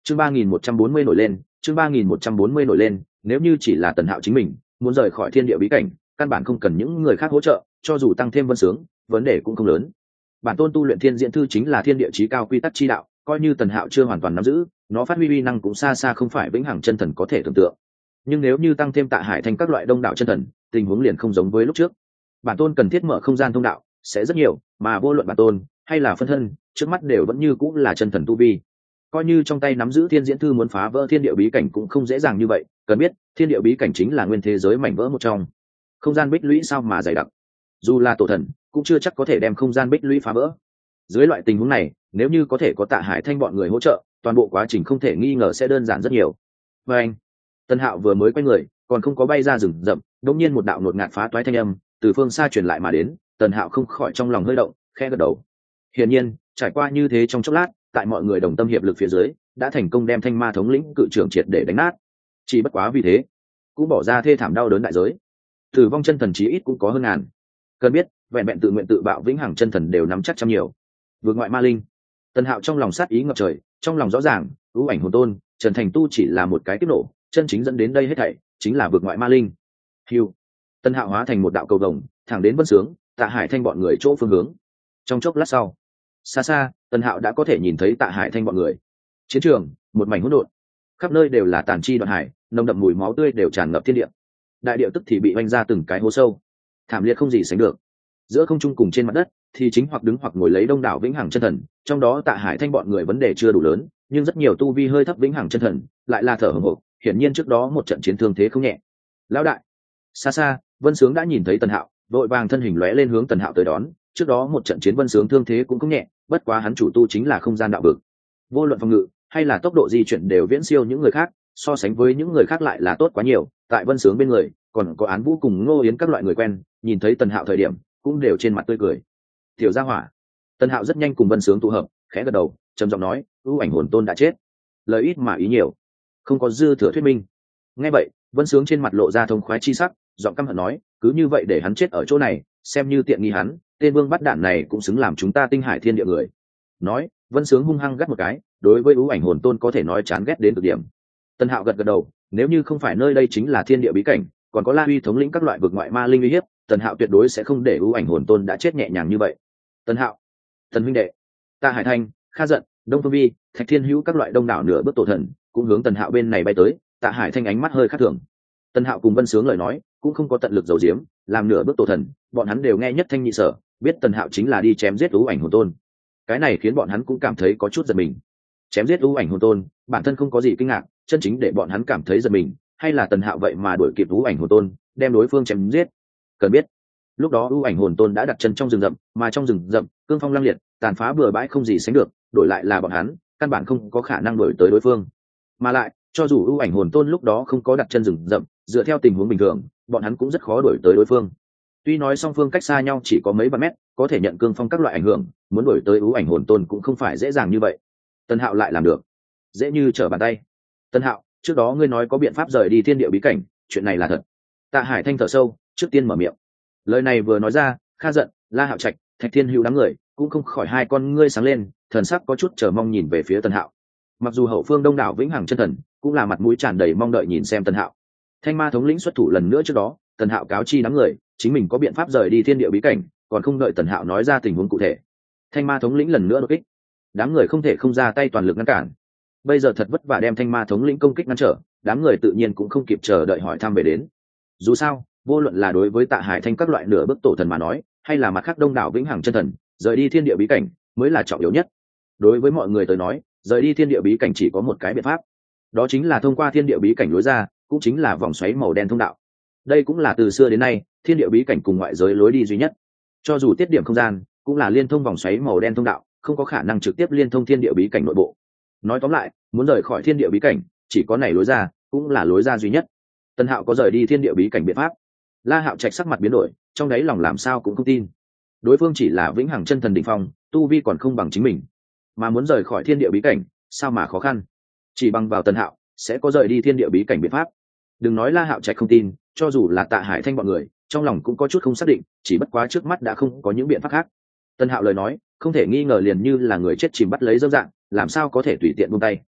chương 3140 nổi lên, chương 3140 nổi lên. Nếu như chỉ là Tần Hạo chính mình muốn rời khỏi thiên địa bí cảnh, căn bản không cần những người khác hỗ trợ, cho dù tăng thêm Vân Sướng, vấn đề cũng không lớn. Bản tôn tu luyện thiên diễn thư chính là thiên địa chí cao quy tắc chi đạo, coi như Tần Hạo chưa hoàn toàn nắm giữ, nó phát huy uy năng cũng xa xa không phải vĩnh hằng chân thần có thể tưởng tượng. Nhưng nếu như tăng thêm Tạ Hải Thanh các loại đông đảo chân thần, tình huống liền không giống với lúc trước. Bản tôn cần thiết mở không gian thông đạo sẽ rất nhiều, mà vô luận bản tôn hay là phân thân, trước mắt đều vẫn như cũng là chân thần tu vi. Coi như trong tay nắm giữ thiên diễn thư muốn phá vỡ thiên địa bí cảnh cũng không dễ dàng như vậy. Cần biết, thiên địa bí cảnh chính là nguyên thế giới mảnh vỡ một trong. Không gian bích lũy sao mà dày đặc, dù là tổ thần cũng chưa chắc có thể đem không gian bích lũy phá vỡ. Dưới loại tình huống này, nếu như có thể có Tạ Hải Thanh bọn người hỗ trợ, toàn bộ quá trình không thể nghi ngờ sẽ đơn giản rất nhiều. Và anh, Tần Hạo vừa mới quay người, còn không có bay ra rừng rậm, đột nhiên một đạo nột ngạt phá toái thanh âm từ phương xa truyền lại mà đến. Tần Hạo không khỏi trong lòng hơi động, khẽ gật đầu. Hiển nhiên, trải qua như thế trong chốc lát, tại mọi người đồng tâm hiệp lực phía dưới, đã thành công đem Thanh Ma thống lĩnh cự trưởng triệt để đánh nát. Chỉ bất quá vì thế, cũng bỏ ra thê thảm đau đớn đại giới. Tử vong chân thần chí ít cũng có hơn ngàn. Cần biết, vẹn vẹn tự nguyện tự bạo vĩnh hằng chân thần đều nắm chắc trăm nhiều. Vượt ngoại ma linh. Tần Hạo trong lòng sát ý ngập trời, trong lòng rõ ràng, ưu ảnh hồn tôn, Trần Thành Tu chỉ là một cái kích nổ, chân chính dẫn đến đây hết thảy chính là vượt ngoại ma linh. Hưu. Tần Hạo hóa thành một đạo cầu vồng, thẳng đến Vân Sướng, Tạ Hải Thanh bọn người chỗ phương hướng. Trong chốc lát sau, xa xa, Tần Hạo đã có thể nhìn thấy Tạ Hải Thanh bọn người. Chiến trường, một mảnh hỗn độn, khắp nơi đều là tàn chi đoạn hải, nồng đậm mùi máu tươi đều tràn ngập thiên địa. Đại địa tức thì bị oanh ra từng cái hố sâu, thảm liệt không gì sánh được. Giữa không trung cùng trên mặt đất thì chính hoặc đứng hoặc ngồi lấy đông đảo vĩnh hằng chân thần, trong đó Tạ Hải Thanh bọn người vấn đề chưa đủ lớn, nhưng rất nhiều tu vi hơi thấp vĩnh hằng chân thần lại là thở hổn hển, hiển nhiên trước đó một trận chiến thương thế không nhẹ. Lão đại. Xa xa, Vân Sướng đã nhìn thấy Tần Hạo, vội vàng thân hình lóe lên hướng Tần Hạo tới đón. Trước đó một trận chiến Vân Sướng thương thế cũng không nhẹ, bất quá hắn chủ tu chính là không gian đạo vực, vô luận phòng ngự hay là tốc độ di chuyển đều viễn siêu những người khác, so sánh với những người khác lại là tốt quá nhiều. Tại Vân Sướng bên người còn có Án Vũ cùng Ngô Yến các loại người quen, nhìn thấy Tần Hạo thời điểm cũng đều trên mặt tươi cười. Tiểu gia hỏa. Tần Hạo rất nhanh cùng Vân Sướng tụ hợp, khẽ gật đầu, trầm giọng nói, ưu ảnh hồn tôn đã chết. Lời ít mà ý nhiều, không có dư thừa thuyết minh. Nghe vậy, Vân Sướng trên mặt lộ ra thông khoái chi sắc, giọng căm hận nói, cứ như vậy để hắn chết ở chỗ này, xem như tiện nghi hắn, tên vương bắt đạn này cũng xứng làm chúng ta Tinh Hải Thiên Địa người. Nói, Vân Sướng hung hăng gắt một cái, đối với ưu ảnh hồn tôn có thể nói chán ghét đến cực điểm. Tần Hạo gật gật đầu, nếu như không phải nơi đây chính là thiên địa bí cảnh, còn có La Huy thống lĩnh các loại vực ngoại ma linh uy hiếp, Tần Hạo tuyệt đối sẽ không để ưu ảnh hồn tôn đã chết nhẹ nhàng như vậy. Tần Hạo, Tần huynh đệ, Tạ Hải Thanh, Kha Giận, Đông Phương Vi, Thạch Thiên Hữu các loại đông đảo nửa bước tổ thần cũng hướng Tần Hạo bên này bay tới. Tạ Hải Thanh ánh mắt hơi khác thường. Tần Hạo cùng Vân Sướng lời nói cũng không có tận lực giấu giếm, làm nửa bước tổ thần, bọn hắn đều nghe nhất thanh nhị sở, biết Tần Hạo chính là đi chém giết ưu ảnh hồn tôn. Cái này khiến bọn hắn cũng cảm thấy có chút giật mình. Chém giết ưu ảnh hồn tôn, bản thân không có gì kinh ngạc, chân chính để bọn hắn cảm thấy giật mình, hay là Tần Hạo vậy mà đuổi kịp ưu ảnh hồn tôn, đem đối phương chém giết. Cần biết, lúc đó ưu ảnh hồn tôn đã đặt chân trong rừng rậm, mà trong rừng rậm cương phong lăng liệt, tàn phá bừa bãi không gì sánh được, đổi lại là bọn hắn căn bản không có khả năng đuổi tới đối phương. Mà lại, cho dù ưu ảnh hồn tôn lúc đó không có đặt chân rừng rậm, dựa theo tình huống bình thường, bọn hắn cũng rất khó đuổi tới đối phương. Tuy nói song phương cách xa nhau chỉ có mấy vạn mét, có thể nhận cương phong các loại ảnh hưởng, muốn đuổi tới ưu ảnh hồn tôn cũng không phải dễ dàng như vậy. Tần Hạo lại làm được, dễ như trở bàn tay. Tần Hạo, trước đó ngươi nói có biện pháp rời đi thiên địa bí cảnh, chuyện này là thật? Tạ Hải Thanh thở sâu, trước tiên mở miệng. Lời này vừa nói ra, Kha Giận, La Hạo Trạch, Thạch Thiên Hữu đám người cũng không khỏi hai con ngươi sáng lên, thần sắc có chút chờ mong nhìn về phía Tần Hạo. Mặc dù hậu phương đông đảo vĩnh hằng chân thần cũng là mặt mũi tràn đầy mong đợi nhìn xem Tần Hạo. Thanh Ma thống lĩnh xuất thủ lần nữa trước đó, Tần Hạo cáo chi đám người chính mình có biện pháp rời đi thiên địa bí cảnh, còn không đợi Tần Hạo nói ra tình huống cụ thể, Thanh Ma thống lĩnh lần nữa đột kích. Đám người không thể không ra tay toàn lực ngăn cản. Bây giờ thật vất vả đem Thanh Ma thống lĩnh công kích ngăn trở, đám người tự nhiên cũng không kịp chờ đợi hỏi thăm về đến. Dù sao, vô luận là đối với Tạ Hải Thanh các loại nửa bước tổ thần mà nói, hay là mặt khác đông đảo vĩnh hằng chân thần, rời đi thiên địa bí cảnh mới là trọng yếu nhất. Đối với mọi người tới nói, rời đi thiên địa bí cảnh chỉ có một cái biện pháp, đó chính là thông qua thiên địa bí cảnh lối ra, cũng chính là vòng xoáy màu đen thông đạo. Đây cũng là từ xưa đến nay thiên địa bí cảnh cùng ngoại giới lối đi duy nhất. Cho dù tiết điểm không gian cũng là liên thông vòng xoáy màu đen thông đạo, không có khả năng trực tiếp liên thông thiên địa bí cảnh nội bộ. Nói tóm lại, muốn rời khỏi thiên địa bí cảnh, chỉ có này lối ra, cũng là lối ra duy nhất. Tần Hạo có rời đi thiên địa bí cảnh biện pháp? La Hạo Trạch sắc mặt biến đổi, trong đấy lòng làm sao cũng không tin. Đối phương chỉ là vĩnh hằng chân thần đỉnh phong, tu vi còn không bằng chính mình, mà muốn rời khỏi thiên địa bí cảnh, sao mà khó khăn? Chỉ bằng vào Tần Hạo sẽ có rời đi thiên địa bí cảnh biện pháp. Đừng nói La Hạo Trạch không tin, cho dù là Tạ Hải Thanh bọn người, trong lòng cũng có chút không xác định, chỉ bất quá trước mắt đã không có những biện pháp khác. Tần Hạo lời nói, không thể nghi ngờ liền như là người chết chìm bắt lấy dâm dạng, làm sao có thể tùy tiện buông tay.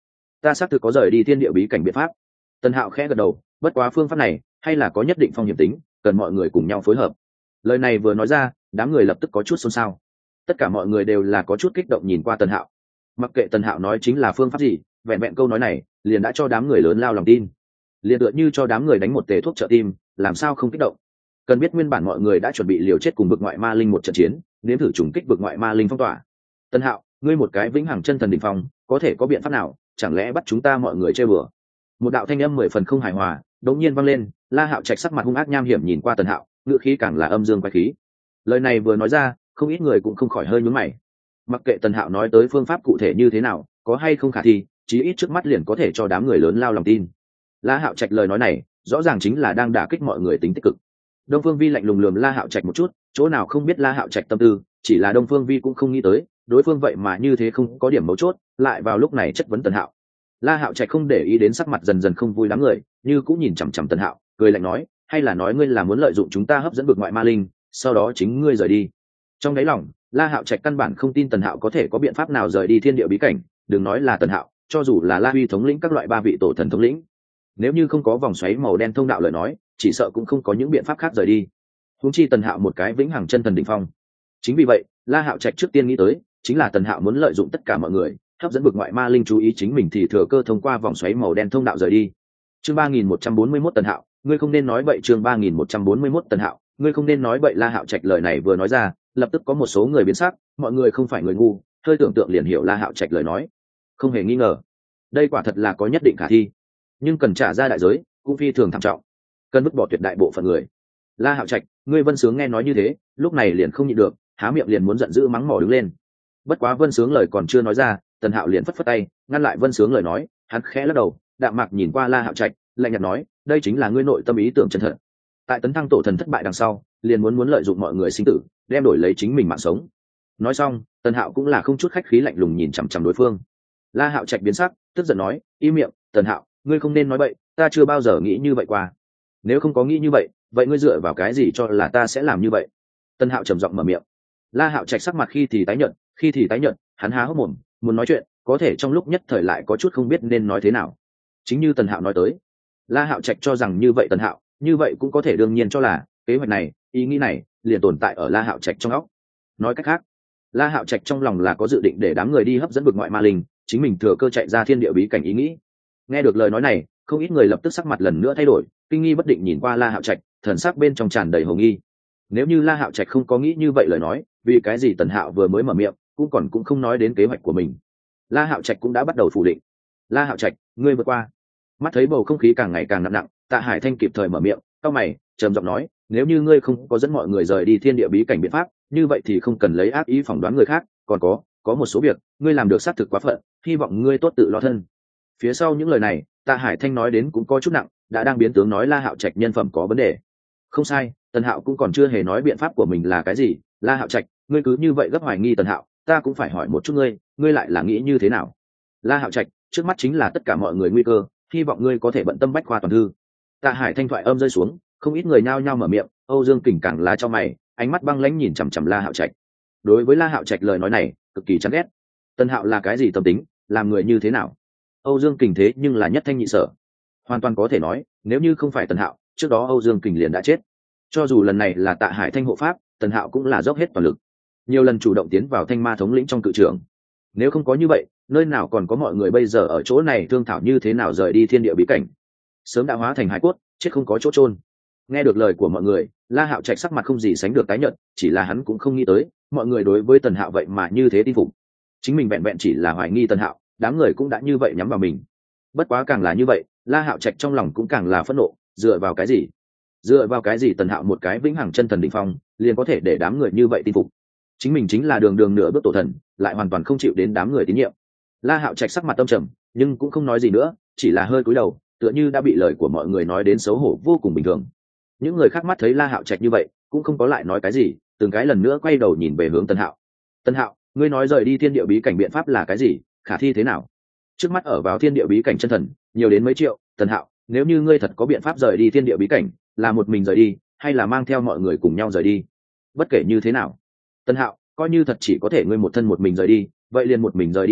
ta xác thực có rời đi thiên địa bí cảnh biện pháp. Tần Hạo khẽ gật đầu, bất quá phương pháp này hay là có nhất định phong hiểm tính, cần mọi người cùng nhau phối hợp. Lời này vừa nói ra, đám người lập tức có chút xôn xao. Tất cả mọi người đều là có chút kích động nhìn qua Tần Hạo. Mặc kệ Tần Hạo nói chính là phương pháp gì, vẹn vẹn câu nói này liền đã cho đám người lớn lao lòng tin. Liền tựa như cho đám người đánh một tề thuốc trợ tim, làm sao không kích động. Cần biết nguyên bản mọi người đã chuẩn bị liều chết cùng vực ngoại ma linh một trận chiến, nếm thử trùng kích vực ngoại ma linh phong tỏa. Tần Hạo, ngươi một cái vĩnh hằng chân thần đỉnh phong, có thể có biện pháp nào, chẳng lẽ bắt chúng ta mọi người chơi bừa? Một đạo thanh âm 10 phần không hài hòa đột nhiên vang lên. La Hạo Trạch sắc mặt hung ác nham hiểm nhìn qua Tần Hạo, ngữ khí càng là âm dương quái khí. Lời này vừa nói ra, không ít người cũng không khỏi hơi nhướng mày. Mặc kệ Tần Hạo nói tới phương pháp cụ thể như thế nào, có hay không khả thi, chí ít trước mắt liền có thể cho đám người lớn lao lòng tin. La Hạo Trạch lời nói này rõ ràng chính là đang đả kích mọi người tính tích cực. Đông Phương Vi lạnh lùng lườm La Hạo Trạch một chút, chỗ nào không biết La Hạo Trạch tâm tư, chỉ là Đông Phương Vi cũng không nghĩ tới đối phương vậy mà như thế không có điểm mấu chốt, lại vào lúc này chất vấn Tần Hạo. La Hạo Trạch không để ý đến sắc mặt dần dần không vui đám người, như cũng nhìn chằm chằm Tần Hạo, cười lạnh nói, hay là nói ngươi là muốn lợi dụng chúng ta hấp dẫn vực ngoại ma linh, sau đó chính ngươi rời đi. Trong đáy lòng, La Hạo Trạch căn bản không tin Tần Hạo có thể có biện pháp nào rời đi thiên địa bí cảnh, đừng nói là Tần Hạo, cho dù là La Huy thống lĩnh các loại ba vị tổ thần thống lĩnh, nếu như không có vòng xoáy màu đen thông đạo lời nói, chỉ sợ cũng không có những biện pháp khác rời đi. Huống chi Tần Hạo một cái vĩnh hằng chân thần đỉnh phong. Chính vì vậy, La Hạo Trạch trước tiên nghĩ tới chính là Tần Hạo muốn lợi dụng tất cả mọi người, hấp dẫn vực ngoại ma linh chú ý chính mình thì thừa cơ thông qua vòng xoáy màu đen thông đạo rời đi. Chương 3141 Tần Hạo, ngươi không nên nói bậy. Chương 3141 Tần Hạo, ngươi không nên nói bậy. La Hạo Trạch lời này vừa nói ra, lập tức có một số người biến sắc, mọi người không phải người ngu, hơi tưởng tượng liền hiểu La Hạo Trạch lời nói. Không hề nghi ngờ, đây quả thật là có nhất định khả thi, nhưng cần trả ra đại giới, cũng phi thường thảm trọng, cần vứt bỏ tuyệt đại bộ phận người. La Hạo Trạch, ngươi Vân Sướng nghe nói như thế, lúc này liền không nhịn được, há miệng liền muốn giận dữ mắng mỏ đứng lên. Bất quá Vân Sướng lời còn chưa nói ra, Tần Hạo liền phất phất tay ngăn lại Vân Sướng lời nói. Hắn khẽ lắc đầu, đạm mạc nhìn qua La Hạo Trạch, lạnh nhạt nói, đây chính là ngươi nội tâm ý tưởng chân thật. Tại tấn thăng tổ thần thất bại đằng sau, liền muốn lợi dụng mọi người sinh tử, đem đổi lấy chính mình mạng sống. Nói xong, Tần Hạo cũng là không chút khách khí lạnh lùng nhìn chằm chằm đối phương. La Hạo Trạch biến sắc, tức giận nói, im miệng. Tần Hạo, ngươi không nên nói bậy, ta chưa bao giờ nghĩ như vậy qua. Nếu không có nghĩ như vậy, vậy ngươi dựa vào cái gì cho là ta sẽ làm như vậy? Tần Hạo trầm giọng mở miệng. La Hạo Trạch sắc mặt khi thì tái nhợt, hắn há hốc mồm muốn nói chuyện, có thể trong lúc nhất thời lại có chút không biết nên nói thế nào. Chính như Tần Hạo nói tới, La Hạo Trạch cho rằng như vậy Tần Hạo, như vậy cũng có thể đương nhiên cho là kế hoạch này, ý nghĩ này liền tồn tại ở La Hạo Trạch trong óc. Nói cách khác, La Hạo Trạch trong lòng là có dự định để đám người đi hấp dẫn vực ngoại ma linh, chính mình thừa cơ chạy ra thiên địa bí cảnh ý nghĩ. Nghe được lời nói này, không ít người lập tức sắc mặt lần nữa thay đổi, kinh nghi bất định nhìn qua La Hạo Trạch, thần sắc bên trong tràn đầy hồ nghi. Nếu như La Hạo Trạch không có nghĩ như vậy lời nói, vì cái gì Tần Hạo vừa mới mở miệng cũng không nói đến kế hoạch của mình? La Hạo Trạch cũng đã bắt đầu phủ định. La Hạo Trạch, ngươi vượt qua. Mắt thấy bầu không khí càng ngày càng nặng, Tạ Hải Thanh kịp thời mở miệng, cau mày trầm giọng nói, nếu như ngươi không có dẫn mọi người rời đi thiên địa bí cảnh biện pháp, như vậy thì không cần lấy ác ý phỏng đoán người khác, còn có một số việc ngươi làm được xác thực quá phận, hy vọng ngươi tốt tự lo thân. Phía sau những lời này, Tạ Hải Thanh nói đến cũng có chút nặng, đã đang biến tướng nói La Hạo Trạch nhân phẩm có vấn đề. Không sai, Tần Hạo cũng còn chưa hề nói biện pháp của mình là cái gì. La Hạo Trạch, ngươi cứ như vậy gấp hoài nghi Tần Hạo, ta cũng phải hỏi một chút ngươi lại là nghĩ như thế nào? La Hạo Trạch, trước mắt chính là tất cả mọi người nguy cơ, hy vọng ngươi có thể bận tâm bách khoa toàn thư. Tạ Hải Thanh thoại âm rơi xuống, không ít người nhao nhao mở miệng, Âu Dương Kình càng lá cho mày, ánh mắt băng lãnh nhìn chằm chằm La Hạo Trạch. Đối với La Hạo Trạch lời nói này, cực kỳ chán ghét. Tần Hạo là cái gì tâm tính, làm người như thế nào? Âu Dương Kình thế nhưng là nhất thanh nhị sở, hoàn toàn có thể nói, nếu như không phải Tần Hạo, trước đó Âu Dương Kình liền đã chết. Cho dù lần này là Tạ Hải Thanh hộ pháp, Tần Hạo cũng là dốc hết toàn lực, nhiều lần chủ động tiến vào Thanh Ma thống lĩnh trong cự trưởng. Nếu không có như vậy, nơi nào còn có mọi người bây giờ ở chỗ này thương thảo như thế nào rời đi thiên địa bí cảnh? Sớm đã hóa thành hải cốt, chết không có chỗ chôn. Nghe được lời của mọi người, La Hạo Trạch sắc mặt không gì sánh được tái nhợt, chỉ là hắn cũng không nghĩ tới, mọi người đối với Tần Hạo vậy mà như thế tin phục. Chính mình vẹn vẹn chỉ là hoài nghi Tần Hạo, đám người cũng đã như vậy nhắm vào mình. Bất quá càng là như vậy, La Hạo Trạch trong lòng cũng càng là phẫn nộ, dựa vào cái gì? Dựa vào cái gì Tần Hạo một cái vĩnh hằng chân thần đỉnh phong, liền có thể để đám người như vậy tin phục? Chính mình chính là đường đường nửa bước tổ thần, lại hoàn toàn không chịu đến đám người tín nhiệm. La Hạo Trạch sắc mặt tâm trầm, nhưng cũng không nói gì nữa, chỉ là hơi cúi đầu, tựa như đã bị lời của mọi người nói đến xấu hổ vô cùng bình thường. Những người khác mắt thấy La Hạo Trạch như vậy, cũng không có lại nói cái gì, từng cái lần nữa quay đầu nhìn về hướng Tần Hạo. Tần Hạo, ngươi nói rời đi thiên địa bí cảnh biện pháp là cái gì, khả thi thế nào? Trước mắt ở vào thiên địa bí cảnh chân thần, nhiều đến mấy triệu. Tần Hạo, nếu như ngươi thật có biện pháp rời đi thiên địa bí cảnh, là một mình rời đi, hay là mang theo mọi người cùng nhau rời đi? Bất kể như thế nào, Tần Hạo, coi như thật chỉ có thể ngươi một thân một mình rời đi, vậy liền một mình rời đi đi,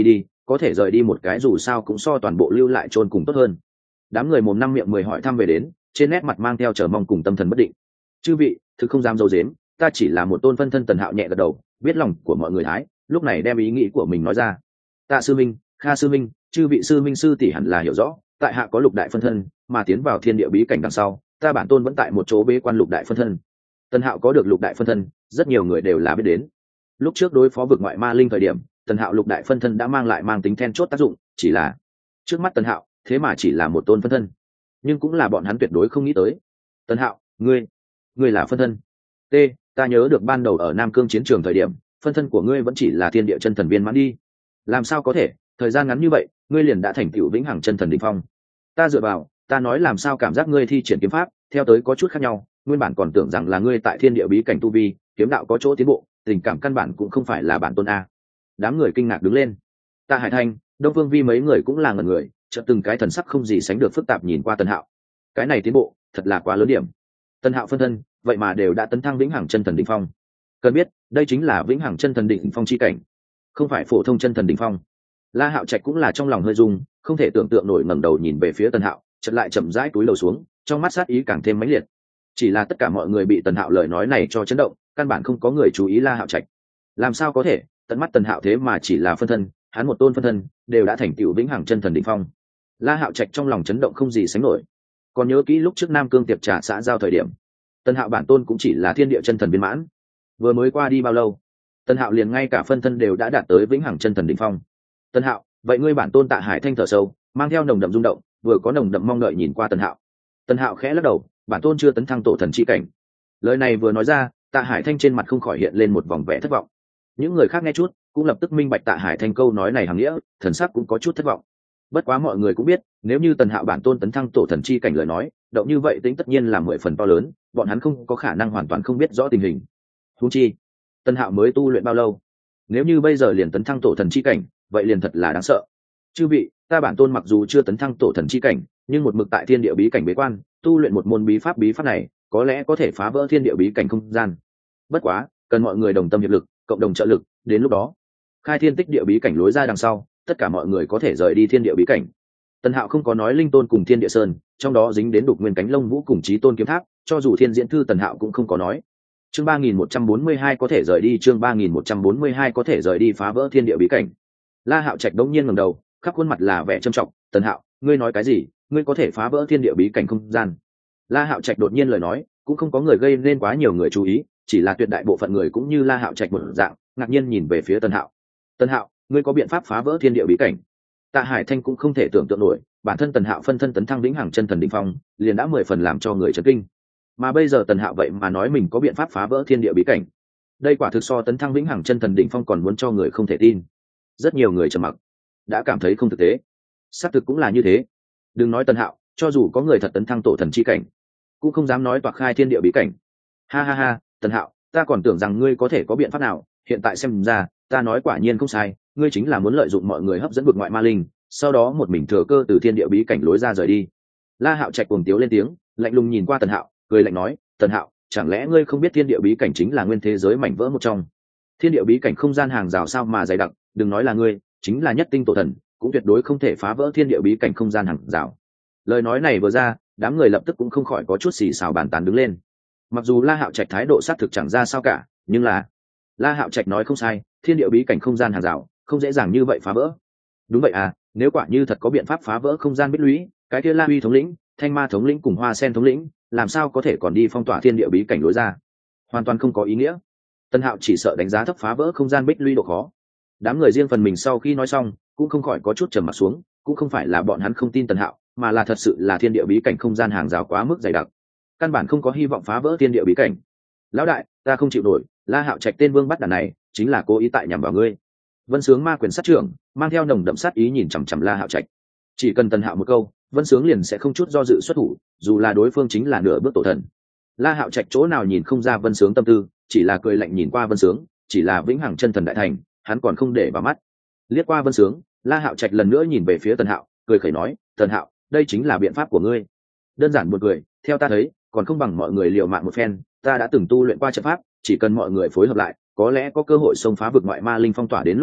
có thể rời đi một cái dù sao cũng so toàn bộ lưu lại chôn cùng tốt hơn. Đám người mồm năm miệng mười hỏi thăm về đến, trên nét mặt mang theo chờ mong cùng tâm thần bất định. Chư vị, thực không dám dâu dếm, ta chỉ là một tôn phân thân. Tần Hạo nhẹ gật đầu, biết lòng của mọi người thái, lúc này đem ý nghĩ của mình nói ra. Tạ sư minh, Kha sư minh, chư vị sư minh sư tỷ hẳn là hiểu rõ, tại hạ có lục đại phân thân, mà tiến vào thiên địa bí cảnh đằng sau, ta bản tôn vẫn tại một chỗ bế quan lục đại phân thân. Tần Hạo có được lục đại phân thân, rất nhiều người đều là biết đến. Lúc trước đối phó vực ngoại ma linh thời điểm, Tần Hạo lục đại phân thân đã mang tính then chốt tác dụng, chỉ là trước mắt Tần Hạo thế mà chỉ là một tôn phân thân, nhưng cũng là bọn hắn tuyệt đối không nghĩ tới. Tần Hạo, ngươi là phân thân? T, ta nhớ được ban đầu ở Nam Cương chiến trường thời điểm, phân thân của ngươi vẫn chỉ là thiên địa chân thần viên mãn đi. Làm sao có thể, thời gian ngắn như vậy, ngươi liền đã thành tựu vĩnh hằng chân thần đỉnh phong? Ta dựa vào, ta nói làm sao cảm giác ngươi thi triển kiếm pháp, theo tới có chút khác nhau, nguyên bản còn tưởng rằng là ngươi tại thiên địa bí cảnh tu vi, kiếm đạo có chỗ tiến bộ, tình cảm căn bản cũng không phải là bản tôn a. Đám người kinh ngạc đứng lên. Tạ Hải Thanh, Đông Phương Vi mấy người cũng là ngẩn người, chợt từng cái thần sắc không gì sánh được phức tạp nhìn qua Tần Hạo. Cái này tiến bộ, thật là quá lớn điểm. Tần Hạo phân thân, vậy mà đều đã tấn thăng vĩnh hằng chân thần đỉnh phong. Cần biết, đây chính là vĩnh hằng chân thần đỉnh phong chi cảnh, không phải phổ thông chân thần đỉnh phong. La Hạo Trạch cũng là trong lòng hơi rung, không thể tưởng tượng nổi, ngẩng đầu nhìn về phía Tần Hạo, chợt lại chậm rãi cúi đầu xuống, trong mắt sát ý càng thêm mãnh liệt. Chỉ là tất cả mọi người bị Tần Hạo lời nói này cho chấn động, căn bản không có người chú ý La Hạo Trạch. Làm sao có thể, tận mắt Tần Hạo thế mà chỉ là phân thân, hắn một tôn phân thân đều đã thành tựu vĩnh hằng chân thần đỉnh phong. La Hạo Trạch trong lòng chấn động không gì sánh nổi. Còn nhớ kỹ lúc trước Nam Cương tiệp trà xã giao thời điểm, Tần Hạo bản tôn cũng chỉ là thiên địa chân thần viên mãn. Vừa mới qua đi bao lâu, Tần Hạo liền ngay cả phân thân đều đã đạt tới vĩnh hằng chân thần đỉnh phong. Tần Hạo, vậy ngươi bản tôn Tạ Hải Thanh thở sâu, mang theo nồng đậm rung động, vừa có nồng đậm mong đợi nhìn qua Tần Hạo. Tần Hạo khẽ lắc đầu, bản tôn chưa tấn thăng tổ thần chi cảnh. Lời này vừa nói ra, Tạ Hải Thanh trên mặt không khỏi hiện lên một vòng vẻ thất vọng. Những người khác nghe chút cũng lập tức minh bạch Tạ Hải Thanh câu nói này hàng nghĩa, thần sắc cũng có chút thất vọng. Bất quá mọi người cũng biết, nếu như Tần Hạo bản tôn tấn thăng tổ thần chi cảnh lời nói, động như vậy tính tất nhiên là 10 phần to lớn, bọn hắn không có khả năng hoàn toàn không biết rõ tình hình. Huống chi, Tần Hạo mới tu luyện bao lâu? Nếu như bây giờ liền tấn thăng tổ thần chi cảnh, vậy liền thật là đáng sợ. Chư vị, ta bản tôn mặc dù chưa tấn thăng tổ thần chi cảnh, nhưng một mực tại thiên địa bí cảnh bế quan, tu luyện một môn bí pháp này, có lẽ có thể phá vỡ thiên địa bí cảnh không gian. Bất quá, cần mọi người đồng tâm hiệp lực, cộng đồng trợ lực, đến lúc đó, khai thiên tích địa bí cảnh lối ra đằng sau, tất cả mọi người có thể rời đi thiên địa bí cảnh. Tần Hạo không có nói linh tôn cùng thiên địa sơn, trong đó dính đến đục nguyên cánh lông vũ cùng chí tôn kiếm tháp, cho dù thiên diễn thư Tần Hạo cũng không có nói. Chương 3142 có thể rời đi, chương 3142 có thể rời đi phá vỡ thiên địa bí cảnh. La Hạo Trạch đống nhiên ngẩng đầu, khắp khuôn mặt là vẻ trầm trọng. Tần Hạo, ngươi nói cái gì? Ngươi có thể phá vỡ thiên địa bí cảnh không gian? La Hạo Trạch đột nhiên lời nói, cũng không có người gây nên quá nhiều người chú ý, chỉ là tuyệt đại bộ phận người cũng như La Hạo Trạch một dạng, ngạc nhiên nhìn về phía Tần Hạo. Tần Hạo, ngươi có biện pháp phá vỡ thiên địa bí cảnh? Tạ Hải Thanh cũng không thể tưởng tượng nổi, bản thân Tần Hạo phân thân tấn thăng vĩnh hằng chân thần đỉnh phong, liền đã 10 phần làm cho người chấn kinh. Mà bây giờ Tần Hạo vậy mà nói mình có biện pháp phá vỡ thiên địa bí cảnh. Đây quả thực so tấn thăng vĩnh hằng chân thần đỉnh phong còn muốn cho người không thể tin. Rất nhiều người trầm mặc, đã cảm thấy không thực tế. Xác thực cũng là như thế. Đừng nói Tần Hạo, cho dù có người thật tấn thăng tổ thần chi cảnh, cũng không dám nói toạc khai thiên địa bí cảnh. Ha ha ha, Tần Hạo, ta còn tưởng rằng ngươi có thể có biện pháp nào, hiện tại xem ra, ta nói quả nhiên không sai, ngươi chính là muốn lợi dụng mọi người hấp dẫn vực ngoại ma linh, sau đó một mình thừa cơ từ thiên địa bí cảnh lối ra rời đi. La Hạo Trạch cuồng tiếu lên tiếng, lạnh lùng nhìn qua Tần Hạo, cười lạnh nói, Tần Hạo, chẳng lẽ ngươi không biết thiên địa bí cảnh chính là nguyên thế giới mảnh vỡ một trong? Thiên địa bí cảnh không gian hàng rào sao mà dày đặc, đừng nói là ngươi, chính là nhất tinh tổ thần, cũng tuyệt đối không thể phá vỡ thiên địa bí cảnh không gian hàng rào. Lời nói này vừa ra, đám người lập tức cũng không khỏi có chút xì xào bàn tán đứng lên. Mặc dù La Hạo Trạch thái độ xác thực chẳng ra sao cả, nhưng là La Hạo Trạch nói không sai, thiên địa bí cảnh không gian hàng rào không dễ dàng như vậy phá vỡ. Đúng vậy à, nếu quả như thật có biện pháp phá vỡ không gian bích lũy, cái kia La Huy thống lĩnh, Thanh Ma thống lĩnh cùng Hoa Sen thống lĩnh, làm sao có thể còn đi phong tỏa thiên địa bí cảnh lối ra? Hoàn toàn không có ý nghĩa. Tân Hạo chỉ sợ đánh giá thấp phá vỡ không gian bích lũy độ khó. Đám người riêng phần mình sau khi nói xong, cũng không khỏi có chút trầm mặt xuống, cũng không phải là bọn hắn không tin Tần Hạo, mà là thật sự là thiên địa bí cảnh không gian hàng rào quá mức dày đặc, căn bản không có hy vọng phá vỡ thiên địa bí cảnh. Lão đại, ta không chịu nổi, La Hạo Trạch tên vương bắt đàn này chính là cố ý tại nhằm vào ngươi. Vân Sướng ma quyền sát trưởng, mang theo nồng đậm sát ý nhìn chằm chằm La Hạo Trạch. Chỉ cần Tần Hạo một câu, Vân Sướng liền sẽ không chút do dự xuất thủ, dù là đối phương chính là nửa bước tổ thần. La Hạo Trạch chỗ nào nhìn không ra Vân Sướng tâm tư, chỉ là cười lạnh nhìn qua Vân Sướng, chỉ là vĩnh hằng chân thần đại thành, hắn còn không để vào mắt. Liếc qua Vân Sướng, La Hạo Trạch lần nữa nhìn về phía Tần Hạo, cười khẩy nói, Tần Hạo, đây chính là biện pháp của ngươi. Đơn giản buồn cười, theo ta thấy, còn không bằng mọi người liều mạng một phen, ta đã từng tu luyện qua trận pháp, chỉ cần mọi người phối hợp lại, có lẽ có cơ hội xông phá vực ngoại ma linh phong tỏa, đến lúc đó,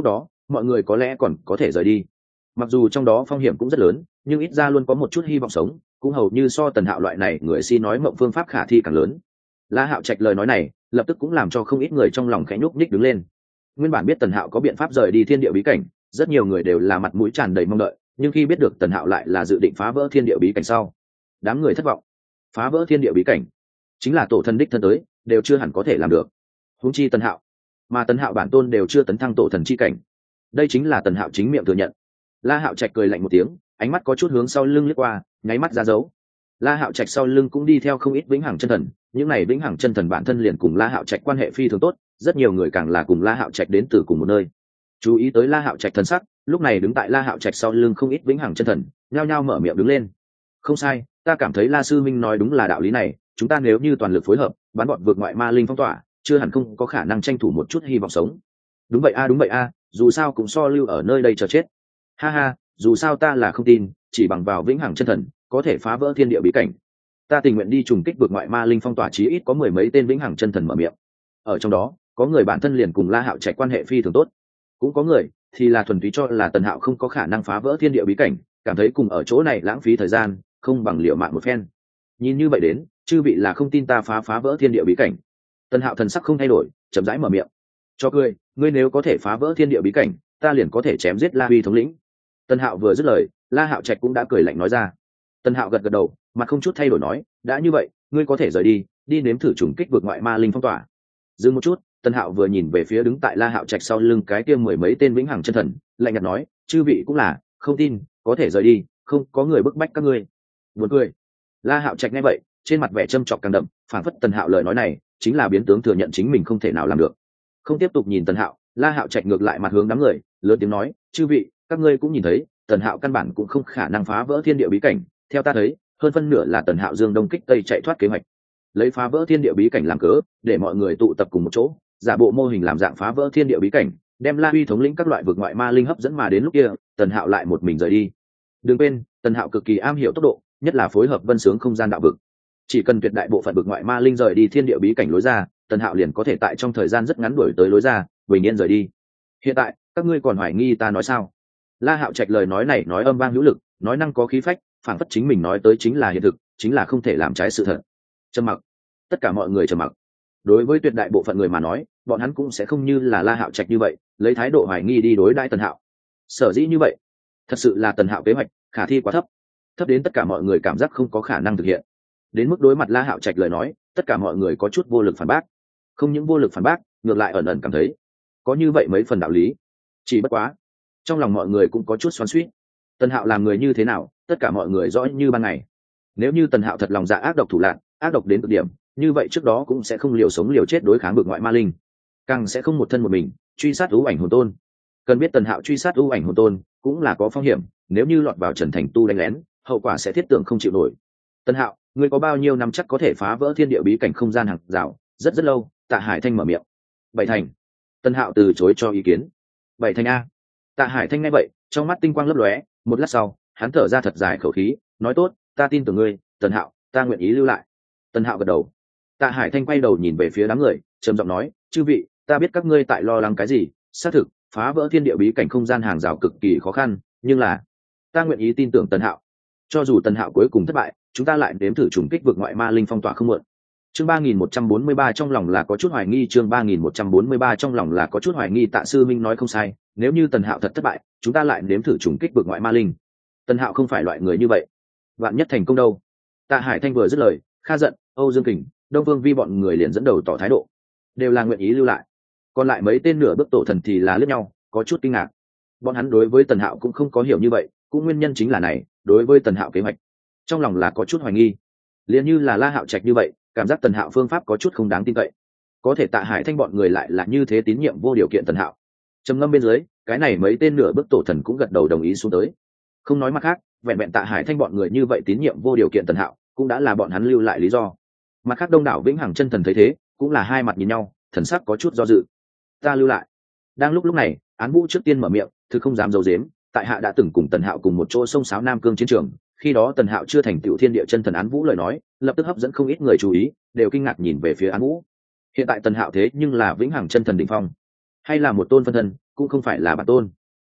mọi người có lẽ còn có thể rời đi. Mặc dù trong đó phong hiểm cũng rất lớn, nhưng ít ra luôn có một chút hy vọng sống, cũng hầu như so Tần Hạo loại này người si nói mộng phương pháp khả thi càng lớn. La Hạo Trạch lời nói này lập tức cũng làm cho không ít người trong lòng khẽ nhúc nhích đứng lên. Nguyên bản biết Tần Hạo có biện pháp rời đi thiên địa bí cảnh, rất nhiều người đều là mặt mũi tràn đầy mong đợi, nhưng khi biết được Tần Hạo lại là dự định phá vỡ thiên địa bí cảnh sau, đám người thất vọng. Phá vỡ thiên địa bí cảnh chính là tổ thần đích thân tới đều chưa hẳn có thể làm được, huống chi Tần Hạo, mà Tần Hạo bản tôn đều chưa tấn thăng tổ thần chi cảnh. Đây chính là Tần Hạo chính miệng thừa nhận. La Hạo Trạch cười lạnh một tiếng, ánh mắt có chút hướng sau lưng liếc qua, nháy mắt ra dấu. La Hạo Trạch sau lưng cũng đi theo không ít vĩnh hằng chân thần, những này vĩnh hằng chân thần bản thân liền cùng La Hạo Trạch quan hệ phi thường tốt, rất nhiều người càng là cùng La Hạo Trạch đến từ cùng một nơi. Chú ý tới La Hạo Trạch thần sắc, lúc này đứng tại La Hạo Trạch sau lưng không ít vĩnh hằng chân thần, nhao nhao mở miệng đứng lên. Không sai, ta cảm thấy La sư minh nói đúng là đạo lý này, chúng ta nếu như toàn lực phối hợp, bắn bọn vượt ngoại ma linh phong tỏa, chưa hẳn không có khả năng tranh thủ một chút hy vọng sống. Đúng vậy a, đúng vậy a, dù sao cũng so lưu ở nơi đây chờ chết. Ha ha, dù sao ta là không tin, chỉ bằng vào vĩnh hằng chân thần có thể phá vỡ thiên địa bí cảnh. Ta tình nguyện đi trùng kích vượt ngoại ma linh phong tỏa, chí ít có mười mấy tên vĩnh hằng chân thần mở miệng. Ở trong đó có người bản thân liền cùng La Hạo Trạch quan hệ phi thường tốt, cũng có người thì là thuần túy cho là Tần Hạo không có khả năng phá vỡ thiên địa bí cảnh, cảm thấy cùng ở chỗ này lãng phí thời gian, không bằng liều mạng một phen. Nhìn như vậy đến, chư vị là không tin ta phá vỡ thiên địa bí cảnh. Tần Hạo thần sắc không thay đổi, chậm rãi mở miệng. Cho cười, ngươi nếu có thể phá vỡ thiên địa bí cảnh, ta liền có thể chém giết La Huy thống lĩnh. Tần Hạo vừa dứt lời, La Hạo Trạch cũng đã cười lạnh nói ra. Tần Hạo gật gật đầu, mặt không chút thay đổi nói, đã như vậy, ngươi có thể rời đi, đi nếm thử trùng kích vượt ngoại ma linh phong tỏa. Dừng một chút, Tần Hạo vừa nhìn về phía đứng tại La Hạo Trạch sau lưng cái kia mười mấy tên vĩnh hằng chân thần, lạnh nhạt nói, chư vị cũng là không tin, có thể rời đi, không có người bức bách các ngươi. Buồn cười. La Hạo Trạch nghe vậy, trên mặt vẻ châm chọc càng đậm, phảng phất Tần Hạo lời nói này chính là biến tướng thừa nhận chính mình không thể nào làm được. Không tiếp tục nhìn Tần Hạo, La Hạo Trạch ngược lại mặt hướng đám người, lớn tiếng nói, chư vị, các ngươi cũng nhìn thấy, Tần Hạo căn bản cũng không khả năng phá vỡ thiên địa bí cảnh, theo ta thấy, hơn phân nửa là Tần Hạo dương đông kích tây chạy thoát kế hoạch, lấy phá vỡ thiên địa bí cảnh làm cớ, để mọi người tụ tập cùng một chỗ, giả bộ mô hình làm dạng phá vỡ thiên địa bí cảnh, đem La Huy thống lĩnh các loại vực ngoại ma linh hấp dẫn mà đến lúc kia, Tần Hạo lại một mình rời đi. Đừng quên, Tần Hạo cực kỳ am hiểu tốc độ, nhất là phối hợp vân sướng không gian đạo vực. Chỉ cần tuyệt đại bộ phận vực ngoại ma linh rời đi thiên địa bí cảnh lối ra, Tần Hạo liền có thể tại trong thời gian rất ngắn đuổi tới lối ra, bình yên rời đi. Hiện tại, các ngươi còn hoài nghi ta nói sao? La Hạo Trạch lời nói này nói âm vang hữu lực, nói năng có khí phách, phảng phất chính mình nói tới chính là hiện thực, chính là không thể làm trái sự thật. Trầm mặc. Tất cả mọi người trầm mặc. Đối với tuyệt đại bộ phận người mà nói, bọn hắn cũng sẽ không như là La Hạo Trạch như vậy, lấy thái độ hoài nghi đi đối đãi Tần Hạo. Sở dĩ như vậy, thật sự là Tần Hạo kế hoạch khả thi quá thấp, thấp đến tất cả mọi người cảm giác không có khả năng thực hiện. Đến mức đối mặt La Hạo Trạch lời nói, tất cả mọi người có chút vô lực phản bác. Không những vô lực phản bác, ngược lại ẩn ẩn cảm thấy có như vậy mấy phần đạo lý. Chỉ bất quá, trong lòng mọi người cũng có chút xoắn xuýt. Tần Hạo làm người như thế nào, tất cả mọi người rõ như ban ngày. Nếu như Tần Hạo thật lòng dạ ác độc thủ lạn, ác độc đến cực điểm, như vậy trước đó cũng sẽ không liều sống liều chết đối kháng vực ngoại ma linh, càng sẽ không một thân một mình truy sát ưu ảnh hồn tôn. Cần biết Tần Hạo truy sát ưu ảnh hồn tôn cũng là có phong hiểm, nếu như lọt vào Trần Thành Tu đánh lén, hậu quả sẽ thiết tưởng không chịu nổi. Tần Hạo, ngươi có bao nhiêu năm chắc có thể phá vỡ thiên địa bí cảnh không gian hàng rào? Rất rất lâu. Tạ Hải Thanh mở miệng. 7 thành. Tần Hạo từ chối cho ý kiến. 7 thành a? Tạ Hải Thanh nghe vậy, trong mắt tinh quang lấp lóe, một lát sau, hắn thở ra thật dài khẩu khí, nói tốt, ta tin tưởng ngươi, Tần Hạo, ta nguyện ý lưu lại. Tần Hạo gật đầu. Tạ Hải Thanh quay đầu nhìn về phía đám người, trầm giọng nói, chư vị, ta biết các ngươi tại lo lắng cái gì, xác thực, phá vỡ thiên địa bí cảnh không gian hàng rào cực kỳ khó khăn, nhưng là, ta nguyện ý tin tưởng Tần Hạo. Cho dù Tần Hạo cuối cùng thất bại, chúng ta lại nếm thử trùng kích vực ngoại ma linh phong tỏa không muộn. Chương 3143 trong lòng là có chút hoài nghi, chương 3143 trong lòng là có chút hoài nghi. Tạ sư minh nói không sai, nếu như Tần Hạo thật thất bại, chúng ta lại nếm thử trùng kích vực ngoại ma linh. Tần Hạo không phải loại người như vậy, vạn nhất thành công đâu. Tạ Hải Thanh vừa dứt lời, Kha Giận, Âu Dương Kình, Đông Vương Vi bọn người liền dẫn đầu tỏ thái độ, đều là nguyện ý lưu lại. Còn lại mấy tên nửa bước tổ thần thì là liếc nhau, có chút kinh ngạc. Bọn hắn đối với Tần Hạo cũng không có hiểu như vậy, cũng nguyên nhân chính là này, đối với Tần Hạo kế hoạch, trong lòng là có chút hoài nghi. Liền như là La Hạo Trạch như vậy, cảm giác Tần Hạo phương pháp có chút không đáng tin cậy. Có thể Tạ Hải Thanh bọn người lại là như thế tín nhiệm vô điều kiện Tần Hạo. Trầm ngâm bên dưới, cái này mấy tên nửa bước tổ thần cũng gật đầu đồng ý xuống tới. Không nói mặt khác, vẹn vẹn Tạ Hải Thanh bọn người như vậy tín nhiệm vô điều kiện Tần Hạo, cũng đã là bọn hắn lưu lại lý do. Mặt khác đông đảo vĩnh hằng chân thần thấy thế, cũng là hai mặt nhìn nhau, thần sắc có chút do dự. Ta lưu lại. Đang lúc này, Án Vũ trước tiên mở miệng, thứ không dám giấu giếm, tại hạ đã từng cùng Tần Hạo cùng một chỗ sông sáo Nam Cương chiến trường, khi đó Tần Hạo chưa thành tựu thiên địa chân thần. Án Vũ lời nói lập tức hấp dẫn không ít người chú ý, đều kinh ngạc nhìn về phía Án Vũ. Hiện tại Tần Hạo thế nhưng là vĩnh hằng chân thần đỉnh phong, hay là một tôn phân thân, cũng không phải là bản tôn.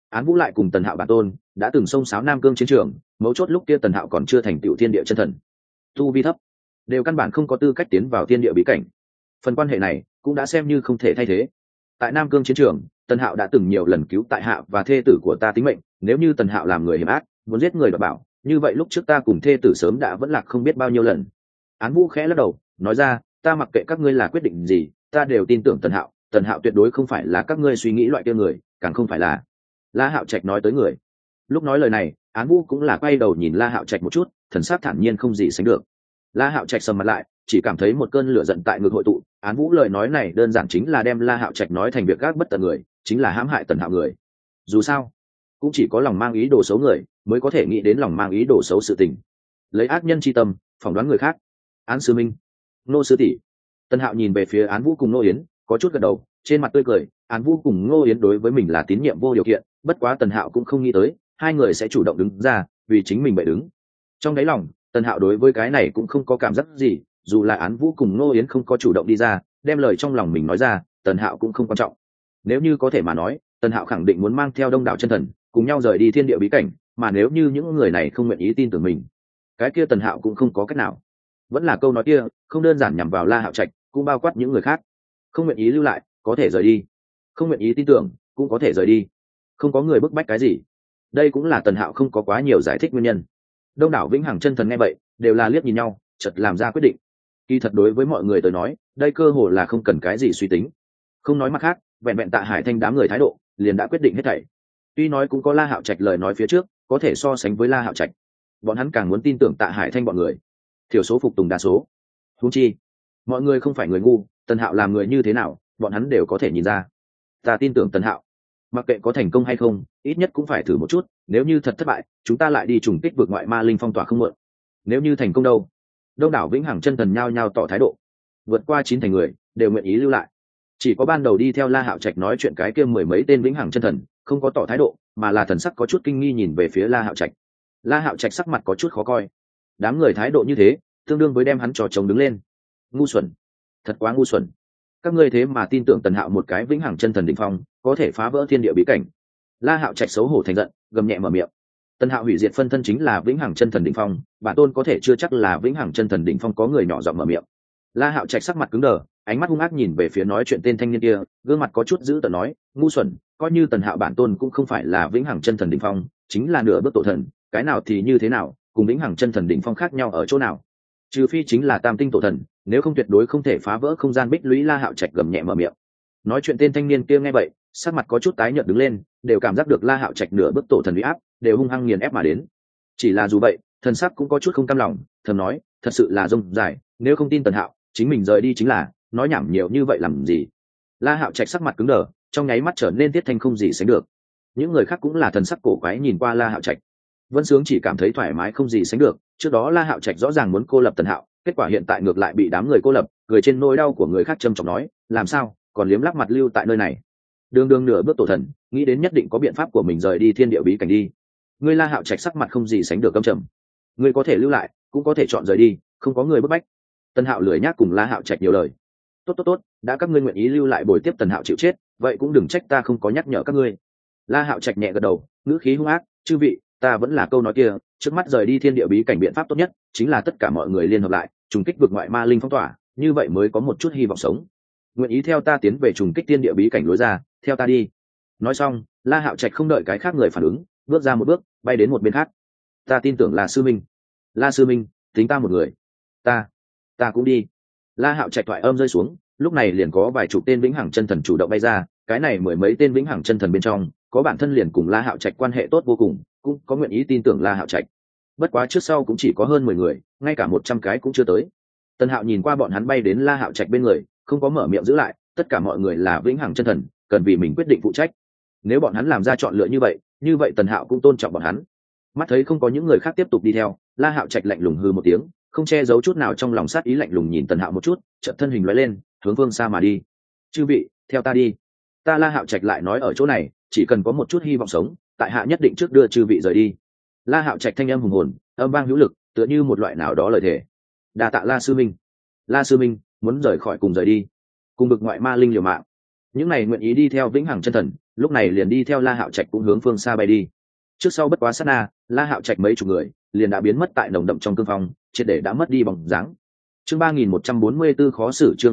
Án Vũ lại cùng Tần Hạo bản tôn đã từng xông xáo Nam Cương chiến trường, mấu chốt lúc kia Tần Hạo còn chưa thành tựu thiên địa chân thần, tu vi thấp, đều căn bản không có tư cách tiến vào thiên địa bí cảnh. Phần quan hệ này cũng đã xem như không thể thay thế. Tại Nam Cương chiến trường, Tần Hạo đã từng nhiều lần cứu tại hạ và thê tử của ta tính mệnh, nếu như Tần Hạo làm người hiểm ác, muốn giết người đoạt bảo, như vậy lúc trước ta cùng thê tử sớm đã vẫn lạc không biết bao nhiêu lần. Án Vũ khẽ lắc đầu, nói ra, ta mặc kệ các ngươi là quyết định gì, ta đều tin tưởng Tần Hạo tuyệt đối không phải là các ngươi suy nghĩ loại kia người, càng không phải là La Hạo Trạch nói tới người. Lúc nói lời này, Án Vũ cũng là quay đầu nhìn La Hạo Trạch một chút, thần sắc thản nhiên không gì sánh được. La Hạo Trạch sầm mặt lại, chỉ cảm thấy một cơn lửa giận tại ngực hội tụ. Án Vũ lời nói này đơn giản chính là đem La Hạo Trạch nói thành việc gác bất tận người, chính là hãm hại Tần Hạo người. Dù sao, cũng chỉ có lòng mang ý đồ xấu người mới có thể nghĩ đến lòng mang ý đồ xấu sự tình, lấy ác nhân chi tâm phỏng đoán người khác. Án sư minh, Nô sư tỷ. Tần Hạo nhìn về phía Án Vũ cùng Ngô Yến, có chút gật đầu, trên mặt tươi cười. Án Vũ cùng Ngô Yến đối với mình là tín nhiệm vô điều kiện, bất quá Tần Hạo cũng không nghĩ tới hai người sẽ chủ động đứng ra vì chính mình bậy đứng. Trong đáy lòng Tần Hạo đối với cái này cũng không có cảm giác gì, dù là Án Vũ cùng Ngô Yến không có chủ động đi ra đem lời trong lòng mình nói ra, Tần Hạo cũng không quan trọng. Nếu như có thể mà nói, Tần Hạo khẳng định muốn mang theo đông đảo chân thần cùng nhau rời đi thiên địa bí cảnh, mà nếu như những người này không nguyện ý tin tưởng mình, cái kia Tần Hạo cũng không có cách nào. Vẫn là câu nói kia, không đơn giản nhằm vào La Hạo Trạch, cũng bao quát những người khác. Không nguyện ý lưu lại có thể rời đi, không nguyện ý tin tưởng cũng có thể rời đi, không có người bức bách cái gì. Đây cũng là Tần Hạo không có quá nhiều giải thích nguyên nhân. Đông đảo vĩnh hằng chân thần nghe vậy đều là liếc nhìn nhau, chợt làm ra quyết định. Kỳ thật đối với mọi người tới nói, đây cơ hồ là không cần cái gì suy tính. Không nói mặt khác, vẹn vẹn Tạ Hải Thanh đám người thái độ liền đã quyết định hết thảy. Tuy nói cũng có La Hạo Trạch lời nói phía trước có thể so sánh với La Hạo Trạch, bọn hắn càng muốn tin tưởng Tạ Hải Thanh bọn người, thiểu số phục tùng đa số. Huống chi mọi người không phải người ngu, Tần Hạo làm người như thế nào bọn hắn đều có thể nhìn ra. Ta tin tưởng Tần Hạo, mặc kệ có thành công hay không, ít nhất cũng phải thử một chút, nếu như thật thất bại chúng ta lại đi trùng kích vượt ngoại ma linh phong tỏa không muộn. Nếu như thành công đâu? Đông đảo vĩnh hằng chân thần nhao nhao tỏ thái độ, vượt qua 9 thành người đều nguyện ý lưu lại. Chỉ có ban đầu đi theo La Hạo Trạch nói chuyện cái kia mười mấy tên vĩnh hằng chân thần không có tỏ thái độ, mà là thần sắc có chút kinh nghi nhìn về phía La Hạo Trạch. La Hạo Trạch sắc mặt có chút khó coi, đám người thái độ như thế tương đương với đem hắn trò chống đứng lên. Ngu xuẩn, thật quá ngu xuẩn. Các ngươi thế mà tin tưởng Tần Hạo một cái vĩnh hằng chân thần đỉnh phong có thể phá vỡ thiên địa bí cảnh. La Hạo Trạch xấu hổ thành giận, gầm nhẹ mở miệng. Tần Hạo hủy diệt phân thân chính là vĩnh hằng chân thần đỉnh phong, bản tôn có thể chưa chắc là vĩnh hằng chân thần đỉnh phong. Có người nhỏ giọng mở miệng. La Hạo Trạch sắc mặt cứng đờ, ánh mắt hung ác nhìn về phía nói chuyện tên thanh niên kia, gương mặt có chút dữ tợn nói, ngu xuẩn, coi như Tần Hạo bản tôn cũng không phải là vĩnh hằng chân thần đỉnh phong, chính là nửa bước tổ thần, cái nào thì như thế nào, cùng vĩnh hằng chân thần đỉnh phong khác nhau ở chỗ nào? Trừ phi chính là tam tinh tổ thần, nếu không tuyệt đối không thể phá vỡ không gian bích lũy. La Hạo Trạch gầm nhẹ mở miệng. Nói chuyện tên thanh niên kia nghe vậy, sắc mặt có chút tái nhợt đứng lên, đều cảm giác được La Hạo Trạch nửa bước tổ thần uy áp đều hung hăng nghiền ép mà đến. Chỉ là dù vậy, thần sắc cũng có chút không cam lòng, thầm nói, thật sự là rông dài, nếu không tin Tần Hạo, chính mình rời đi chính là, nói nhảm nhiều như vậy làm gì? La Hạo Trạch sắc mặt cứng đờ, trong nháy mắt trở nên tiết thanh không gì sánh được. Những người khác cũng là thần sắc cổ quái nhìn qua La Hạo Trạch. Vân Sướng chỉ cảm thấy thoải mái không gì sánh được, trước đó La Hạo Trạch rõ ràng muốn cô lập Tần Hạo, kết quả hiện tại ngược lại bị đám người cô lập, cười trên nỗi đau của người khác trầm trọng nói, làm sao, còn liếm lắp mặt lưu tại nơi này? Đường đường nửa bước tổ thần, nghĩ đến nhất định có biện pháp của mình rời đi thiên địa bí cảnh đi. Ngươi La Hạo Trạch sắc mặt không gì sánh được căm trầm. Ngươi có thể lưu lại, cũng có thể chọn rời đi, không có người bức bách. Tần Hạo lười nhác cùng La Hạo Trạch nhiều lời. Tốt, đã các ngươi nguyện ý lưu lại bồi tiếp Tần Hạo chịu chết, vậy cũng đừng trách ta không có nhắc nhở các ngươi. La Hạo Trạch nhẹ gật đầu, ngữ khí hung ác, chư vị, ta vẫn là câu nói kia, trước mắt rời đi thiên địa bí cảnh biện pháp tốt nhất chính là tất cả mọi người liên hợp lại trùng kích vượt ngoại ma linh phong tỏa, như vậy mới có một chút hy vọng sống. Nguyện ý theo ta tiến về trùng kích thiên địa bí cảnh lối ra, theo ta đi. Nói xong, La Hạo Trạch không đợi cái khác người phản ứng, bước ra một bước, bay đến một bên khác. Ta tin tưởng là sư minh. La sư minh, tính ta một người. Ta cũng đi. La Hạo Trạch thoại âm rơi xuống, lúc này liền có vài chục tên vĩnh hằng chân thần chủ động bay ra, cái này mười mấy tên vĩnh hằng chân thần bên trong có bản thân liền cùng La Hạo Trạch quan hệ tốt vô cùng, cũng có nguyện ý tin tưởng La Hạo Trạch. Bất quá trước sau cũng chỉ có hơn 10 người, ngay cả 100 cái cũng chưa tới. Tần Hạo nhìn qua bọn hắn bay đến La Hạo Trạch bên người, không có mở miệng giữ lại, tất cả mọi người là vĩnh hằng chân thần, cần vì mình quyết định phụ trách. Nếu bọn hắn làm ra chọn lựa như vậy Tần Hạo cũng tôn trọng bọn hắn. Mắt thấy không có những người khác tiếp tục đi theo, La Hạo Trạch lạnh lùng hừ một tiếng, không che giấu chút nào trong lòng sát ý, lạnh lùng nhìn Tần Hạo một chút, chợt thân hình lóe lên, hướng phương xa mà đi. Chư vị, theo ta đi. Ta La Hạo Trạch lại nói ở chỗ này, chỉ cần có một chút hy vọng sống, tại hạ nhất định trước đưa chư vị rời đi. La Hạo Trạch thanh âm hùng hồn, âm vang hữu lực, tựa như một loại nào đó lời thề. Đa tạ La sư minh. La sư minh muốn rời khỏi cùng rời đi, cùng bực ngoại ma linh liều mạng. Những này nguyện ý đi theo vĩnh hằng chân thần lúc này liền đi theo La Hạo Trạch cũng hướng phương xa bay đi. Trước sau bất quá sát na, La Hạo Trạch mấy chục người liền đã biến mất tại nồng đậm trong cương phong, triệt để đã mất đi bóng dáng. Chương 3144 khó xử, chương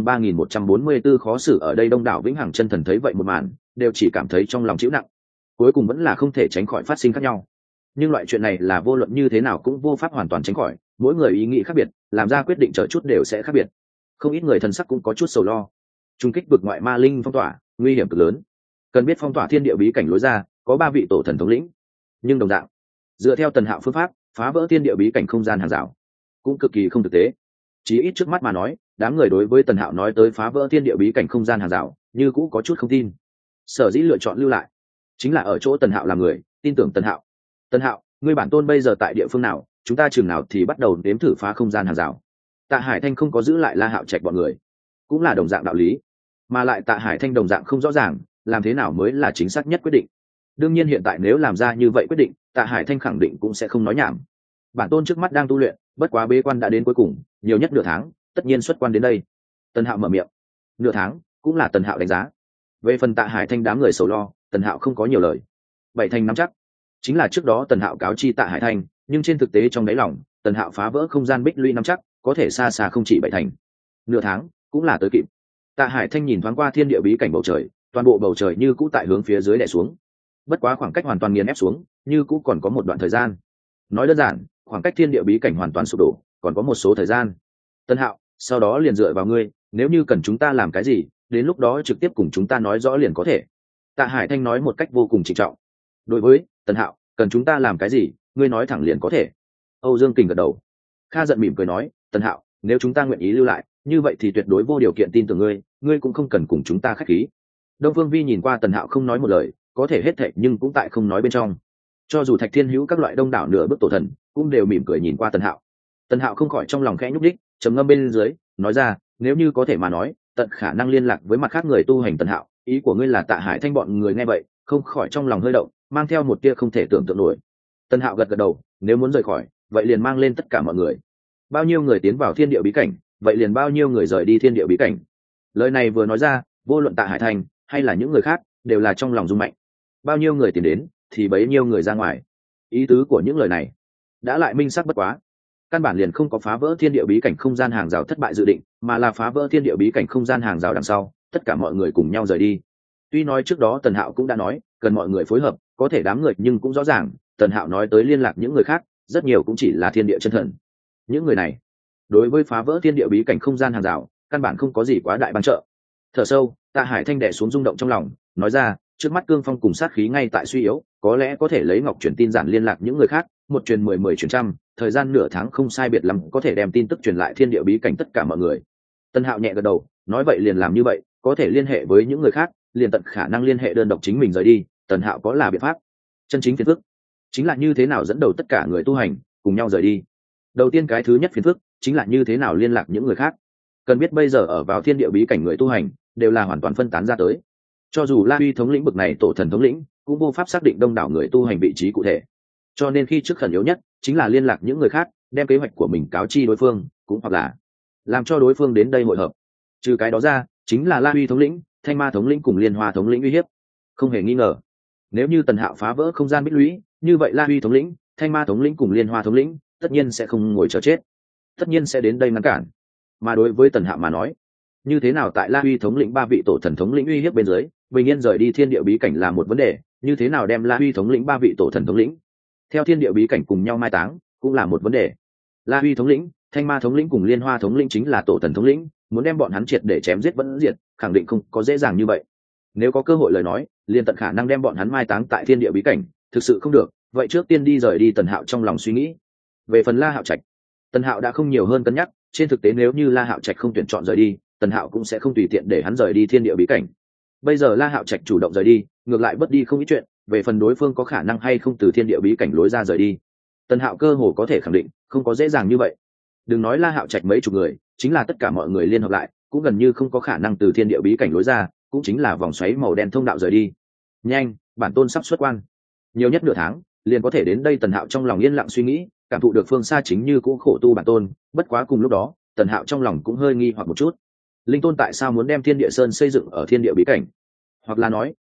3144 khó xử. Ở đây đông đảo vĩnh hằng chân thần thấy vậy một màn, đều chỉ cảm thấy trong lòng chịu nặng. Cuối cùng vẫn là không thể tránh khỏi phát sinh khác nhau. Nhưng loại chuyện này là vô luận như thế nào cũng vô pháp hoàn toàn tránh khỏi, mỗi người ý nghĩ khác biệt, làm ra quyết định chờ chút đều sẽ khác biệt. Không ít người thần sắc cũng có chút sầu lo. Trung kích vực ngoại ma linh phong tỏa, nguy hiểm cực lớn. Cần biết phong tỏa thiên địa bí cảnh lối ra, có 3 vị tổ thần thống lĩnh. Nhưng đồng dạng, dựa theo Tần Hạo phương pháp, phá vỡ thiên địa bí cảnh không gian hàng rào, cũng cực kỳ không thực tế. Chí ít trước mắt mà nói, đám người đối với Tần Hạo nói tới phá vỡ thiên địa bí cảnh không gian hàng rào, như cũ có chút không tin. Sở dĩ lựa chọn lưu lại, chính là ở chỗ Tần Hạo làm người, tin tưởng Tần Hạo. Tần Hạo, ngươi bản tôn bây giờ tại địa phương nào, chúng ta chừng nào thì bắt đầu nếm thử phá không gian hàng rào. Tạ Hải Thanh không có giữ lại La Hạo Trạch bọn người, cũng là đồng dạng đạo lý, mà lại Tạ Hải Thanh đồng dạng không rõ ràng, làm thế nào mới là chính xác nhất quyết định. Đương nhiên hiện tại nếu làm ra như vậy quyết định, Tạ Hải Thanh khẳng định cũng sẽ không nói nhảm. Bản tôn trước mắt đang tu luyện, bất quá bế quan đã đến cuối cùng, nhiều nhất nửa tháng, tất nhiên xuất quan đến đây. Tần Hạo mở miệng. Nửa tháng, cũng là Tần Hạo đánh giá. Về phần Tạ Hải Thanh đám người sầu lo, Tần Hạo không có nhiều lời. Bảy thành nắm chắc. Chính là trước đó Tần Hạo cáo chi Tạ Hải Thanh, nhưng trên thực tế trong đáy lòng, Tần Hạo phá vỡ không gian bích lũy nắm chắc, có thể xa xa không chỉ bảy thành. Nửa tháng, cũng là tới kịp. Tạ Hải Thanh nhìn thoáng qua thiên địa bí cảnh bầu trời, toàn bộ bầu trời như cũ tại hướng phía dưới đè xuống. Bất quá khoảng cách hoàn toàn nghiền ép xuống, như cũ còn có một đoạn thời gian. Nói đơn giản, khoảng cách thiên địa bí cảnh hoàn toàn sụp đổ, còn có một số thời gian. Tân Hạo, sau đó liền dựa vào ngươi, nếu như cần chúng ta làm cái gì, đến lúc đó trực tiếp cùng chúng ta nói rõ liền có thể. Tạ Hải Thanh nói một cách vô cùng trịnh trọng. Đối với Tân Hạo, cần chúng ta làm cái gì, ngươi nói thẳng liền có thể. Âu Dương Kình gật đầu. Kha giận mỉm cười nói, Tân Hạo, nếu chúng ta nguyện ý lưu lại, như vậy thì tuyệt đối vô điều kiện tin tưởng ngươi, ngươi cũng không cần cùng chúng ta khách khí. Đông Phương Vi nhìn qua Tần Hạo không nói một lời, có thể hết thệ nhưng cũng tại không nói bên trong. Cho dù Thạch Thiên Hữu các loại đông đảo nửa bước tổ thần, cũng đều mỉm cười nhìn qua Tần Hạo. Tần Hạo không khỏi trong lòng khẽ nhúc đích, trầm ngâm bên dưới, nói ra, nếu như có thể mà nói, tận khả năng liên lạc với mặt khác người tu hành. Tần Hạo, ý của ngươi là Tạ Hải Thanh bọn người nghe vậy, không khỏi trong lòng hơi động, mang theo một tia không thể tưởng tượng nổi. Tần Hạo gật gật đầu, nếu muốn rời khỏi, vậy liền mang lên tất cả mọi người. Bao nhiêu người tiến vào thiên địa bí cảnh, vậy liền bao nhiêu người rời đi thiên địa bí cảnh. Lời này vừa nói ra, vô luận Tạ Hải Thanh hay là những người khác, đều là trong lòng rung mạnh. Bao nhiêu người tiến đến, thì bấy nhiêu người ra ngoài. Ý tứ của những lời này đã lại minh xác bất quá. Căn bản liền không có phá vỡ thiên địa bí cảnh không gian hàng rào thất bại dự định, mà là phá vỡ thiên địa bí cảnh không gian hàng rào đằng sau, tất cả mọi người cùng nhau rời đi. Tuy nói trước đó Tần Hạo cũng đã nói, cần mọi người phối hợp, có thể đám người nhưng cũng rõ ràng, Tần Hạo nói tới liên lạc những người khác, rất nhiều cũng chỉ là thiên địa chân thần. Những người này, đối với phá vỡ thiên địa bí cảnh không gian hàng rào, căn bản không có gì quá đại ban trợ. Thở sâu, Tạ Hải Thanh đè xuống rung động trong lòng, nói ra, trước mắt cương phong cùng sát khí ngay tại suy yếu, có lẽ có thể lấy ngọc truyền tin giản liên lạc những người khác, một truyền 10, 10 truyền trăm, thời gian nửa tháng không sai biệt lắm có thể đem tin tức truyền lại thiên địa bí cảnh tất cả mọi người. Tân Hạo nhẹ gật đầu, nói vậy liền làm như vậy, có thể liên hệ với những người khác, liền tận khả năng liên hệ đơn độc chính mình rời đi. Tần Hạo có là biện pháp. Chân chính phiền phức chính là như thế nào dẫn đầu tất cả người tu hành cùng nhau rời đi. Đầu tiên cái thứ nhất phiền phức chính là như thế nào liên lạc những người khác. Cần biết bây giờ ở vào thiên địa bí cảnh người tu hành đều là hoàn toàn phân tán ra tới. Cho dù La Uy thống lĩnh bực này tổ thần thống lĩnh, cũng vô pháp xác định đông đảo người tu hành vị trí cụ thể. Cho nên khi trước khẩn yếu nhất chính là liên lạc những người khác, đem kế hoạch của mình cáo chi đối phương, cũng hoặc là làm cho đối phương đến đây hội hợp. Trừ cái đó ra, chính là La Uy thống lĩnh, Thanh Ma thống lĩnh cùng Liên Hoa thống lĩnh uy hiếp. Không hề nghi ngờ, nếu như Tần Hạo phá vỡ không gian bích lũy, như vậy La Uy thống lĩnh, Thanh Ma thống lĩnh cùng Liên Hoa thống lĩnh, tất nhiên sẽ không ngồi chờ chết, tất nhiên sẽ đến đây ngăn cản. Mà đối với Tần Hạo mà nói, như thế nào tại La Uy thống lĩnh 3 vị tổ thần thống lĩnh uy hiếp bên dưới, bình yên rời đi thiên địa bí cảnh là một vấn đề, như thế nào đem La Uy thống lĩnh 3 vị tổ thần thống lĩnh theo thiên địa bí cảnh cùng nhau mai táng cũng là một vấn đề. La Uy thống lĩnh, Thanh Ma thống lĩnh cùng Liên Hoa thống lĩnh chính là tổ thần thống lĩnh, muốn đem bọn hắn triệt để chém giết vẫn diệt, khẳng định không có dễ dàng như vậy. Nếu có cơ hội lời nói, liền tận khả năng đem bọn hắn mai táng tại thiên địa bí cảnh, thực sự không được, vậy trước tiên đi rời đi. Tần Hạo trong lòng suy nghĩ. Về phần La Hạo Trạch, Tần Hạo đã không nhiều hơn cân nhắc, trên thực tế nếu như La Hạo Trạch không tuyển chọn rời đi, Tần Hạo cũng sẽ không tùy tiện để hắn rời đi thiên địa bí cảnh. Bây giờ La Hạo Trạch chủ động rời đi, ngược lại bất đi không ít chuyện, về phần đối phương có khả năng hay không từ thiên địa bí cảnh lối ra rời đi, Tần Hạo cơ hồ có thể khẳng định, không có dễ dàng như vậy. Đừng nói La Hạo Trạch mấy chục người, chính là tất cả mọi người liên hợp lại, cũng gần như không có khả năng từ thiên địa bí cảnh lối ra, cũng chính là vòng xoáy màu đen thông đạo rời đi. Nhanh, bản tôn sắp xuất quan, nhiều nhất nửa tháng, liền có thể đến đây. Tần Hạo trong lòng yên lặng suy nghĩ, cảm thụ được phương xa chính như cũ khổ tu bản tôn, bất quá cùng lúc đó, Tần Hạo trong lòng cũng hơi nghi hoặc một chút. Linh tôn tại sao muốn đem thiên địa sơn xây dựng ở thiên địa bí cảnh? Hoặc là nói,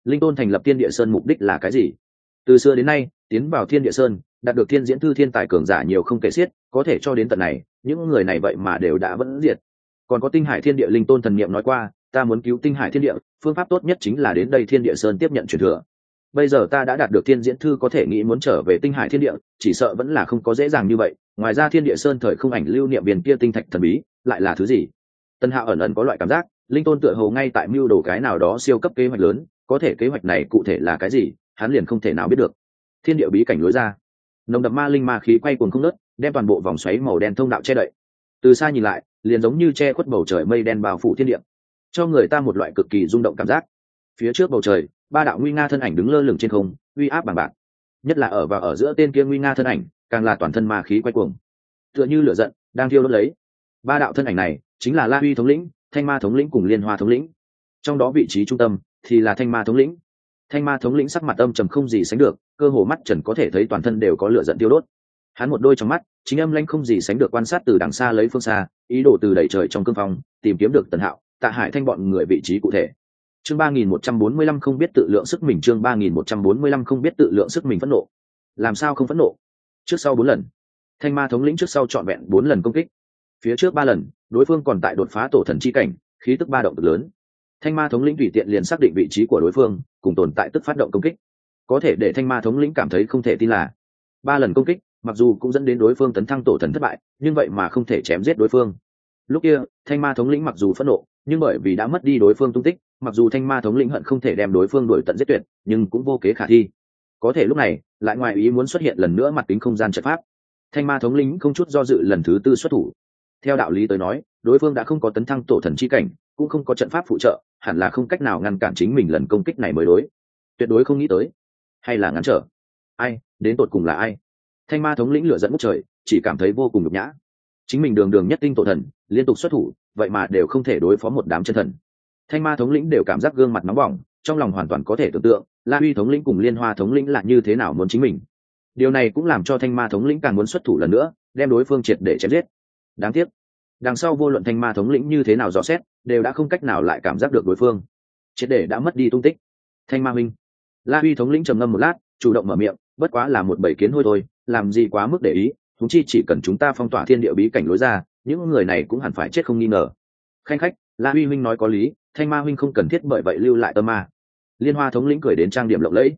linh tôn thành lập thiên địa sơn mục đích là cái gì? Từ xưa đến nay, tiến vào thiên địa sơn đạt được thiên diễn thư thiên tài cường giả nhiều không kể xiết, có thể cho đến tận này những người này vậy mà đều đã vẫn diệt. Còn có tinh hải thiên địa linh tôn thần niệm nói qua, ta muốn cứu tinh hải thiên địa, phương pháp tốt nhất chính là đến đây thiên địa sơn tiếp nhận truyền thừa. Bây giờ ta đã đạt được thiên diễn thư, có thể nghĩ muốn trở về tinh hải thiên địa, chỉ sợ vẫn là không có dễ dàng như vậy. Ngoài ra thiên địa sơn thời không ảnh lưu niệm viên kia tinh thạch thần bí lại là thứ gì? Tân Hạo ẩn ẩn có loại cảm giác linh tôn tựa hồ ngay tại mưu đồ cái nào đó siêu cấp kế hoạch lớn, có thể kế hoạch này cụ thể là cái gì hắn liền không thể nào biết được. Thiên địa bí cảnh lối ra, nồng đậm ma linh ma khí quay cuồng không ngớt, đem toàn bộ vòng xoáy màu đen thông đạo che đậy. Từ xa nhìn lại liền giống như che khuất bầu trời mây đen bao phủ thiên địa, cho người ta một loại cực kỳ rung động cảm giác. Phía trước bầu trời, ba đạo nguy nga thân ảnh đứng lơ lửng trên không, uy áp bằng bạc. Nhất là ở giữa tên kia nguy nga thân ảnh, càng là toàn thân ma khí quay cuồng, tựa như lửa giận đang thiêu đốt lấy. Ba đạo thân ảnh này chính là La Huy thống lĩnh, Thanh Ma thống lĩnh cùng Liên Hoa thống lĩnh. Trong đó vị trí trung tâm thì là Thanh Ma thống lĩnh. Thanh Ma thống lĩnh sắc mặt âm trầm không gì sánh được, cơ hồ mắt trần có thể thấy toàn thân đều có lửa giận tiêu đốt. Hắn một đôi trong mắt chính âm lãnh không gì sánh được quan sát từ đằng xa lấy phương xa, ý đồ từ đẩy trời trong cương phong tìm kiếm được Tần Hạo, Tạ Hải Thanh bọn người vị trí cụ thể. Chương 3145 không biết tự lượng sức mình, chương 3145 không biết tự lượng sức mình. Phẫn nộ? Làm sao không phẫn nộ? Trước sau 4 lần. Thanh Ma thống lĩnh trước sau trọn vẹn 4 lần công kích. Phía trước 3 lần, đối phương còn tại đột phá tổ thần chi cảnh, khí tức ba động cực lớn. Thanh Ma thống lĩnh tùy tiện liền xác định vị trí của đối phương, cùng tồn tại tức phát động công kích. Có thể để Thanh Ma thống lĩnh cảm thấy không thể tin là 3 lần công kích, mặc dù cũng dẫn đến đối phương tấn thăng tổ thần thất bại, nhưng vậy mà không thể chém giết đối phương. Lúc kia, Thanh Ma thống lĩnh mặc dù phẫn nộ, nhưng bởi vì đã mất đi đối phương tung tích, mặc dù Thanh Ma thống lĩnh hận không thể đem đối phương đuổi tận giết tuyệt, nhưng cũng vô kế khả thi. Có thể lúc này, lại ngoài ý muốn xuất hiện lần nữa mặt kính không gian trận pháp. Thanh Ma thống lĩnh không chút do dự lần thứ 4 xuất thủ. Theo đạo lý tới nói, đối phương đã không có tấn thăng tổ thần chi cảnh, cũng không có trận pháp phụ trợ, hẳn là không cách nào ngăn cản chính mình lần công kích này mới đối. Tuyệt đối không nghĩ tới, hay là ngăn trở. Ai, đến tột cùng là ai? Thanh Ma thống lĩnh lửa giận ngút trời, chỉ cảm thấy vô cùng nhục nhã. Chính mình đường đường nhất tinh tổ thần, liên tục xuất thủ, vậy mà đều không thể đối phó một đám chân thần. Thanh Ma thống lĩnh đều cảm giác gương mặt nóng bỏng, trong lòng hoàn toàn có thể tưởng tượng, La Huy thống lĩnh cùng Liên Hoa thống lĩnh là như thế nào muốn chính mình. Điều này cũng làm cho Thanh Ma thống lĩnh càng muốn xuất thủ lần nữa, đem đối phương triệt để chém giết. Đáng tiếc, đằng sau vô luận Thanh Ma thống lĩnh như thế nào dò xét, đều đã không cách nào lại cảm giác được đối phương, triệt để đã mất đi tung tích. Thanh Ma huynh. La Huy thống lĩnh trầm ngâm một lát, chủ động mở miệng, bất quá là một bầy kiến hôi thôi, làm gì quá mức để ý, chúng chi chỉ cần chúng ta phong tỏa thiên địa bí cảnh lối ra, những người này cũng hẳn phải chết không nghi ngờ. Khanh khách, La Huy huynh nói có lý, Thanh Ma huynh không cần thiết bởi vậy lưu lại tâm ma. Liên Hoa thống lĩnh cười đến trang điểm lộng lẫy.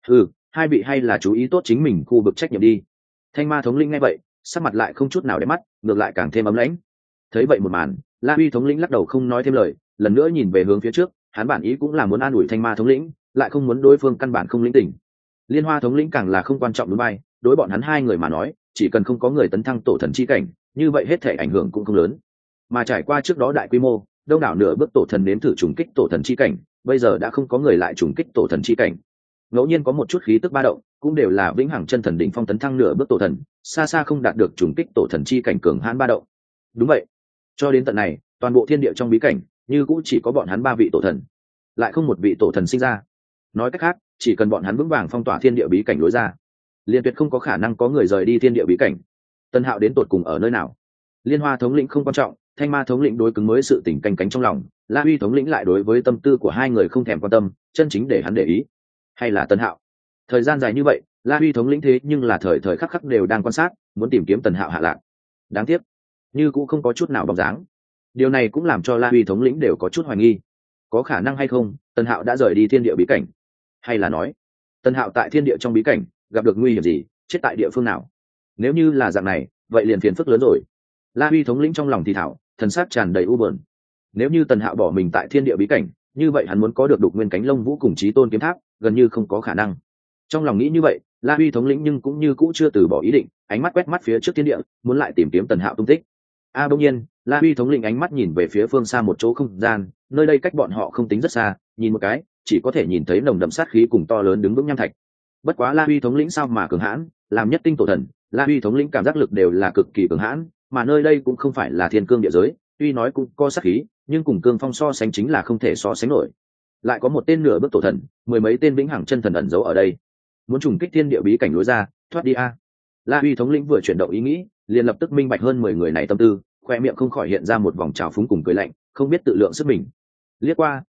Hai vị hay là chú ý tốt chính mình khu vực trách nhiệm đi. Thanh Ma thống lĩnh nghe vậy, sắc mặt lại không chút nào để mắt, ngược lại càng thêm ấm lãnh. Thấy vậy một màn, La Huy thống lĩnh lắc đầu không nói thêm lời, lần nữa nhìn về hướng phía trước, hắn bản ý cũng là muốn an ủi Thanh Ma thống lĩnh, lại không muốn đối phương căn bản không lĩnh tỉnh. Liên Hoa thống lĩnh càng là không quan trọng đối bay, đối bọn hắn hai người mà nói, chỉ cần không có người tấn thăng tổ thần chi cảnh, như vậy hết thể ảnh hưởng cũng không lớn. Mà trải qua trước đó đại quy mô, đông đảo nửa bước tổ thần đến thử trùng kích tổ thần chi cảnh, bây giờ đã không có người lại trùng kích tổ thần chi cảnh. Ngẫu nhiên có một chút khí tức ba động, cũng đều là vĩnh hằng chân thần đỉnh phong tấn thăng nửa bước tổ thần, xa xa không đạt được trùng kích tổ thần chi cảnh cường hãn ba động. Đúng vậy, cho đến tận này, toàn bộ thiên địa trong bí cảnh, như cũng chỉ có bọn hắn 3 vị tổ thần, lại không một vị tổ thần sinh ra. Nói cách khác, chỉ cần bọn hắn vững vàng phong tỏa thiên địa bí cảnh lối ra, liên tuyệt không có khả năng có người rời đi thiên địa bí cảnh. Tân Hạo đến tột cùng ở nơi nào? Liên Hoa thống lĩnh không quan trọng, Thanh Ma thống lĩnh đối cứng mới sự tình canh cánh trong lòng, La Huy thống lĩnh lại đối với tâm tư của hai người không thèm quan tâm, chân chính để hắn để ý. Hay là Tân Hạo? Thời gian dài như vậy, La Huy thống lĩnh thế nhưng là thời thời khắc khắc đều đang quan sát, muốn tìm kiếm Tần Hạo hạ lạc. Đáng tiếc, như cũng không có chút nào bóng dáng. Điều này cũng làm cho La Huy thống lĩnh đều có chút hoài nghi, có khả năng hay không Tần Hạo đã rời đi thiên địa bí cảnh, hay là nói Tần Hạo tại thiên địa trong bí cảnh gặp được nguy hiểm gì, chết tại địa phương nào? Nếu như là dạng này, vậy liền phiền phức lớn rồi. La Huy thống lĩnh trong lòng thì thảo, thần sắc tràn đầy u buồn. Nếu như Tần Hạo bỏ mình tại thiên địa bí cảnh, như vậy hắn muốn có được đục nguyên cánh lông vũ cùng chí tôn kiếm tháp, gần như không có khả năng. Trong lòng nghĩ như vậy, La Huy thống lĩnh nhưng cũng như cũ chưa từ bỏ ý định, ánh mắt quét mắt phía trước thiên địa, muốn lại tìm kiếm Tần Hạo tung tích. Bỗng nhiên, La Huy thống lĩnh ánh mắt nhìn về phía phương xa một chỗ không gian, nơi đây cách bọn họ không tính rất xa, nhìn một cái, chỉ có thể nhìn thấy nồng đậm sát khí cùng to lớn đứng vững nham thạch. Bất quá La Huy thống lĩnh sao mà cường hãn, làm nhất tinh tổ thần, La Huy thống lĩnh cảm giác lực đều là cực kỳ cường hãn, mà nơi đây cũng không phải là thiên cương địa giới, tuy nói cũng có sát khí, nhưng cùng cương phong so sánh chính là không thể so sánh nổi. Lại có một tên nửa bước tổ thần, 10 mấy tên vĩnh hằng chân thần ẩn giấu ở đây, muốn trùng kích thiên địa bí cảnh lối ra, thoát đi a. La Huy thống lĩnh vừa chuyển động ý nghĩ, liền lập tức minh bạch hơn 10 người này tâm tư, khoe miệng không khỏi hiện ra một vòng trào phúng cùng cười lạnh, không biết tự lượng sức mình. Liếc qua,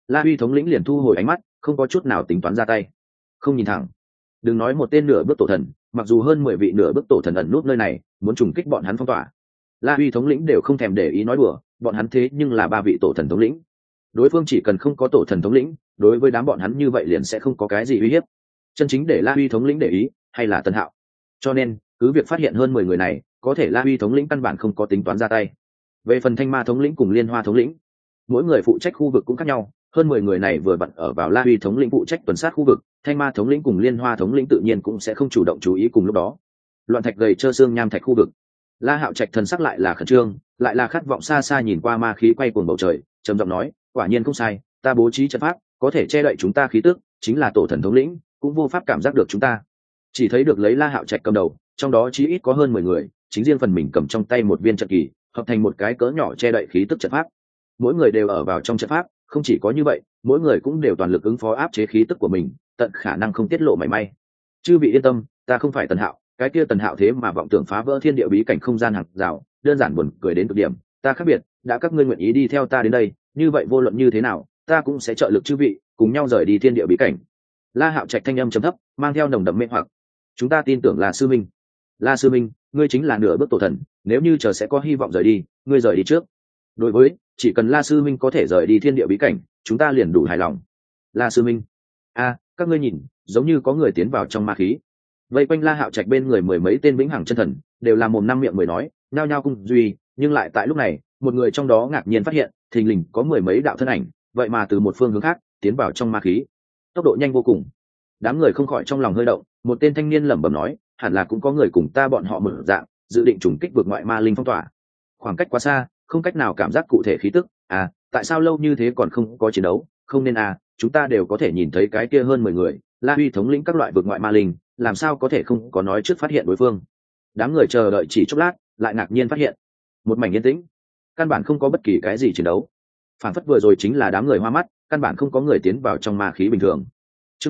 La Huy thống lĩnh liền thu hồi ánh mắt, không có chút nào tính toán ra tay, không nhìn thẳng. Đừng nói một tên nửa bước tổ thần, mặc dù hơn 10 vị nửa bước tổ thần ẩn nút nơi này muốn trùng kích bọn hắn phong tỏa, La Huy thống lĩnh đều không thèm để ý nói đùa, bọn hắn thế nhưng là 3 vị tổ thần thống lĩnh. Đối phương chỉ cần không có tổ thần thống lĩnh, đối với đám bọn hắn như vậy liền sẽ không có cái gì uy hiếp. Chân chính để La Huy thống lĩnh để ý hay là Tân Hạo. Cho nên cứ việc phát hiện hơn 10 người này, có thể La Huy thống lĩnh căn bản không có tính toán ra tay. Về phần Thanh Ma thống lĩnh cùng Liên Hoa thống lĩnh, mỗi người phụ trách khu vực cũng khác nhau, hơn 10 người này vừa vặn ở vào La Huy thống lĩnh phụ trách tuần sát khu vực, Thanh Ma thống lĩnh cùng Liên Hoa thống lĩnh tự nhiên cũng sẽ không chủ động chú ý cùng lúc đó. Loạn thạch gầy trơ xương nham thạch khu vực, La Hạo Trạch thần sắc lại là khẩn trương, lại là khát vọng xa xa nhìn qua ma khí quay cuồng bầu trời, trầm giọng nói, quả nhiên không sai, ta bố trí trận pháp, có thể che đậy chúng ta khí tức, chính là tổ thần thống lĩnh, cũng vô pháp cảm giác được chúng ta. Chỉ thấy được lấy La Hạo Trạch cầm đầu, trong đó chí ít có hơn 10 người, chính riêng phần mình cầm trong tay một viên trận kỳ, hợp thành một cái cỡ nhỏ che đậy khí tức trận pháp. Mỗi người đều ở vào trong trận pháp, không chỉ có như vậy, mỗi người cũng đều toàn lực ứng phó áp chế khí tức của mình, tận khả năng không tiết lộ mảy may. Chư vị yên tâm, ta không phải Tần Hạo, cái kia Tần Hạo thế mà vọng tưởng phá vỡ thiên địa bí cảnh không gian hàng rào, đơn giản buồn cười đến cực điểm. Ta khác biệt, đã các ngươi nguyện ý đi theo ta đến đây, như vậy vô luận như thế nào, ta cũng sẽ trợ lực chư vị cùng nhau rời đi thiên địa bí cảnh. La Hạo Trạch thanh âm trầm thấp, mang theo nồng đậm mê hoặc. Chúng ta tin tưởng là sư minh. La sư minh, ngươi chính là nửa bước tổ thần, nếu như chờ sẽ có hy vọng rời đi, ngươi rời đi trước. Đối với, chỉ cần La sư minh có thể rời đi thiên địa bí cảnh, chúng ta liền đủ hài lòng. La sư minh, các ngươi nhìn, giống như có người tiến vào trong ma khí. Vây quanh La Hạo Trạch bên người 10 mấy tên vĩnh hằng chân thần, đều là mồm năm miệng mười nói, nhao nhao cung duy, nhưng lại tại lúc này, một người trong đó ngạc nhiên phát hiện, thình lình có 10 mấy đạo thân ảnh, vậy mà từ một phương hướng khác tiến vào trong ma khí, tốc độ nhanh vô cùng. Đám người không khỏi trong lòng hơi động, một tên thanh niên lẩm bẩm nói, hẳn là cũng có người cùng ta bọn họ mở dạng, dự định trùng kích vượt ngoại ma linh phong tỏa. Khoảng cách quá xa, không cách nào cảm giác cụ thể khí tức. Tại sao lâu như thế còn không có chiến đấu? Không nên chúng ta đều có thể nhìn thấy cái kia hơn 10 người, La Huy thống lĩnh các loại vượt ngoại ma linh, làm sao có thể không có nói trước phát hiện đối phương? Đám người chờ đợi chỉ chốc lát, lại ngạc nhiên phát hiện một mảnh yên tĩnh, căn bản không có bất kỳ cái gì chiến đấu. Phản phất vừa rồi chính là đám người hoa mắt, căn bản không có người tiến vào trong ma khí bình thường. Chương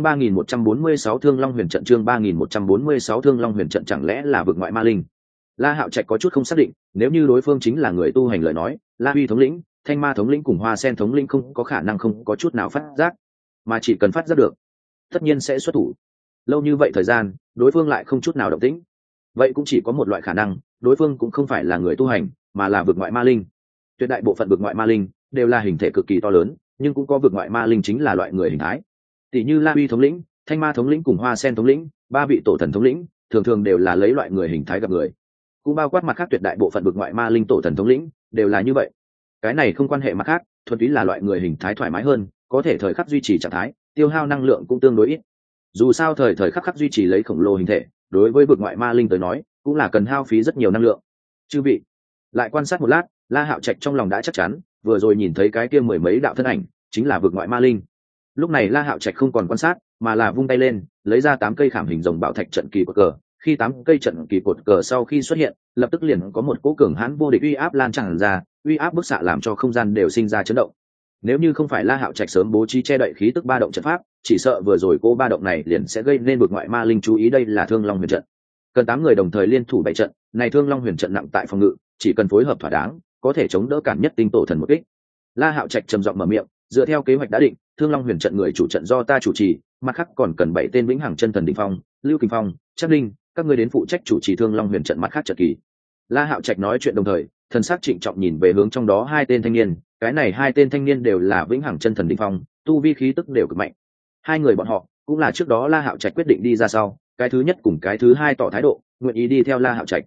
3146 Thương Long Huyền trận, chương 3146 Thương Long Huyền trận, chẳng lẽ là vực ngoại ma linh? La Hạo Trạch có chút không xác định, nếu như đối phương chính là người tu hành lời nói, La Huy thống lĩnh, Thanh Ma thống lĩnh cùng Hoa Sen thống lĩnh không có khả năng không có chút nào phát giác, mà chỉ cần phát giác được, tất nhiên sẽ xuất thủ. Lâu như vậy thời gian, đối phương lại không chút nào động tĩnh, vậy cũng chỉ có một loại khả năng, đối phương cũng không phải là người tu hành, mà là vực ngoại ma linh. Tuyệt đại bộ phận vực ngoại ma linh đều là hình thể cực kỳ to lớn, nhưng cũng có vực ngoại ma linh chính là loại người hình thái. Tỷ như La Huy thống lĩnh, Thanh Ma thống lĩnh cùng Hoa Sen thống lĩnh, 3 vị tổ thần thống lĩnh, thường thường đều là lấy loại người hình thái gặp người. Cũng bao quát mặt khác tuyệt đại bộ phận vực ngoại ma linh tổ thần thống lĩnh đều là như vậy. Cái này không quan hệ mặt khác, thuần túy là loại người hình thái thoải mái hơn, có thể thời khắc duy trì trạng thái, tiêu hao năng lượng cũng tương đối ít. Dù sao thời khắc khắc duy trì lấy khổng lồ hình thể, đối với vực ngoại ma linh tới nói, cũng là cần hao phí rất nhiều năng lượng. Chư vị, lại quan sát một lát, La Hạo Trạch trong lòng đã chắc chắn, vừa rồi nhìn thấy cái kia 10 mấy đạo thân ảnh, chính là vực ngoại ma linh. Lúc này La Hạo Trạch không còn quan sát, mà là vung tay lên, lấy ra 8 cây khảm hình rồng bảo thạch trận kỳ của cờ. Khi 8 cây trận kỳ cột cờ sau khi xuất hiện, lập tức liền có một cỗ cường hãn vô địch uy áp lan tràn ra, uy áp bức xạ làm cho không gian đều sinh ra chấn động. Nếu như không phải La Hạo Trạch sớm bố trí che đậy khí tức ba động trận pháp, chỉ sợ vừa rồi cỗ ba động này liền sẽ gây nên vực ngoại ma linh chú ý. Đây là Thương Long Huyền trận, cần 8 người đồng thời liên thủ bày trận. Này Thương Long Huyền trận nặng tại phòng ngự, chỉ cần phối hợp thỏa đáng, có thể chống đỡ cản nhất tinh tổ thần một kích. La Hạo Trạch trầm giọng mở miệng, dựa theo kế hoạch đã định, Thương Long Huyền trận người chủ trận do ta chủ trì, mặt khác còn cần 7 tên vĩnh hằng chân thần đỉnh phong, Lưu Kình Phong, Trác Linh, các ngươi đến phụ trách chủ trì Thương Long Huyền trận mặt khác trận kỳ. La Hạo Trạch nói chuyện đồng thời, thần sắc trịnh trọng nhìn về hướng trong đó 2 tên thanh niên, cái này 2 tên thanh niên đều là vĩnh hằng chân thần đỉnh phong, tu vi khí tức đều cực mạnh. 2 người bọn họ cũng là trước đó La Hạo Trạch quyết định đi ra sau, cái thứ nhất cùng cái thứ hai tỏ thái độ, nguyện ý đi theo La Hạo Trạch.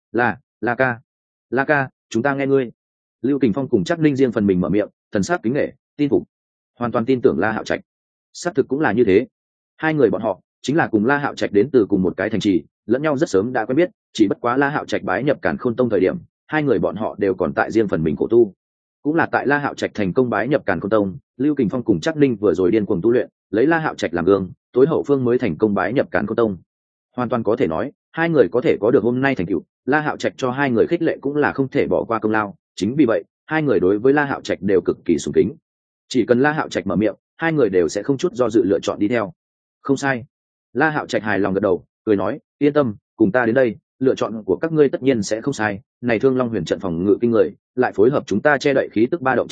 La ca, chúng ta nghe ngươi. Lưu Kình Phong cùng Trác Linh riêng phần mình mở miệng, thần sắc kính nể, tin phục, hoàn toàn tin tưởng La Hạo Trạch. Xác thực cũng là như thế. 2 người bọn họ chính là cùng La Hạo Trạch đến từ cùng một cái thành trì, lẫn nhau rất sớm đã quen biết, chỉ bất quá La Hạo Trạch bái nhập Càn Khôn Tông thời điểm, 2 người bọn họ đều còn tại riêng phần mình khổ tu. Cũng là tại La Hạo Trạch thành công bái nhập Càn Khôn Tông, Lưu Kình Phong cùng Trác Linh vừa rồi điên cuồng tu luyện, lấy La Hạo Trạch làm gương, tối hậu phương mới thành công bái nhập Càn Khôn Tông. Hoàn toàn có thể nói, 2 người có thể có được hôm nay thành tựu, La Hạo Trạch cho 2 người khích lệ cũng là không thể bỏ qua công lao. Chính vì vậy, 2 người đối với La Hạo Trạch đều cực kỳ sùng kính. Chỉ cần La Hạo Trạch mở miệng, 2 người đều sẽ không chút do dự lựa chọn đi theo. Không sai. La Hạo Trạch hài lòng gật đầu, cười nói, yên tâm, cùng ta đến đây, lựa chọn của các ngươi tất nhiên sẽ không sai. Này Thương Long Huyền trận phòng ngự kinh người, lại phối hợp chúng ta che đậy khí tức ba động trận pháp,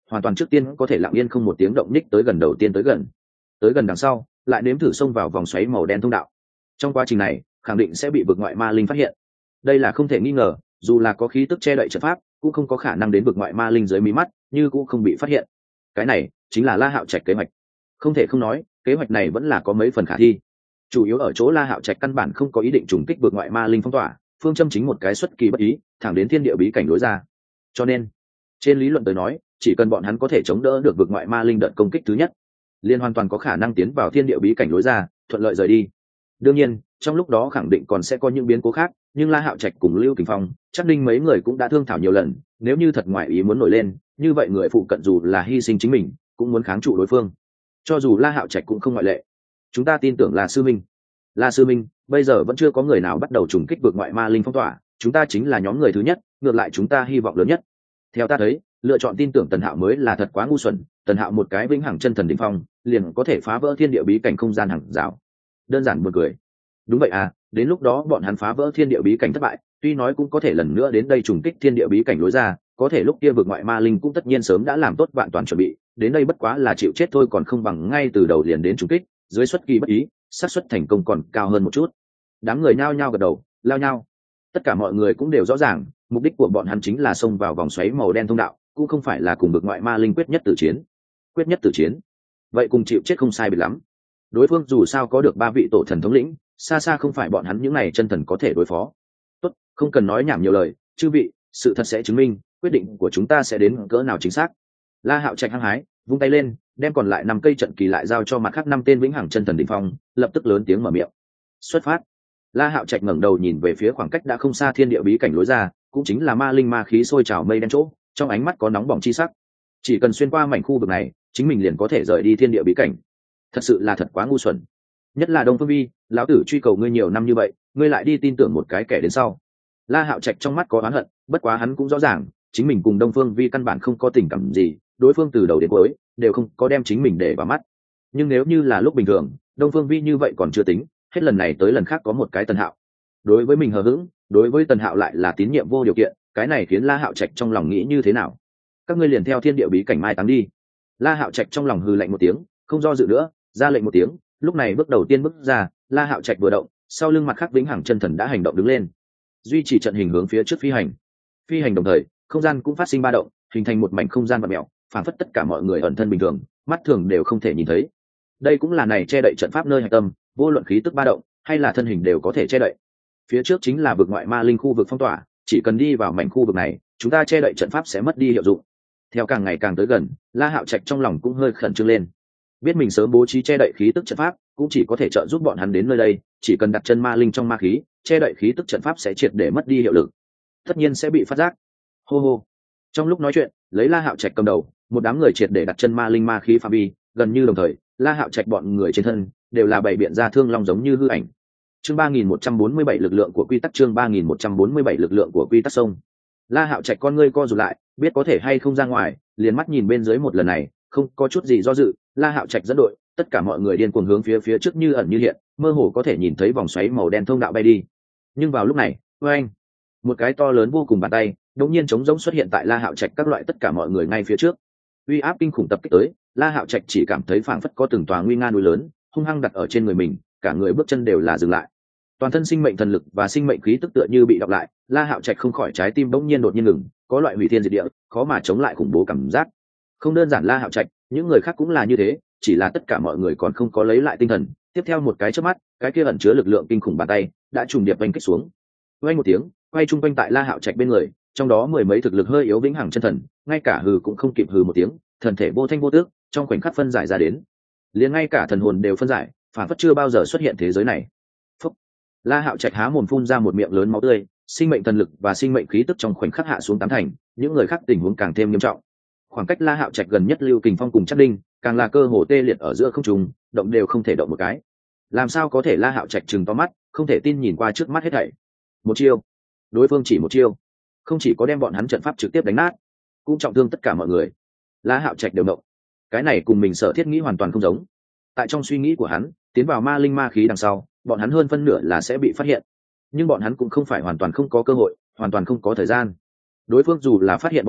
hoàn toàn trước tiên có thể lặng yên không một tiếng động ních tới gần đầu tiên tới gần đằng sau lại nếm thử xông vào vòng xoáy màu đen thông đạo. Trong quá trình này khẳng định sẽ bị vực ngoại ma linh phát hiện, đây là không thể nghi ngờ, dù là có khí tức che đậy trận pháp cũng không có khả năng đến vực ngoại ma linh dưới mí mắt như cũng không bị phát hiện. Cái này chính là La Hạo Trạch kế hoạch. Không thể không nói kế hoạch này vẫn là có mấy phần khả thi, chủ yếu ở chỗ La Hạo Trạch căn bản không có ý định trùng kích vực ngoại ma linh phong tỏa, phương châm chính một cái xuất kỳ bất ý thẳng đến thiên địa bí cảnh lối ra. Cho nên trên lý luận tới nói, chỉ cần bọn hắn có thể chống đỡ được vực ngoại ma linh đợt công kích thứ nhất, liền hoàn toàn có khả năng tiến vào thiên địa bí cảnh lối ra, thuận lợi rời đi. Đương nhiên trong lúc đó khẳng định còn sẽ có những biến cố khác, nhưng La Hạo Trạch cùng Lưu Kình Phong chắc Đinh mấy người cũng đã thương thảo nhiều lần, nếu như thật ngoại ý muốn nổi lên, như vậy người phụ cận dù là hy sinh chính mình cũng muốn kháng trụ đối phương, cho dù La Hạo Trạch cũng không ngoại lệ. Chúng ta tin tưởng là sư minh. La sư minh, bây giờ vẫn chưa có người nào bắt đầu trùng kích vượt ngoại ma linh phong tỏa, chúng ta chính là nhóm người thứ nhất, ngược lại chúng ta hy vọng lớn nhất. Theo ta thấy, lựa chọn tin tưởng Tần Hạo mới là thật quá ngu xuẩn. Tần Hạo một cái vĩnh hằng chân thần đỉnh phong liền có thể phá vỡ thiên địa bí cảnh không gian hằng rào, đơn giản buồn cười. Đúng vậy à, đến lúc đó bọn hắn phá vỡ thiên địa bí cảnh thất bại, tuy nói cũng có thể lần nữa đến đây trùng kích thiên địa bí cảnh lối ra, có thể lúc kia vượt ngoại ma linh cũng tất nhiên sớm đã làm tốt vạn toàn chuẩn bị, đến đây bất quá là chịu chết thôi, còn không bằng ngay từ đầu liền đến trùng kích, dưới xuất kỳ bất ý, xác suất thành công còn cao hơn một chút. Đám người nhao nhao gật đầu, lao nhau. Tất cả mọi người cũng đều rõ ràng, mục đích của bọn hắn chính là xông vào vòng xoáy màu đen thông đạo, cũng không phải là cùng vượt ngoại ma linh quyết nhất tử chiến. Quyết nhất tử chiến, vậy cùng chịu chết không sai biệt lắm. Đối phương dù sao có được 3 vị tổ thần thống lĩnh, xa xa không phải bọn hắn những này chân thần có thể đối phó. Tốt, không cần nói nhảm nhiều lời, chư vị, sự thật sẽ chứng minh quyết định của chúng ta sẽ đến cỡ nào chính xác. La Hạo Trạch hăng hái vung tay lên, đem còn lại 5 cây trận kỳ lại giao cho mặt khác 5 tên vĩnh hằng chân thần đỉnh phong, lập tức lớn tiếng mở miệng. Xuất phát. La Hạo Trạch ngẩng đầu nhìn về phía khoảng cách đã không xa thiên địa bí cảnh lối ra, cũng chính là ma linh ma khí sôi trào mây đen chỗ, trong ánh mắt có nóng bỏng chi sắc. Chỉ cần xuyên qua mảnh khu vực này, chính mình liền có thể rời đi thiên địa bí cảnh. Thật sự là thật quá ngu xuẩn. Nhất là Đông Phương Vi, lão tử truy cầu ngươi nhiều năm như vậy, ngươi lại đi tin tưởng một cái kẻ đến sau. La Hạo Trạch trong mắt có oán hận, bất quá hắn cũng rõ ràng, chính mình cùng Đông Phương Vi căn bản không có tình cảm gì, đối phương từ đầu đến cuối đều không có đem chính mình để vào mắt. Nhưng nếu như là lúc bình thường, Đông Phương Vi như vậy còn chưa tính, hết lần này tới lần khác có một cái Tần Hạo. Đối với mình hờ hững, đối với Tần Hạo lại là tín nhiệm vô điều kiện, cái này khiến La Hạo Trạch trong lòng nghĩ như thế nào? Các ngươi liền theo thiên địa bí cảnh mai táng đi. La Hạo Trạch trong lòng hừ lạnh một tiếng, không do dự nữa, ra lệnh một tiếng, lúc này bước đầu tiên bước ra, La Hạo Trạch vừa động, sau lưng mặt khác vĩnh hằng chân thần đã hành động đứng lên, duy trì trận hình hướng phía trước phi hành. Phi hành đồng thời, không gian cũng phát sinh ba động, hình thành một mảnh không gian vặn mèo, phản phất tất cả mọi người ẩn thân bình thường, mắt thường đều không thể nhìn thấy. Đây cũng là này che đậy trận pháp nơi hạch tâm, vô luận khí tức ba động hay là thân hình đều có thể che đậy. Phía trước chính là vực ngoại ma linh khu vực phong tỏa, chỉ cần đi vào mảnh khu vực này, chúng ta che đậy trận pháp sẽ mất đi hiệu dụng. Theo càng ngày càng tới gần, La Hạo Trạch trong lòng cũng hơi khẩn trương lên. Biết mình sớm bố trí che đậy khí tức trận pháp, cũng chỉ có thể trợ giúp bọn hắn đến nơi đây, chỉ cần đặt chân ma linh trong ma khí, che đậy khí tức trận pháp sẽ triệt để mất đi hiệu lực, tất nhiên sẽ bị phát giác. Hô hô. Trong lúc nói chuyện, lấy La Hạo Trạch cầm đầu, một đám người triệt để đặt chân ma linh ma khí phạm vi, gần như đồng thời, La Hạo Trạch bọn người trên thân đều là bảy biện ra thương long giống như hư ảnh. Chương 3147 lực lượng của quy tắc, chương 3147 lực lượng của quy tắc sông. La Hạo Trạch con ngươi co rụt lại, biết có thể hay không ra ngoài, liền mắt nhìn bên dưới một lần này, không có chút gì do dự, La Hạo Trạch dẫn đội, tất cả mọi người điên cuồng hướng phía trước như ẩn như hiện, mơ hồ có thể nhìn thấy vòng xoáy màu đen thông đạo bay đi. Nhưng vào lúc này, oeng, một cái to lớn vô cùng bàn tay đột nhiên trống rỗng xuất hiện tại La Hạo Trạch các loại tất cả mọi người ngay phía trước. Uy áp kinh khủng tập kích tới, La Hạo Trạch chỉ cảm thấy phảng phất có từng tòa nguy nga núi lớn hung hăng đặt ở trên người mình, cả người bước chân đều là dừng lại. Toàn thân sinh mệnh thần lực và sinh mệnh khí tức tựa như bị đọc lại, La Hạo Trạch không khỏi trái tim bỗng nhiên đột nhiên ngừng, có loại hủy thiên diệt địa, khó mà chống lại khủng bố cảm giác. Không đơn giản La Hạo Trạch, những người khác cũng là như thế, chỉ là tất cả mọi người còn không có lấy lại tinh thần. Tiếp theo một cái chớp mắt, cái kia ẩn chứa lực lượng kinh khủng bàn tay đã trùng điệp vành kích xuống. Vang một tiếng, quay trung quanh tại La Hạo Trạch bên người, trong đó mười mấy thực lực hơi yếu vĩnh hằng chân thần, ngay cả hừ cũng không kịp hừ một tiếng, thần thể vô thanh vô tước, trong khoảnh khắc phân giải ra đến. Liền ngay cả thần hồn đều phân giải, phản phất chưa bao giờ xuất hiện thế giới này. Phúc. La Hạo Trạch há mồm phun ra một miệng lớn máu tươi, sinh mệnh thần lực và sinh mệnh khí tức trong khoảnh khắc hạ xuống tám thành, những người khác tình huống càng thêm nghiêm trọng. Khoảng cách La Hạo Trạch gần nhất Lưu Kình Phong cùng Trác Đinh, càng là cơ hồ tê liệt ở giữa không trung, động đều không thể động một cái. Làm sao có thể? La Hạo Trạch trừng to mắt, không thể tin nhìn qua trước mắt hết thảy. Một chiêu, đối phương chỉ một chiêu, không chỉ có đem bọn hắn trận pháp trực tiếp đánh nát, cũng trọng thương tất cả mọi người. La Hạo Trạch đều động, cái này cùng mình sở thiết nghĩ hoàn toàn không giống. Tại trong suy nghĩ của hắn, tiến vào ma linh ma khí đằng sau, bọn hắn hơn phân nửa là sẽ bị phát hiện, nhưng bọn hắn cũng không phải hoàn toàn không có cơ hội, hoàn toàn không có thời gian. Đối phương dù là phát hiện bọn hắn,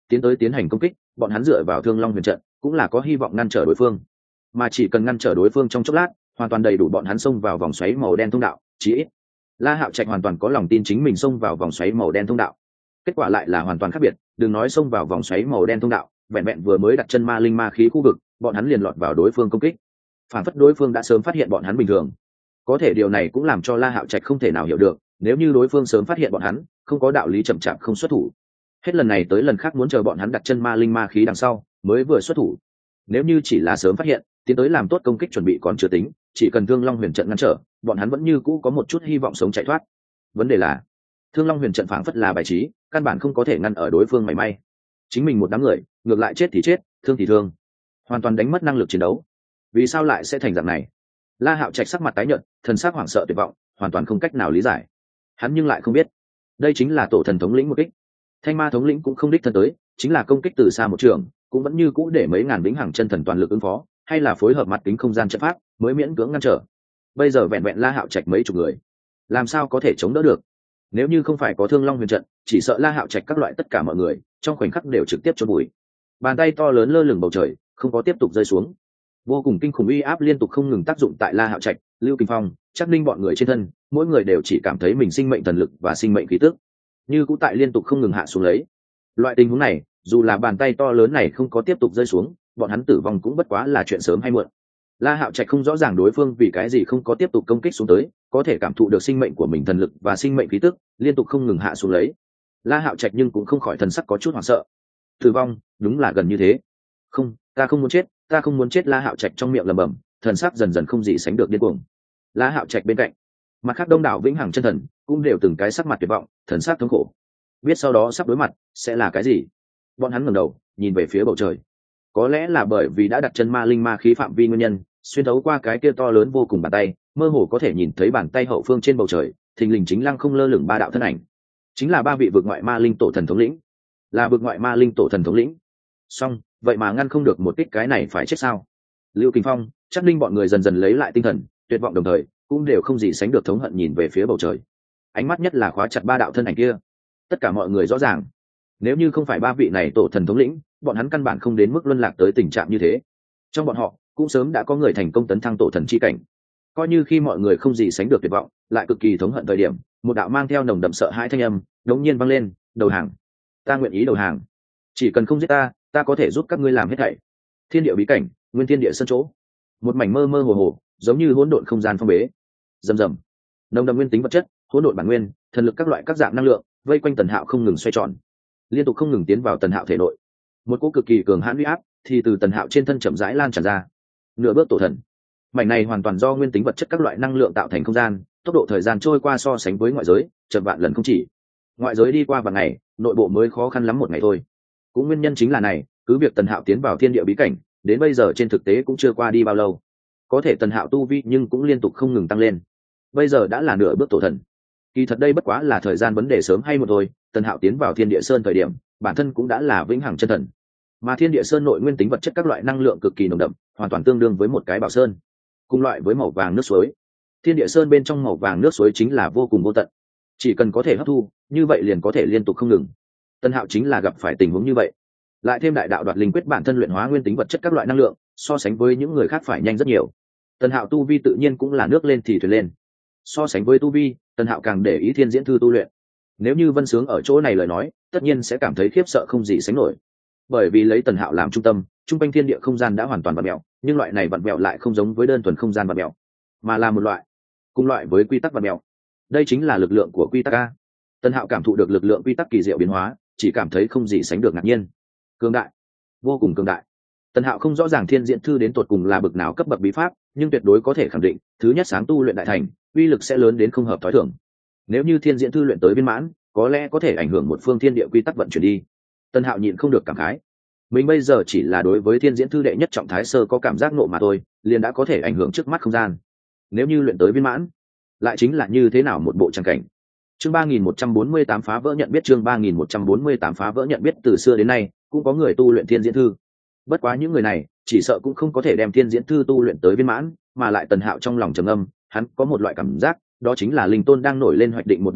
tiến tới tiến hành công kích, bọn hắn dựa vào Thương Long Huyền trận cũng là có hy vọng ngăn trở đối phương, mà chỉ cần ngăn trở đối phương trong chốc lát, hoàn toàn đầy đủ bọn hắn xông vào vòng xoáy màu đen thông đạo. Chí ít La Hạo Trạch hoàn toàn có lòng tin chính mình xông vào vòng xoáy màu đen thông đạo. Kết quả lại là hoàn toàn khác biệt, đừng nói xông vào vòng xoáy màu đen thông đạo, vẹn vẹn vừa mới đặt chân ma linh ma khí khu vực, bọn hắn liền lọt vào đối phương công kích. Phản phất đối phương đã sớm phát hiện bọn hắn bình thường. Có thể điều này cũng làm cho La Hạo Trạch không thể nào hiểu được, nếu như đối phương sớm phát hiện bọn hắn, không có đạo lý chậm chạp không xuất thủ. Hết lần này tới lần khác muốn chờ bọn hắn đặt chân ma linh ma khí đằng sau mới vừa xuất thủ. Nếu như chỉ là sớm phát hiện, tiến tới làm tốt công kích chuẩn bị còn chưa tính, chỉ cần Thương Long Huyền trận ngăn trở, bọn hắn vẫn như cũ có một chút hy vọng sống chạy thoát. Vấn đề là Thương Long Huyền trận phảng phất là bài trí, căn bản không có thể ngăn ở đối phương mảy may. Chính mình một đám người, ngược lại chết thì chết, thương thì thương, hoàn toàn đánh mất năng lực chiến đấu. Vì sao lại sẽ thành dạng này? La Hạo Trạch sắc mặt tái nhợt, thần sắc hoảng sợ tuyệt vọng, hoàn toàn không cách nào lý giải. Hắn nhưng lại không biết, đây chính là tổ thần thống lĩnh một kích. Thanh ma thống lĩnh cũng không đích thân tới, chính là công kích từ xa một trường, cũng vẫn như cũ để mấy ngàn vĩnh hằng chân thần toàn lực ứng phó, hay là phối hợp mặt kính không gian trận pháp mới miễn cưỡng ngăn trở. Bây giờ vẹn vẹn La Hạo Trạch mấy chục người, làm sao có thể chống đỡ được? Nếu như không phải có Thương Long Huyền trận, chỉ sợ La Hạo Trạch các loại tất cả mọi người trong khoảnh khắc đều trực tiếp chôn bụi. Bàn tay to lớn lơ lửng bầu trời, không có tiếp tục rơi xuống. Vô cùng kinh khủng uy áp liên tục không ngừng tác dụng tại La Hạo Trạch, Lưu Kinh Phong, Trác Ninh bọn người trên thân, mỗi người đều chỉ cảm thấy mình sinh mệnh thần lực và sinh mệnh khí tức như cũ tại liên tục không ngừng hạ xuống lấy. Loại tình huống này, dù là bàn tay to lớn này không có tiếp tục rơi xuống, bọn hắn tử vong cũng bất quá là chuyện sớm hay muộn. La Hạo Trạch không rõ ràng đối phương vì cái gì không có tiếp tục công kích xuống tới, có thể cảm thụ được sinh mệnh của mình thần lực và sinh mệnh khí tức liên tục không ngừng hạ xuống lấy. La Hạo Trạch nhưng cũng không khỏi thần sắc có chút hoảng sợ. Tử vong, đúng là gần như thế. Không, ta không muốn chết, ta không muốn chết. La Hạo Trạch trong miệng lẩm bẩm, thần sắc dần dần không gì sánh được điên cuồng. La Hạo Trạch bên cạnh, mặt khác đông đảo vĩnh hằng chân thần cũng đều từng cái sắc mặt tuyệt vọng, thần sắc thống khổ. Biết sau đó sắp đối mặt sẽ là cái gì. Bọn hắn ngẩng đầu nhìn về phía bầu trời. Có lẽ là bởi vì đã đặt chân ma linh ma khí phạm vi nguyên nhân, xuyên thấu qua cái kia to lớn vô cùng bàn tay, mơ hồ có thể nhìn thấy bàn tay hậu phương trên bầu trời thình lình chính lăng không lơ lửng ba đạo thân ảnh, chính là ba vị vực ngoại ma linh tổ thần thống lĩnh. Là vực ngoại ma linh tổ thần thống lĩnh. Song vậy mà ngăn không được một kích, cái này phải chết sao? Lưu Kinh Phong, Trác Ninh bọn người dần dần lấy lại tinh thần, tuyệt vọng đồng thời cũng đều không gì sánh được thống hận nhìn về phía bầu trời. Ánh mắt nhất là khóa chặt ba đạo thân ảnh kia. Tất cả mọi người rõ ràng, nếu như không phải ba vị này tổ thần thống lĩnh, bọn hắn căn bản không đến mức luân lạc tới tình trạng như thế. Trong bọn họ cũng sớm đã có người thành công tấn thăng tổ thần chi cảnh. Coi như khi mọi người không gì sánh được tuyệt vọng, lại cực kỳ thống hận thời điểm, một đạo mang theo nồng đậm sợ hãi thanh âm đống nhiên vang lên: đầu hàng. Ta nguyện ý đầu hàng. Chỉ cần không giết ta, ta có thể giúp các ngươi làm hết thảy. Thiên địa bí cảnh, nguyên thiên địa sân chỗ, một mảnh mơ mơ hồ hồ, giống như hỗn độn không gian phong bế. Rầm rầm, nồng đậm nguyên tính vật chất, hỗn độn bản nguyên, thần lực các loại các dạng năng lượng vây quanh Tần Hạo không ngừng xoay tròn, liên tục không ngừng tiến vào Tần Hạo thể nội. Một cỗ cực kỳ cường hãn uy áp thì từ Tần Hạo trên thân chậm rãi lan tràn ra. Nửa bước tổ thần, mảnh này hoàn toàn do nguyên tính vật chất các loại năng lượng tạo thành không gian, tốc độ thời gian trôi qua so sánh với ngoại giới chậm vạn lần không chỉ. Ngoại giới đi qua vài ngày, nội bộ mới khó khăn lắm một ngày thôi. Cũng nguyên nhân chính là này, cứ việc Tần Hạo tiến vào thiên địa bí cảnh, đến bây giờ trên thực tế cũng chưa qua đi bao lâu. Có thể Tần Hạo tu vi nhưng cũng liên tục không ngừng tăng lên. Bây giờ đã là nửa bước tổ thần. Kỳ thật đây bất quá là thời gian vấn đề sớm hay muộn thôi. Tần Hạo tiến vào Thiên Địa Sơn thời điểm, bản thân cũng đã là vĩnh hằng chân thần. Mà Thiên Địa Sơn nội nguyên tính vật chất các loại năng lượng cực kỳ nồng đậm, hoàn toàn tương đương với một cái bảo sơn, cùng loại với màu vàng nước suối. Thiên Địa Sơn bên trong màu vàng nước suối chính là vô cùng vô tận. Chỉ cần có thể hấp thu, như vậy liền có thể liên tục không ngừng. Tần Hạo chính là gặp phải tình huống như vậy. Lại thêm đại đạo đoạt linh quyết bản thân luyện hóa nguyên tính vật chất các loại năng lượng, so sánh với những người khác phải nhanh rất nhiều. Tần Hạo tu vi tự nhiên cũng là nước lên thì thuyền lên. So sánh với tu vi, Tần Hạo càng để ý thiên diễn thư tu luyện. Nếu như Vân Sướng ở chỗ này lời nói, tất nhiên sẽ cảm thấy khiếp sợ không gì sánh nổi. Bởi vì lấy Tần Hạo làm trung tâm, trung quanh thiên địa không gian đã hoàn toàn vặn vẹo, nhưng loại này vặn vẹo lại không giống với đơn thuần không gian vặn vẹo, mà là một loại cùng loại với quy tắc vặn vẹo. Đây chính là lực lượng của quy tắc a. Tần Hạo cảm thụ được lực lượng quy tắc kỳ diệu biến hóa, chỉ cảm thấy không gì sánh được ngạc nhiên. Cường đại, vô cùng cường đại. Tần Hạo không rõ ràng thiên diễn thư đến tột cùng là bậc nào cấp bậc bí pháp, nhưng tuyệt đối có thể khẳng định, thứ nhất sáng tu luyện đại thành, uy lực sẽ lớn đến không hợp thói thường. Nếu như thiên diễn thư luyện tới viên mãn, có lẽ có thể ảnh hưởng một phương thiên địa quy tắc vận chuyển đi. Tần Hạo nhịn không được cảm khái. Mình bây giờ chỉ là đối với thiên diễn thư đệ nhất trọng thái sơ có cảm giác nộ mà thôi, liền đã có thể ảnh hưởng trước mắt không gian. Nếu như luyện tới viên mãn, lại chính là như thế nào một bộ trang cảnh. Chương 3148 phá vỡ nhận biết, chương 3148 phá vỡ nhận biết. Từ xưa đến nay, cũng có người tu luyện thiên diễn thư. Bất quá những người này, chỉ sợ cũng không có thể đem thiên diễn thư tu luyện tới viên mãn, mà lại Tần Hạo trong lòng trầm âm, hắn có một loại cảm giác, đó chính là linh tôn đang nổi lên hoạch định một đại kế,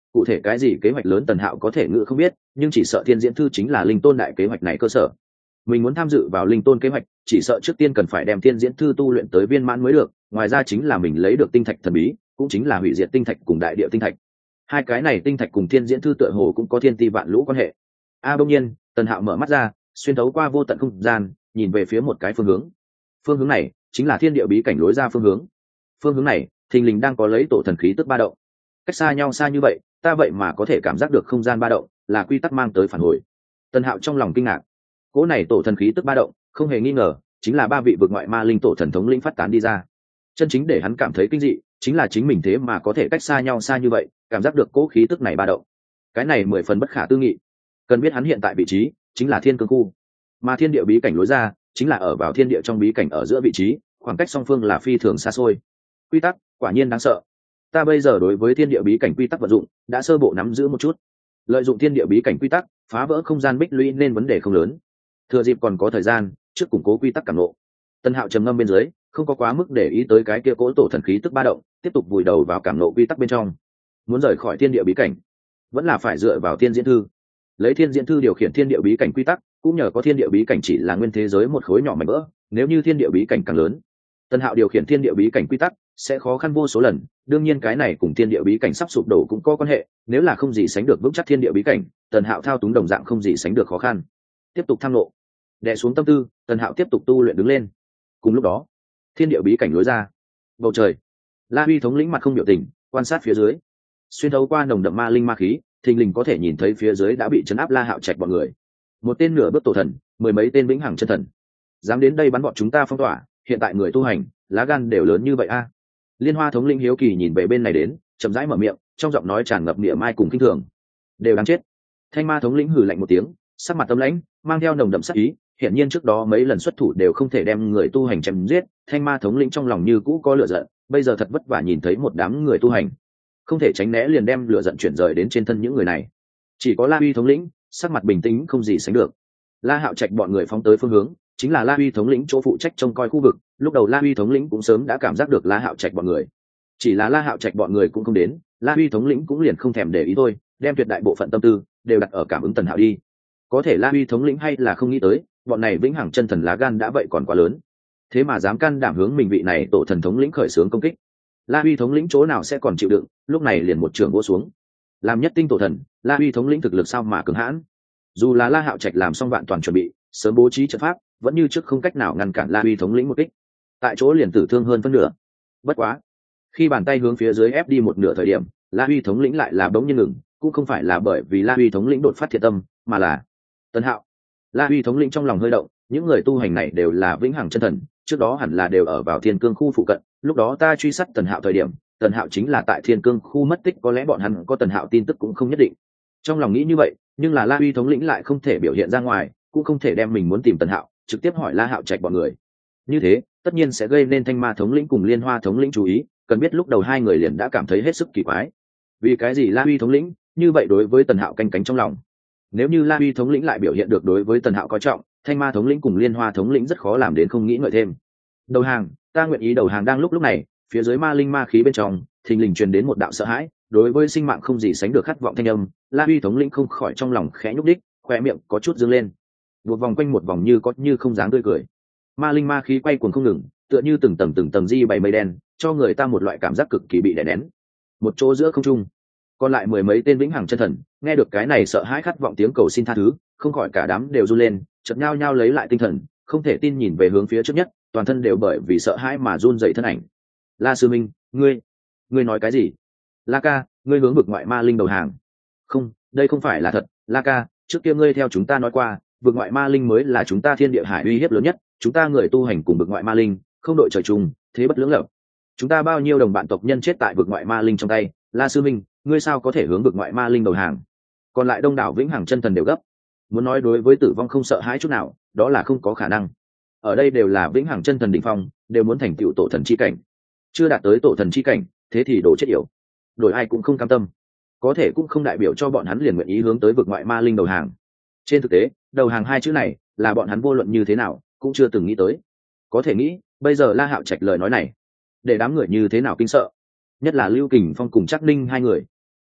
cụ thể cái gì kế hoạch lớn Tần Hạo có thể ngự không biết, nhưng chỉ sợ Thiên Diễn Thư chính là linh tôn đại kế hoạch này cơ sở. Mình muốn tham dự vào linh tôn kế hoạch, chỉ sợ trước tiên cần phải đem Thiên Diễn Thư tu luyện tới viên mãn mới được, ngoài ra chính là mình lấy được tinh thạch thần bí, cũng chính là hủy diệt tinh thạch cùng đại địa tinh thạch. Hai cái này tinh thạch cùng Thiên Diễn Thư tựa hồ cũng có thiên ti vạn lũ quan hệ. Bỗng nhiên, Tần Hạo mở mắt ra, xuyên thấu qua vô tận không gian, nhìn về phía một cái phương hướng. Phương hướng này chính là thiên địa bí cảnh lối ra phương hướng. Phương hướng này, thình lình đang có lấy tổ thần khí tức ba động. Cách xa nhau xa như vậy, ta vậy mà có thể cảm giác được không gian ba động, là quy tắc mang tới phản hồi. Tần Hạo trong lòng kinh ngạc. Cỗ này tổ thần khí tức ba động, không hề nghi ngờ, chính là ba vị vực ngoại ma linh tổ thần thống lĩnh phát tán đi ra. Chân chính để hắn cảm thấy kinh dị, chính là chính mình thế mà có thể cách xa nhau xa như vậy, cảm giác được cỗ khí tức này ba động. Cái này 10 phần bất khả tư nghị. Cần biết hắn hiện tại vị trí chính là thiên cương khu, mà thiên địa bí cảnh lối ra chính là ở vào thiên địa trong bí cảnh ở giữa vị trí, khoảng cách song phương là phi thường xa xôi. Quy tắc quả nhiên đáng sợ. Ta bây giờ đối với thiên địa bí cảnh quy tắc vận dụng đã sơ bộ nắm giữ một chút, lợi dụng thiên địa bí cảnh quy tắc phá vỡ không gian bích lũy nên vấn đề không lớn. Thừa dịp còn có thời gian, trước củng cố quy tắc cảm ngộ. Tân Hạo trầm ngâm bên dưới, không có quá mức để ý tới cái kia cỗ tổ thần khí tức ba động, tiếp tục vùi đầu vào cảm ngộ quy tắc bên trong. Muốn rời khỏi thiên địa bí cảnh, vẫn là phải dựa vào Thiên Diễn Thư. Lấy Thiên Diễn Thư điều khiển thiên địa bí cảnh quy tắc, cũng nhờ có thiên địa bí cảnh chỉ là nguyên thế giới một khối nhỏ mảnh vỡ, nếu như thiên địa bí cảnh càng lớn, Tân Hạo điều khiển thiên địa bí cảnh quy tắc sẽ khó khăn vô số lần. Đương nhiên cái này cùng thiên địa bí cảnh sắp sụp đổ cũng có quan hệ, nếu là không gì sánh được vững chắc thiên địa bí cảnh, Tần Hạo thao túng đồng dạng không gì sánh được khó khăn. Tiếp tục tham ngộ, đè xuống tâm tư, Tần Hạo tiếp tục tu luyện đứng lên. Cùng lúc đó, thiên địa bí cảnh lối ra, bầu trời, La Huy thống lĩnh mặt không biểu tình, quan sát phía dưới. Xuyên thấu qua nồng đậm ma linh ma khí, thình lình có thể nhìn thấy phía dưới đã bị trấn áp La Hạo Trạch bọn người. Một tên nửa bước tổ thần, 10 mấy tên vĩnh hằng chân thần, dám đến đây bắn bọn chúng ta phong tỏa, hiện tại người tu hành, lá gan đều lớn như vậy a. Liên Hoa thống lĩnh hiếu kỳ nhìn về bên này đến, chậm rãi mở miệng, trong giọng nói tràn ngập niệm mai cùng kinh thường. Đều đáng chết. Thanh Ma thống lĩnh hừ lạnh một tiếng, sắc mặt tâm lãnh, mang theo nồng đậm sát ý, hiển nhiên trước đó mấy lần xuất thủ đều không thể đem người tu hành chém giết. Thanh Ma thống lĩnh trong lòng như cũ có lửa giận, bây giờ thật vất vả nhìn thấy một đám người tu hành, không thể tránh né liền đem lửa giận chuyển rời đến trên thân những người này. Chỉ có La Huy thống lĩnh sắc mặt bình tĩnh không gì sánh được. La Hạo Trạch bọn người phóng tới phương hướng chính là La Huy thống lĩnh chỗ phụ trách trông coi khu vực. Lúc đầu La Huy thống lĩnh cũng sớm đã cảm giác được La Hạo Trạch bọn người, chỉ là La Hạo Trạch bọn người cũng không đến, La Huy thống lĩnh cũng liền không thèm để ý thôi, đem tuyệt đại bộ phận tâm tư đều đặt ở cảm ứng Tần Hạo đi. Có thể La Huy thống lĩnh hay là không nghĩ tới, bọn này vĩnh hằng chân thần lá gan đã vậy còn quá lớn, thế mà dám can đảm hướng mình vị này tổ thần thống lĩnh khởi xướng công kích. La Huy thống lĩnh chỗ nào sẽ còn chịu đựng, lúc này liền một trường vỗ xuống. Làm nhất tinh tổ thần, La Huy thống lĩnh thực lực sao mà cứng hãn. Dù là La Hạo Trạch làm xong vạn toàn chuẩn bị, sớm bố trí trận pháp, vẫn như trước không cách nào ngăn cản La Huy thống lĩnh một kích, tại chỗ liền tử thương hơn phân nửa. Bất quá, khi bàn tay hướng phía dưới ép đi một nửa thời điểm, La Huy thống lĩnh lại là bỗng nhiên ngừng, cũng không phải là bởi vì La Huy thống lĩnh đột phát thiện tâm, mà là Tần Hạo. La Huy thống lĩnh trong lòng hơi động, những người tu hành này đều là vĩnh hằng chân thần, trước đó hẳn là đều ở vào Thiên Cương khu phụ cận, lúc đó ta truy sát Tần Hạo thời điểm, Tần Hạo chính là tại Thiên Cương khu mất tích, có lẽ bọn hắn có Tần Hạo tin tức cũng không nhất định. Trong lòng nghĩ như vậy, nhưng là La Huy thống lĩnh lại không thể biểu hiện ra ngoài, cũng không thể đem mình muốn tìm Tần Hạo trực tiếp hỏi La Hạo Trạch bọn người. Như thế tất nhiên sẽ gây nên Thanh Ma thống lĩnh cùng Liên Hoa thống lĩnh chú ý, cần biết lúc đầu hai người liền đã cảm thấy hết sức kỳ quái. Vì cái gì La Huy thống lĩnh như vậy đối với Tần Hạo canh cánh trong lòng? Nếu như La Huy thống lĩnh lại biểu hiện được đối với Tần Hạo coi trọng, Thanh Ma thống lĩnh cùng Liên Hoa thống lĩnh rất khó làm đến không nghĩ ngợi thêm. Đầu hàng, ta nguyện ý đầu hàng. Đang lúc này, phía dưới ma linh ma khí bên trong thình lình truyền đến một đạo sợ hãi, đối với sinh mạng không gì sánh được khát vọng thanh âm. La Huy thống lĩnh không khỏi trong lòng khẽ nhúc đích, khoe miệng có chút dương lên, một vòng quanh một vòng như có như không dáng tươi cười. Ma linh ma khí quay cuồng không ngừng, tựa như từng tầng di bày mây đen, cho người ta một loại cảm giác cực kỳ bị đè nén. Một chỗ giữa không trung, còn lại mười mấy tên vĩnh hằng chân thần nghe được cái này sợ hãi khát vọng tiếng cầu xin tha thứ, không khỏi cả đám đều run lên, chợt nhao nhao lấy lại tinh thần, không thể tin nhìn về hướng phía trước nhất, toàn thân đều bởi vì sợ hãi mà run dậy thân ảnh. La sư minh, ngươi nói cái gì? La ca, ngươi hướng vực ngoại ma linh đầu hàng? Không, đây không phải là thật. La ca, trước kia ngươi theo chúng ta nói qua, vực ngoại ma linh mới là chúng ta thiên địa hải uy hiếp lớn nhất, chúng ta người tu hành cùng vực ngoại ma linh không đội trời chung, thế bất lưỡng lập. Chúng ta bao nhiêu đồng bạn tộc nhân chết tại vực ngoại ma linh trong tay, La sư minh, ngươi sao có thể hướng vực ngoại ma linh đầu hàng? Còn lại đông đảo vĩnh hằng chân thần đều gấp, muốn nói đối với tử vong không sợ hãi chút nào, đó là không có khả năng. Ở đây đều là vĩnh hằng chân thần đỉnh phong, đều muốn thành tựu tổ thần chi cảnh, chưa đạt tới tổ thần chi cảnh, thế thì đổ chết yểu. Đổi ai cũng không cam tâm, có thể cũng không đại biểu cho bọn hắn liền nguyện ý hướng tới vực ngoại ma linh đầu hàng. Trên thực tế, đầu hàng hai chữ này là bọn hắn vô luận như thế nào cũng chưa từng nghĩ tới. Có thể nghĩ, bây giờ La Hạo Trạch lời nói này để đám người như thế nào kinh sợ, nhất là Lưu Kình Phong cùng Trác Ninh hai người.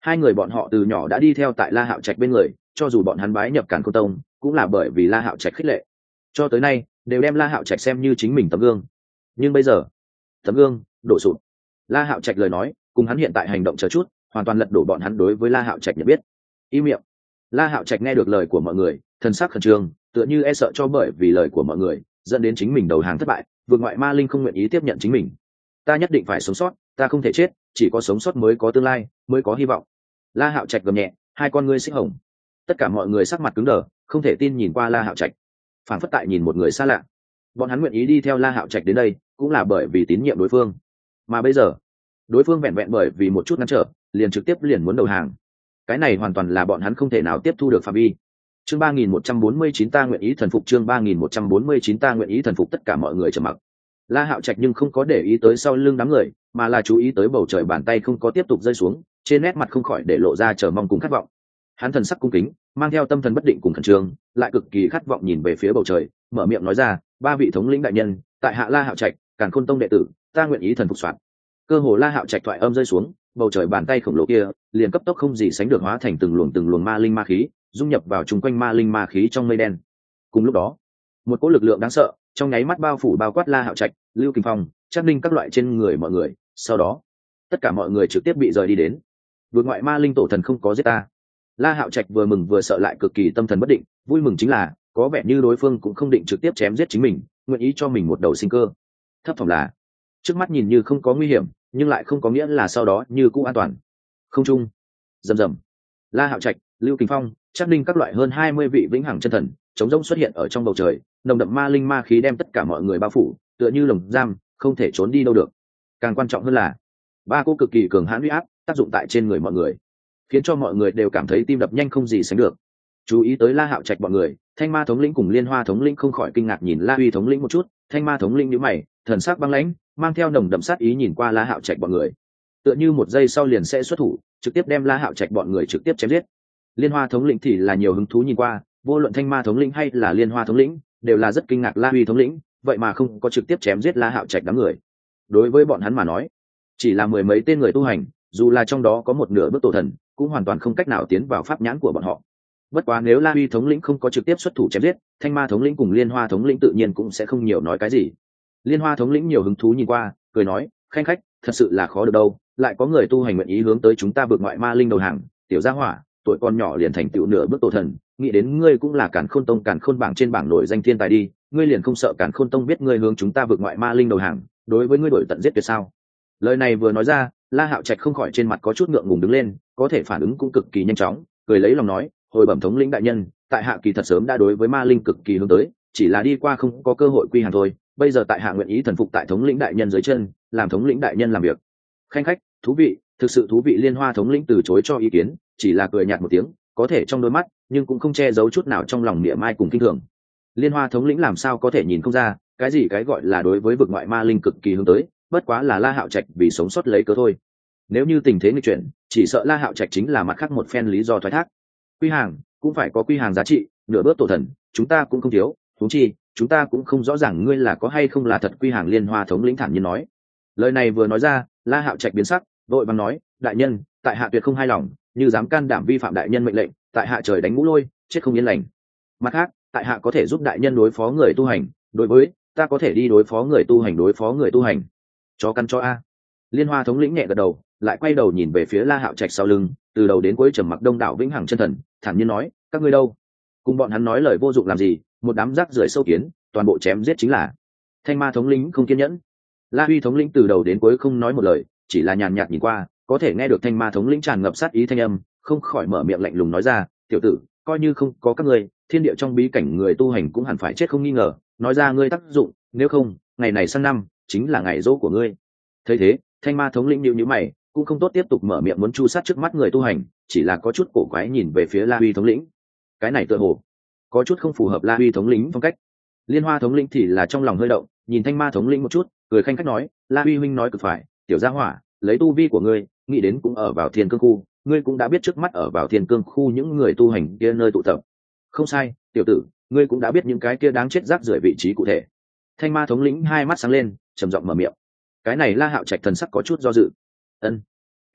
Hai người bọn họ từ nhỏ đã đi theo tại La Hạo Trạch bên người, cho dù bọn hắn bái nhập Càn Khôn Tông cũng là bởi vì La Hạo Trạch khích lệ, cho tới nay đều đem La Hạo Trạch xem như chính mình tấm gương. Nhưng bây giờ tấm gương đổ sụp. La Hạo Trạch lời nói cùng hắn hiện tại hành động chờ chút hoàn toàn lật đổ bọn hắn đối với La Hạo Trạch nhận biết. Im miệng. La Hạo Trạch nghe được lời của mọi người, thần sắc khẩn trương, tựa như e sợ cho bởi vì lời của mọi người dẫn đến chính mình đầu hàng thất bại, vượt ngoại ma linh không nguyện ý tiếp nhận chính mình. Ta nhất định phải sống sót, ta không thể chết, chỉ có sống sót mới có tương lai, mới có hy vọng. La Hạo Trạch gầm nhẹ, hai con ngươi xích hồng. Tất cả mọi người sắc mặt cứng đờ, không thể tin nhìn qua La Hạo Trạch, phản phất tại nhìn một người xa lạ. Bọn hắn nguyện ý đi theo La Hạo Trạch đến đây cũng là bởi vì tín nhiệm đối phương, mà bây giờ đối phương vẹn vẹn bởi vì một chút ngăn trở liền trực tiếp liền muốn đầu hàng. Cái này hoàn toàn là bọn hắn không thể nào tiếp thu được phạm vi. Chương 3149 ta nguyện ý thần phục, chương 3149 ta nguyện ý thần phục. Tất cả mọi người trầm mặc. La Hạo Trạch nhưng không có để ý tới sau lưng đám người, mà là chú ý tới bầu trời, bàn tay không có tiếp tục rơi xuống, trên nét mặt không khỏi để lộ ra chờ mong cùng khát vọng. Hắn thần sắc cung kính, mang theo tâm thần bất định cùng khẩn trương, lại cực kỳ khát vọng nhìn về phía bầu trời, mở miệng nói ra, ba vị thống lĩnh đại nhân, tại hạ La Hạo Trạch, Càn Khôn Tông đệ tử, ta nguyện ý thần phục soạn. Cơ hồ La Hạo Trạch thoại âm rơi xuống, bầu trời bàn tay khổng lồ kia liền cấp tốc không gì sánh được hóa thành từng luồng ma linh ma khí, dung nhập vào chung quanh ma linh ma khí trong mây đen. Cùng lúc đó, một cỗ lực lượng đáng sợ trong nháy mắt bao phủ bao quát La Hạo Trạch, Lưu Kình Phong, Trác Ninh các loại trên người mọi người. Sau đó, tất cả mọi người trực tiếp bị rời đi đến. Vượt ngoại ma linh tổ thần không có giết ta. La Hạo Trạch vừa mừng vừa sợ lại cực kỳ tâm thần bất định, vui mừng chính là có vẻ như đối phương cũng không định trực tiếp chém giết chính mình, nguyện ý cho mình một đầu sinh cơ. Thấp phẩm là trước mắt nhìn như không có nguy hiểm, nhưng lại không có nghĩa là sau đó như cũ an toàn. Không trung rầm rầm, La Hạo Trạch, Lưu Kình Phong, Trác Ninh các loại hơn 20 vị vĩnh hằng chân thần chống rỗng xuất hiện ở trong bầu trời, nồng đậm ma linh ma khí đem tất cả mọi người bao phủ, tựa như lồng giam, không thể trốn đi đâu được. Càng quan trọng hơn là ba cô cực kỳ cường hãn uy áp tác dụng tại trên người mọi người, khiến cho mọi người đều cảm thấy tim đập nhanh không gì sánh được. Chú ý tới La Hạo Trạch bọn người, Thanh Ma thống lĩnh cùng Liên Hoa thống lĩnh không khỏi kinh ngạc nhìn La Uy thống lĩnh một chút. Thanh Ma thống lĩnh nhíu mày, thần sắc băng lãnh, mang theo nồng đậm sát ý nhìn qua La Hạo Trạch bọn người, tựa như một giây sau liền sẽ xuất thủ, trực tiếp đem La Hạo Trạch bọn người trực tiếp chém giết. Liên Hoa thống lĩnh thì là nhiều hứng thú nhìn qua, vô luận Thanh Ma thống lĩnh hay là Liên Hoa thống lĩnh đều là rất kinh ngạc La Uy thống lĩnh vậy mà không có trực tiếp chém giết La Hạo Trạch đám người. Đối với bọn hắn mà nói, chỉ là mười mấy tên người tu hành, dù là trong đó có một nửa bước tổ thần, cũng hoàn toàn không cách nào tiến vào pháp nhãn của bọn họ. Bất quá nếu La Uy thống lĩnh không có trực tiếp xuất thủ chém giết, Thanh Ma thống lĩnh cùng Liên Hoa thống lĩnh tự nhiên cũng sẽ không nhiều nói cái gì. Liên Hoa thống lĩnh nhiều hứng thú nhìn qua, cười nói, khanh khách, thật sự là khó được đâu, lại có người tu hành nguyện ý hướng tới chúng ta vượt ngoại ma linh đầu hàng. Tiểu gia hỏa, tuổi con nhỏ liền thành tựu nửa bước tổ thần, nghĩ đến ngươi cũng là Càn Khôn Tông Càn Khôn bảng trên bảng nổi danh thiên tài đi, ngươi liền không sợ Càn Khôn Tông biết ngươi hướng chúng ta vượt ngoại ma linh đầu hàng, đối với ngươi đổi tận giết tuyệt sao? Lời này vừa nói ra, La Hạo Trạch không khỏi trên mặt có chút ngượng ngùng đứng lên, có thể phản ứng cũng cực kỳ nhanh chóng, cười lấy lòng nói, hồi bẩm thống lĩnh đại nhân, tại hạ kỳ thật sớm đã đối với ma linh cực kỳ hướng tới, chỉ là đi qua không có cơ hội quy hàng thôi. Bây giờ tại hạ nguyện ý thần phục tại thống lĩnh đại nhân dưới chân, làm thống lĩnh đại nhân làm việc. Khanh khách, thú vị, thực sự thú vị. Liên Hoa thống lĩnh từ chối cho ý kiến, chỉ là cười nhạt một tiếng, có thể trong đôi mắt nhưng cũng không che giấu chút nào trong lòng niệm mai cùng kinh thường. Liên Hoa thống lĩnh làm sao có thể nhìn không ra, cái gì cái gọi là đối với vực ngoại ma linh cực kỳ hướng tới, bất quá là La Hạo Trạch vì sống sót lấy cớ thôi. Nếu như tình thế nghịch chuyển, chỉ sợ La Hạo Trạch chính là mặt khác một phen lý do thoái thác. Quy hàng cũng phải có quy hàng giá trị, nửa bước tổ thần chúng ta cũng không thiếu, huống chi chúng ta cũng không rõ ràng ngươi là có hay không là thật quy hàng. Liên Hoa thống lĩnh thản nhiên nói. Lời này vừa nói ra, La Hạo Trạch biến sắc, vội vàng nói, đại nhân, tại hạ tuyệt không hài lòng, như dám can đảm vi phạm đại nhân mệnh lệnh, tại hạ trời đánh mũ lôi, chết không yên lành. Mặt khác, tại hạ có thể giúp đại nhân đối phó người tu hành, đối với ta có thể đi đối phó người tu hành, đối phó người tu hành. Chó căn cho a. Liên Hoa thống lĩnh nhẹ gật đầu, lại quay đầu nhìn về phía La Hạo Trạch sau lưng, từ đầu đến cuối trầm mặc đông đảo vĩnh hằng chân thần, thản nhiên nói, các ngươi đâu? Cùng bọn hắn nói lời vô dụng làm gì, một đám rác rưởi sâu kiến, toàn bộ chém giết chính là. Thanh Ma thống lĩnh không kiên nhẫn. La Huy thống lĩnh từ đầu đến cuối không nói một lời, chỉ là nhàn nhạt nhìn qua, có thể nghe được Thanh Ma thống lĩnh tràn ngập sát ý thanh âm, không khỏi mở miệng lạnh lùng nói ra, tiểu tử, coi như không có các ngươi, thiên địa trong bí cảnh người tu hành cũng hẳn phải chết không nghi ngờ, nói ra ngươi tác dụng, nếu không, ngày này sang năm chính là ngày dỗ của ngươi. Thấy thế, Thanh Ma thống lĩnh nhíu nhíu mày, cũng không tốt tiếp tục mở miệng muốn chu sát trước mắt người tu hành, chỉ là có chút cổ quái nhìn về phía La Huy thống lĩnh. Cái này tựa hồ có chút không phù hợp La Huy thống lĩnh phong cách. Liên Hoa thống lĩnh thì là trong lòng hơi động, nhìn Thanh Ma thống lĩnh một chút, cười khanh khách nói, La Huy huynh nói cực phải, tiểu gia hỏa, lấy tu vi của ngươi, nghĩ đến cũng ở vào Thiên Cương khu, ngươi cũng đã biết trước mắt ở vào Thiên Cương khu những người tu hành kia nơi tụ tập. Không sai, tiểu tử, ngươi cũng đã biết những cái kia đáng chết rác rưởi vị trí cụ thể. Thanh Ma thống lĩnh hai mắt sáng lên, trầm giọng mở miệng. Cái này La Hạo Trạch thần sắc có chút do dự. Ân, tiểu tử,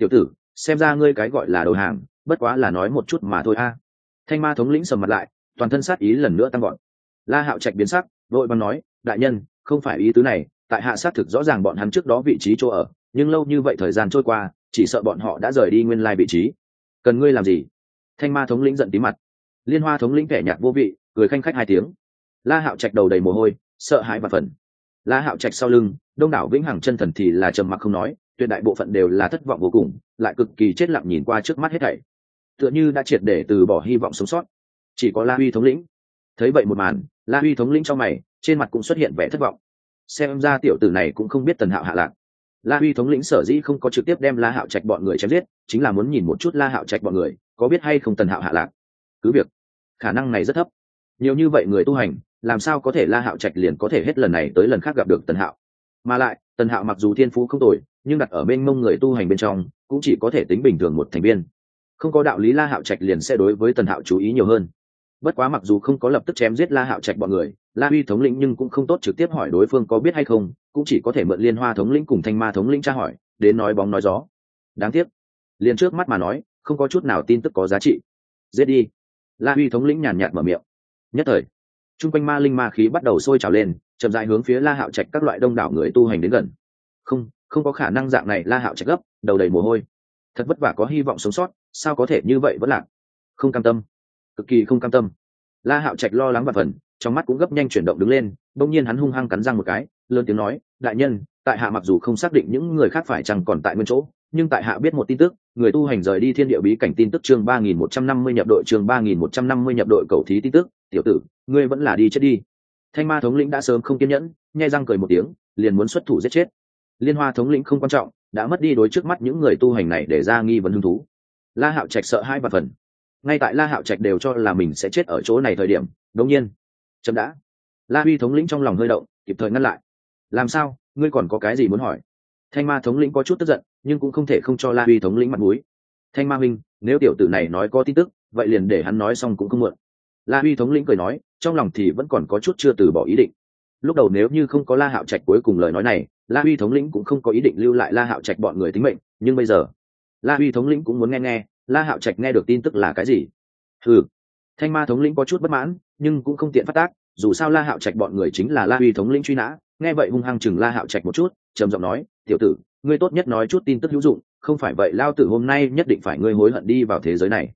xem ra ngươi cái gọi là đầu hàng bất quá là nói một chút mà thôi a. Thanh ma thống lĩnh sầm mặt lại, toàn thân sát ý lần nữa tăng gọn. La Hạo Trạch biến sắc, vội vàng nói, đại nhân, không phải ý tứ này, tại hạ xác thực rõ ràng bọn hắn trước đó vị trí chỗ ở, nhưng lâu như vậy thời gian trôi qua, chỉ sợ bọn họ đã rời đi nguyên lai vị trí. Cần ngươi làm gì? Thanh ma thống lĩnh giận tí mặt. Liên Hoa thống lĩnh vẻ nhạt vô vị, cười khanh khách hai tiếng. La Hạo Trạch đầu đầy mồ hôi, sợ hãi và phẫn. La Hạo Trạch sau lưng, đông đảo vĩnh hằng chân thần thì là trầm mặc không nói, tuyệt đại bộ phận đều là thất vọng vô cùng, lại cực kỳ chết lặng nhìn qua trước mắt hết thảy, tựa như đã triệt để từ bỏ hy vọng sống sót. Chỉ có La Huy thống lĩnh thấy vậy một màn, La Huy thống lĩnh trong mày, trên mặt cũng xuất hiện vẻ thất vọng. Xem ra tiểu tử này cũng không biết Tần Hạo hạ lạc. La Huy thống lĩnh sở dĩ không có trực tiếp đem La Hạo Trạch bọn người chém giết, chính là muốn nhìn một chút La Hạo Trạch bọn người có biết hay không Tần Hạo hạ lạc. Cứ việc khả năng này rất thấp, nhiều như vậy người tu hành, làm sao có thể La Hạo Trạch liền có thể hết lần này tới lần khác gặp được Tần Hạo. Mà lại Tần Hạo mặc dù thiên phú không tồi, nhưng đặt ở bên mông người tu hành bên trong cũng chỉ có thể tính bình thường một thành viên, không có đạo lý La Hạo Trạch liền sẽ đối với Tần Hạo chú ý nhiều hơn. Bất quá mặc dù không có lập tức chém giết La Hạo Trạch bọn người, La Huy thống lĩnh nhưng cũng không tốt trực tiếp hỏi đối phương có biết hay không, cũng chỉ có thể mượn Liên Hoa thống lĩnh cùng Thanh Ma thống lĩnh tra hỏi, đến nói bóng nói gió. Đáng tiếc, liền trước mắt mà nói, không có chút nào tin tức có giá trị. Giết đi. La Huy thống lĩnh nhàn nhạt mở miệng. Nhất thời, trung quanh ma linh ma khí bắt đầu sôi trào lên, chậm rãi hướng phía La Hạo Trạch các loại đông đảo người tu hành đến gần. Không có khả năng dạng này. La Hạo Trạch gấp, đầu đầy mồ hôi. Thật vất vả có hy vọng sống sót, sao có thể như vậy vẫn lạc? Không cam tâm, cực kỳ không cam tâm. La Hạo Trạch lo lắng và phần, trong mắt cũng gấp nhanh chuyển động đứng lên, bỗng nhiên hắn hung hăng cắn răng một cái, lớn tiếng nói, đại nhân, tại hạ mặc dù không xác định những người khác phải chăng còn tại nguyên chỗ, nhưng tại hạ biết một tin tức, người tu hành rời đi thiên địa bí cảnh tin tức chương 3150 nhập đội chương 3150 nhập đội cầu thí tin tức, tiểu tử, ngươi vẫn là đi chết đi. Thanh ma thống lĩnh đã sớm không kiên nhẫn, nhe răng cười một tiếng, liền muốn xuất thủ giết chết. Liên Hoa thống lĩnh không quan trọng, đã mất đi đối trước mắt những người tu hành này để ra nghi vấn hứng thú. La Hạo Trạch sợ hai và phần. Ngay tại La Hạo Trạch đều cho là mình sẽ chết ở chỗ này thời điểm, đột nhiên, chậm đã. La Huy thống lĩnh trong lòng hơi động, kịp thời ngăn lại. Làm sao, ngươi còn có cái gì muốn hỏi? Thanh ma thống lĩnh có chút tức giận, nhưng cũng không thể không cho La Huy thống lĩnh mặt mũi. Thanh ma huynh, nếu tiểu tử này nói có tin tức, vậy liền để hắn nói xong cũng không muộn. La Huy thống lĩnh cười nói, trong lòng thì vẫn còn có chút chưa từ bỏ ý định. Lúc đầu nếu như không có La Hạo Trạch cuối cùng lời nói này, La Huy thống lĩnh cũng không có ý định lưu lại La Hạo Trạch bọn người tính mệnh, nhưng bây giờ, La Huy thống lĩnh cũng muốn nghe La Hạo Trạch nghe được tin tức là cái gì. Ừ, Thanh ma thống lĩnh có chút bất mãn, nhưng cũng không tiện phát tác, dù sao La Hạo Trạch bọn người chính là La Huy thống lĩnh truy nã. Nghe vậy hung hăng chừng La Hạo Trạch một chút, trầm giọng nói, tiểu tử, ngươi tốt nhất nói chút tin tức hữu dụng, không phải vậy lao tử hôm nay nhất định phải ngươi hối hận đi vào thế giới này.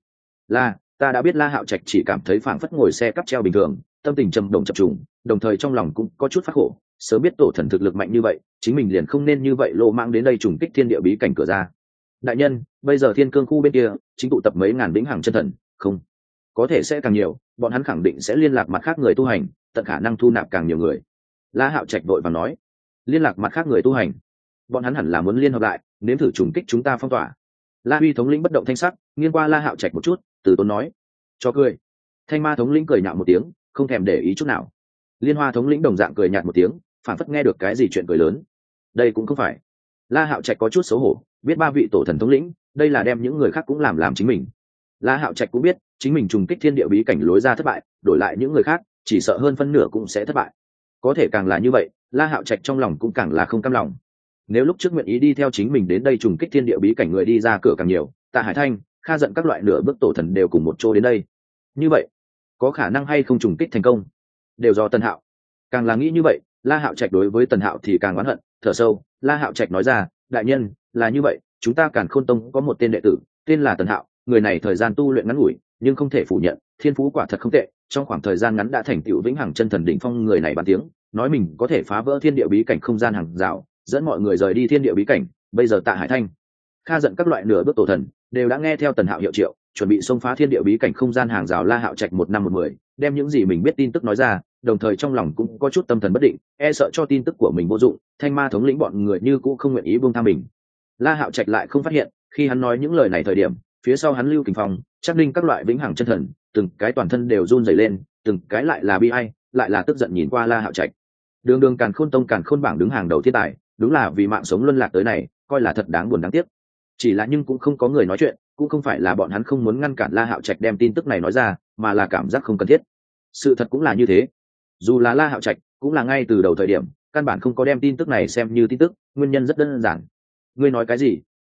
Ta đã biết. La Hạo Trạch chỉ cảm thấy phảng phất ngồi xe cắp treo bình thường, tâm tình trầm động chập trùng, đồng thời trong lòng cũng có chút phát khổ, sớm biết tổ thần thực lực mạnh như vậy, chính mình liền không nên như vậy lô mang đến đây trùng kích thiên địa bí cảnh cửa ra. Đại nhân, bây giờ thiên cương khu bên kia chính tụ tập mấy ngàn vĩnh hằng chân thần, không, có thể sẽ càng nhiều, bọn hắn khẳng định sẽ liên lạc mặt khác người tu hành, tận khả năng thu nạp càng nhiều người. La Hạo Trạch vội vàng nói, liên lạc mặt khác người tu hành, bọn hắn hẳn là muốn liên hợp lại, nếm thử trùng kích chúng ta phong tỏa. La Huy thống lĩnh bất động thanh sắc, nghiêng qua La Hạo Trạch một chút, từ tốn nói, cho cười. Thanh ma thống lĩnh cười nhạo một tiếng, không thèm để ý chút nào. Liên Hoa thống lĩnh đồng dạng cười nhạt một tiếng, phản phất nghe được cái gì chuyện cười lớn. Đây cũng không phải. La Hạo Trạch có chút xấu hổ, biết ba vị tổ thần thống lĩnh, đây là đem những người khác cũng làm chính mình. La Hạo Trạch cũng biết, chính mình trùng kích thiên địa bí cảnh lối ra thất bại, đổi lại những người khác, chỉ sợ hơn phân nửa cũng sẽ thất bại. Có thể càng là như vậy, La Hạo Trạch trong lòng cũng càng là không cam lòng. Nếu lúc trước nguyện ý đi theo chính mình đến đây trùng kích thiên địa bí cảnh người đi ra cửa càng nhiều, Tạ Hải Thanh, Kha Giận các loại nửa bước tổ thần đều cùng một chỗ đến đây. Như vậy, có khả năng hay không trùng kích thành công, đều do Tần Hạo. Càng là nghĩ như vậy, La Hạo Trạch đối với Tần Hạo thì càng oán hận, thở sâu, La Hạo Trạch nói ra, đại nhân, là như vậy, chúng ta Càn Khôn Tông có một tên đệ tử, tên là Tần Hạo, người này thời gian tu luyện ngắn ngủi, nhưng không thể phủ nhận, thiên phú quả thật không tệ, trong khoảng thời gian ngắn đã thành tựu vĩnh hằng chân thần đỉnh phong. Người này bàn tiếng, nói mình có thể phá vỡ thiên địa bí cảnh không gian hàng rào, dẫn mọi người rời đi thiên địa bí cảnh. Bây giờ Tạ Hải Thanh, Kha Giận các loại nửa bước tổ thần đều đã nghe theo Tần Hạo hiệu triệu, chuẩn bị xông phá thiên địa bí cảnh không gian hàng rào. La Hạo Trạch một năm một mười đem những gì mình biết tin tức nói ra, đồng thời trong lòng cũng có chút tâm thần bất định, e sợ cho tin tức của mình vô dụng, Thanh ma thống lĩnh bọn người như cũ không nguyện ý buông tha mình. La Hạo Trạch lại không phát hiện, khi hắn nói những lời này thời điểm, phía sau hắn Lưu Kình Phong, Trác Linh các loại vĩnh hằng chân thần, từng cái toàn thân đều run rẩy lên, từng cái lại là bi ai, lại là tức giận nhìn qua La Hạo Trạch. Đường đường Càn Khôn Tông Càn Khôn bảng đứng hàng đầu thiên tài, đúng là vì mạng sống luân lạc tới này, coi là thật đáng buồn đáng tiếc. Chỉ là nhưng cũng không có người nói chuyện, cũng không phải là bọn hắn không muốn ngăn cản La Hạo Trạch đem tin tức này nói ra, mà là cảm giác không cần thiết. Sự thật cũng là như thế. Dù là La Hạo Trạch, cũng là ngay từ đầu thời điểm, căn bản không có đem tin tức này xem như tin tức, nguyên nhân rất đơn giản. Ngươi nói cái gì?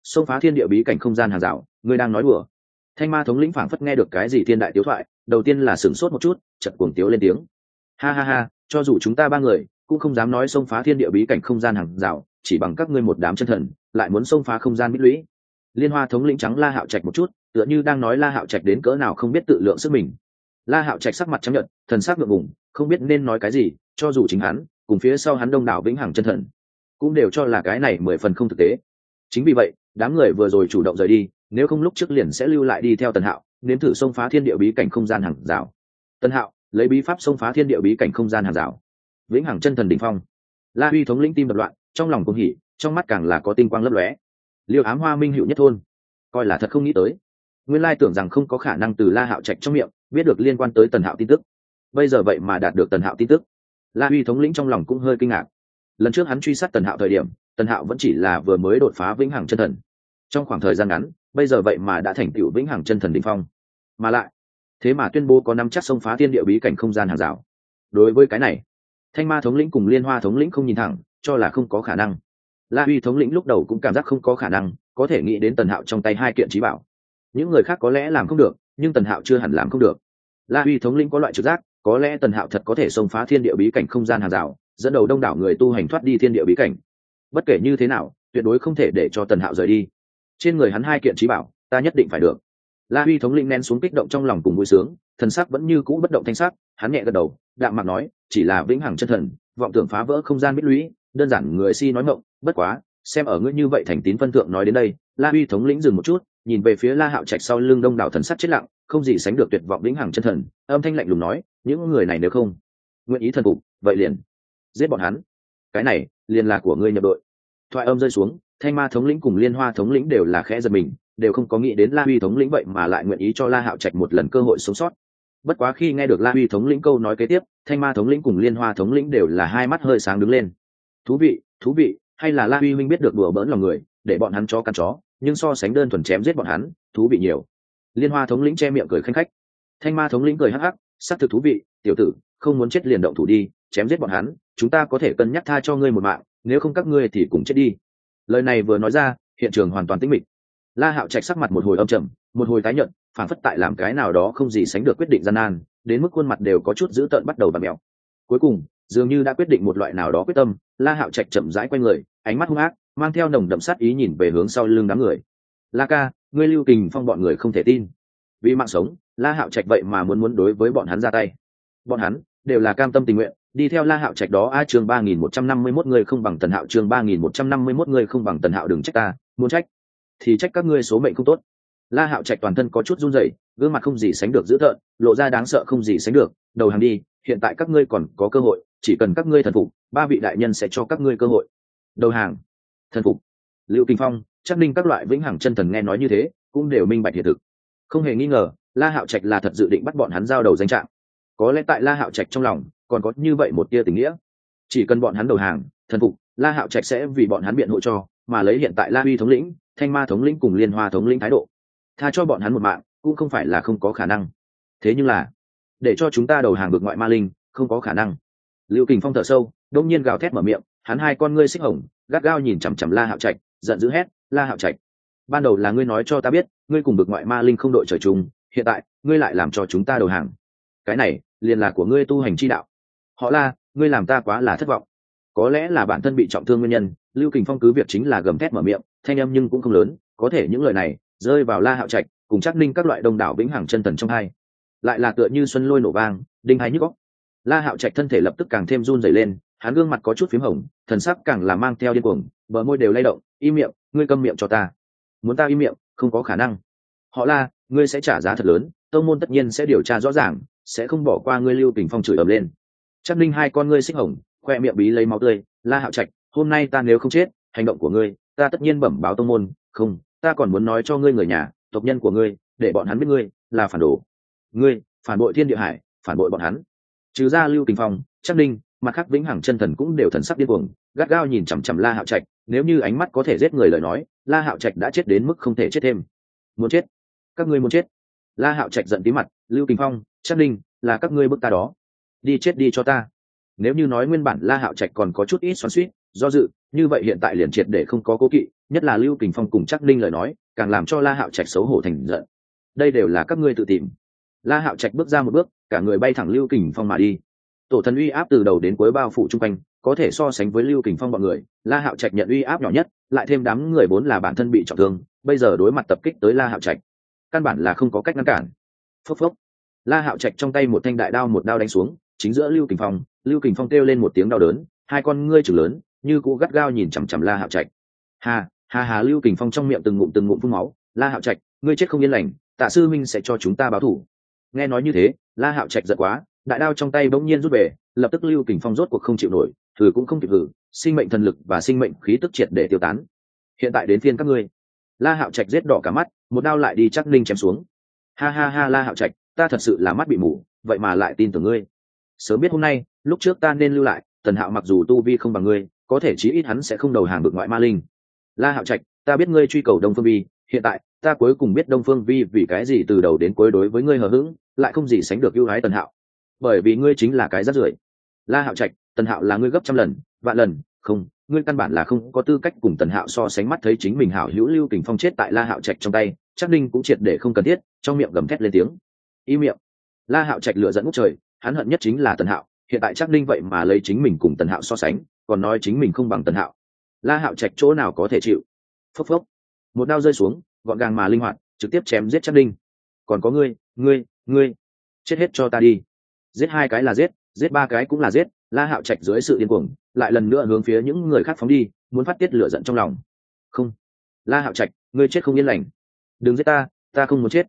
xông phá thiên địa bí cảnh không gian hàng rào, ngươi đang nói đùa? Thanh ma thống lĩnh phảng phất nghe được cái gì thiên đại tiếu thoại, đầu tiên là sửng sốt một chút, chợt cuồng tiếu lên tiếng. Ha ha ha, cho dù chúng ta ba người cũng không dám nói xông phá thiên địa bí cảnh không gian hàng rào, chỉ bằng các ngươi một đám chân thần lại muốn xông phá không gian bích lũy. Liên Hoa thống lĩnh trắng La Hạo Trạch một chút, tựa như đang nói La Hạo Trạch đến cỡ nào không biết tự lượng sức mình. La Hạo Trạch sắc mặt trắng nhợt, thần sắc ngượng ngùng, không biết nên nói cái gì, cho dù chính hắn cùng phía sau hắn đông đảo vĩnh hằng chân thần cũng đều cho là cái này 10 phần không thực tế. Chính vì vậy, đám người vừa rồi chủ động rời đi, nếu không lúc trước liền sẽ lưu lại đi theo Tần Hạo, nếm thử xông phá thiên địa bí cảnh không gian hàng rào. Tần Hạo lấy bí pháp xông phá thiên địa bí cảnh không gian hàng rào. Vĩnh hằng chân thần đỉnh phong. La Huy thống lĩnh tim đập loạn, trong lòng cuồng hỉ, trong mắt càng là có tinh quang lấp lóe. Liêu Ám Hoa minh hữu nhất thôn, coi là thật không nghĩ tới. Nguyên lai tưởng rằng không có khả năng từ La Hạo Trạch trong miệng biết được liên quan tới Tần Hạo tin tức, bây giờ vậy mà đạt được Tần Hạo tin tức. La Huy thống lĩnh trong lòng cũng hơi kinh ngạc. Lần trước hắn truy sát Tần Hạo thời điểm, Tần Hạo vẫn chỉ là vừa mới đột phá vĩnh hằng chân thần. Trong khoảng thời gian ngắn, bây giờ vậy mà đã thành tựu vĩnh hằng chân thần đỉnh phong, mà lại thế mà tuyên bố có nắm chắc xông phá thiên địa bí cảnh không gian hàng rào. Đối với cái này, Thanh Ma thống lĩnh cùng Liên Hoa thống lĩnh không nhìn thẳng, cho là không có khả năng. La Huy thống lĩnh lúc đầu cũng cảm giác không có khả năng, có thể nghĩ đến Tần Hạo trong tay hai kiện chí bảo. Những người khác có lẽ làm không được, nhưng Tần Hạo chưa hẳn làm không được. La Huy thống lĩnh có loại trực giác, có lẽ Tần Hạo thật có thể xông phá thiên địa bí cảnh không gian hàng rào, dẫn đầu đông đảo người tu hành thoát đi thiên địa bí cảnh. Bất kể như thế nào, tuyệt đối không thể để cho Tần Hạo rời đi. Trên người hắn hai kiện chí bảo, ta nhất định phải được. La Huy thống lĩnh nén xuống kích động trong lòng cùng vui sướng, thần sắc vẫn như cũ bất động thanh sắc, hắn nhẹ gật đầu, đạm mạc nói, chỉ là vĩnh hằng chân thần, vọng tưởng phá vỡ không gian bích lũy, đơn giản người si nói ngọng, bất quá, xem ở ngươi như vậy thành tín phân thượng nói đến đây, La Huy thống lĩnh dừng một chút, nhìn về phía La Hạo Trạch sau lưng đông đảo thần sắc chết lặng, không gì sánh được tuyệt vọng vĩnh hằng chân thần, âm thanh lạnh lùng nói, những người này nếu không nguyện ý thần phục, vậy liền giết bọn hắn. Cái này, liền là của ngươi nhập đội. Thoại âm rơi xuống, Thanh Ma thống lĩnh cùng Liên Hoa thống lĩnh đều là khẽ giật mình, đều không có nghĩ đến La Huy thống lĩnh vậy mà lại nguyện ý cho La Hạo Trạch một lần cơ hội sống sót. Bất quá khi nghe được La Huy thống lĩnh câu nói kế tiếp, Thanh Ma thống lĩnh cùng Liên Hoa thống lĩnh đều là hai mắt hơi sáng đứng lên. Thú vị, hay là La Huy huynh biết được đùa bỡn lòng người, để bọn hắn chó căn chó, nhưng so sánh đơn thuần chém giết bọn hắn, thú vị nhiều. Liên Hoa thống lĩnh che miệng cười khanh khách. Thanh Ma thống lĩnh cười hắc hắc, sắc thực thú vị, tiểu tử, không muốn chết liền động thủ đi, chém giết bọn hắn, chúng ta có thể cân nhắc tha cho ngươi một mạng, nếu không các ngươi thì cùng chết đi. Lời này vừa nói ra, hiện trường hoàn toàn tĩnh mịch. La Hạo Trạch sắc mặt một hồi âm trầm, một hồi tái nhợt, phản phất tại làm cái nào đó không gì sánh được quyết định gian nan, đến mức khuôn mặt đều có chút dữ tợn bắt đầu vặn mèo. Cuối cùng, dường như đã quyết định một loại nào đó quyết tâm, La Hạo Trạch chậm rãi quay người, ánh mắt hung ác, mang theo nồng đậm sát ý nhìn về hướng sau lưng đám người. La ca, ngươi Lưu Kình Phong bọn người không thể tin. Vì mạng sống, La Hạo Trạch vậy mà muốn đối với bọn hắn ra tay. Bọn hắn đều là cam tâm tình nguyện đi theo La Hạo Trạch đó. A chương 3151 người không bằng Tần Hạo, chương 3151 người không bằng Tần Hạo, đừng trách ta, muốn trách thì trách các ngươi số mệnh không tốt. La Hạo Trạch toàn thân có chút run rẩy, gương mặt không gì sánh được dữ tợn, lộ ra đáng sợ không gì sánh được, đầu hàng đi, hiện tại các ngươi còn có cơ hội, chỉ cần các ngươi thần phục, ba vị đại nhân sẽ cho các ngươi cơ hội. Đầu hàng, thần phục. Lưu Kinh Phong, Trác Ninh các loại vĩnh hằng chân thần nghe nói như thế, cũng đều minh bạch hiện thực. Không hề nghi ngờ, La Hạo Trạch là thật dự định bắt bọn hắn giao đầu danh trạng. Có lẽ tại La Hạo Trạch trong lòng còn có như vậy một tia tình nghĩa, chỉ cần bọn hắn đầu hàng, thần phục, La Hạo Trạch sẽ vì bọn hắn biện hộ cho, mà lấy hiện tại La Huy thống lĩnh, Thanh Ma thống lĩnh cùng Liên Hoa thống lĩnh thái độ, tha cho bọn hắn một mạng cũng không phải là không có khả năng. Thế nhưng là, để cho chúng ta đầu hàng vực ngoại ma linh, không có khả năng. Lưu Kình Phong thở sâu, đột nhiên gào thét mở miệng, hắn hai con ngươi xích hồng, gắt gao nhìn chằm chằm La Hạo Trạch, giận dữ hét, La Hạo Trạch, ban đầu là ngươi nói cho ta biết, ngươi cùng vực ngoại ma linh không đội trời chung, hiện tại ngươi lại làm cho chúng ta đầu hàng. Cái này liền là của ngươi tu hành chi đạo. Họ La, ngươi làm ta quá là thất vọng. Có lẽ là bản thân bị trọng thương nguyên nhân, Lưu Kình Phong cứ việc chính là gầm thét mở miệng, thanh âm nhưng cũng không lớn, có thể những lời này rơi vào La Hạo Trạch cùng Trác Ninh các loại đông đảo vĩnh hằng chân thần trong hai, lại là tựa như xuân lôi nổ vang, đinh hai nhức óc. La Hạo Trạch thân thể lập tức càng thêm run rẩy lên, hắn gương mặt có chút phím hồng, thần sắc càng là mang theo điên cuồng, bờ môi đều lay động, im miệng, ngươi câm miệng cho ta. Muốn ta im miệng, không có khả năng. Họ La, ngươi sẽ trả giá thật lớn, tông môn tất nhiên sẽ điều tra rõ ràng, sẽ không bỏ qua ngươi. Lưu Kình Phong chửi ầm lên. Trác Ninh hai con ngươi xích hồng, khoe miệng bí lấy máu tươi. La Hạo Trạch, hôm nay ta nếu không chết, hành động của ngươi ta tất nhiên bẩm báo tông môn, không, ta còn muốn nói cho ngươi người nhà tộc nhân của ngươi, để bọn hắn biết ngươi là phản đồ, ngươi phản bội thiên địa hải, phản bội bọn hắn. Trừ ra Lưu Kình Phong, Trác Ninh, mặt khác vĩnh hằng chân thần cũng đều thần sắc điên cuồng, gắt gao nhìn chằm chằm La Hạo Trạch. Nếu như ánh mắt có thể giết người lời nói, La Hạo Trạch đã chết đến mức không thể chết thêm. Muốn chết, các ngươi muốn chết. La Hạo Trạch giận tí mặt, Lưu Kình Phong, Trác Ninh, là các ngươi bức ta đó, đi chết đi cho ta. Nếu như nói nguyên bản La Hạo Trạch còn có chút ít xoắn xuýt, do dự, như vậy hiện tại liền triệt để không có cố kỵ, nhất là Lưu Kình Phong cùng Trác Ninh lời nói càng làm cho La Hạo Trạch xấu hổ thành giận. Đây đều là các ngươi tự tìm. La Hạo Trạch bước ra một bước, cả người bay thẳng Lưu Kình Phong mà đi. Tổ thần uy áp từ đầu đến cuối bao phủ trung quanh, có thể so sánh với Lưu Kình Phong bọn người. La Hạo Trạch nhận uy áp nhỏ nhất, lại thêm đám người vốn là bản thân bị trọng thương, bây giờ đối mặt tập kích tới La Hạo Trạch, căn bản là không có cách ngăn cản. Phốc phốc. La Hạo Trạch trong tay một thanh đại đao một đao đánh xuống, chính giữa Lưu Kình Phong kêu lên một tiếng đau đớn, hai con ngươi trừng lớn, như cũ gắt gao nhìn chằm chằm La Hạo Trạch. Hà, Lưu Kình Phong trong miệng từng ngụm phun máu. La Hạo Trạch, ngươi chết không yên lành, Tạ sư minh sẽ cho chúng ta báo thù. Nghe nói như thế, La Hạo Trạch giận quá, đại đao trong tay bỗng nhiên rút về, lập tức Lưu Kình Phong rốt cuộc không chịu nổi, thử cũng không kịp hử, sinh mệnh thần lực và sinh mệnh khí tức triệt để tiêu tán. Hiện tại đến phiên các ngươi. La Hạo Trạch giết đỏ cả mắt, một đao lại đi Trác Ninh chém xuống. Ha, La Hạo Trạch, ta thật sự là mắt bị mù, vậy mà lại tin tưởng ngươi. Sớm biết hôm nay, lúc trước ta nên lưu lại, Tần Hạo mặc dù tu vi không bằng ngươi, có thể chí ít hắn sẽ không đầu hàng bực ngoại ma linh. La Hạo Trạch, ta biết ngươi truy cầu Đông Phương Vi, hiện tại ta cuối cùng biết Đông Phương Vi vì cái gì từ đầu đến cuối đối với ngươi hờ hững, lại không gì sánh được ưu ái Tần Hạo. Bởi vì ngươi chính là cái rác rưởi. La Hạo Trạch, Tần Hạo là ngươi gấp trăm lần, vạn lần, không, ngươi căn bản là không có tư cách cùng Tần Hạo so sánh. Mắt thấy chính mình hảo hữu Lưu Kình Phong chết tại La Hạo Trạch trong tay, Trác Ninh cũng triệt để không cần thiết, trong miệng gầm thét lên tiếng. Im miệng. La Hạo Trạch lửa giận ngút trời, hắn hận nhất chính là Tần Hạo, hiện tại Trác Ninh vậy mà lấy chính mình cùng Tần Hạo so sánh, còn nói chính mình không bằng Tần Hạo. La Hạo Trạch chỗ nào có thể chịu. Phốc phốc. Một đao rơi xuống, gọn gàng mà linh hoạt, trực tiếp chém giết Trác Ninh. Còn có ngươi, chết hết cho ta đi. Giết hai cái là giết ba cái cũng là giết. La Hạo Trạch dưới sự điên cuồng, lại lần nữa hướng phía những người khác phóng đi, muốn phát tiết lửa giận trong lòng. Không. La Hạo Trạch, ngươi chết không yên lành. Đừng giết ta không muốn chết.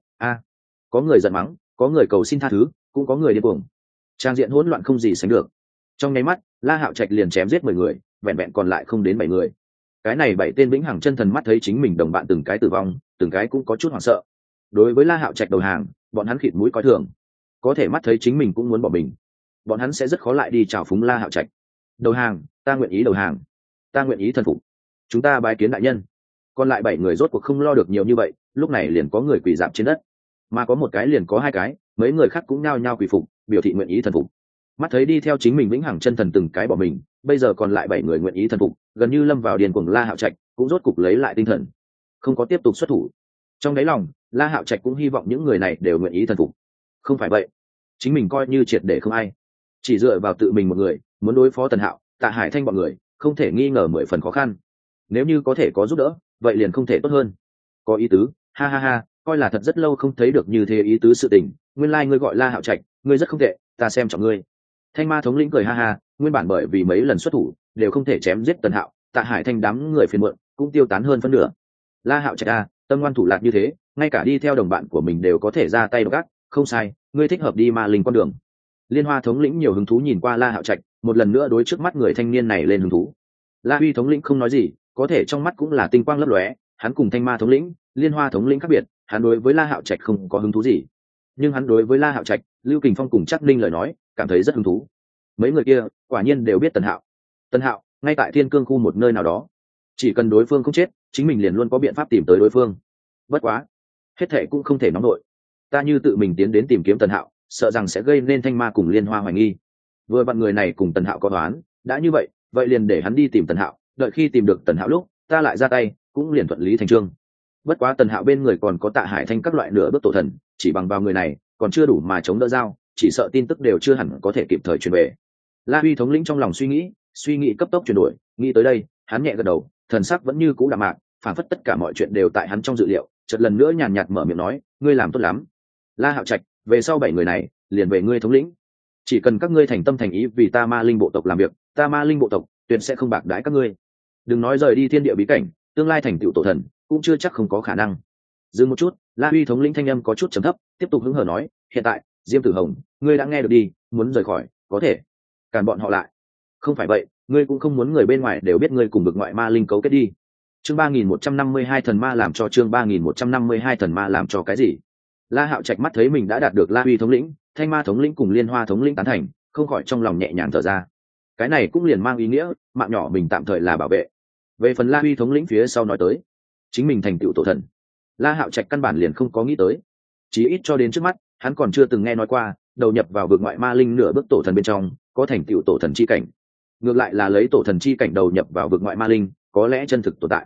Có người giận mắng, có người cầu xin tha thứ, cũng có người điên cuồng. Trang diện hỗn loạn không gì sánh được. Trong nháy mắt, La Hạo Trạch liền chém giết 10 người, vẹn vẹn còn lại không đến 7 người. Cái này 7 tên vĩnh hằng chân thần mắt thấy chính mình đồng bạn từng cái tử vong, từng cái cũng có chút hoảng sợ. Đối với La Hạo Trạch đầu hàng, bọn hắn khịt mũi coi thường. Có thể mắt thấy chính mình cũng muốn bỏ mình, bọn hắn sẽ rất khó lại đi chào phúng La Hạo Trạch. Đầu hàng, ta nguyện ý đầu hàng, ta nguyện ý thần phục. Chúng ta bái kiến đại nhân. Còn lại 7 người rốt cuộc không lo được nhiều như vậy, lúc này liền có người quỳ rạp trên đất, mà có một cái liền có 2 cái, mấy người khác cũng nhao nhao quỳ phục, biểu thị nguyện ý thần phục. Mắt thấy đi theo chính mình vĩnh hằng chân thần từng cái bỏ mình, bây giờ còn lại 7 người nguyện ý thần phục, gần như lâm vào điên cuồng. La Hạo Trạch cũng rốt cục lấy lại tinh thần, không có tiếp tục xuất thủ. Trong đáy lòng, La Hạo Trạch cũng hy vọng những người này đều nguyện ý thần phục. Không phải vậy, chính mình coi như triệt để không ai, chỉ dựa vào tự mình một người muốn đối phó Tần Hạo, Tạ Hải Thanh bọn người, không thể nghi ngờ 10 phần khó khăn. Nếu như có thể có giúp đỡ, vậy liền không thể tốt hơn. Có ý tứ, ha, coi là thật rất lâu không thấy được như thế ý tứ sự tình. Nguyên lai ngươi gọi La Hạo Trạch, ngươi rất không tệ, ta xem trọng ngươi. Thanh Ma thống lĩnh cười ha, nguyên bản bởi vì mấy lần xuất thủ đều không thể chém giết Tần Hạo, Tạ Hải Thanh đám người phiền muộn cũng tiêu tán hơn phân nửa. La Hạo Trạch tâm ngoan thủ lạt như thế, ngay cả đi theo đồng bạn của mình đều có thể ra tay độc ác, không sai, ngươi thích hợp đi ma linh con đường. Liên Hoa thống lĩnh nhiều hứng thú nhìn qua La Hạo Trạch, một lần nữa đối trước mắt người thanh niên này lên hứng thú. La Huy thống lĩnh không nói gì, có thể trong mắt cũng là tinh quang lấp lóe. Hắn cùng Thanh Ma thống lĩnh, Liên Hoa thống lĩnh khác biệt, hắn đối với La Hạo Trạch không có hứng thú gì, nhưng hắn đối với La Hạo Trạch, Lưu Kình Phong cùng Trác Ninh lời nói cảm thấy rất hứng thú. Mấy người kia quả nhiên đều biết Tần Hạo ngay tại Thiên Cương khu một nơi nào đó, chỉ cần đối phương không chết, chính mình liền luôn có biện pháp tìm tới đối phương. Bất quá, hết thệ cũng không thể nóng nổi. Ta như tự mình tiến đến tìm kiếm Tần Hạo, sợ rằng sẽ gây nên Thanh Ma cùng Liên Hoa hoài nghi. Vừa vặn người này cùng Tần Hạo có đoán, đã như vậy liền để hắn đi tìm Tần Hạo, đợi khi tìm được Tần Hạo lúc, ta lại ra tay, cũng liền thuận lý thành chương. Bất quá Tần Hạo bên người còn có Tạ Hải Thanh các loại nửa bước tổ thần, chỉ bằng vào người này còn chưa đủ mà chống đỡ dao, chỉ sợ tin tức đều chưa hẳn có thể kịp thời truyền về. La Huy thống lĩnh trong lòng suy nghĩ cấp tốc chuyển đổi, nghĩ tới đây, hắn nhẹ gật đầu, thần sắc vẫn như cũ đạm mạc, phản phất tất cả mọi chuyện đều tại hắn trong dự liệu. Chợt lần nữa nhàn nhạt mở miệng nói, ngươi làm tốt lắm. La Hạo Trạch, về sau 7 người này liền về ngươi thống lĩnh. Chỉ cần các ngươi thành tâm thành ý vì ta Ma Linh bộ tộc làm việc, ta Ma Linh bộ tộc tuyệt sẽ không bạc đãi các ngươi. Đừng nói rời đi thiên địa bí cảnh, tương lai thành tựu tổ thần cũng chưa chắc không có khả năng. Dừng một chút, La Huy thống lĩnh thanh âm có chút trầm thấp, tiếp tục hứng hở nói, hiện tại Diêm Tử Hồng, ngươi đã nghe được đi, muốn rời khỏi có thể cản bọn họ lại. Không phải vậy, ngươi cũng không muốn người bên ngoài đều biết ngươi cùng bực ngoại ma linh cấu kết đi. Chương 3152 thần ma làm cho chương 3152 thần ma làm cho cái gì? La Hạo Trạch mắt thấy mình đã đạt được La Huy thống lĩnh, Thanh Ma thống lĩnh cùng Liên Hoa thống lĩnh tán thành, không khỏi trong lòng nhẹ nhàng thở ra. Cái này cũng liền mang ý nghĩa, mạng nhỏ mình tạm thời là bảo vệ. Về phần La Huy thống lĩnh phía sau nói tới, chính mình thành tựu tổ thần, La Hạo Trạch căn bản liền không có nghĩ tới. Chí ít cho đến trước mắt, hắn còn chưa từng nghe nói qua, đầu nhập vào vực ngoại ma linh nửa bước tổ thần bên trong, có thành tựu tổ thần chi cảnh. Ngược lại là lấy tổ thần chi cảnh đầu nhập vào vực ngoại ma linh, có lẽ chân thực tồn tại.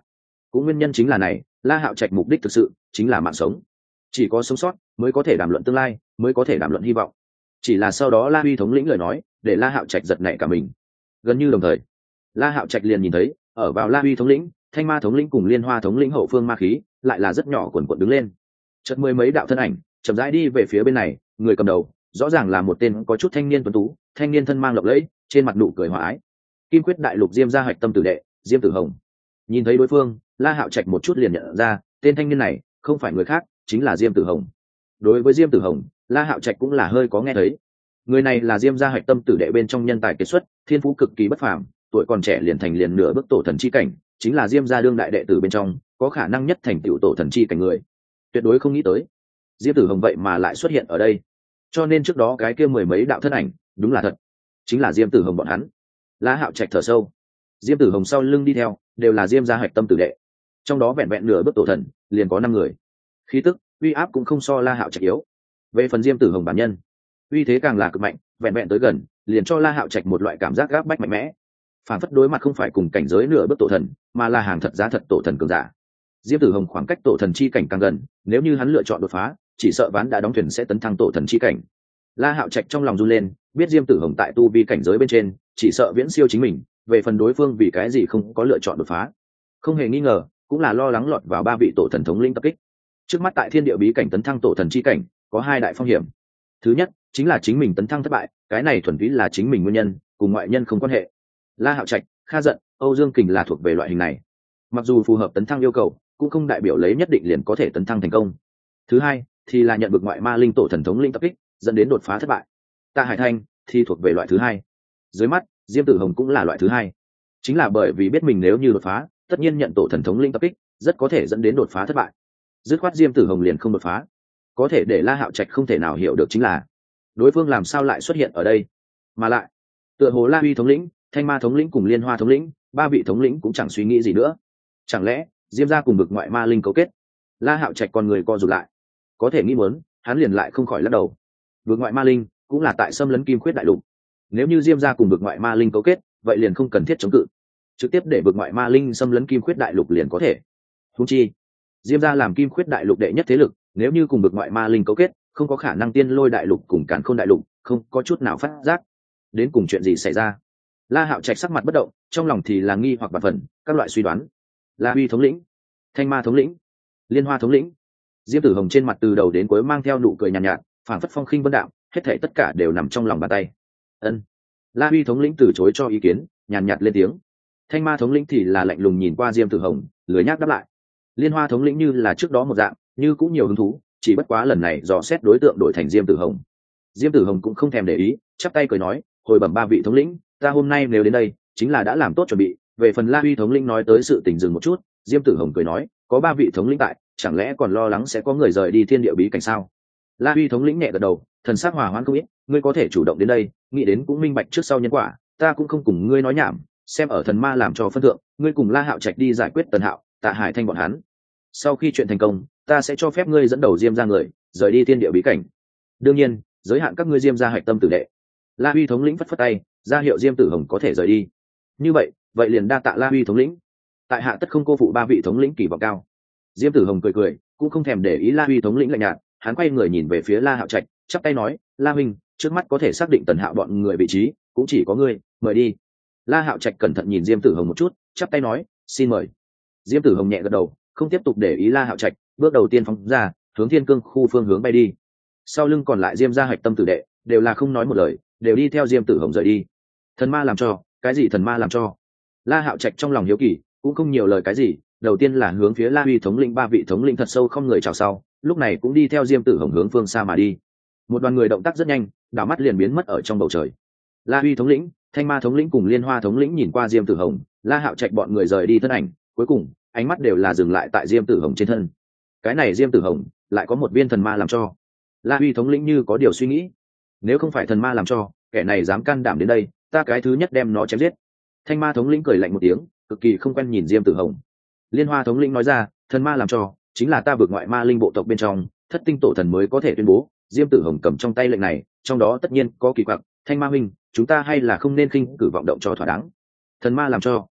cũng nguyên nhân chính là này, La Hạo Trạch mục đích thực sự chính là mạng sống. Chỉ có sống sót mới có thể đàm luận tương lai, mới có thể đàm luận hy vọng. Chỉ là sau đó La Huy thống lĩnh lời nói để La Hạo Trạch giật nảy cả mình. Gần như đồng thời, La Hạo Trạch liền nhìn thấy ở vào La Huy thống lĩnh, Thanh Ma thống lĩnh cùng Liên Hoa thống lĩnh hậu phương ma khí lại là rất nhỏ quần quần đứng lên. Chợt mười mấy đạo thân ảnh chậm rãi đi về phía bên này, người cầm đầu rõ ràng là một tên có chút thanh niên tuấn tú, thanh niên thân mang lộng lẫy, trên mặt nụ cười hòa ái. Kim Quyết Đại Lục Diêm gia hạch tâm tử đệ, Diêm Tử Hồng. Nhìn thấy đối phương, La Hạo Trạch một chút liền nhận ra, tên thanh niên này không phải người khác, chính là Diêm Tử Hồng. Đối với Diêm Tử Hồng, La Hạo Trạch cũng là hơi có nghe thấy. Người này là Diêm gia hạch tâm tử đệ bên trong nhân tài kiệt xuất, thiên phú cực kỳ bất phàm, tuổi còn trẻ liền thành liền nửa bước tổ thần chi cảnh, chính là Diêm gia đương đại đệ tử bên trong, có khả năng nhất thành tựu tổ thần chi cảnh người. Tuyệt đối không nghĩ tới, Diêm Tử Hồng vậy mà lại xuất hiện ở đây. Cho nên trước đó cái kia mười mấy đạo thân ảnh, đúng là thật, chính là Diêm Tử Hồng bọn hắn. La Hạo Trạch thở sâu. Diêm Tử Hồng sau lưng đi theo, đều là Diêm gia hạch tâm tử đệ. Trong đó vẹn vẹn nửa bước tổ thần, liền có 5 người. Khí tức, uy áp cũng không so La Hạo Trạch yếu. Về phần Diêm Tử Hồng bản nhân, uy thế càng là cực mạnh, vẹn vẹn tới gần, liền cho La Hạo Trạch một loại cảm giác gáp bách mạnh mẽ. Phản phất đối mặt không phải cùng cảnh giới nửa bước tổ thần, mà là hàng thật giá thật tổ thần cường giả. Diêm Tử Hồng khoảng cách tổ thần chi cảnh càng gần, nếu như hắn lựa chọn đột phá, chỉ sợ ván đã đóng thuyền sẽ tấn thăng tổ thần chi cảnh. La Hạo Trạch trong lòng run lên, biết Diêm Tử Hồng tại tu vi cảnh giới bên trên, chỉ sợ viễn siêu chính mình, về phần đối phương vì cái gì không có lựa chọn đột phá, không hề nghi ngờ, cũng là lo lắng lọt vào 3 vị tổ thần thống lĩnh tập kích. Trước mắt tại thiên địa bí cảnh tấn thăng tổ thần chi cảnh, có 2 đại phong hiểm. Thứ nhất, chính là chính mình tấn thăng thất bại, cái này thuần túy là chính mình nguyên nhân, cùng ngoại nhân không quan hệ. La Hạo Trạch, Kha Giận, Âu Dương Kình là thuộc về loại hình này. Mặc dù phù hợp tấn thăng yêu cầu, cũng không đại biểu lấy nhất định liền có thể tấn thăng thành công. Thứ hai, thì là nhận vực ngoại ma linh tổ thần thống lĩnh tập kích, dẫn đến đột phá thất bại. Tạ Hải Thanh thì thuộc về loại thứ hai. Dưới mắt, Diêm Tử Hồng cũng là loại thứ hai. Chính là bởi vì biết mình nếu như đột phá, tất nhiên nhận tổ thần thống lĩnh tập kích, rất có thể dẫn đến đột phá thất bại. Dứt khoát Diêm Tử Hồng liền không đột phá. Có thể để La Hạo Trạch không thể nào hiểu được chính là đối phương làm sao lại xuất hiện ở đây, mà lại tựa hồ La Huy thống lĩnh, Thanh Ma thống lĩnh cùng Liên Hoa thống lĩnh, 3 vị thống lĩnh cũng chẳng suy nghĩ gì nữa. Chẳng lẽ Diêm gia cùng vực ngoại ma linh cấu kết? La Hạo Trạch con người co rụt lại, có thể nghĩ muốn, hắn liền lại không khỏi lắc đầu. Vực ngoại ma linh cũng là tại xâm lấn Kim Khuyết Đại Lục, nếu như Diêm gia cùng vực ngoại ma linh cấu kết, vậy liền không cần thiết chống cự, trực tiếp để vực ngoại ma linh xâm lấn Kim Khuyết Đại Lục liền có thể. Huống chi Diêm gia làm Kim Khuyết Đại Lục đệ nhất thế lực, nếu như cùng vực ngoại ma linh cấu kết, không có khả năng Tiên Lôi Đại Lục cùng Càn Khôn Đại Lục không có chút nào phát giác. Đến cùng chuyện gì xảy ra? La Hạo Trạch sắc mặt bất động, trong lòng thì là nghi hoặc bạt phần, các loại suy đoán. La Huy thống lĩnh, Thanh Ma thống lĩnh, Liên Hoa thống lĩnh. Diêm Tử Hồng trên mặt từ đầu đến cuối mang theo nụ cười nhàn nhạt, phảng phất phong khinh vân đạm, hết thảy tất cả đều nằm trong lòng bàn tay. Ân. La Huy thống lĩnh từ chối cho ý kiến, nhàn nhạt lên tiếng. Thanh Ma thống lĩnh thì là lạnh lùng nhìn qua Diêm Tử Hồng, lười nhác đáp lại. Liên Hoa thống lĩnh như là trước đó một dạng, như cũng nhiều hứng thú, chỉ bất quá lần này dò xét đối tượng đổi thành Diêm Tử Hồng. Diêm Tử Hồng cũng không thèm để ý, chắp tay cười nói, hồi bẩm 3 vị thống lĩnh, ta hôm nay nếu đến đây, chính là đã làm tốt chuẩn bị. Về phần La Huy thống lĩnh nói tới sự tình dừng một chút, Diêm Tử Hồng cười nói, có 3 vị thống lĩnh tại, chẳng lẽ còn lo lắng sẽ có người rời đi thiên địa bí cảnh sao? La Huy thống lĩnh nhẹ gật đầu, thần sắc hòa hoãn không ít, ngươi có thể chủ động đến đây, nghĩ đến cũng minh bạch trước sau nhân quả, ta cũng không cùng ngươi nói nhảm, xem ở thần ma làm cho phân thượng, ngươi cùng La Hạo Trạch đi giải quyết Tần Hạo, Tạ Hải Thanh bọn hắn. Sau khi chuyện thành công, ta sẽ cho phép ngươi dẫn đầu Diêm gia người rời đi thiên địa bí cảnh. Đương nhiên, giới hạn các ngươi Diêm gia hạch tâm tử đệ. La Huy thống lĩnh phất phất tay, ra hiệu Diêm Tử Hồng có thể rời đi. Như vậy liền đa tạ La Huy thống lĩnh. Tại hạ tất không cô phụ 3 vị thống lĩnh kỳ vọng cao. Diêm Tử Hồng cười cười, cũng không thèm để ý La Huy thống lĩnh lạnh nhạt, hắn quay người nhìn về phía La Hạo Trạch, chắp tay nói, La huynh, trước mắt có thể xác định Tần Hạo bọn người vị trí, cũng chỉ có ngươi, mời đi. La Hạo Trạch cẩn thận nhìn Diêm Tử Hồng một chút, chắp tay nói, xin mời. Diêm Tử Hồng nhẹ gật đầu, không tiếp tục để ý La Hạo Trạch, bước đầu tiên phóng ra, hướng Thiên Cương khu phương hướng bay đi. Sau lưng còn lại Diêm gia hạch tâm tử đệ, đều là không nói một lời, đều đi theo Diêm Tử Hồng rời đi. Thần ma làm cho, cái gì thần ma làm cho? La Hạo Trạch trong lòng hiếu kỳ, cũng không nhiều lời cái gì, đầu tiên là hướng phía La Huy thống lĩnh 3 vị thống lĩnh thật sâu không người chào sau, lúc này cũng đi theo Diêm Tử Hồng hướng phương xa mà đi. Một đoàn người động tác rất nhanh, đảo mắt liền biến mất ở trong bầu trời. La Huy thống lĩnh, Thanh Ma thống lĩnh cùng Liên Hoa thống lĩnh nhìn qua Diêm Tử Hồng, La Hạo Trạch bọn người rời đi thân ảnh, cuối cùng ánh mắt đều là dừng lại tại Diêm Tử Hồng trên thân. Cái này Diêm Tử Hồng lại có một viên thần ma làm cho. La Huy thống lĩnh như có điều suy nghĩ, nếu không phải thần ma làm cho, kẻ này dám can đảm đến đây, ta cái thứ nhất đem nó chém giết. Thanh Ma thống lĩnh cười lạnh một tiếng, cực kỳ không quen nhìn Diêm Tử Hồng. Liên Hoa thống lĩnh nói ra, thần ma làm cho chính là ta vượt ngoại ma linh bộ tộc bên trong thất tinh tổ thần mới có thể tuyên bố. Diêm Tử Hồng cầm trong tay lệnh này, trong đó tất nhiên có kỳ quặc. Thanh Ma huynh, chúng ta hay là không nên khinh cử vọng động cho thỏa đáng. Thần ma làm cho,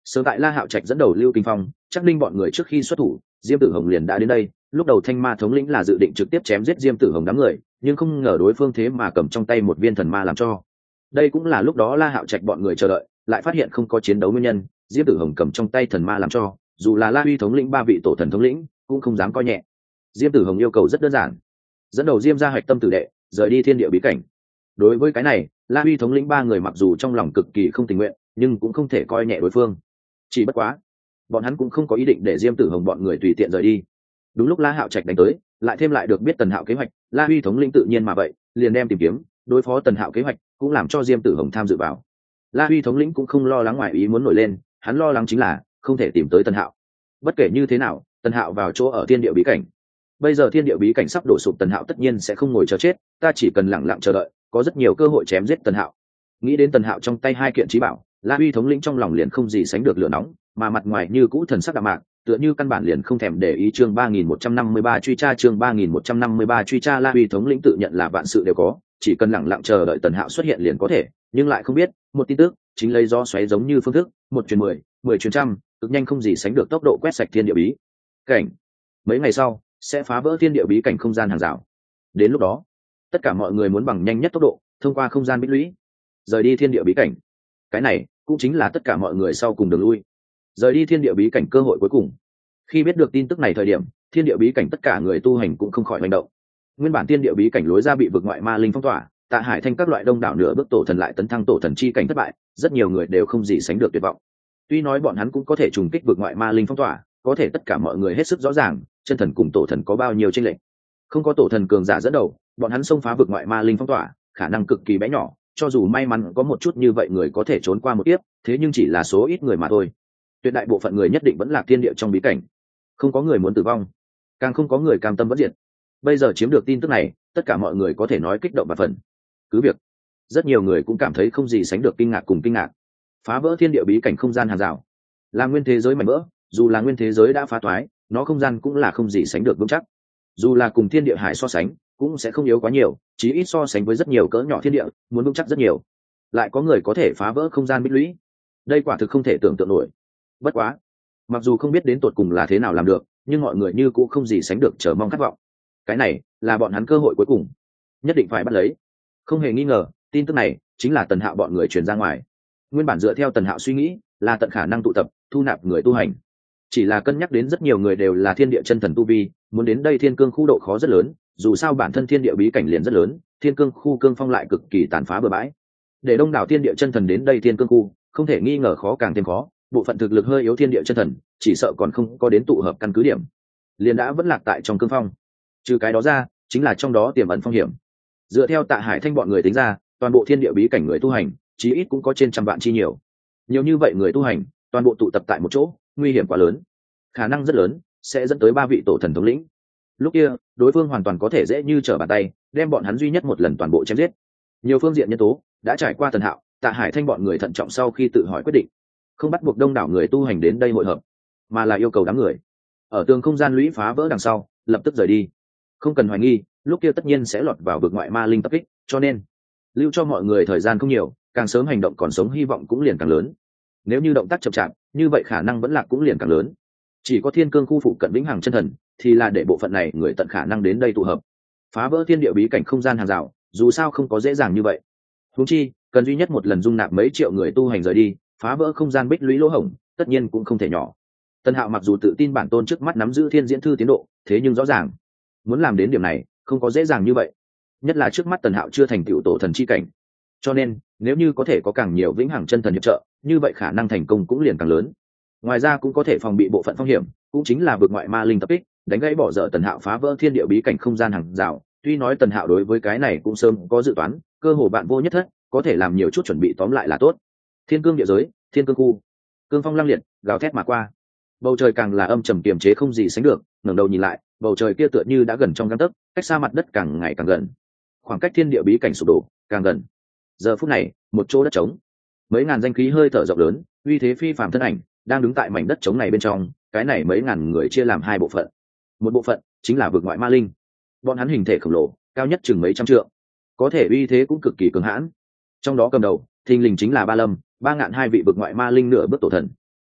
sớm tại La Hạo Trạch dẫn đầu Lưu Kinh Phong, chắc Ninh bọn người trước khi xuất thủ, Diêm Tử Hồng liền đã đến đây. Lúc đầu Thanh Ma thống lĩnh là dự định trực tiếp chém giết Diêm Tử Hồng đám người, nhưng không ngờ đối phương thế mà cầm trong tay một viên thần ma làm cho. Đây cũng là lúc đó La Hạo Trạch bọn người chờ đợi, lại phát hiện không có chiến đấu nguyên nhân, Diêm Tử Hồng cầm trong tay thần ma làm cho, dù là La Huy thống lĩnh 3 vị tổ thần thống lĩnh, cũng không dám coi nhẹ. Diêm Tử Hồng yêu cầu rất đơn giản, dẫn đầu Diêm gia hạch tâm tử đệ, rời đi thiên địa bí cảnh. Đối với cái này, La Huy thống lĩnh 3 người mặc dù trong lòng cực kỳ không tình nguyện, nhưng cũng không thể coi nhẹ đối phương. Chỉ bất quá, bọn hắn cũng không có ý định để Diêm Tử Hồng bọn người tùy tiện rời đi. Đúng lúc La Hạo Trạch đánh tới, lại thêm lại được biết Tần Hạo kế hoạch, La Huy thống lĩnh tự nhiên mà vậy, liền đem tìm kiếm đối phó Tần Hạo kế hoạch, cũng làm cho Diêm Tử Hồng tham dự vào. La Huy thống lĩnh cũng không lo lắng ngoài ý muốn nổi lên, hắn lo lắng chính là không thể tìm tới Tần Hạo. Bất kể như thế nào, Tần Hạo vào chỗ ở thiên địa bí cảnh. Bây giờ thiên địa bí cảnh sắp đổ sụp, Tần Hạo tất nhiên sẽ không ngồi chờ chết, ta chỉ cần lặng lặng chờ đợi, có rất nhiều cơ hội chém giết Tần Hạo. Nghĩ đến Tần Hạo trong tay 2 kiện chí bảo, La Huy thống lĩnh trong lòng liền không gì sánh được lửa nóng, mà mặt ngoài như cũ thần sắc đạm mạc, tựa như căn bản liền không thèm để ý. Chương 3153 truy tra, chương 3153 truy tra. La Huy thống lĩnh tự nhận là vạn sự đều có, chỉ cần lặng lặng chờ đợi Tần Hạo xuất hiện liền có thể, nhưng lại không biết, một tin tức chính lấy gió xoáy giống như phương thức, 1 truyền 10, 10 truyền trăm, cực nhanh không gì sánh được tốc độ quét sạch thiên địa bí cảnh. Mấy ngày sau sẽ phá vỡ thiên địa bí cảnh không gian hàng rào. Đến lúc đó, tất cả mọi người muốn bằng nhanh nhất tốc độ thông qua không gian bích lũy, rời đi thiên địa bí cảnh. Cái này cũng chính là tất cả mọi người sau cùng đường lui, rời đi thiên địa bí cảnh cơ hội cuối cùng. Khi biết được tin tức này thời điểm, thiên địa bí cảnh tất cả người tu hành cũng không khỏi hành động. Nguyên bản thiên địa bí cảnh lối ra bị vực ngoại ma linh phong tỏa, Tạ Hải Thanh các loại đông đảo nửa bước tổ thần lại tấn thăng tổ thần chi cảnh thất bại, rất nhiều người đều không gì sánh được tuyệt vọng. Tuy nói bọn hắn cũng có thể trùng kích vực ngoại ma linh phong tỏa, có thể tất cả mọi người hết sức rõ ràng, chân thần cùng tổ thần có bao nhiêu chênh lệch. Không có tổ thần cường giả dẫn đầu, bọn hắn xông phá vực ngoại ma linh phong tỏa, khả năng cực kỳ bé nhỏ, cho dù may mắn có một chút như vậy người có thể trốn qua một kiếp, thế nhưng chỉ là số ít người mà thôi. Tuyệt đại bộ phận người nhất định vẫn lạc thiên địa trong bí cảnh, không có người muốn tử vong, càng không có người cam tâm vẫn diệt. Bây giờ chiếm được tin tức này, tất cả mọi người có thể nói kích động và phần. Cứ việc rất nhiều người cũng cảm thấy không gì sánh được kinh ngạc cùng kinh ngạc. Phá vỡ thiên địa bí cảnh không gian hàng rào, là nguyên thế giới mảnh vỡ, dù là nguyên thế giới đã phá toái, nó không gian cũng là không gì sánh được vững chắc. Dù là cùng thiên địa hải so sánh, cũng sẽ không yếu quá nhiều, chí ít so sánh với rất nhiều cỡ nhỏ thiên địa, muốn vững chắc rất nhiều. Lại có người có thể phá vỡ không gian bích lũy, đây quả thực không thể tưởng tượng nổi. Bất quá, mặc dù không biết đến tột cùng là thế nào làm được, nhưng mọi người như cũng không gì sánh được chờ mong khát vọng. Cái này là bọn hắn cơ hội cuối cùng, nhất định phải bắt lấy. Không hề nghi ngờ, tin tức này chính là Tần Hạo bọn người truyền ra ngoài. Nguyên bản dựa theo Tần Hạo suy nghĩ, là tận khả năng tụ tập, thu nạp người tu hành. Chỉ là cân nhắc đến rất nhiều người đều là thiên địa chân thần tu vi, muốn đến đây thiên cương khu độ khó rất lớn, dù sao bản thân thiên địa bí cảnh liền rất lớn, thiên cương khu cương phong lại cực kỳ tàn phá bừa bãi. Để đông đảo thiên địa chân thần đến đây thiên cương khu, không thể nghi ngờ khó càng thêm khó. Bộ phận thực lực hơi yếu thiên địa chân thần, chỉ sợ còn không có đến tụ hợp căn cứ điểm, liền đã vẫn lạc tại trong cương phong. Trừ cái đó ra, chính là trong đó tiềm ẩn phong hiểm. Dựa theo Tạ Hải Thanh bọn người tính ra, toàn bộ thiên địa bí cảnh người tu hành, chí ít cũng có trên 100 vạn chi nhiều. Nhiều như vậy người tu hành, toàn bộ tụ tập tại một chỗ, nguy hiểm quá lớn, khả năng rất lớn sẽ dẫn tới 3 vị tổ thần thống lĩnh. Lúc kia, đối phương hoàn toàn có thể dễ như trở bàn tay đem bọn hắn duy nhất một lần toàn bộ chém giết. Nhiều phương diện nhân tố đã trải qua Tần Hạo, Tạ Hải Thanh bọn người thận trọng sau khi tự hỏi quyết định, không bắt buộc đông đảo người tu hành đến đây hội hợp, mà là yêu cầu đám người ở tường không gian lũy phá vỡ đằng sau lập tức rời đi. Không cần hoài nghi, lúc kia tất nhiên sẽ lọt vào vực ngoại ma linh tập kích, cho nên lưu cho mọi người thời gian không nhiều, càng sớm hành động còn sống hy vọng cũng liền càng lớn. Nếu như động tác chậm chạp, như vậy khả năng vẫn lạc cũng liền càng lớn. Chỉ có thiên cương khu phụ cận vĩnh hằng chân thần thì là để bộ phận này người tận khả năng đến đây tụ hợp, phá vỡ thiên địa bí cảnh không gian hàng rào, dù sao không có dễ dàng như vậy. Huống chi cần duy nhất một lần dung nạp mấy triệu người tu hành rời đi, phá vỡ không gian bích lũy lỗ hổng, tất nhiên cũng không thể nhỏ. Tần Hạo mặc dù tự tin bản tôn trước mắt nắm giữ thiên diễn thư tiến độ, thế nhưng rõ ràng muốn làm đến điểm này không có dễ dàng như vậy, nhất là trước mắt Tần Hạo chưa thành tựu tổ thần chi cảnh. Cho nên nếu như có thể có càng nhiều vĩnh hằng chân thần hiệp trợ, như vậy khả năng thành công cũng liền càng lớn. Ngoài ra cũng có thể phòng bị bộ phận phong hiểm, cũng chính là vượt ngoại ma linh tập kích, đánh gãy bỏ dở Tần Hạo phá vỡ thiên địa bí cảnh không gian hàng rào. Tuy nói Tần Hạo đối với cái này cũng sớm có dự toán, cơ hồ bạn vô nhất thất, có thể làm nhiều chút chuẩn bị tóm lại là tốt. Thiên cương địa giới, thiên cương khu, cương phong lăng liệt gào thét mà qua, bầu trời càng là âm trầm kiềm chế không gì sánh được. Ngẩng đầu nhìn lại, bầu trời kia tựa như đã gần trong gang tấc, cách xa mặt đất càng ngày càng gần, khoảng cách thiên địa bí cảnh sụp đổ càng gần. Giờ phút này, một chỗ đất trống, mấy ngàn danh khí hơi thở rộng lớn, uy thế phi phàm thân ảnh đang đứng tại mảnh đất trống này bên trong. Cái này mấy ngàn người chia làm 2 bộ phận, một bộ phận chính là vực ngoại ma linh, bọn hắn hình thể khổng lồ, cao nhất chừng mấy trăm trượng, có thể uy thế cũng cực kỳ cường hãn. Trong đó cầm đầu thình lình chính là Ba Lâm, 3 ngạn 2 vị vực ngoại ma linh nửa bước tổ thần.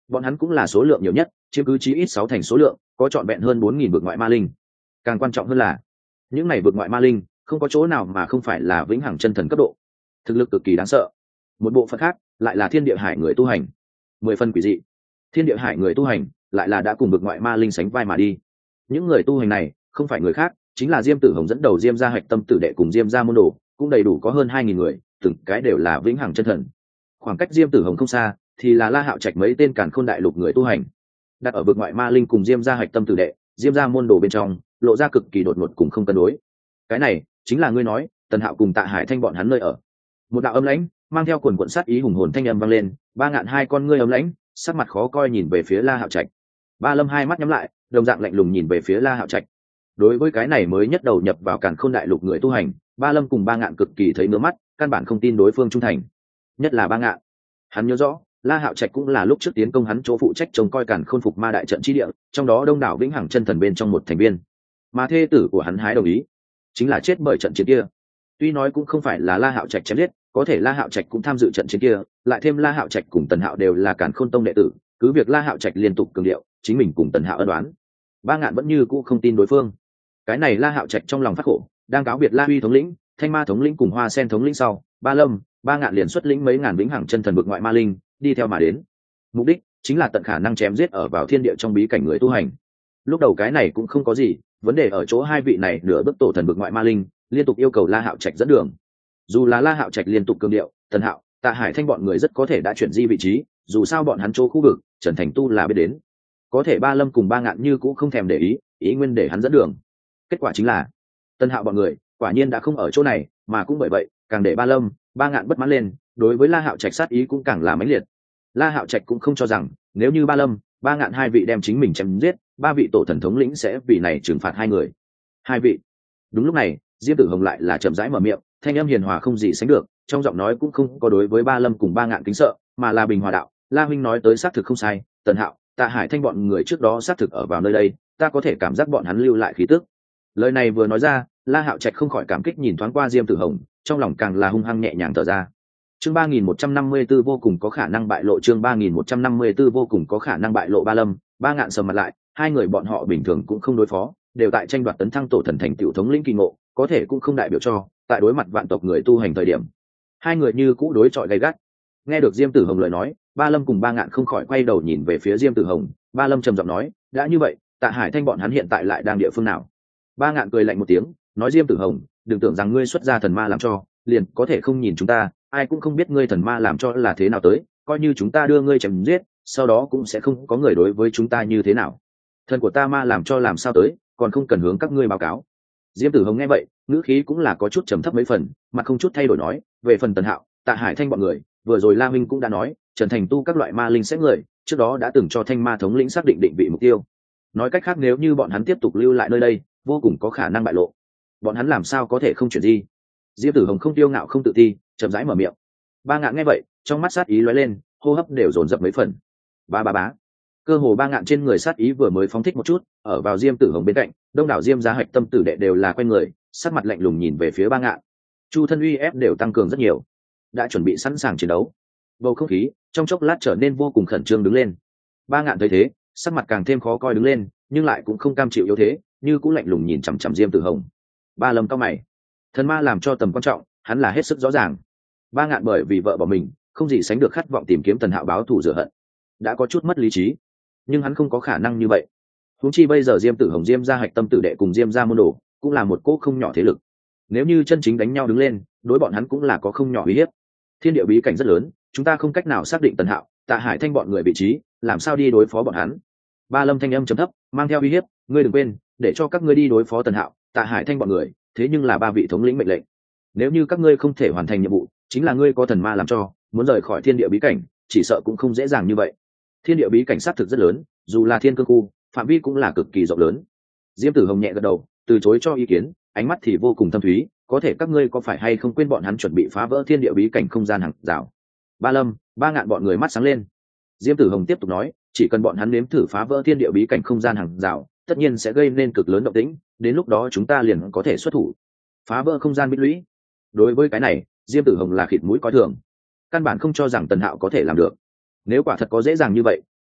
bọn hắn cũng là số lượng nhiều nhất, chiếm cứ chí ít 6 thành số lượng, có trọn vẹn hơn 4.000 vực ngoại ma linh. Càng quan trọng hơn là những này vực ngoại ma linh không có chỗ nào mà không phải là vĩnh hằng chân thần cấp độ, thực lực cực kỳ đáng sợ. Một bộ phận khác lại là thiên địa hải người tu hành, 10 phần quỷ dị. Thiên địa hải người tu hành lại là đã cùng vực ngoại ma linh sánh vai mà đi. Những người tu hành này không phải người khác, chính là Diêm Tử Hồng dẫn đầu Diêm gia hạch tâm tử đệ cùng Diêm gia môn đồ, cũng đầy đủ có hơn 2.000 người, từng cái đều là vĩnh hằng chân thần. Khoảng cách Diêm Tử Hồng không xa thì là La Hạo Trạch mấy tên càn khôn đại lục người tu hành, đặt ở vực ngoại ma linh cùng Diêm gia hạch tâm tử đệ, Diêm gia môn đồ bên trong, lộ ra cực kỳ đột ngột cùng không cân đối. Cái này chính là ngươi nói Tần Hạo cùng Tạ Hải Thanh bọn hắn nơi ở. Một đạo âm lãnh mang theo quần quận sát ý hùng hồn thanh âm vang lên, Ba Ngạn hai con ngươi âm lãnh, sắc mặt khó coi nhìn về phía La Hạo Trạch. Ba Lâm hai mắt nhắm lại, đồng dạng lạnh lùng nhìn về phía La Hạo Trạch. Đối với cái này mới nhất đầu nhập vào càn khôn đại lục người tu hành, Ba Lâm cùng Ba Ngạn cực kỳ thấy ngứa mắt, căn bản không tin đối phương trung thành. Nhất là Ba Ngạn, hắn nhớ rõ La Hạo Trạch cũng là lúc trước tiến công hắn chỗ phụ trách trông coi càn khôn phục ma đại trận chi địa, trong đó đông đảo vĩnh hằng chân thần bên trong một thành viên, mà thê tử của hắn hái đồng ý, chính là chết bởi trận chiến kia. Tuy nói cũng không phải là La Hạo Trạch chém giết, có thể La Hạo Trạch cũng tham dự trận chiến kia, lại thêm La Hạo Trạch cùng Tần Hạo đều là càn khôn tông đệ tử, cứ việc La Hạo Trạch liên tục cường điệu chính mình cùng Tần Hạo ân đoán, Ba Ngạn vẫn như cũ không tin đối phương. Cái này La Hạo Trạch trong lòng phát khổ, đang cáo biệt La Huy thống lĩnh, Thanh Ma thống lĩnh cùng Hoa Sen thống lĩnh sau, Ba Lâm, Ba Ngạn liền xuất lĩnh mấy ngàn vĩnh hằng chân thần vực ngoại ma linh, đi theo mà đến. Mục đích chính là tận khả năng chém giết ở vào thiên địa trong bí cảnh người tu hành. Lúc đầu cái này cũng không có gì, vấn đề ở chỗ hai vị này nửa bước tổ thần vực ngoại ma linh liên tục yêu cầu La Hạo Trạch dẫn đường. Dù là La Hạo Trạch liên tục cường điệu, Tần Hạo, Tạ Hải Thanh bọn người rất có thể đã chuyển di vị trí, dù sao bọn hắn chỗ khu vực Trần Thành Tu là biết đến. Có thể Ba Lâm cùng Ba Ngạn như cũng không thèm để ý nguyên để hắn dẫn đường. Kết quả chính là Tần Hạo bọn người quả nhiên đã không ở chỗ này, mà cũng bởi vậy càng để Ba Lâm, Ba Ngạn bất mãn lên, đối với La Hạo Trạch sát ý cũng càng là mãnh liệt. La Hạo Trạch cũng không cho rằng nếu như Ba Lâm, Ba Ngạn hai vị đem chính mình chém giết, ba vị tổ thần thống lĩnh sẽ vì này trừng phạt hai người. Hai vị. Đúng lúc này, Diêm Tử Hồng lại là chậm rãi mở miệng, thanh âm hiền hòa không gì sánh được, trong giọng nói cũng không có đối với Ba Lâm cùng Ba Ngạn kính sợ, mà là bình hòa đạo. La huynh nói tới xác thực không sai, Tần Hạo, Tạ Hải Thanh bọn người trước đó xác thực ở vào nơi đây, ta có thể cảm giác bọn hắn lưu lại khí tức. Lời này vừa nói ra, La Hạo Trạch không khỏi cảm kích nhìn thoáng qua Diêm Tử Hồng, trong lòng càng là hung hăng nhẹ nhàng thở ra. Chương 3154 vô cùng có khả năng bại lộ, chương 3154 vô cùng có khả năng bại lộ. Ba Lâm, Ba Ngạn sầm mặt lại, hai người bọn họ bình thường cũng không đối phó, đều tại tranh đoạt tấn thăng tổ thần thành tiểu thống lĩnh kỳ ngộ, có thể cũng không đại biểu cho tại đối mặt vạn tộc người tu hành thời điểm, hai người như cũ đối chọi gay gắt. Nghe được Diêm Tử Hồng lời nói, Ba Lâm cùng Ba Ngạn không khỏi quay đầu nhìn về phía Diêm Tử Hồng. Ba Lâm trầm giọng nói, đã như vậy, Tạ Hải Thanh bọn hắn hiện tại lại đang địa phương nào? Ba Ngạn cười lạnh một tiếng, nói, Diêm Tử Hồng, đừng tưởng rằng ngươi xuất ra thần ma làm cho liền có thể không nhìn chúng ta, ai cũng không biết ngươi thần ma làm cho là thế nào tới, coi như chúng ta đưa ngươi chém giết, sau đó cũng sẽ không có người đối với chúng ta như thế nào. Thần của ta ma làm cho làm sao tới, còn không cần hướng các ngươi báo cáo. Diêm Tử Hồng nghe vậy, ngữ khí cũng là có chút trầm thấp mấy phần, mặt không chút thay đổi nói, về phần Tần Hạo, Tạ Hải Thanh bọn người, vừa rồi La Minh cũng đã nói, Trần Thành Tu các loại ma linh sẽ người, trước đó đã từng cho Thanh Ma thống lĩnh xác định định vị mục tiêu. Nói cách khác, nếu như bọn hắn tiếp tục lưu lại nơi đây, vô cùng có khả năng bại lộ. Bọn hắn làm sao có thể không chuyển di? Diêm Tử Hồng không tiêu ngạo không tự ti, chậm rãi mở miệng. Ba Ngạn nghe vậy, trong mắt sát ý lóe lên, hô hấp đều dồn dập mấy phần. Bá. Cơ hồ Ba Ngạn trên người sát ý vừa mới phóng thích một chút, ở vào Diêm Tử Hồng bên cạnh, đông đảo Diêm gia hạch tâm tử đệ đều là quay người, sắc mặt lạnh lùng nhìn về phía Ba Ngạn. Chu thân uy ép đều tăng cường rất nhiều, đã chuẩn bị sẵn sàng chiến đấu. Bầu không khí trong chốc lát trở nên vô cùng khẩn trương đứng lên. Ba Ngạn thấy thế, sắc mặt càng thêm khó coi đứng lên, nhưng lại cũng không cam chịu yếu thế, như cũng lạnh lùng nhìn chằm chằm Diêm Tử Hồng. Ba Lâm cao mày, thần ma làm cho tầm quan trọng, hắn là hết sức rõ ràng. Ba Ngạn bởi vì vợ bỏ mình, không gì sánh được khát vọng tìm kiếm Tần Hạo báo thù rửa hận, đã có chút mất lý trí, nhưng hắn không có khả năng như vậy. Huống chi bây giờ Diêm Tử Hồng Diêm gia hạch tâm tử đệ cùng Diêm gia môn đồ cũng là một cỗ không nhỏ thế lực, nếu như chân chính đánh nhau đứng lên, đối bọn hắn cũng là có không nhỏ uy hiếp. Thiên địa bí cảnh rất lớn, chúng ta không cách nào xác định Tần Hạo, Tạ Hải Thanh bọn người vị trí, làm sao đi đối phó bọn hắn? Ba Lâm thanh âm trầm thấp, mang theo uy hiếp, ngươi đừng quên, để cho các ngươi đi đối phó Tần Hạo, Tạ Hải Thanh bọn người, thế nhưng là ba vị thống lĩnh mệnh lệnh. Nếu như các ngươi không thể hoàn thành nhiệm vụ, chính là ngươi có thần ma làm cho, muốn rời khỏi thiên địa bí cảnh, chỉ sợ cũng không dễ dàng như vậy. Thiên địa bí cảnh xác thực rất lớn, dù là thiên cương khu, phạm vi cũng là cực kỳ rộng lớn. Diêm Tử Hồng nhẹ gật đầu, từ chối cho ý kiến, ánh mắt thì vô cùng thâm thúy, có thể các ngươi có phải hay không quên bọn hắn chuẩn bị phá vỡ thiên địa bí cảnh không gian hàng rào? Ba Lâm, Ba Ngạn bọn người mắt sáng lên. Diêm Tử Hồng tiếp tục nói, chỉ cần bọn hắn nếm thử phá vỡ thiên địa bí cảnh không gian hàng rào, tất nhiên sẽ gây nên cực lớn động tĩnh, đến lúc đó chúng ta liền có thể xuất thủ phá vỡ không gian bích lũy. Đối với cái này, Diêm Tử Hồng là khịt mũi coi thường, căn bản không cho rằng Tần Hạo có thể làm được. Nếu quả thật có dễ dàng như vậy,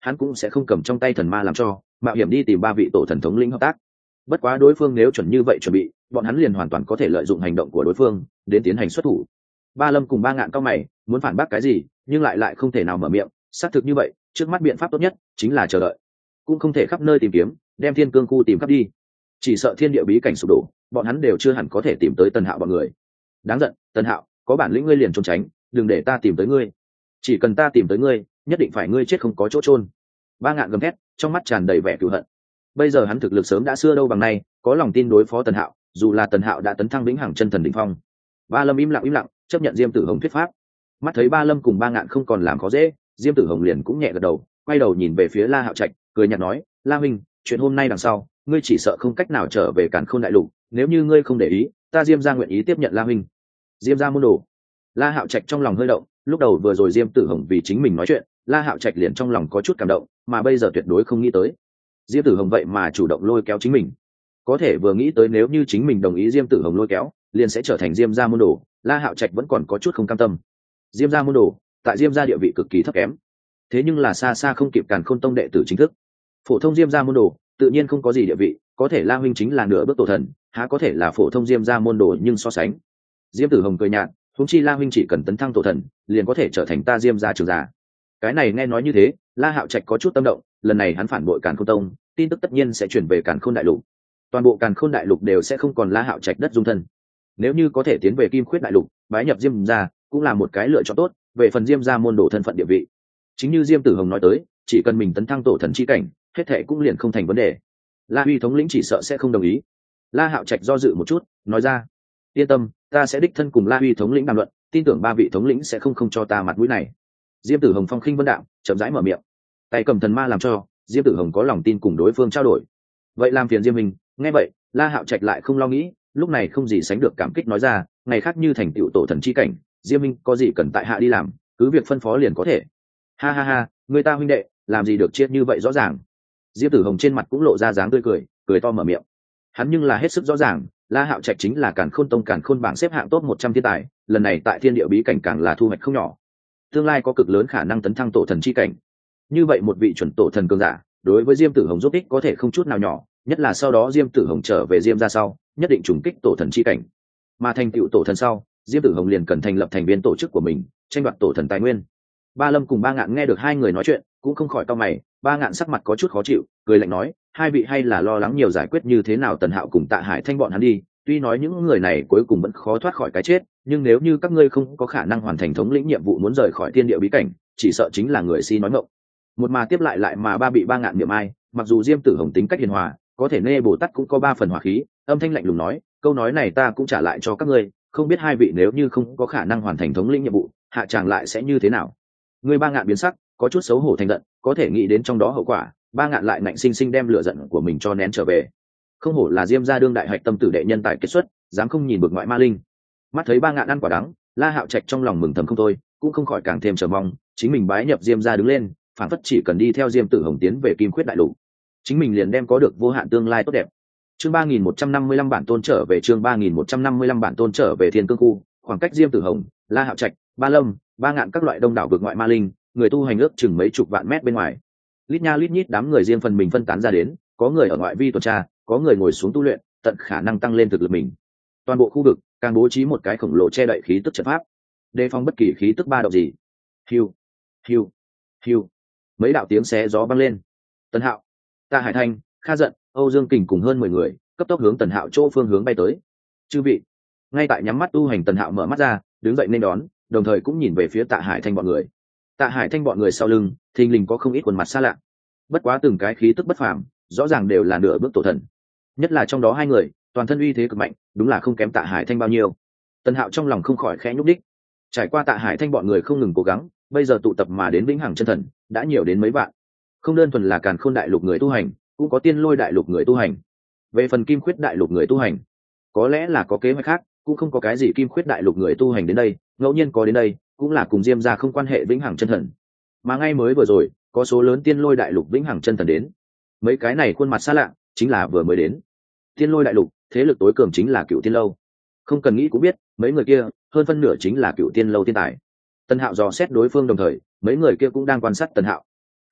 hắn cũng sẽ không cầm trong tay thần ma làm cho mạo hiểm đi tìm ba vị tổ thần thống lĩnh hợp tác. Bất quá đối phương nếu chuẩn như vậy chuẩn bị, bọn hắn liền hoàn toàn có thể lợi dụng hành động của đối phương đến tiến hành xuất thủ. Ba Lâm cùng Ba Ngạn cao mày, muốn phản bác cái gì nhưng lại không thể nào mở miệng. Xác thực như vậy, trước mắt biện pháp tốt nhất chính là chờ đợi, cũng không thể khắp nơi tìm kiếm, đem thiên cương khu tìm khắp đi, chỉ sợ thiên địa bí cảnh sụp đổ, bọn hắn đều chưa hẳn có thể tìm tới Tần Hạo bọn người. Đáng giận, Tần Hạo, có bản lĩnh ngươi liền trốn tránh, đừng để ta tìm tới ngươi. Chỉ cần ta tìm tới ngươi, nhất định phải ngươi chết không có chỗ chôn. Ba Ngạn gầm thét, trong mắt tràn đầy vẻ cừu hận. Bây giờ hắn thực lực sớm đã xưa đâu bằng nay, có lòng tin đối phó Tần Hạo, dù là Tần Hạo đã tấn thăng vĩnh hằng chân thần đỉnh phong. Ba Lâm im lặng, chấp nhận Diêm Tử Hồng thuyết pháp. Mắt thấy Ba Lâm cùng Ba Ngạn không còn làm khó dễ, Diêm Tử Hồng liền cũng nhẹ gật đầu, quay đầu nhìn về phía La Hạo Trạch, cười nhạt nói: "La huynh, chuyện hôm nay đằng sau, ngươi chỉ sợ không cách nào trở về Càn Khôn đại lục, nếu như ngươi không để ý, ta Diêm gia nguyện ý tiếp nhận La huynh." Diêm gia môn đồ. La Hạo Trạch trong lòng hơi động, lúc đầu vừa rồi Diêm Tử Hồng vì chính mình nói chuyện, La Hạo Trạch liền trong lòng có chút cảm động, mà bây giờ tuyệt đối không nghĩ tới Diêm Tử Hồng vậy mà chủ động lôi kéo chính mình. Có thể vừa nghĩ tới nếu như chính mình đồng ý Diêm Tử Hồng lôi kéo, liền sẽ trở thành Diêm gia môn đồ, La Hạo Trạch vẫn còn có chút không cam tâm. Diêm gia môn đồ, tại Diêm gia địa vị cực kỳ thấp kém, thế nhưng là xa xa không kịp Càn Khôn tông đệ tử chính thức. Phổ thông Diêm gia môn đồ tự nhiên không có gì địa vị, có thể La huynh chính là nửa bước tổ thần, há có thể là phổ thông Diêm gia môn đồ nhưng so sánh. Diêm Tử Hồng cười nhạt, huống chi La huynh chỉ cần tấn thăng tổ thần, liền có thể trở thành ta Diêm gia trưởng giả. Cái này nghe nói như thế, La Hạo Trạch có chút tâm động, lần này hắn phản bội Càn Khôn tông, tin tức tất nhiên sẽ chuyển về Càn Khôn đại lục. Toàn bộ Càn Khôn đại lục đều sẽ không còn La Hạo Trạch đất dung thân. Nếu như có thể tiến về Kim Khuyết đại lục, bái nhập Diêm gia, cũng là một cái lựa chọn tốt. Về phần Diêm gia môn đồ thân phận địa vị, chính như Diêm Tử Hồng nói tới, chỉ cần mình tấn thăng tổ thần chi cảnh, hết thệ cũng liền không thành vấn đề. La Huy thống lĩnh chỉ sợ sẽ không đồng ý. La Hạo Trạch do dự một chút, nói ra: "Yên tâm, ta sẽ đích thân cùng La Huy thống lĩnh đàm luận, tin tưởng ba vị thống lĩnh sẽ không cho ta mặt mũi này." Diêm Tử Hồng phong khinh vân đạm, chậm rãi mở miệng, tay cầm thần ma làm cho Diêm Tử Hồng có lòng tin cùng đối phương trao đổi. "Vậy làm phiền Diêm Minh." Nghe vậy, La Hạo Trạch lại không lo nghĩ, lúc này không gì sánh được cảm kích nói ra: "Ngày khác như thành tựu tổ thần chi cảnh, Diêm Minh có gì cần tại hạ đi làm, cứ việc phân phó liền có thể." Ha ha ha, người ta huynh đệ làm gì được chết như vậy rõ ràng. Diêm Tử Hồng trên mặt cũng lộ ra dáng tươi cười, cười to mở miệng. Hắn nhưng là hết sức rõ ràng, La Hạo Trạch chính là Càn Khôn tông Càn Khôn bảng xếp hạng top 100 thiên tài, lần này tại thiên địa bí cảnh càng là thu hoạch không nhỏ, tương lai có cực lớn khả năng tấn thăng tổ thần chi cảnh. Như vậy một vị chuẩn tổ thần cường giả, đối với Diêm Tử Hồng giúp ích có thể không chút nào nhỏ, nhất là sau đó Diêm Tử Hồng trở về Diêm gia sau, nhất định trùng kích tổ thần chi cảnh. Mà thành tựu tổ thần sau, Diêm Tử Hồng liền cần thành lập thành viên tổ chức của mình, tranh đoạt tổ thần tài nguyên. Ba Lâm cùng Ba Ngạn nghe được hai người nói chuyện, cũng không khỏi cau mày. Ba Ngạn sắc mặt có chút khó chịu, cười lạnh nói: "Hai vị hay là lo lắng nhiều giải quyết như thế nào Tần Hạo cùng Tạ Hải Thanh bọn hắn đi, tuy nói những người này cuối cùng vẫn khó thoát khỏi cái chết, nhưng nếu như các ngươi không có khả năng hoàn thành thống lĩnh nhiệm vụ muốn rời khỏi thiên địa bí cảnh, chỉ sợ chính là người si nói ngọng." Một mà tiếp lại mà ba bị Ba Ngạn niệm ai, mặc dù Diêm Tử Hồng tính cách hiền hòa, có thể nê Bồ Tát cũng có 3 phần hỏa khí, âm thanh lạnh lùng nói: "Câu nói này ta cũng trả lại cho các ngươi, không biết hai vị nếu như không có khả năng hoàn thành thống lĩnh nhiệm vụ, hạ tràng lại sẽ như thế nào?" Người Ba Ngạn biến sắc, có chút xấu hổ thành giận, có thể nghĩ đến trong đó hậu quả, Ba Ngạn lại ngạnh sinh sinh đem lửa giận của mình cho nén trở về. Không hổ là Diêm gia đương đại hạch tâm tử đệ nhân tài kết xuất, dám không nhìn bực ngoại ma linh. Mắt thấy Ba Ngạn ăn quả đắng, La Hạo Trạch trong lòng mừng thầm không thôi, cũng không khỏi càng thêm chờ mong, chính mình bái nhập Diêm gia đứng lên, phản phất chỉ cần đi theo Diêm Tử Hồng tiến về Kim Khuyết đại lục, chính mình liền đem có được vô hạn tương lai tốt đẹp. Chương 3155 bản tôn trở về, chương 3155 bản tôn trở về Thiên Cương khu, khoảng cách Diêm Tử Hồng, La Hạo Trạch, Ba Lâm, Ba Ngạn các loại đông đảo vực ngoại ma linh, người tu hành ước chừng mấy chục vạn mét bên ngoài. Lít nha lít nhít đám người riêng phần mình phân tán ra đến, có người ở ngoại vi tuần tra, có người ngồi xuống tu luyện, tận khả năng tăng lên thực lực mình. Toàn bộ khu vực càng bố trí một cái khổng lồ che đậy khí tức trận pháp, đề phòng bất kỳ khí tức ba động gì. Hiu, hiu, hiu, mấy đạo tiếng xé gió vang lên. Tần Hạo, Tạ Hải Thanh, Kha Dận, Âu Dương Kình cùng hơn 10 người cấp tốc hướng Tần Hạo chỗ phương hướng bay tới. Chư vị, ngay tại nhắm mắt tu hành Tần Hạo mở mắt ra, đứng dậy nên đón, đồng thời cũng nhìn về phía Tạ Hải Thanh bọn người. Tạ Hải Thanh bọn người sau lưng thình lình có không ít khuôn mặt xa lạ, bất quá từng cái khí tức bất phàm, rõ ràng đều là nửa bước tổ thần, nhất là trong đó hai người toàn thân uy thế cực mạnh, đúng là không kém Tạ Hải Thanh bao nhiêu. Tần Hạo trong lòng không khỏi khẽ nhúc đích, trải qua Tạ Hải Thanh bọn người không ngừng cố gắng, bây giờ tụ tập mà đến vĩnh hằng chân thần đã nhiều đến mấy vạn, không đơn thuần là Càn Khôn đại lục người tu hành, cũng có Tiên Lôi đại lục người tu hành. Về phần Kim Khuyết đại lục người tu hành, có lẽ là có kế hoạch khác, cũng không có cái gì Kim Khuyết đại lục người tu hành đến đây, ngẫu nhiên có đến đây cũng là cùng Diêm gia không quan hệ vĩnh hằng chân thần. Mà ngay mới vừa rồi có số lớn Tiên Lôi đại lục vĩnh hằng chân thần đến, mấy cái này khuôn mặt xa lạ chính là vừa mới đến. Tiên Lôi đại lục thế lực tối cường chính là Cựu Tiên lâu, không cần nghĩ cũng biết mấy người kia hơn phân nửa chính là Cựu Tiên lâu tiên tài. Tần Hạo dò xét đối phương, đồng thời mấy người kia cũng đang quan sát Tần Hạo.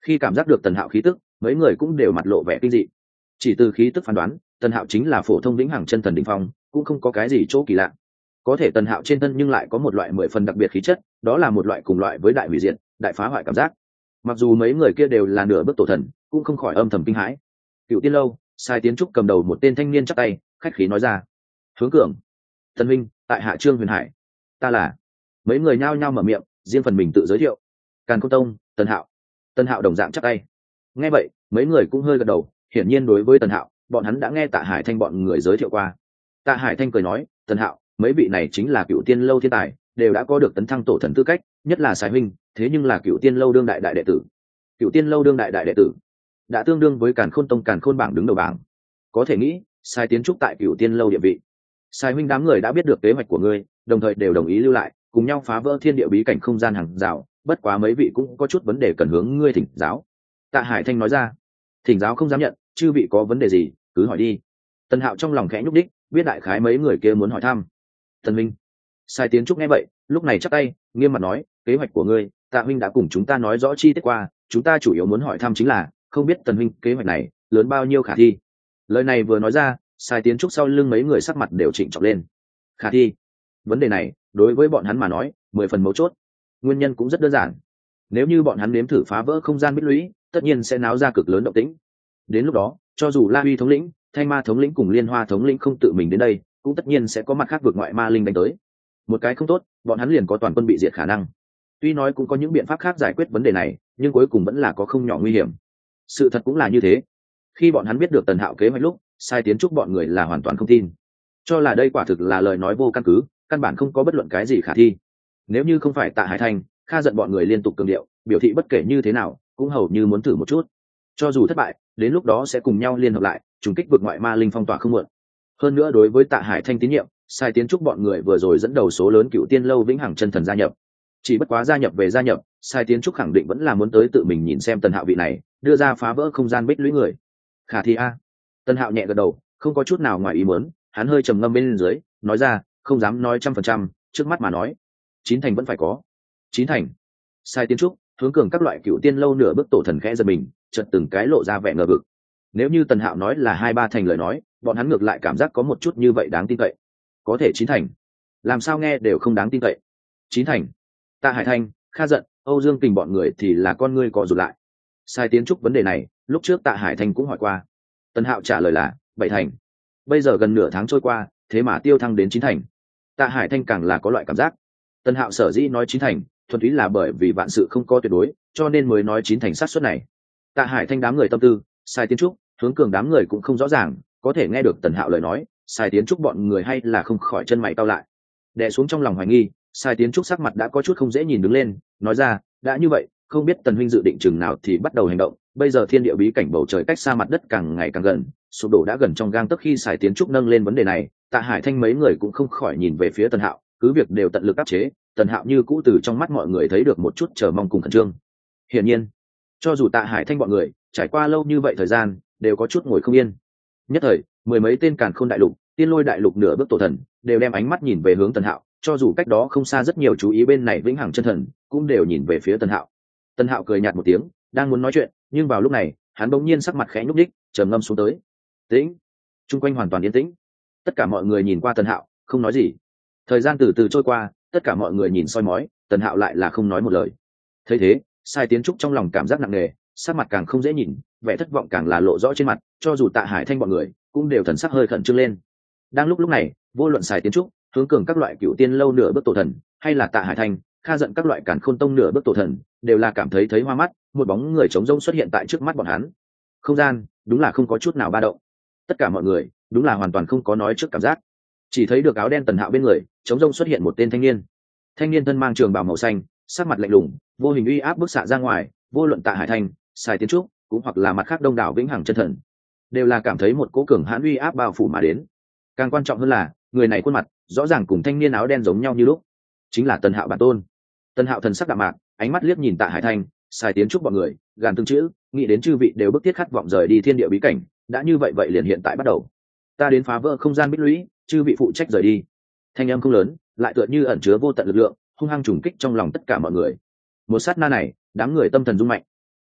Khi cảm giác được tần hạo khí tức, mấy người cũng đều mặt lộ vẻ kinh dị. Chỉ từ khí tức phán đoán, tần hạo chính là phổ thông vĩnh hằng chân thần đỉnh phong, cũng không có cái gì chỗ kỳ lạ. Có thể tần hạo trên thân nhưng lại có một loại 10 phần đặc biệt khí chất, đó là một loại cùng loại với đại hủy diệt, đại phá hoại cảm giác. Mặc dù mấy người kia đều là nửa bước tổ thần, cũng không khỏi âm thầm kinh hãi. Cựu Tiên Lâu, Sai Tiến Trúc cầm đầu một tên thanh niên chắp tay, khách khí nói ra: Hướng Cường, Tân Minh, tại hạ Trương Huyền Hải. Ta là. Mấy người nhao nhao mở miệng, riêng phần mình tự giới thiệu. Càn Khôn Tông, Tần Hạo. Tần Hạo đồng dạng chắp tay. Nghe vậy, mấy người cũng hơi gật đầu, hiển nhiên đối với Tần Hạo, bọn hắn đã nghe Tạ Hải Thanh bọn người giới thiệu qua. Tạ Hải Thanh cười nói: Tần Hạo, mấy vị này chính là Cựu Tiên Lâu thiên tài, đều đã có được tấn thăng tổ thần tư cách, nhất là Sai huynh, thế nhưng là Cựu Tiên Lâu đương đại đại đệ tử. Cựu Tiên Lâu đương đại đại đệ tử, đã tương đương với Càn Khôn Tông Càn Khôn bảng đứng đầu bảng. Có thể nghĩ, Sai Tiến Trúc tại Cựu Tiên Lâu địa vị. Sai huynh, đám người đã biết được kế hoạch của ngươi, đồng thời đều đồng ý lưu lại, cùng nhau phá vỡ thiên địa bí cảnh không gian hàng rào, bất quá mấy vị cũng có chút vấn đề cần hướng ngươi thỉnh giáo. Tạ Hải Thanh nói ra. Thỉnh giáo không dám nhận, chư vị có vấn đề gì cứ hỏi đi. Tần Hạo trong lòng khẽ nhúc đích, biết đại khái mấy người kia muốn hỏi thăm. Tần Minh. Sai Tiến Trúc nghe vậy, lúc này chắp tay, nghiêm mặt nói: kế hoạch của ngươi, Tạ huynh đã cùng chúng ta nói rõ chi tiết qua, chúng ta chủ yếu muốn hỏi thăm chính là, không biết Tần huynh kế hoạch này lớn bao nhiêu khả thi. Lời này vừa nói ra, Sai Tiến Trúc sau lưng mấy người sắc mặt đều trịnh trọng lên. Khả thi? Vấn đề này đối với bọn hắn mà nói 10 phần mấu chốt. Nguyên nhân cũng rất đơn giản. Nếu như bọn hắn nếm thử phá vỡ không gian bích lũy, tất nhiên sẽ náo ra cực lớn động tĩnh. Đến lúc đó, cho dù La Huy thống lĩnh, Thanh Ma thống lĩnh cùng Liên Hoa thống lĩnh không tự mình đến đây, cũng tất nhiên sẽ có mặt khác vượt ngoại ma linh đánh tới. Một cái không tốt, bọn hắn liền có toàn quân bị diệt khả năng. Tuy nói cũng có những biện pháp khác giải quyết vấn đề này, nhưng cuối cùng vẫn là có không nhỏ nguy hiểm. Sự thật cũng là như thế. Khi bọn hắn biết được Tần Hạo kế hoạch lúc, Sai Tiến Trúc bọn người là hoàn toàn không tin, cho là đây quả thực là lời nói vô căn cứ, căn bản không có bất luận cái gì khả thi. Nếu như không phải Tạ Hải Thanh, Kha giận bọn người liên tục cường điệu, biểu thị bất kể như thế nào cũng hầu như muốn thử một chút. Cho dù thất bại, đến lúc đó sẽ cùng nhau liên hợp lại, trùng kích vượt ngoại ma linh phong tỏa không muộn. Hơn nữa đối với Tạ Hải Thanh tín nhiệm, Sai Tiến Trúc bọn người vừa rồi dẫn đầu số lớn Cựu Tiên Lâu vĩnh hằng chân thần gia nhập. Chỉ bất quá gia nhập về gia nhập, Sai Tiến Trúc khẳng định vẫn là muốn tới tự mình nhìn xem Tần Hạo vị này đưa ra phá vỡ không gian bích lũy người. Khả thi a. Tần Hạo nhẹ gật đầu, không có chút nào ngoài ý muốn, hắn hơi trầm ngâm bên dưới, nói ra: không dám nói 100%, trước mắt mà nói, 9 thành vẫn phải có. 9 thành? Sai Tiến Trúc, Hướng Cường các loại Cựu Tiên Lâu nửa bước tổ thần khẽ giật mình, chợt từng cái lộ ra vẻ ngờ vực. Nếu như Tần Hạo nói là 2-3 thành lời nói, bọn hắn ngược lại cảm giác có một chút như vậy đáng tin cậy. Có thể 9 thành, làm sao nghe đều không đáng tin cậy. 9 thành? Tạ Hải Thanh, Kha giận, Âu Dương Kình bọn người thì là con ngươi co rụt lại. Sai Tiến Trúc vấn đề này, lúc trước Tạ Hải Thanh cũng hỏi qua. Tần Hạo trả lời là 7 thành. Bây giờ gần nửa tháng trôi qua, thế mà tiêu thăng đến 9 thành. Tạ Hải Thanh càng là có loại cảm giác. Tần Hạo sở dĩ nói 9 thành, thuần túy là bởi vì vạn sự không có tuyệt đối, cho nên mới nói 9 thành xác suất này. Tạ Hải Thanh đám người tâm tư, Sai Tiến Trúc, Hướng Cường đám người cũng không rõ ràng, có thể nghe được Tần Hạo lời nói, Sai Tiến Trúc bọn người hay là không khỏi chân mày cau lại. Đè xuống trong lòng hoài nghi, Sai Tiến Trúc sắc mặt đã có chút không dễ nhìn đứng lên, nói ra: đã như vậy, không biết Tần huynh dự định chừng nào thì bắt đầu hành động. Bây giờ thiên địa bí cảnh bầu trời cách xa mặt đất càng ngày càng gần, sụp đổ đã gần trong gang tấc. Khi Sai Tiến Trúc nâng lên vấn đề này, Tạ Hải Thanh mấy người cũng không khỏi nhìn về phía Tần Hạo, cứ việc đều tận lực áp chế, Tần Hạo như cũ từ trong mắt mọi người thấy được một chút chờ mong cùng khẩn trương. Hiển nhiên, cho dù Tạ Hải Thanh bọn người trải qua lâu như vậy thời gian, đều có chút ngồi không yên. Nhất thời, mười mấy tên Càn Khôn đại lục, Tiên Lôi đại lục nửa bước tổ thần đều đem ánh mắt nhìn về hướng Tần Hạo, cho dù cách đó không xa rất nhiều chú ý bên này vĩnh hằng chân thần cũng đều nhìn về phía Tần Hạo. Tần Hạo cười nhạt một tiếng, đang muốn nói chuyện, nhưng vào lúc này, hắn bỗng nhiên sắc mặt khẽ nhúc nhích, trầm ngâm xuống tới. Tĩnh. Trung quanh hoàn toàn yên tĩnh. Tất cả mọi người nhìn qua Tần Hạo, không nói gì. Thời gian từ từ trôi qua, tất cả mọi người nhìn soi mói, Tần Hạo lại là không nói một lời. Thấy thế, Sai Tiến Trúc trong lòng cảm giác nặng nề, sắc mặt càng không dễ nhìn, vẻ thất vọng càng là lộ rõ trên mặt, cho dù Tạ Hải Thanh bọn người cũng đều thần sắc hơi khẩn trương lên. Đang lúc này, vô luận Sai Tiến Trúc, Hướng Cường các loại Cựu Tiên Lâu nửa bước tổ thần, hay là Tạ Hải Thanh, Kha giận các loại Càn Khôn Tông nửa bước tổ thần, đều là cảm thấy hoa mắt, một bóng người trống rỗng xuất hiện tại trước mắt bọn hắn. Không gian đúng là không có chút nào ba động. Tất cả mọi người đúng là hoàn toàn không có nói trước cảm giác, chỉ thấy được áo đen Tần Hạo bên người trống rỗng xuất hiện một tên thanh niên. Thanh niên thân mang trường bào màu xanh, sắc mặt lạnh lùng, vô hình uy áp bức xạ ra ngoài, vô luận Tạ Hải Thanh, Sai Tiến Trúc, cũng hoặc là mặt khác đông đảo vĩnh hằng chân thần, đều là cảm thấy một cỗ cường hãn uy áp bao phủ mà đến. Càng quan trọng hơn là, người này khuôn mặt rõ ràng cùng thanh niên áo đen giống nhau như lúc, chính là Tần Hạo bản tôn. Tần Hạo thần sắc đạm mạc, ánh mắt liếc nhìn Tạ Hải Thanh, Sai Tiến Trúc bọn người, gàn từng chữ, nghĩ đến chư vị đều bức thiết khát vọng rời đi thiên địa bí cảnh, đã như vậy vậy liền hiện tại bắt đầu. Ta đến phá vỡ không gian bích lũy, chư vị phụ trách rời đi. Thanh âm không lớn, lại tựa như ẩn chứa vô tận lực lượng, hung hăng trùng kích trong lòng tất cả mọi người. Một sát na này, đám người tâm thần rung mạnh.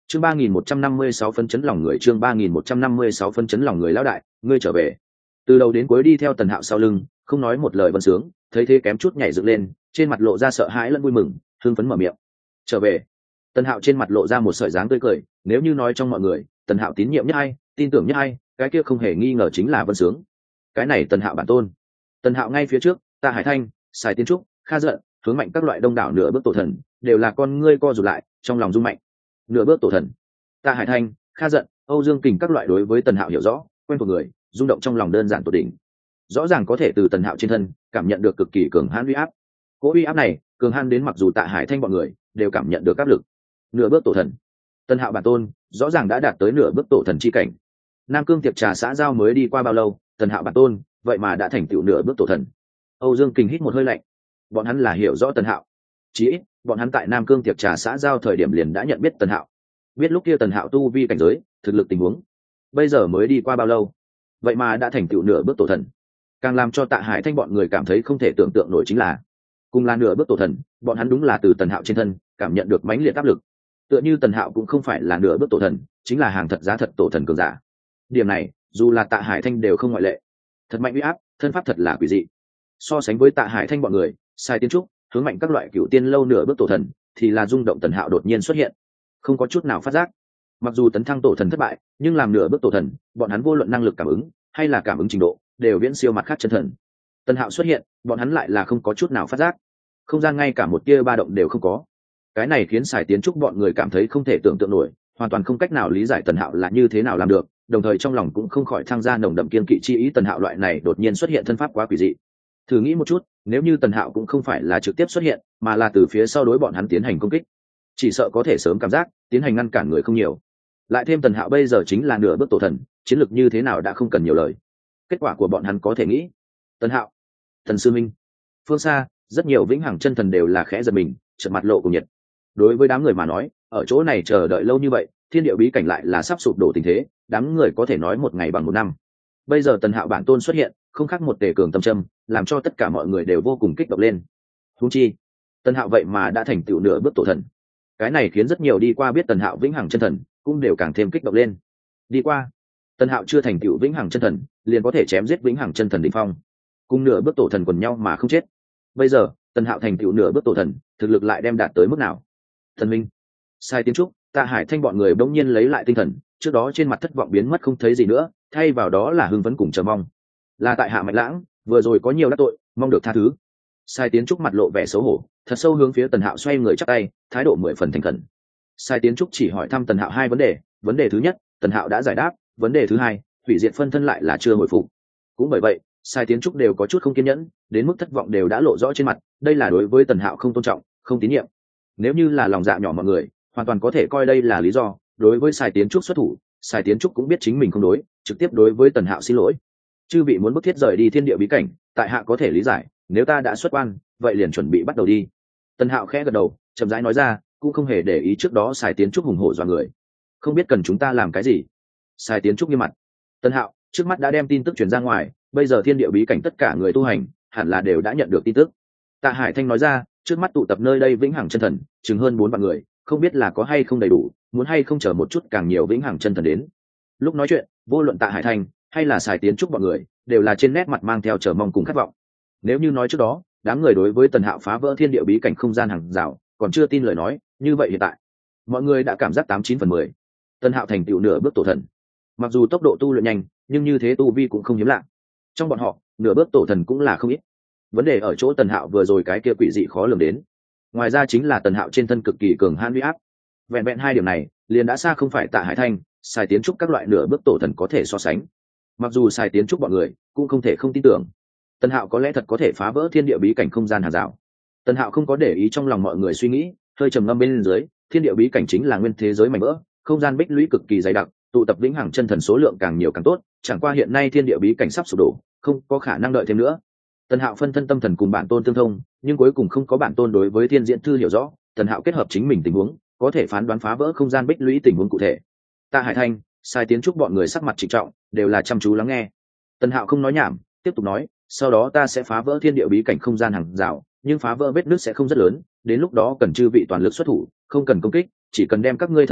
chương 3156 phân chấn lòng người, chương 3156 phân chấn lòng người. Lão đại, ngươi trở về. Từ đầu đến cuối đi theo Tần Hạo sau lưng, không nói một lời Vân Sướng, thấy thế kém chút nhảy dựng lên, trên mặt lộ ra sợ hãi lẫn vui mừng, hưng phấn mở miệng. Trở về. Tần Hạo trên mặt lộ ra một sợi dáng tươi cười, nếu như nói trong mọi người, Tần Hạo tín nhiệm nhất ai, tin tưởng nhất ai, cái kia không hề nghi ngờ chính là Vân Sướng. Cái này Tần Hạo bản tôn. Tần Hạo ngay phía trước, Tạ Hải Thanh, Sài Tiến Trúc, Kha Giận, hướng mạnh các loại đông đảo nửa bước tổ thần, đều là con ngươi co rụt lại, trong lòng rung mạnh. Nửa bước tổ thần, Tạ Hải Thanh, Kha Giận, Âu Dương Kình các loại đối với Tần Hạo hiểu rõ, quen thuộc người, rung động trong lòng đơn giản tột đỉnh. Rõ ràng có thể từ Tần Hạo trên thân cảm nhận được cực kỳ cường hãn uy áp. Cỗ uy áp này, cường hãn đến mặc dù Tạ Hải Thanh bọn người đều cảm nhận được áp lực. Nửa bước tổ thần, Tần Hạo bản tôn, rõ ràng đã đạt tới nửa bước tổ thần chi cảnh. Nam Cương tiệc trà xã giao mới đi qua bao lâu, Tần Hạo bản tôn, vậy mà đã thành tựu nửa bước tổ thần. Âu Dương Kình hít một hơi lạnh. Bọn hắn là hiểu rõ Tần Hạo, chí ít bọn hắn tại Nam Cương tiệc trà xã giao thời điểm liền đã nhận biết Tần Hạo, biết lúc kia Tần Hạo tu vi cảnh giới, thực lực tình huống. Bây giờ mới đi qua bao lâu, vậy mà đã thành tựu nửa bước tổ thần. Càng làm cho Tạ Hải Thanh bọn người cảm thấy không thể tưởng tượng nổi chính là, cùng là nửa bước tổ thần, bọn hắn đúng là từ Tần Hạo trên thân cảm nhận được mãnh liệt áp lực. Tựa như Tần Hạo cũng không phải là nửa bước tổ thần, chính là hàng thật giá thật tổ thần cường giả. Điểm này, dù là Tạ Hải Thanh đều không ngoại lệ. Thật mạnh uy áp, thân pháp thật là quỷ dị. So sánh với Tạ Hải Thanh bọn người, Sai Tiến Trúc, hướng mạnh các loại cựu tiên lâu nửa bước tổ thần, thì là rung động Tần Hạo đột nhiên xuất hiện, không có chút nào phát giác. Mặc dù tấn thăng tổ thần thất bại, nhưng làm nửa bước tổ thần, bọn hắn vô luận năng lực cảm ứng hay là cảm ứng trình độ, đều viễn siêu mặt khác chân thần. Tần Hạo xuất hiện, bọn hắn lại là không có chút nào phát giác, không gian ngay cả một tia ba động đều không có. Cái này khiến Sài Tiến Trúc bọn người cảm thấy không thể tưởng tượng nổi, hoàn toàn không cách nào lý giải Tần Hạo là như thế nào làm được, đồng thời trong lòng cũng không khỏi thăng ra nồng đậm kiên kỵ chi ý. Tần Hạo loại này đột nhiên xuất hiện thân pháp quá quỷ dị. Thử nghĩ một chút, nếu như Tần Hạo cũng không phải là trực tiếp xuất hiện, mà là từ phía sau đối bọn hắn tiến hành công kích, chỉ sợ có thể sớm cảm giác tiến hành ngăn cản người không nhiều. Lại thêm Tần Hạo bây giờ chính là nửa bước tổ thần, chiến lược như thế nào đã không cần nhiều lời. Kết quả của bọn hắn có thể nghĩ. Tần Hạo, Thần Sư Minh. Phương xa, rất nhiều vĩnh hằng chân thần đều là khẽ giật mình, trợn mặt lộ cùng nhiệt. Đối với đám người mà nói, ở chỗ này chờ đợi lâu như vậy, thiên địa bí cảnh lại là sắp sụp đổ tình thế, đám người có thể nói một ngày bằng một năm. Bây giờ Tần Hạo bản tôn xuất hiện, không khác một tề cường tâm châm, làm cho tất cả mọi người đều vô cùng kích động lên. Huống chi, Tần Hạo vậy mà đã thành tựu nửa bước tổ thần. Cái này khiến rất nhiều đi qua biết Tần Hạo vĩnh hằng chân thần cũng đều càng thêm kích động lên. Đi qua, Tần Hạo chưa thành tựu vĩnh hằng chân thần, liền có thể chém giết vĩnh hằng chân thần đỉnh phong, cùng nửa bước tổ thần quần nhau mà không chết. Bây giờ, Tần Hạo thành tựu nửa bước tổ thần, thực lực lại đem đạt tới mức nào? Thần Minh, Sai Tiến Trúc, Tạ Hải Thanh bọn người bỗng nhiên lấy lại tinh thần, trước đó trên mặt thất vọng biến mất không thấy gì nữa, thay vào đó là hưng phấn cùng chờ mong. Là tại Hạ Mạch Lãng vừa rồi có nhiều đắc tội, mong được tha thứ. Sai Tiến Trúc mặt lộ vẻ xấu hổ, thật sâu hướng phía Tần Hạo xoay người chắp tay, thái độ 10 phần thành khẩn. Sai Tiến Trúc chỉ hỏi thăm Tần Hạo hai vấn đề thứ nhất, Tần Hạo đã giải đáp, vấn đề thứ hai, hủy diệt phân thân lại là chưa hồi phục. Cũng bởi vậy, Sai Tiến Trúc đều có chút không kiên nhẫn, đến mức thất vọng đều đã lộ rõ trên mặt, đây là đối với Tần Hạo không tôn trọng, không tín nhiệm. Nếu như là lòng dạ nhỏ mọi người, hoàn toàn có thể coi đây là lý do, đối với Sai Tiến Trúc xuất thủ. Sai Tiến Trúc cũng biết chính mình không đối, trực tiếp đối với Tần Hạo xin lỗi. Chư vị muốn bức thiết rời đi thiên địa bí cảnh, tại hạ có thể lý giải, nếu ta đã xuất quan, vậy liền chuẩn bị bắt đầu đi. Tần Hạo khẽ gật đầu, chậm rãi nói ra, cũng không hề để ý trước đó Sai Tiến Trúc hùng hổ dọa người. Không biết cần chúng ta làm cái gì? Sai Tiến Trúc nghiêm mặt. Tần Hạo, trước mắt đã đem tin tức truyền ra ngoài, bây giờ thiên địa bí cảnh tất cả người tu hành hẳn là đều đã nhận được tin tức. Tạ Hải Thanh nói ra, trước mắt tụ tập nơi đây vĩnh hằng chân thần, chừng hơn 4 vạn người, không biết là có hay không đầy đủ, muốn hay không chờ một chút càng nhiều vĩnh hằng chân thần đến. Lúc nói chuyện, vô luận Tạ Hải Thanh hay là Sai Tiến Trúc bọn người, đều là trên nét mặt mang theo chờ mong cùng khát vọng. Nếu như nói trước đó, đám người đối với Tần Hạo phá vỡ thiên địa bí cảnh không gian hàng rào còn chưa tin lời nói, như vậy hiện tại, mọi người đã cảm giác 89/10. Tần Hạo thành tựu nửa bước tổ thần. Mặc dù tốc độ tu luyện nhanh, nhưng như thế tu vi cũng không hiếm lạ. Trong bọn họ, nửa bước tổ thần cũng là không ít. Vấn đề ở chỗ Tần Hạo vừa rồi cái kia quỷ dị khó lường đến. Ngoài ra chính là Tần Hạo trên thân cực kỳ cường hãn uy áp. Vẹn vẹn hai điểm này, liền đã xa không phải Tạ Hải Thanh, Sai Tiến Trúc các loại nửa bước tổ thần có thể so sánh. Mặc dù Sai Tiến Trúc bọn người cũng không thể không tin tưởng, Tần Hạo có lẽ thật có thể phá vỡ thiên địa bí cảnh không gian hàng rào. Tần Hạo không có để ý trong lòng mọi người suy nghĩ, hơi trầm ngâm bên dưới, thiên địa bí cảnh chính là nguyên thế giới mảnh vỡ, không gian bích lũy cực kỳ dày đặc, tụ tập vĩnh hằng chân thần số lượng càng nhiều càng tốt, chẳng qua hiện nay thiên địa bí cảnh sắp sụp đổ, không có khả năng đợi thêm nữa. Tần Hạo phân thân tâm thần cùng bản tôn tương thông, nhưng cuối cùng không có bản tôn đối với thiên diễn thư hiểu rõ, Tần Hạo kết hợp chính mình tình huống, có thể phán đoán phá vỡ không gian bích lũy tình huống cụ thể. Tạ Hải Thanh, Sai Tiến Trúc bọn người sắc mặt trịnh trọng, đều là chăm chú lắng nghe. Tần Hạo không nói nhảm, tiếp tục nói, sau đó ta sẽ phá vỡ thiên địa bí cảnh không gian hàng rào, nhưng phá vỡ vết nứt sẽ không rất lớn, đến lúc đó cần chư vị toàn lực xuất thủ, không cần công kích, chỉ cần đem các ngươi thần lực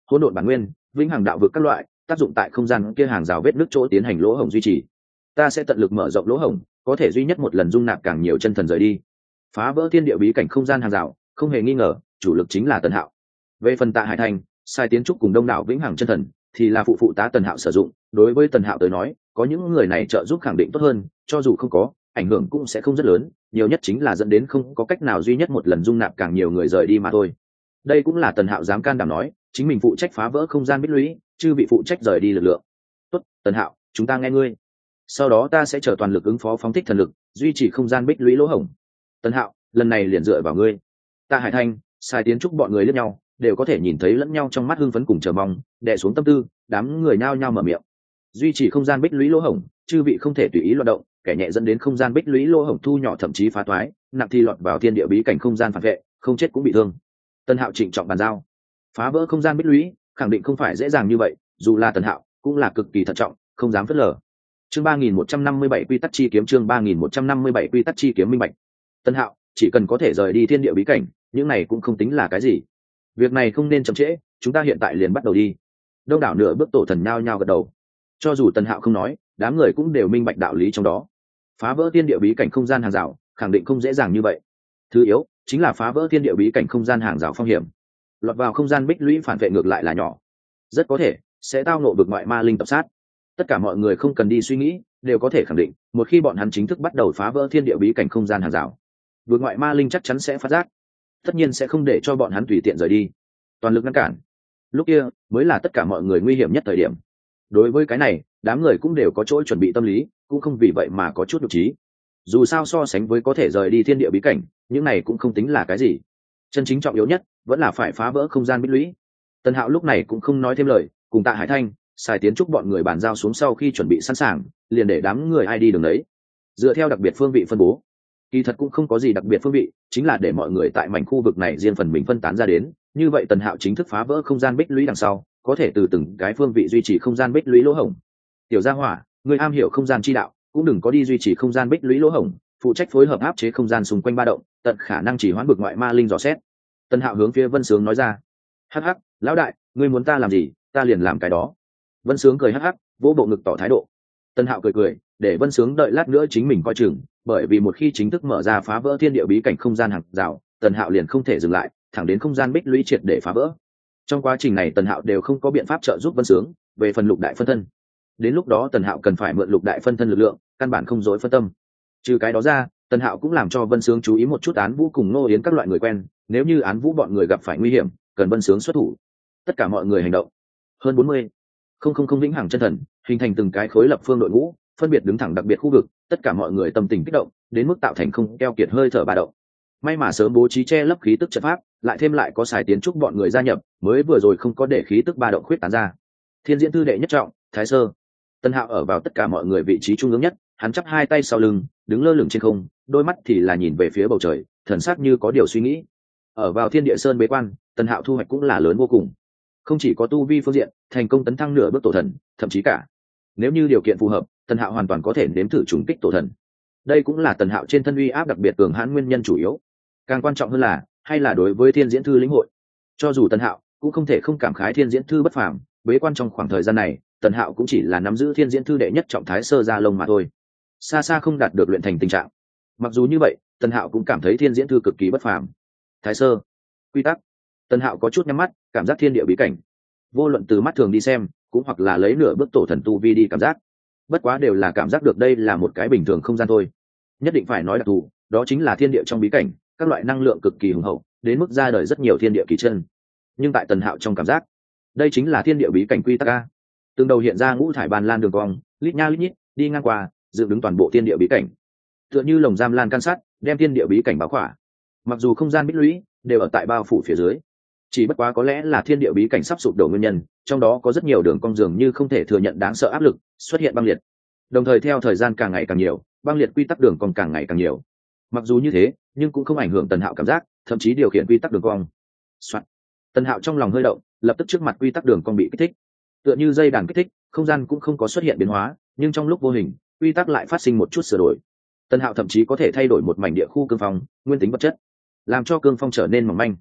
hỗn độn bản nguyên, vĩnh hằng đạo vực các loại, tác dụng tại không gian kia hàng rào vết nước chỗ tiến hành lỗ hổng duy trì. Ta sẽ tận lực mở rộng lỗ hổng, có thể duy nhất một lần dung nạp càng nhiều chân thần rời đi, phá vỡ thiên địa bí cảnh không gian hàng rào. Không hề nghi ngờ, chủ lực chính là Tần Hạo. Về phần Tạ Hải Thành, Sai Tiến Trúc cùng đông đảo vĩnh hằng chân thần thì là phụ tá Tần Hạo sử dụng. Đối với Tần Hạo tới nói, có những người này trợ giúp khẳng định tốt hơn, cho dù không có, ảnh hưởng cũng sẽ không rất lớn, nhiều nhất chính là dẫn đến không có cách nào duy nhất một lần dung nạp càng nhiều người rời đi mà thôi. Đây cũng là Tần Hạo dám can đảm nói, chính mình phụ trách phá vỡ không gian bích lũy, chư vị phụ trách rời đi lực lượng. Tốt, Tần Hạo, chúng ta nghe ngươi. Sau đó ta sẽ chờ toàn lực ứng phó phóng thích thần lực, duy trì không gian bích lũy lỗ hổng. Tần Hạo, lần này liền dựa vào ngươi. Tạ Hải Thanh, Sai Tiến Trúc bọn người liếc nhau, đều có thể nhìn thấy lẫn nhau trong mắt hưng phấn cùng chờ mong, đè xuống tâm tư, đám người nhao nhao mở miệng. Duy trì không gian bích lũy lỗ hổng, chư vị không thể tùy ý loạn động, kẻ nhẹ dẫn đến không gian bích lũy lỗ hổng thu nhỏ thậm chí phá toái, nặng thì lọt vào thiên địa bí cảnh không gian phản vệ, không chết cũng bị thương. Tần Hạo trịnh trọng bàn giao. Phá vỡ không gian bích lũy, khẳng định không phải dễ dàng như vậy, dù là Tần Hạo, cũng là cực kỳ thận trọng, không dám phớt lờ. Chương 3157 quy tắc chi kiếm, chương 3157 quy tắc chi kiếm minh bạch. Tần Hạo, chỉ cần có thể rời đi thiên địa bí cảnh, những này cũng không tính là cái gì. Việc này không nên chậm trễ, chúng ta hiện tại liền bắt đầu đi. Đông đảo nửa bước tổ thần nhao nhao gật đầu. Cho dù Tần Hạo không nói, đám người cũng đều minh bạch đạo lý trong đó. Phá vỡ thiên địa bí cảnh không gian hàng rào, khẳng định không dễ dàng như vậy. Thứ yếu chính là phá vỡ thiên địa bí cảnh không gian hàng rào phong hiểm. Lọt vào không gian bích lũy phản vệ ngược lại là nhỏ, rất có thể sẽ tao ngộ vực ngoại ma linh tập sát. Tất cả mọi người không cần đi suy nghĩ, đều có thể khẳng định, một khi bọn hắn chính thức bắt đầu phá vỡ thiên địa bí cảnh không gian hàng rào, vực ngoại ma linh chắc chắn sẽ phát giác, tất nhiên sẽ không để cho bọn hắn tùy tiện rời đi, toàn lực ngăn cản. Lúc kia mới là tất cả mọi người nguy hiểm nhất thời điểm. Đối với cái này, đám người cũng đều có chỗ chuẩn bị tâm lý, cũng không vì vậy mà có chút nhục trí. Dù sao so sánh với có thể rời đi thiên địa bí cảnh, những này cũng không tính là cái gì. Chân chính trọng yếu nhất vẫn là phải phá vỡ không gian bích lũy. Tần Hạo lúc này cũng không nói thêm lời, cùng Tạ Hải Thanh, Sai Tiến Trúc bọn người bàn giao xuống sau khi chuẩn bị sẵn sàng, liền để đám người ai đi đường đấy. Dựa theo đặc biệt phương vị phân bố, kỳ thật cũng không có gì đặc biệt phương vị, chính là để mọi người tại mảnh khu vực này riêng phần mình phân tán ra đến, như vậy Tần Hạo chính thức phá vỡ không gian bích lũy đằng sau, có thể từ từng cái phương vị duy trì không gian bích lũy lỗ hổng. Tiểu Gia Hỏa, người am hiểu không gian chi đạo, cũng đừng có đi duy trì không gian bích lũy lỗ hổng, phụ trách phối hợp áp chế không gian xung quanh ba động, tận khả năng chỉ hoãn vực ngoại ma linh dò xét. Tần Hạo hướng phía Vân Sướng nói ra. Hắc hắc, lão đại, ngươi muốn ta làm gì, ta liền làm cái đó. Vân Sướng cười hắc hắc, vỗ bộ ngực tỏ thái độ. Tần Hạo cười, để Vân Sướng đợi lát nữa chính mình coi chừng, bởi vì một khi chính thức mở ra phá vỡ thiên địa bí cảnh không gian hàng rào, Tần Hạo liền không thể dừng lại, thẳng đến không gian bích lũy triệt để phá vỡ. Trong quá trình này Tần Hạo đều không có biện pháp trợ giúp Vân Sướng, về phần lục đại phân thân. Đến lúc đó Tần Hạo cần phải mượn lục đại phân thân lực lượng, căn bản không dối phân tâm. Trừ cái đó ra, Tần Hạo cũng làm cho Vân Sướng chú ý một chút Án Vũ cùng Ngô Yến các loại người quen, nếu như Án Vũ bọn người gặp phải nguy hiểm, cần Vân Sướng xuất thủ. Tất cả mọi người hành động. Hơn 40 không vĩnh hằng chân thần hình thành từng cái khối lập phương đội ngũ, phân biệt đứng thẳng đặc biệt khu vực, tất cả mọi người tâm tình kích động, đến mức tạo thành không keo kiệt hơi thở ba động. May mà sớm bố trí che lấp khí tức trận pháp, lại có Sai Tiến Trúc bọn người gia nhập, mới vừa rồi không có để khí tức ba động khuyết tán ra. Thiên Diễn Thư đệ nhất trọng, Thái Sơ. Tần Hạo ở vào tất cả mọi người vị trí trung ương nhất, hắn chắp hai tay sau lưng, đứng lơ lửng trên không, đôi mắt thì là nhìn về phía bầu trời, thần sắc như có điều suy nghĩ. Ở vào Thiên Địa Sơn bế quan, Tần Hạo thu hoạch cũng là lớn vô cùng. Không chỉ có tu vi phương diện, thành công tấn thăng nửa bước tổ thần, thậm chí cả nếu như điều kiện phù hợp, Tần Hạo hoàn toàn có thể nếm thử trùng kích tổ thần. Đây cũng là Tần Hạo trên thân uy áp đặc biệt cường hãn nguyên nhân chủ yếu. Càng quan trọng hơn là, hay là đối với Thiên Diễn Thư lĩnh hội. Cho dù Tần Hạo cũng không thể không cảm khái Thiên Diễn Thư bất phàm, bế quan trong khoảng thời gian này, Tần Hạo cũng chỉ là nắm giữ Thiên Diễn Thư đệ nhất trọng Thái Sơ gia lông mà thôi, xa xa không đạt được luyện thành tình trạng. Mặc dù như vậy, Tần Hạo cũng cảm thấy Thiên Diễn Thư cực kỳ bất phàm. Thái Sơ, quy tắc. Tần Hạo có chút nhắm mắt, cảm giác thiên địa bí cảnh. Vô luận từ mắt thường đi xem, cũng hoặc là lấy nửa bước tổ thần tu vi đi cảm giác, bất quá đều là cảm giác được đây là một cái bình thường không gian thôi. Nhất định phải nói đặc thù, đó chính là thiên địa trong bí cảnh, các loại năng lượng cực kỳ hùng hậu, đến mức ra đời rất nhiều thiên địa kỳ chân. Nhưng tại Tần Hạo trong cảm giác, đây chính là thiên địa bí cảnh quy tắc a. Từng đầu hiện ra ngũ thải bàn lan đường cong, lít nha lít nhít, đi ngang qua, dựng đứng toàn bộ thiên địa bí cảnh. Tựa như lồng giam lan can sát, đem thiên địa bí cảnh bao khỏa. Mặc dù không gian bích lũy đều ở tại bao phủ phía dưới, chỉ bất quá có lẽ là thiên địa bí cảnh sắp sụp đổ nguyên nhân, trong đó có rất nhiều đường cong dường như không thể thừa nhận đáng sợ áp lực, xuất hiện băng liệt. Đồng thời theo thời gian càng ngày càng nhiều, băng liệt quy tắc đường cong càng ngày càng nhiều. Mặc dù như thế, nhưng cũng không ảnh hưởng Tần Hạo cảm giác, thậm chí điều khiển quy tắc đường cong. Soạn. Tần Hạo trong lòng hơi động, lập tức trước mặt quy tắc đường cong bị kích thích. Tựa như dây đàn kích thích, không gian cũng không có xuất hiện biến hóa, nhưng trong lúc vô hình, quy tắc lại phát sinh một chút sửa đổi. Tần Hạo thậm chí có thể thay đổi một mảnh địa khu cương phong, nguyên tính vật chất, làm cho cương phong trở nên mỏng manh.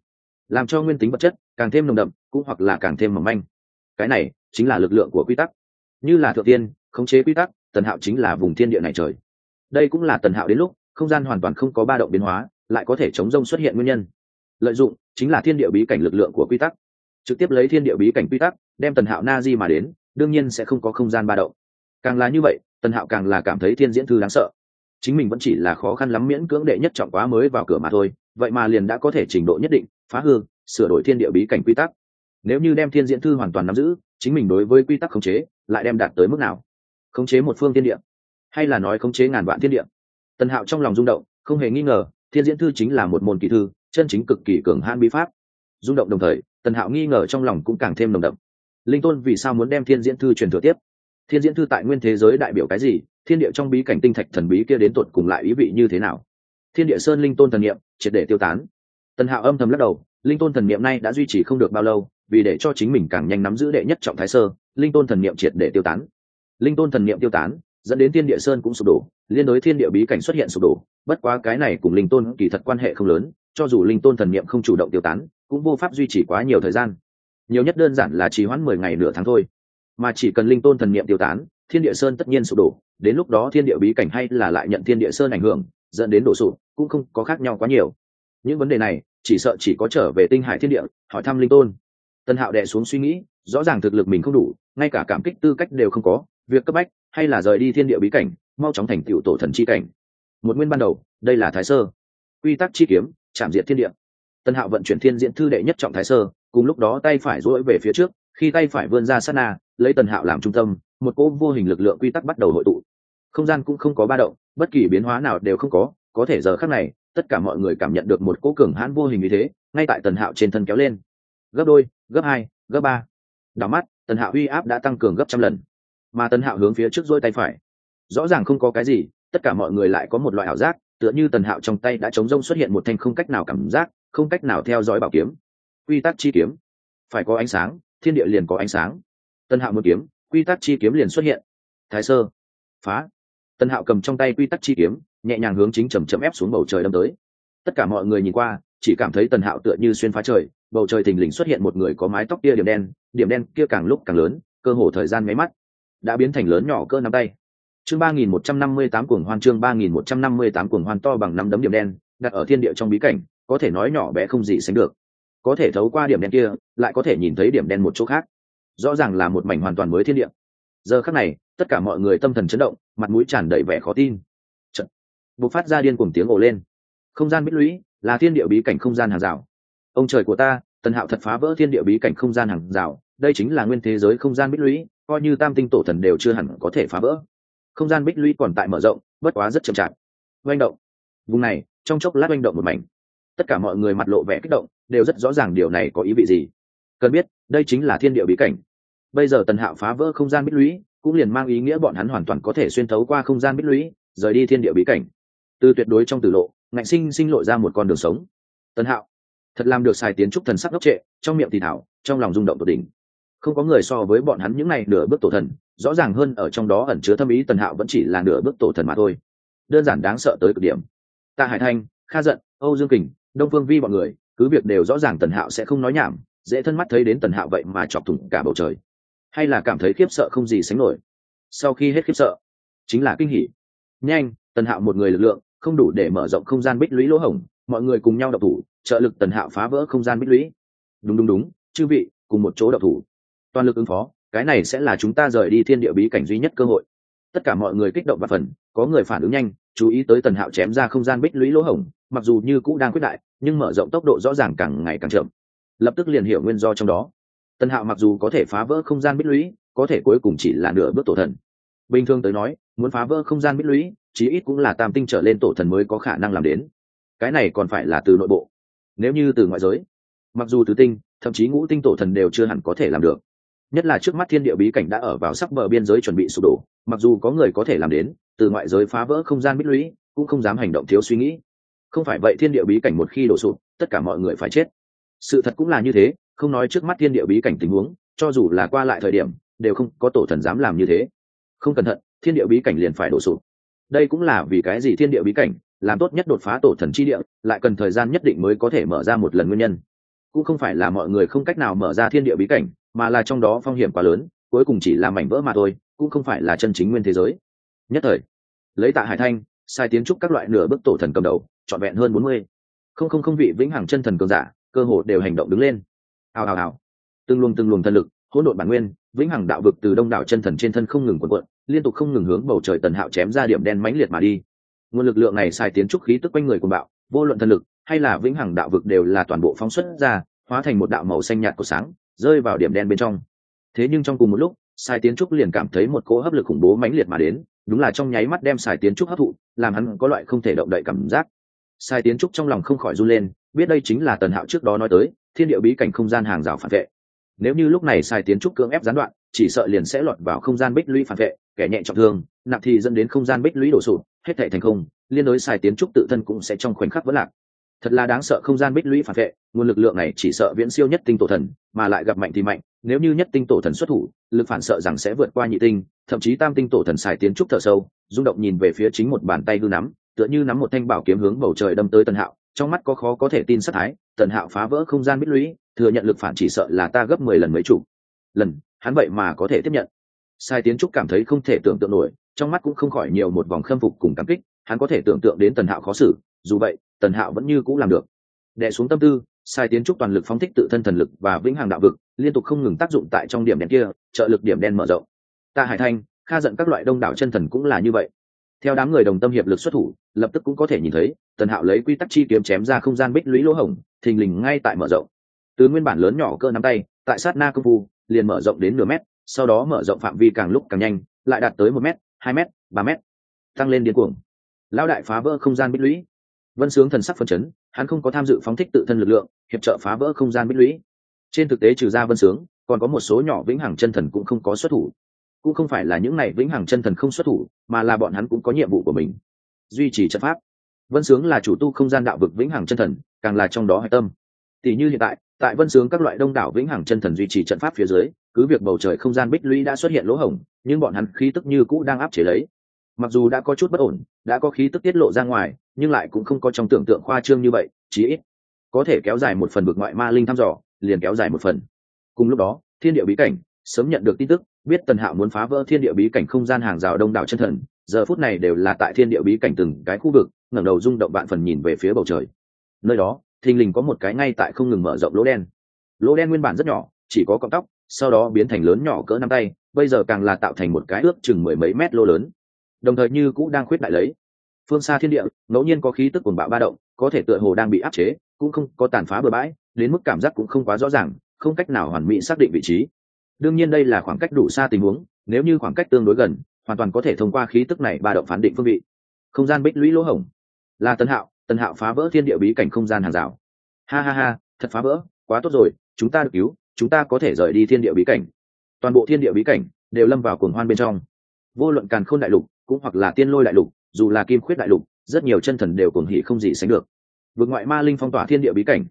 làm cho nguyên tính vật chất càng thêm nồng đậm, cũng hoặc là càng thêm mỏng manh. Cái này chính là lực lượng của quy tắc. Như là thượng tiên khống chế quy tắc, Tần Hạo chính là vùng thiên địa này trời. Đây cũng là Tần Hạo đến lúc không gian hoàn toàn không có ba động biến hóa, lại có thể chống rông xuất hiện nguyên nhân. Lợi dụng chính là thiên địa bí cảnh lực lượng của quy tắc, trực tiếp lấy thiên địa bí cảnh quy tắc đem Tần Hạo na di mà đến, đương nhiên sẽ không có không gian ba động. Càng là như vậy, Tần Hạo càng là cảm thấy thiên diễn thư đáng sợ. Chính mình vẫn chỉ là khó khăn lắm miễn cưỡng đệ nhất trọng quá mới vào cửa mà thôi, vậy mà liền đã có thể trình độ nhất định phá hư sửa đổi thiên địa bí cảnh quy tắc. Nếu như đem thiên diễn thư hoàn toàn nắm giữ, chính mình đối với quy tắc khống chế lại đem đạt tới mức nào? Khống chế một phương thiên địa, hay là nói khống chế ngàn vạn thiên địa? Tần Hạo trong lòng rung động, không hề nghi ngờ thiên diễn thư chính là một môn kỳ thư, chân chính cực kỳ cường hãn bí pháp. Rung động đồng thời, Tần Hạo nghi ngờ trong lòng cũng càng thêm nồng đậm. Linh Tôn vì sao muốn đem thiên diễn thư truyền thừa tiếp? Thiên diễn thư tại nguyên thế giới đại biểu cái gì? Thiên địa trong bí cảnh tinh thạch thần bí kia đến tột cùng lại ý vị như thế nào? Thiên địa sơn linh tôn thần niệm triệt để tiêu tán. Tần Hạo âm thầm lắc đầu, linh tôn thần niệm này đã duy trì không được bao lâu, vì để cho chính mình càng nhanh nắm giữ đệ nhất trọng thái sơ, linh tôn thần niệm triệt để tiêu tán. Linh tôn thần niệm tiêu tán, dẫn đến thiên địa sơn cũng sụp đổ, liên đối thiên địa bí cảnh xuất hiện sụp đổ. Bất quá cái này cùng linh tôn kỳ thật quan hệ không lớn, cho dù linh tôn thần niệm không chủ động tiêu tán, cũng vô pháp duy trì quá nhiều thời gian. Nhiều nhất đơn giản là trì hoãn 10 ngày nửa tháng thôi. Mà chỉ cần linh tôn thần niệm tiêu tán, thiên địa sơn tất nhiên sụp đổ, đến lúc đó thiên địa bí cảnh hay là lại nhận thiên địa sơn ảnh hưởng, dẫn đến đổ sụp, cũng không có khác nhau quá nhiều. Những vấn đề này chỉ sợ chỉ có trở về tinh hải thiên địa hỏi thăm linh tôn. Tần Hạo đè xuống suy nghĩ, rõ ràng thực lực mình không đủ, ngay cả cảm kích tư cách đều không có, việc cấp bách hay là rời đi thiên địa bí cảnh, mau chóng thành tựu tổ thần chi cảnh. Một nguyên ban đầu, đây là thái sơ quy tắc chi kiếm, chạm diệt thiên địa. Tần Hạo vận chuyển thiên diễn thư đệ nhất trọng thái sơ, cùng lúc đó tay phải duỗi về phía trước, khi tay phải vươn ra sát na, lấy Tần Hạo làm trung tâm, một cỗ vô hình lực lượng quy tắc bắt đầu hội tụ. Không gian cũng không có ba động, bất kỳ biến hóa nào đều không có thể giờ khắc này, tất cả mọi người cảm nhận được một cỗ cường hãn vô hình như thế, ngay tại Tần Hạo trên thân kéo lên. Gấp đôi, gấp 2, gấp 3. Đảo mắt, Tần Hạo uy áp đã tăng cường gấp trăm lần. Mà Tần Hạo hướng phía trước duỗi tay phải. Rõ ràng không có cái gì, tất cả mọi người lại có một loại ảo giác, tựa như Tần Hạo trong tay đã trống rỗng xuất hiện một thanh không cách nào cảm giác, không cách nào theo dõi bảo kiếm. Quy tắc chi kiếm, phải có ánh sáng, thiên địa liền có ánh sáng. Tần Hạo một kiếm, quy tắc chi kiếm liền xuất hiện. Thái sơ, phá. Tần Hạo cầm trong tay quy tắc chi kiếm, nhẹ nhàng hướng chính chậm chậm ép xuống bầu trời đâm tới. Tất cả mọi người nhìn qua, chỉ cảm thấy Tần Hạo tựa như xuyên phá trời, bầu trời thình lình xuất hiện một người có mái tóc kia điểm đen kia càng lúc càng lớn, cơ hồ thời gian mấy mắt đã biến thành lớn nhỏ cỡ nắm tay. Chương 3158 cuồng hoan, chương 3158 cuồng hoan, to bằng nắm đấm điểm đen, đặt ở thiên địa trong bí cảnh, có thể nói nhỏ bé không gì sánh được. Có thể thấu qua điểm đen kia, lại có thể nhìn thấy điểm đen một chỗ khác. Rõ ràng là một mảnh hoàn toàn mới thiên địa. Giờ khắc này, tất cả mọi người tâm thần chấn động, mặt mũi tràn đầy vẻ khó tin. Chợt, bộc phát ra điên cuồng tiếng ồ lên. Không gian bích lũy, là thiên địa bí cảnh không gian hàng rào. Ông trời của ta, Tần Hạo thật phá vỡ thiên địa bí cảnh không gian hàng rào, đây chính là nguyên thế giới không gian bích lũy, coi như tam tinh tổ thần đều chưa hẳn có thể phá vỡ. Không gian bích lũy còn tại mở rộng, bất quá rất chậm chạp. Oanh động. Vùng này, trong chốc lát oanh động một mảnh. Tất cả mọi người mặt lộ vẻ kích động, đều rất rõ ràng điều này có ý vị gì. Cần biết, đây chính là thiên địa bí cảnh. Bây giờ Tần Hạo phá vỡ không gian bích lũy, cũng liền mang ý nghĩa bọn hắn hoàn toàn có thể xuyên thấu qua không gian bích lũy, rời đi thiên địa bí cảnh. Từ tuyệt đối trong tử lộ, ngạnh sinh lộ ra một con đường sống. Tần Hạo thật làm được xài tiến trúc thần sắc ngốc trệ, trong miệng thì thảo, trong lòng rung động tột đỉnh. Không có người so với bọn hắn những này nửa bước tổ thần rõ ràng hơn, ở trong đó ẩn chứa thâm ý. Tần Hạo vẫn chỉ là nửa bước tổ thần mà thôi, đơn giản đáng sợ tới cực điểm. Tạ Hải Thanh, Kha Giận, Âu Dương Kình, Đông Phương Vi bọn người cứ việc đều rõ ràng Tần Hạo sẽ không nói nhảm, dễ thân mắt thấy đến Tần Hạo vậy mà chọc thủng cả bầu trời, hay là cảm thấy khiếp sợ không gì sánh nổi. Sau khi hết khiếp sợ, chính là kinh hỉ. Nhanh, Tần Hạo một người lực lượng không đủ để mở rộng không gian bích lũy lỗ hổng, mọi người cùng nhau độc thủ, trợ lực Tần Hạo phá vỡ không gian bích lũy. Đúng, chư vị cùng một chỗ độc thủ, toàn lực ứng phó, cái này sẽ là chúng ta rời đi thiên địa bí cảnh duy nhất cơ hội. Tất cả mọi người kích động và phần, có người phản ứng nhanh, chú ý tới Tần Hạo chém ra không gian bích lũy lỗ hổng, mặc dù như cũ đang quyết đại, nhưng mở rộng tốc độ rõ ràng càng ngày càng chậm. Lập tức liền hiểu nguyên do trong đó. Tần Hạo mặc dù có thể phá vỡ không gian bích lũy, có thể cuối cùng chỉ là nửa bước tổ thần. Bình thường tới nói, muốn phá vỡ không gian bích lũy, chí ít cũng là tam tinh trở lên tổ thần mới có khả năng làm đến. Cái này còn phải là từ nội bộ. Nếu như từ ngoại giới, mặc dù tứ tinh, thậm chí ngũ tinh tổ thần đều chưa hẳn có thể làm được. Nhất là trước mắt thiên địa bí cảnh đã ở vào sắc bờ biên giới chuẩn bị sụp đổ, mặc dù có người có thể làm đến, từ ngoại giới phá vỡ không gian bích lũy, cũng không dám hành động thiếu suy nghĩ. Không phải vậy thiên địa bí cảnh một khi đổ sụp, tất cả mọi người phải chết. Sự thật cũng là như thế, không nói trước mắt thiên địa bí cảnh tình huống, cho dù là qua lại thời điểm, đều không có tổ thần dám làm như thế. Không cẩn thận, thiên địa bí cảnh liền phải đổ sụp. Đây cũng là vì cái gì thiên địa bí cảnh làm tốt nhất đột phá tổ thần chi địa, lại cần thời gian nhất định mới có thể mở ra một lần nguyên nhân. cũng không phải là mọi người không cách nào mở ra thiên địa bí cảnh, mà là trong đó phong hiểm quá lớn, cuối cùng chỉ là mảnh vỡ mà thôi, cũng không phải là chân chính nguyên thế giới. Nhất thời, lấy Tạ Hải Thanh, Sai Tiến Trúc các loại nửa bước tổ thần cầm đầu, trọn vẹn hơn 40. Không vị vĩnh hằng chân thần cường giả, cơ hồ đều hành động đứng lên. Hào hào hào. Từng luồng thần lực, hỗn độn bản nguyên, vĩnh hằng đạo vực từ đông đảo chân thần trên thân không ngừng cuộn cuộn, liên tục không ngừng hướng bầu trời Tần Hạo chém ra điểm đen mãnh liệt mà đi. Nguồn lực lượng này Sai Tiến Trúc khí tức quanh người của bạo, vô luận thần lực hay là vĩnh hằng đạo vực đều là toàn bộ phóng xuất ra, hóa thành một đạo màu xanh nhạt của sáng, rơi vào điểm đen bên trong. Thế nhưng trong cùng một lúc, Sai Tiến Trúc liền cảm thấy một cỗ hấp lực khủng bố mãnh liệt mà đến, đúng là trong nháy mắt đem Sai Tiến Trúc hấp thụ, làm hắn có loại không thể động đậy cảm giác. Sai Tiến Trúc trong lòng không khỏi run lên, biết đây chính là Tần Hạo trước đó nói tới, thiên địa bí cảnh không gian hàng rào phản vệ. Nếu như lúc này Sai Tiến Trúc cưỡng ép gián đoạn, chỉ sợ liền sẽ lọt vào không gian bích lũy phản vệ, kẻ nhẹ trọng thương, nặng thì dẫn đến không gian bích lũy đổ sụp, hết thảy thành không, liên đối Sai Tiến Trúc tự thân cũng sẽ trong khoảnh khắc vỡ lạc. Thật là đáng sợ không gian bích lũy phản vệ, nguồn lực lượng này chỉ sợ viễn siêu nhất tinh tổ thần, mà lại gặp mạnh thì mạnh, nếu như nhất tinh tổ thần xuất thủ, lực phản sợ rằng sẽ vượt qua nhị tinh, thậm chí tam tinh tổ thần. Sai Tiến Trúc thở sâu, rung động nhìn về phía chính một bàn tay hư nắm, tựa như nắm một thanh bảo kiếm hướng bầu trời đâm tới Tần Hạo, trong mắt có khó có thể tin sát thái. Tần Hạo phá vỡ không gian bích lũy, thừa nhận lực phản chỉ sợ là ta gấp 10 lần mấy chục lần, hắn vậy mà có thể tiếp nhận. Sai Tiến Trúc cảm thấy không thể tưởng tượng nổi, trong mắt cũng không khỏi nhiều một vòng khâm phục cùng cảm kích, hắn có thể tưởng tượng đến Tần Hạo khó xử, dù vậy Tần Hạo vẫn như cũ làm được. Đè xuống tâm tư, Sai Tiến Trúc toàn lực phóng thích tự thân thần lực và vĩnh hằng đạo vực, liên tục không ngừng tác dụng tại trong điểm đen kia, trợ lực điểm đen mở rộng. Tạ Hải Thanh, Kha Giận các loại đông đảo chân thần cũng là như vậy. Theo đám người đồng tâm hiệp lực xuất thủ, lập tức cũng có thể nhìn thấy Tần Hạo lấy quy tắc chi kiếm chém ra không gian bích lũy lỗ hổng, thình lình ngay tại mở rộng. Từ nguyên bản lớn nhỏ cỡ nắm tay, tại sát na công phu liền mở rộng đến nửa mét, sau đó mở rộng phạm vi càng lúc càng nhanh, lại đạt tới 1 mét, 2 mét, 3 mét, tăng lên điên cuồng. Lão đại phá vỡ không gian bích lũy. Vân Sướng thần sắc phấn chấn, hắn không có tham dự phóng thích tự thân lực lượng, hiệp trợ phá vỡ không gian bích lũy. Trên thực tế trừ ra Vân Sướng, còn có một số nhỏ vĩnh hằng chân thần cũng không có xuất thủ. Cũng không phải là những này vĩnh hằng chân thần không xuất thủ, mà là bọn hắn cũng có nhiệm vụ của mình, duy trì trận pháp. Vân Sướng là chủ tu không gian đạo vực vĩnh hằng chân thần, càng là trong đó hải tâm. Tỷ như hiện tại Vân Sướng các loại đông đảo vĩnh hằng chân thần duy trì trận pháp phía dưới, cứ việc bầu trời không gian bích lũy đã xuất hiện lỗ hổng, nhưng bọn hắn khí tức như cũ đang áp chế lấy. Mặc dù đã có chút bất ổn, đã có khí tức tiết lộ ra ngoài, nhưng lại cũng không có trong tưởng tượng khoa trương như vậy, chí ít có thể kéo dài một phần vực ngoại ma linh thăm dò, liền kéo dài một phần. Cùng lúc đó, thiên địa bí cảnh sớm nhận được tin tức, biết Tần Hạo muốn phá vỡ thiên địa bí cảnh không gian hàng rào đông đảo chân thần, giờ phút này đều là tại thiên địa bí cảnh từng cái khu vực, ngẩng đầu rung động vạn phần nhìn về phía bầu trời. Nơi đó, thình lình có một cái ngay tại không ngừng mở rộng lỗ đen. Lỗ đen nguyên bản rất nhỏ, chỉ có cọng tóc, sau đó biến thành lớn nhỏ cỡ nắm tay, bây giờ càng là tạo thành một cái ước chừng 10 mấy mét lỗ lớn. Đồng thời như cũ đang khuyết đại lấy. Phương xa thiên địa, ngẫu nhiên có khí tức cuồng bạo ba động, có thể tựa hồ đang bị áp chế, cũng không có tàn phá bừa bãi, đến mức cảm giác cũng không quá rõ ràng, không cách nào hoàn mỹ xác định vị trí. Đương nhiên đây là khoảng cách đủ xa tình huống, nếu như khoảng cách tương đối gần, hoàn toàn có thể thông qua khí tức này ba động phán định phương vị. Không gian bích lũy lỗ hổng, là Tần Hạo phá vỡ thiên địa bí cảnh không gian hàng rào. Ha ha ha, thật phá vỡ, quá tốt rồi, chúng ta được cứu, chúng ta có thể rời đi thiên địa bí cảnh. Toàn bộ thiên địa bí cảnh đều lâm vào cuồng hoan bên trong. Vô luận Càn Khôn đại lục, cũng hoặc là Tiên Lôi đại lục, dù là Kim Khuyết đại lục, rất nhiều chân thần đều cuồng hỉ không gì sánh được. Vực ngoại ma linh phong tỏa thiên địa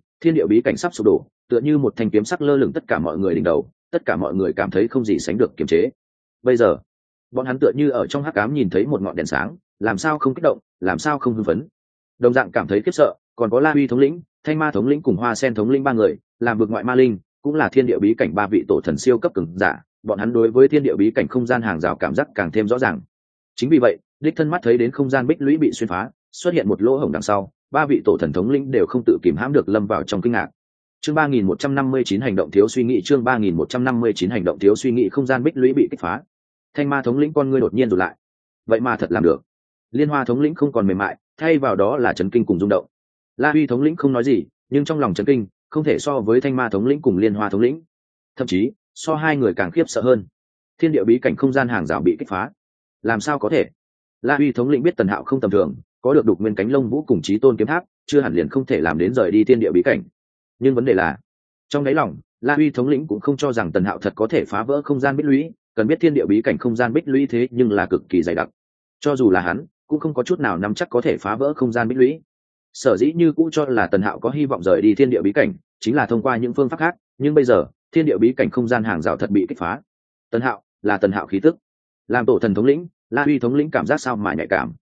bí cảnh sắp sụp đổ, tựa như một thanh kiếm sắc lơ lửng tất cả mọi người đỉnh đầu, tất cả mọi người cảm thấy không gì sánh được kiềm chế. Bây giờ, bọn hắn tựa như ở trong hắc ám nhìn thấy một ngọn đèn sáng, làm sao không kích động, làm sao không hưng phấn. Đồng dạng cảm thấy khiếp sợ, còn có La Huy thống lĩnh, Thanh Ma thống lĩnh cùng Hoa Sen thống lĩnh ba người, làm vực ngoại ma linh, cũng là thiên địa bí cảnh ba vị tổ thần siêu cấp cường giả, bọn hắn đối với thiên địa bí cảnh không gian hàng rào cảm giác càng thêm rõ ràng. Chính vì vậy, đích thân mắt thấy đến không gian bích lũy bị xuyên phá, xuất hiện một lỗ hổng đằng sau, ba vị tổ thần thống lĩnh đều không tự kìm hãm được lâm vào trong kinh ngạc. Chương 3159 hành động thiếu suy nghĩ, chương 3159 hành động thiếu suy nghĩ, không gian bích lũy bị kích phá. Thanh Ma thống lĩnh con ngươi đột nhiên rụt lại. Vậy mà thật làm được. Liên Hoa thống lĩnh không còn mềm mại, thay vào đó là chấn kinh cùng rung động. La Huy thống lĩnh không nói gì, nhưng trong lòng chấn kinh, không thể so với Thanh Ma thống lĩnh cùng Liên Hoa thống lĩnh. Thậm chí, so hai người càng khiếp sợ hơn. Thiên địa bí cảnh không gian hàng rào bị kích phá. Làm sao có thể? La Huy thống lĩnh biết Tần Hạo không tầm thường, có được đục nguyên cánh lông vũ cùng chí tôn kiếm tháp, chưa hẳn liền không thể làm đến rời đi thiên địa bí cảnh. Nhưng vấn đề là, trong đáy lòng, La Huy thống lĩnh cũng không cho rằng Tần Hạo thật có thể phá vỡ không gian bích lũy, cần biết thiên địa bí cảnh không gian bích lũy thế nhưng là cực kỳ dày đặc. Cho dù là hắn, cũng không có chút nào nắm chắc có thể phá vỡ không gian bích lũy. Sở dĩ như cũ cho là Tần Hạo có hy vọng rời đi thiên địa bí cảnh, chính là thông qua những phương pháp khác, nhưng bây giờ, thiên địa bí cảnh không gian hàng rào thật bị kích phá. Tần Hạo, là Tần Hạo khí tức. Làm tổ thần thống lĩnh, La Huy thống lĩnh cảm giác sao mà nhạy cảm.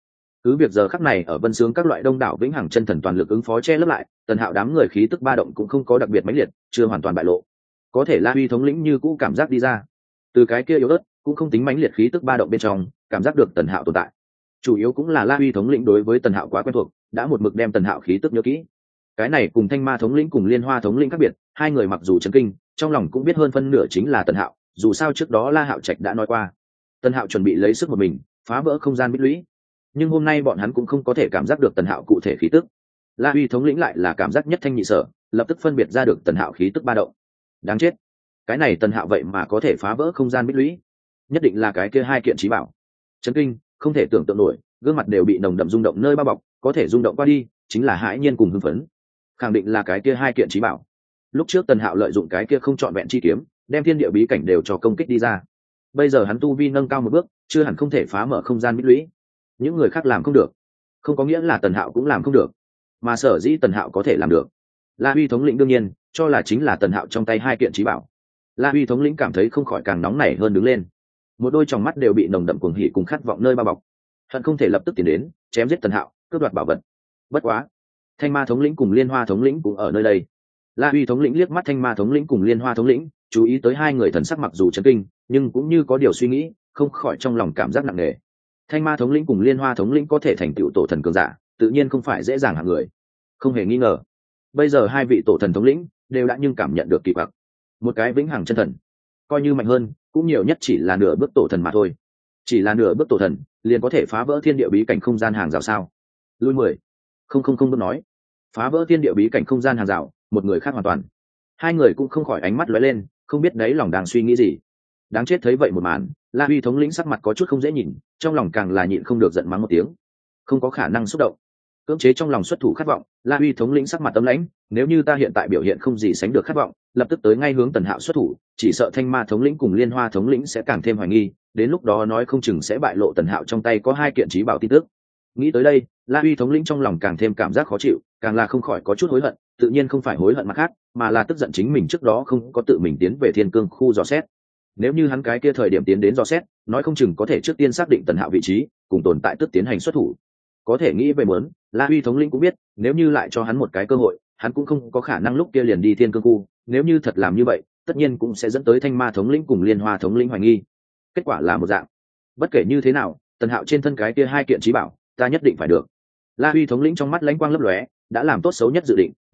cứ việc giờ khắc này ở vân sướng các loại đông đảo vĩnh hằng chân thần toàn lực ứng phó che lấp lại, tần hạo đám người khí tức ba động cũng không có đặc biệt mãnh liệt, chưa hoàn toàn bại lộ. Có thể La Huy thống lĩnh như cũ cảm giác đi ra, từ cái kia yếu ớt cũng không tính mãnh liệt khí tức ba động bên trong cảm giác được tần hạo tồn tại. Chủ yếu cũng là La Huy thống lĩnh đối với tần hạo quá quen thuộc, đã một mực đem tần hạo khí tức nhớ kỹ. Cái này cùng Thanh Ma thống lĩnh cùng Liên Hoa thống lĩnh khác biệt, hai người mặc dù chấn kinh, trong lòng cũng biết hơn phân nửa chính là tần hạo, dù sao trước đó La Hạo Trạch đã nói qua, tần hạo chuẩn bị lấy sức một mình phá vỡ không gian bích lũy, nhưng hôm nay bọn hắn cũng không có thể cảm giác được tần hạo cụ thể khí tức. La Huy thống lĩnh lại là cảm giác nhất thanh nhị sở, lập tức phân biệt ra được tần hạo khí tức ba động. Đáng chết, cái này tần hạo vậy mà có thể phá vỡ không gian bích lũy, nhất định là cái kia hai kiện trí bảo. Chấn kinh, không thể tưởng tượng nổi, gương mặt đều bị nồng đậm rung động nơi bao bọc, có thể rung động qua đi chính là hãi nhiên cùng hưng phấn. Khẳng định là cái kia hai kiện trí bảo. Lúc trước tần hạo lợi dụng cái kia không trọn vẹn chi kiếm, đem thiên địa bí cảnh đều cho công kích đi ra. Bây giờ hắn tu vi nâng cao một bước, chưa hẳn không thể phá mở không gian bích lũy. Những người khác làm không được, không có nghĩa là tần hạo cũng làm không được, mà sở dĩ tần hạo có thể làm được. La Huy thống lĩnh đương nhiên cho là chính là tần hạo trong tay hai kiện trí bảo. La Huy thống lĩnh cảm thấy không khỏi càng nóng nảy hơn đứng lên, một đôi tròng mắt đều bị nồng đậm cuồng hỉ cùng khát vọng nơi bao bọc, hận không thể lập tức tiến đến chém giết tần hạo, cướp đoạt bảo vật. Bất quá Thanh Ma thống lĩnh cùng Liên Hoa thống lĩnh cũng ở nơi đây. La Huy thống lĩnh liếc mắt Thanh Ma thống lĩnh cùng Liên Hoa thống lĩnh, chú ý tới hai người thần sắc mặc dù chấn kinh nhưng cũng như có điều suy nghĩ, không khỏi trong lòng cảm giác nặng nề. Thanh Ma thống lĩnh cùng Liên Hoa thống lĩnh có thể thành tựu tổ thần cường giả, tự nhiên không phải dễ dàng hạng người, không hề nghi ngờ. Bây giờ hai vị tổ thần thống lĩnh đều đã nhưng cảm nhận được kỳ bạc, một cái vĩnh hằng chân thần coi như mạnh hơn cũng nhiều nhất chỉ là nửa bước tổ thần mà thôi. Chỉ là nửa bước tổ thần liền có thể phá vỡ thiên địa bí cảnh không gian hàng rào sao? Lui 10,000 bước nói phá vỡ thiên địa bí cảnh không gian hàng rào, một người khác hoàn toàn. Hai người cũng không khỏi ánh mắt lóe lên, không biết đấy lòng đang suy nghĩ gì. Đáng chết, thấy vậy một màn, La Huy thống lĩnh sắc mặt có chút không dễ nhìn, trong lòng càng là nhịn không được giận mắng một tiếng. Không có khả năng xúc động, cưỡng chế trong lòng xuất thủ khát vọng. La Huy thống lĩnh sắc mặt tấm lãnh, nếu như ta hiện tại biểu hiện không gì sánh được khát vọng, lập tức tới ngay hướng tần hạo xuất thủ, chỉ sợ Thanh Ma thống lĩnh cùng Liên Hoa thống lĩnh sẽ càng thêm hoài nghi, đến lúc đó nói không chừng sẽ bại lộ tần hạo trong tay có hai kiện trí bảo tin tức. Nghĩ tới đây, La Huy thống lĩnh trong lòng càng thêm cảm giác khó chịu, càng là không khỏi có chút hối hận, tự nhiên không phải hối hận mặt khác, mà là tức giận chính mình trước đó không có tự mình tiến về Thiên Cương khu dò xét. Nếu như hắn cái kia thời điểm tiến đến dò xét, nói không chừng có thể trước tiên xác định tần hạo vị trí, cùng tồn tại tức tiến hành xuất thủ. Có thể nghĩ về muốn, La Huy thống lĩnh cũng biết, nếu như lại cho hắn một cái cơ hội, hắn cũng không có khả năng lúc kia liền đi Thiên Cương khu, nếu như thật làm như vậy, tất nhiên cũng sẽ dẫn tới Thanh Ma thống lĩnh cùng Liên Hoa thống lĩnh hoài nghi. Kết quả là một dạng. Bất kể như thế nào, tần hạo trên thân cái kia hai kiện trí bảo, ta nhất định phải được. La Huy thống lĩnh trong mắt lãnh quang lấp lóe, đã làm tốt xấu nhất dự định,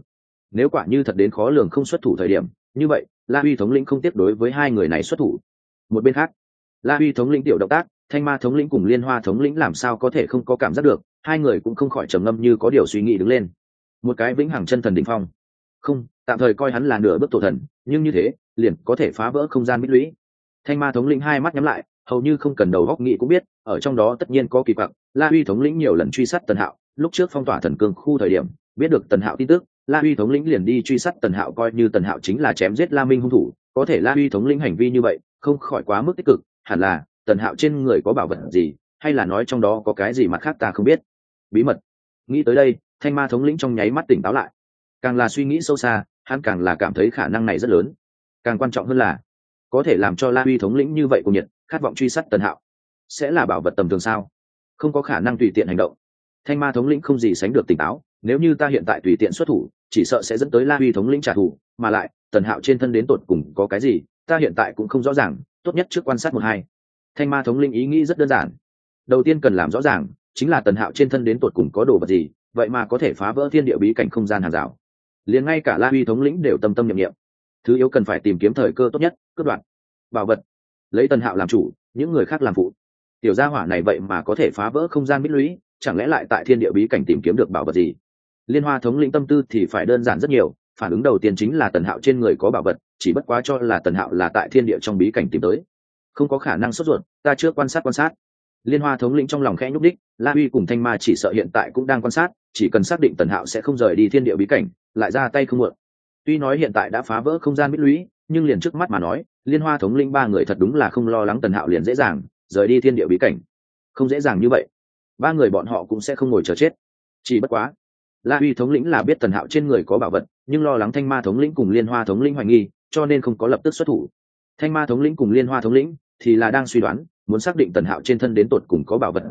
nếu quả như thật đến khó lường không xuất thủ thời điểm, như vậy La Huy thống lĩnh không tiếp đối với hai người này xuất thủ. Một bên khác, La Huy thống lĩnh tiểu động tác, Thanh Ma thống lĩnh cùng Liên Hoa thống lĩnh làm sao có thể không có cảm giác được, hai người cũng không khỏi trầm ngâm như có điều suy nghĩ đứng lên. Một cái vĩnh hằng chân thần đỉnh phong, không, tạm thời coi hắn là nửa bước tổ thần, nhưng như thế liền có thể phá vỡ không gian bích lũy. Thanh Ma thống lĩnh hai mắt nhắm lại, hầu như không cần đầu góc nghĩ cũng biết, ở trong đó tất nhiên có kỳ quặc. La Huy thống lĩnh nhiều lần truy sát tần hạo, lúc trước phong tỏa thần cương khu thời điểm, biết được tần hạo tin tức, La Huy thống lĩnh liền đi truy sát tần hạo, coi như tần hạo chính là chém giết La Minh hung thủ. Có thể La Huy thống lĩnh hành vi như vậy không khỏi quá mức tích cực, hẳn là tần hạo trên người có bảo vật gì, hay là nói trong đó có cái gì mặt khác ta không biết, bí mật. Nghĩ tới đây, Thanh Ma thống lĩnh trong nháy mắt tỉnh táo lại, càng là suy nghĩ sâu xa, hắn càng là cảm thấy khả năng này rất lớn. Càng quan trọng hơn là có thể làm cho La Huy thống lĩnh như vậy cùng nhiệt khát vọng truy sát tần hạo, sẽ là bảo vật tầm thường sao? Không có khả năng tùy tiện hành động. Thanh Ma thống lĩnh không gì sánh được tỉnh táo, nếu như ta hiện tại tùy tiện xuất thủ, chỉ sợ sẽ dẫn tới La Huy thống lĩnh trả thù, mà lại tần hạo trên thân đến tột cùng có cái gì, ta hiện tại cũng không rõ ràng, tốt nhất trước quan sát một hai. Thanh Ma thống lĩnh ý nghĩ rất đơn giản, đầu tiên cần làm rõ ràng chính là tần hạo trên thân đến tột cùng có đồ vật gì, vậy mà có thể phá vỡ thiên địa bí cảnh không gian hàng rào. Liền ngay cả La Huy thống lĩnh đều tâm tâm niệm niệm, thứ yếu cần phải tìm kiếm thời cơ tốt nhất, cướp đoạt bảo vật, lấy tần hạo làm chủ, những người khác làm phụ. Tiểu gia hỏa này vậy mà có thể phá vỡ không gian bích lũy, chẳng lẽ lại tại thiên địa bí cảnh tìm kiếm được bảo vật gì? Liên Hoa thống lĩnh tâm tư thì phải đơn giản rất nhiều, phản ứng đầu tiên chính là tần hạo trên người có bảo vật, chỉ bất quá cho là tần hạo là tại thiên địa trong bí cảnh tìm tới. Không có khả năng sốt ruột, ta chưa quan sát. Liên Hoa thống lĩnh trong lòng khẽ nhúc đích, La Huy cùng Thanh Ma chỉ sợ hiện tại cũng đang quan sát, chỉ cần xác định tần hạo sẽ không rời đi thiên địa bí cảnh, lại ra tay không muộn. Tuy nói hiện tại đã phá vỡ không gian bích lũy, nhưng liền trước mắt mà nói, Liên Hoa thống lĩnh ba người thật đúng là không lo lắng tần hạo liền dễ dàng rời đi thiên địa bí cảnh. Không dễ dàng như vậy, ba người bọn họ cũng sẽ không ngồi chờ chết. Chỉ bất quá La Huy thống lĩnh là biết tần hạo trên người có bảo vật, nhưng lo lắng Thanh Ma thống lĩnh cùng Liên Hoa thống lĩnh hoài nghi, cho nên không có lập tức xuất thủ. Thanh Ma thống lĩnh cùng Liên Hoa thống lĩnh thì là đang suy đoán, muốn xác định tần hạo trên thân đến tột cùng có bảo vật gì,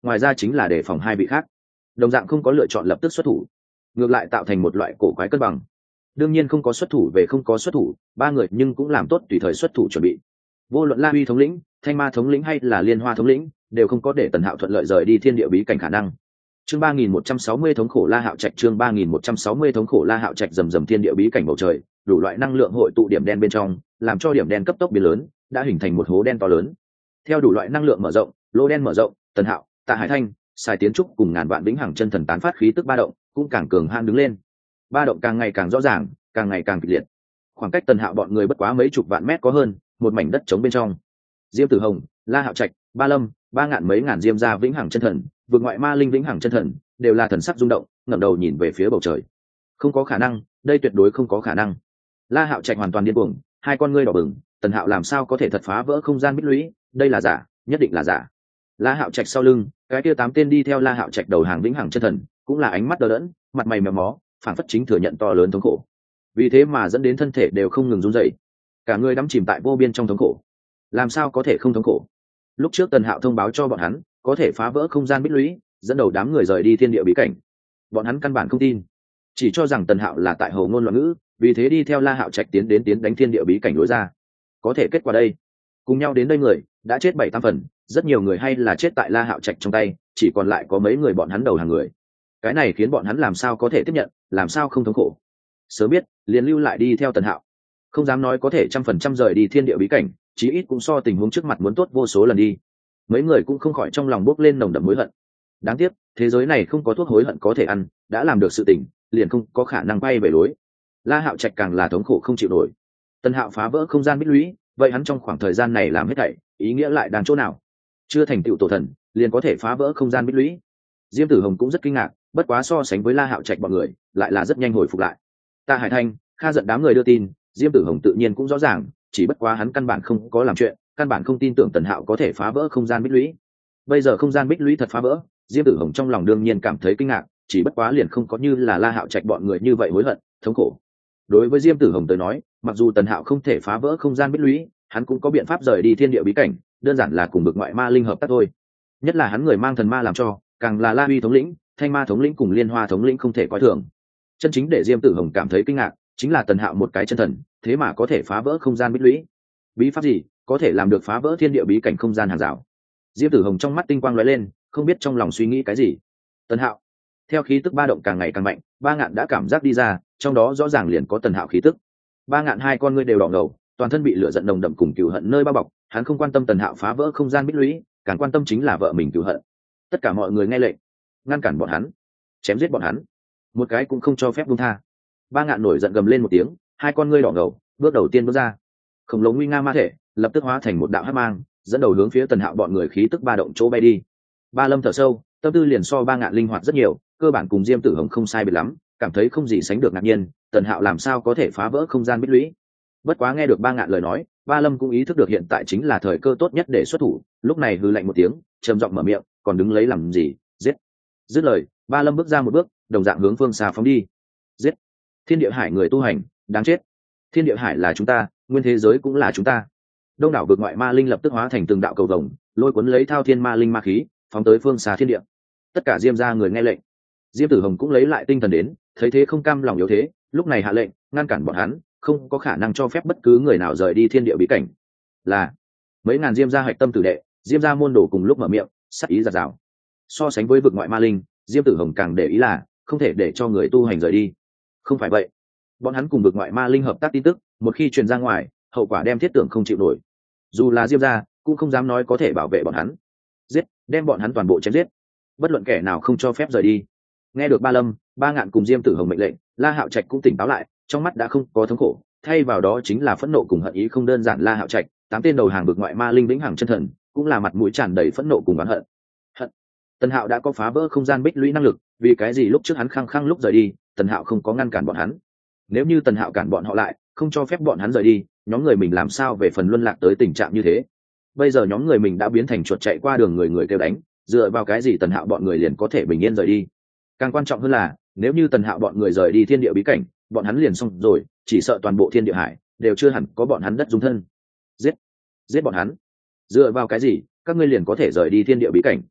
ngoài ra chính là đề phòng hai vị khác đồng dạng không có lựa chọn lập tức xuất thủ, ngược lại tạo thành một loại cổ quái cân bằng. Đương nhiên không có xuất thủ về không có xuất thủ, ba người nhưng cũng làm tốt tùy thời xuất thủ chuẩn bị. Vô luận La Huy thống lĩnh, Thanh Ma thống lĩnh hay là Liên Hoa thống lĩnh đều không có để Tần Hạo thuận lợi rời đi thiên địa bí cảnh khả năng. Chương 3160 thống khổ La Hạo Trạch, chương 3160 thống khổ La Hạo Trạch, rầm rầm thiên địa bí cảnh bầu trời, đủ loại năng lượng hội tụ điểm đen bên trong, làm cho điểm đen cấp tốc biến lớn, đã hình thành một hố đen to lớn. Theo đủ loại năng lượng mở rộng, lỗ đen mở rộng, Tần Hạo, Tạ Hải Thanh, Sài Tiến Trúc cùng ngàn vạn vĩnh hằng chân thần tán phát khí tức ba động, cũng càng cường hãn đứng lên. Ba động càng ngày càng rõ ràng, càng ngày càng kịch liệt. Khoảng cách Tần Hạo bọn người bất quá mấy chục vạn mét có hơn, một mảnh đất trống bên trong. Diêm Tử Hồng, La Hạo Trạch, Ba Lâm, ba ngạn mấy ngàn diêm gia vĩnh hằng chân thần, vượt ngoại ma linh vĩnh hằng chân thần, đều là thần sắc rung động, ngẩng đầu nhìn về phía bầu trời. Không có khả năng, đây tuyệt đối không có khả năng. La Hạo Trạch hoàn toàn điên cuồng, hai con ngươi đỏ bừng, Tần Hạo làm sao có thể thật phá vỡ không gian bích lũy, đây là giả, nhất định là giả. La Hạo Trạch sau lưng, cái kia 8 tên đi theo La Hạo Trạch đầu hàng vĩnh hằng chân thần, cũng là ánh mắt đờ đẫn, mặt mày méo mó, phản phất chính thừa nhận to lớn thống khổ. Vì thế mà dẫn đến thân thể đều không ngừng run rẩy, cả người đắm chìm tại vô biên trong thống khổ. Làm sao có thể không thống khổ? Lúc trước Tần Hạo thông báo cho bọn hắn, có thể phá vỡ không gian bích lũy, dẫn đầu đám người rời đi thiên địa bí cảnh. Bọn hắn căn bản không tin, chỉ cho rằng Tần Hạo là tại hồ ngôn loạn ngữ, vì thế đi theo La Hạo Trạch tiến đánh thiên địa bí cảnh lối ra. Có thể kết quả đây, cùng nhau đến đây người đã chết 7-8 phần, rất nhiều người hay là chết tại La Hạo Trạch trong tay, chỉ còn lại có mấy người bọn hắn đầu hàng người. Cái này khiến bọn hắn làm sao có thể tiếp nhận, làm sao không thống khổ. Sớm biết liền lưu lại đi theo Tần Hạo, không dám nói có thể 100% rời đi thiên địa bí cảnh, chí ít cũng so tình huống trước mặt muốn tốt vô số lần đi. Mấy người cũng không khỏi trong lòng bốc lên nồng đậm hối hận. Đáng tiếc thế giới này không có thuốc hối hận có thể ăn, đã làm được sự tình liền không có khả năng quay về lối. La Hạo Trạch càng là thống khổ không chịu nổi. Tần Hạo phá vỡ không gian bích lũy, vậy hắn trong khoảng thời gian này làm hết thảy ý nghĩa lại đang chỗ nào? Chưa thành tựu tổ thần liền có thể phá vỡ không gian bích lũy. Diêm Tử Hồng cũng rất kinh ngạc, bất quá so sánh với La Hạo Trạch bọn người lại là rất nhanh hồi phục lại. Tạ Hải Thanh, Kha giận đám người đưa tin, Diêm Tử Hồng tự nhiên cũng rõ ràng, chỉ bất quá hắn căn bản không có làm chuyện, căn bản không tin tưởng Tần Hạo có thể phá vỡ không gian bích lũy. Bây giờ không gian bích lũy thật phá vỡ, Diêm Tử Hồng trong lòng đương nhiên cảm thấy kinh ngạc, chỉ bất quá liền không có như là La Hạo Trạch bọn người như vậy hối hận, thống khổ. Đối với Diêm Tử Hồng tới nói, mặc dù Tần Hạo không thể phá vỡ không gian bích lũy, hắn cũng có biện pháp rời đi thiên địa bí cảnh, đơn giản là cùng bực ngoại ma linh hợp tác thôi. Nhất là hắn người mang thần ma làm cho, càng là La Huy thống lĩnh, Thanh Ma thống lĩnh cùng Liên Hoa thống lĩnh không thể coi thường. Chân chính để Diêm Tử Hồng cảm thấy kinh ngạc, chính là Tần Hạo một cái chân thần, thế mà có thể phá vỡ không gian bích lũy. Bí pháp gì có thể làm được phá vỡ thiên địa bí cảnh không gian hàng rào? Diêm Tử Hồng trong mắt tinh quang lóe lên, không biết trong lòng suy nghĩ cái gì. Tần Hạo, theo khí tức ba động càng ngày càng mạnh, ba ngạn đã cảm giác đi ra, trong đó rõ ràng liền có Tần Hạo khí tức. Ba ngạn hai con ngươi đều đỏ ngầu, toàn thân bị lửa giận nồng đậm cùng cừu hận nơi bao bọc, hắn không quan tâm Tần Hạo phá vỡ không gian bích lũy, càng quan tâm chính là vợ mình cừu hận. Tất cả mọi người nghe lệnh, ngăn cản bọn hắn, chém giết bọn hắn, một cái cũng không cho phép buông tha. Ba ngạn nổi giận gầm lên một tiếng, hai con ngươi đỏ ngầu, bước đầu tiên bước ra, khổng lồ nguy nga ma thể lập tức hóa thành một đạo hắc mang, dẫn đầu hướng phía Tần Hạo bọn người khí tức ba động chỗ bay đi. Ba Lâm thở sâu, tâm tư liền so ba ngạn linh hoạt rất nhiều, cơ bản cùng Diêm Tử Hồng không sai biệt lắm, cảm thấy không gì sánh được ngạc nhiên, Tần Hạo làm sao có thể phá vỡ không gian bích lũy. Bất quá nghe được ba ngạn lời nói, Ba Lâm cũng ý thức được hiện tại chính là thời cơ tốt nhất để xuất thủ, lúc này hừ lạnh một tiếng, trầm giọng mở miệng, còn đứng lấy làm gì, giết. Dứt lời, Ba Lâm bước ra một bước, đồng dạng hướng phương xa phóng đi. Giết. Thiên địa hải người tu hành, đáng chết. Thiên địa hải là chúng ta, nguyên thế giới cũng là chúng ta. Đông đảo vực ngoại ma linh lập tức hóa thành từng đạo cầu vồng, lôi cuốn lấy thao thiên ma linh ma khí, phóng tới phương xa thiên địa. Tất cả Diêm gia người nghe lệnh. Diêm Tử Hồng cũng lấy lại tinh thần đến, thấy thế không cam lòng yếu thế, lúc này hạ lệnh ngăn cản bọn hắn, không có khả năng cho phép bất cứ người nào rời đi thiên địa bí cảnh. Là mấy ngàn Diêm gia hạch tâm tử đệ, Diêm gia môn đồ cùng lúc mở miệng, sắc ý giạt rào. So sánh với vực ngoại ma linh, Diêm Tử Hồng càng để ý là không thể để cho người tu hành rời đi. Không phải vậy, bọn hắn cùng vực ngoại ma linh hợp tác tin tức, một khi truyền ra ngoài, hậu quả đem thiết tưởng không chịu nổi. Dù là Diêm gia cũng không dám nói có thể bảo vệ bọn hắn. Giết, đem bọn hắn toàn bộ chém giết, bất luận kẻ nào không cho phép rời đi. Nghe được Ba Lâm, Ba Ngạn cùng Diêm Tử Hồng mệnh lệnh, La Hạo Trạch cũng tỉnh táo lại, trong mắt đã không có thống khổ, thay vào đó chính là phẫn nộ cùng hận ý. Không đơn giản La Hạo Trạch, 8 tên đầu hàng vực ngoại ma linh vĩnh hằng chân thần, cũng là mặt mũi tràn đầy phẫn nộ cùng oán hận. Hận. Tần Hạo đã có phá vỡ không gian bích lũy năng lực, vì cái gì lúc trước hắn khăng khăng lúc rời đi, Tần Hạo không có ngăn cản bọn hắn? Nếu như Tần Hạo cản bọn họ lại, không cho phép bọn hắn rời đi, nhóm người mình làm sao về phần luân lạc tới tình trạng như thế? Bây giờ nhóm người mình đã biến thành chuột chạy qua đường người người kêu đánh, dựa vào cái gì Tần Hạo bọn người liền có thể bình yên rời đi? Càng quan trọng hơn là, nếu như Tần Hạo bọn người rời đi thiên địa bí cảnh, bọn hắn liền xong rồi, chỉ sợ toàn bộ thiên địa hải đều chưa hẳn có bọn hắn đất dung thân. Giết bọn hắn. Dựa vào cái gì các ngươi liền có thể rời đi thiên địa bí cảnh?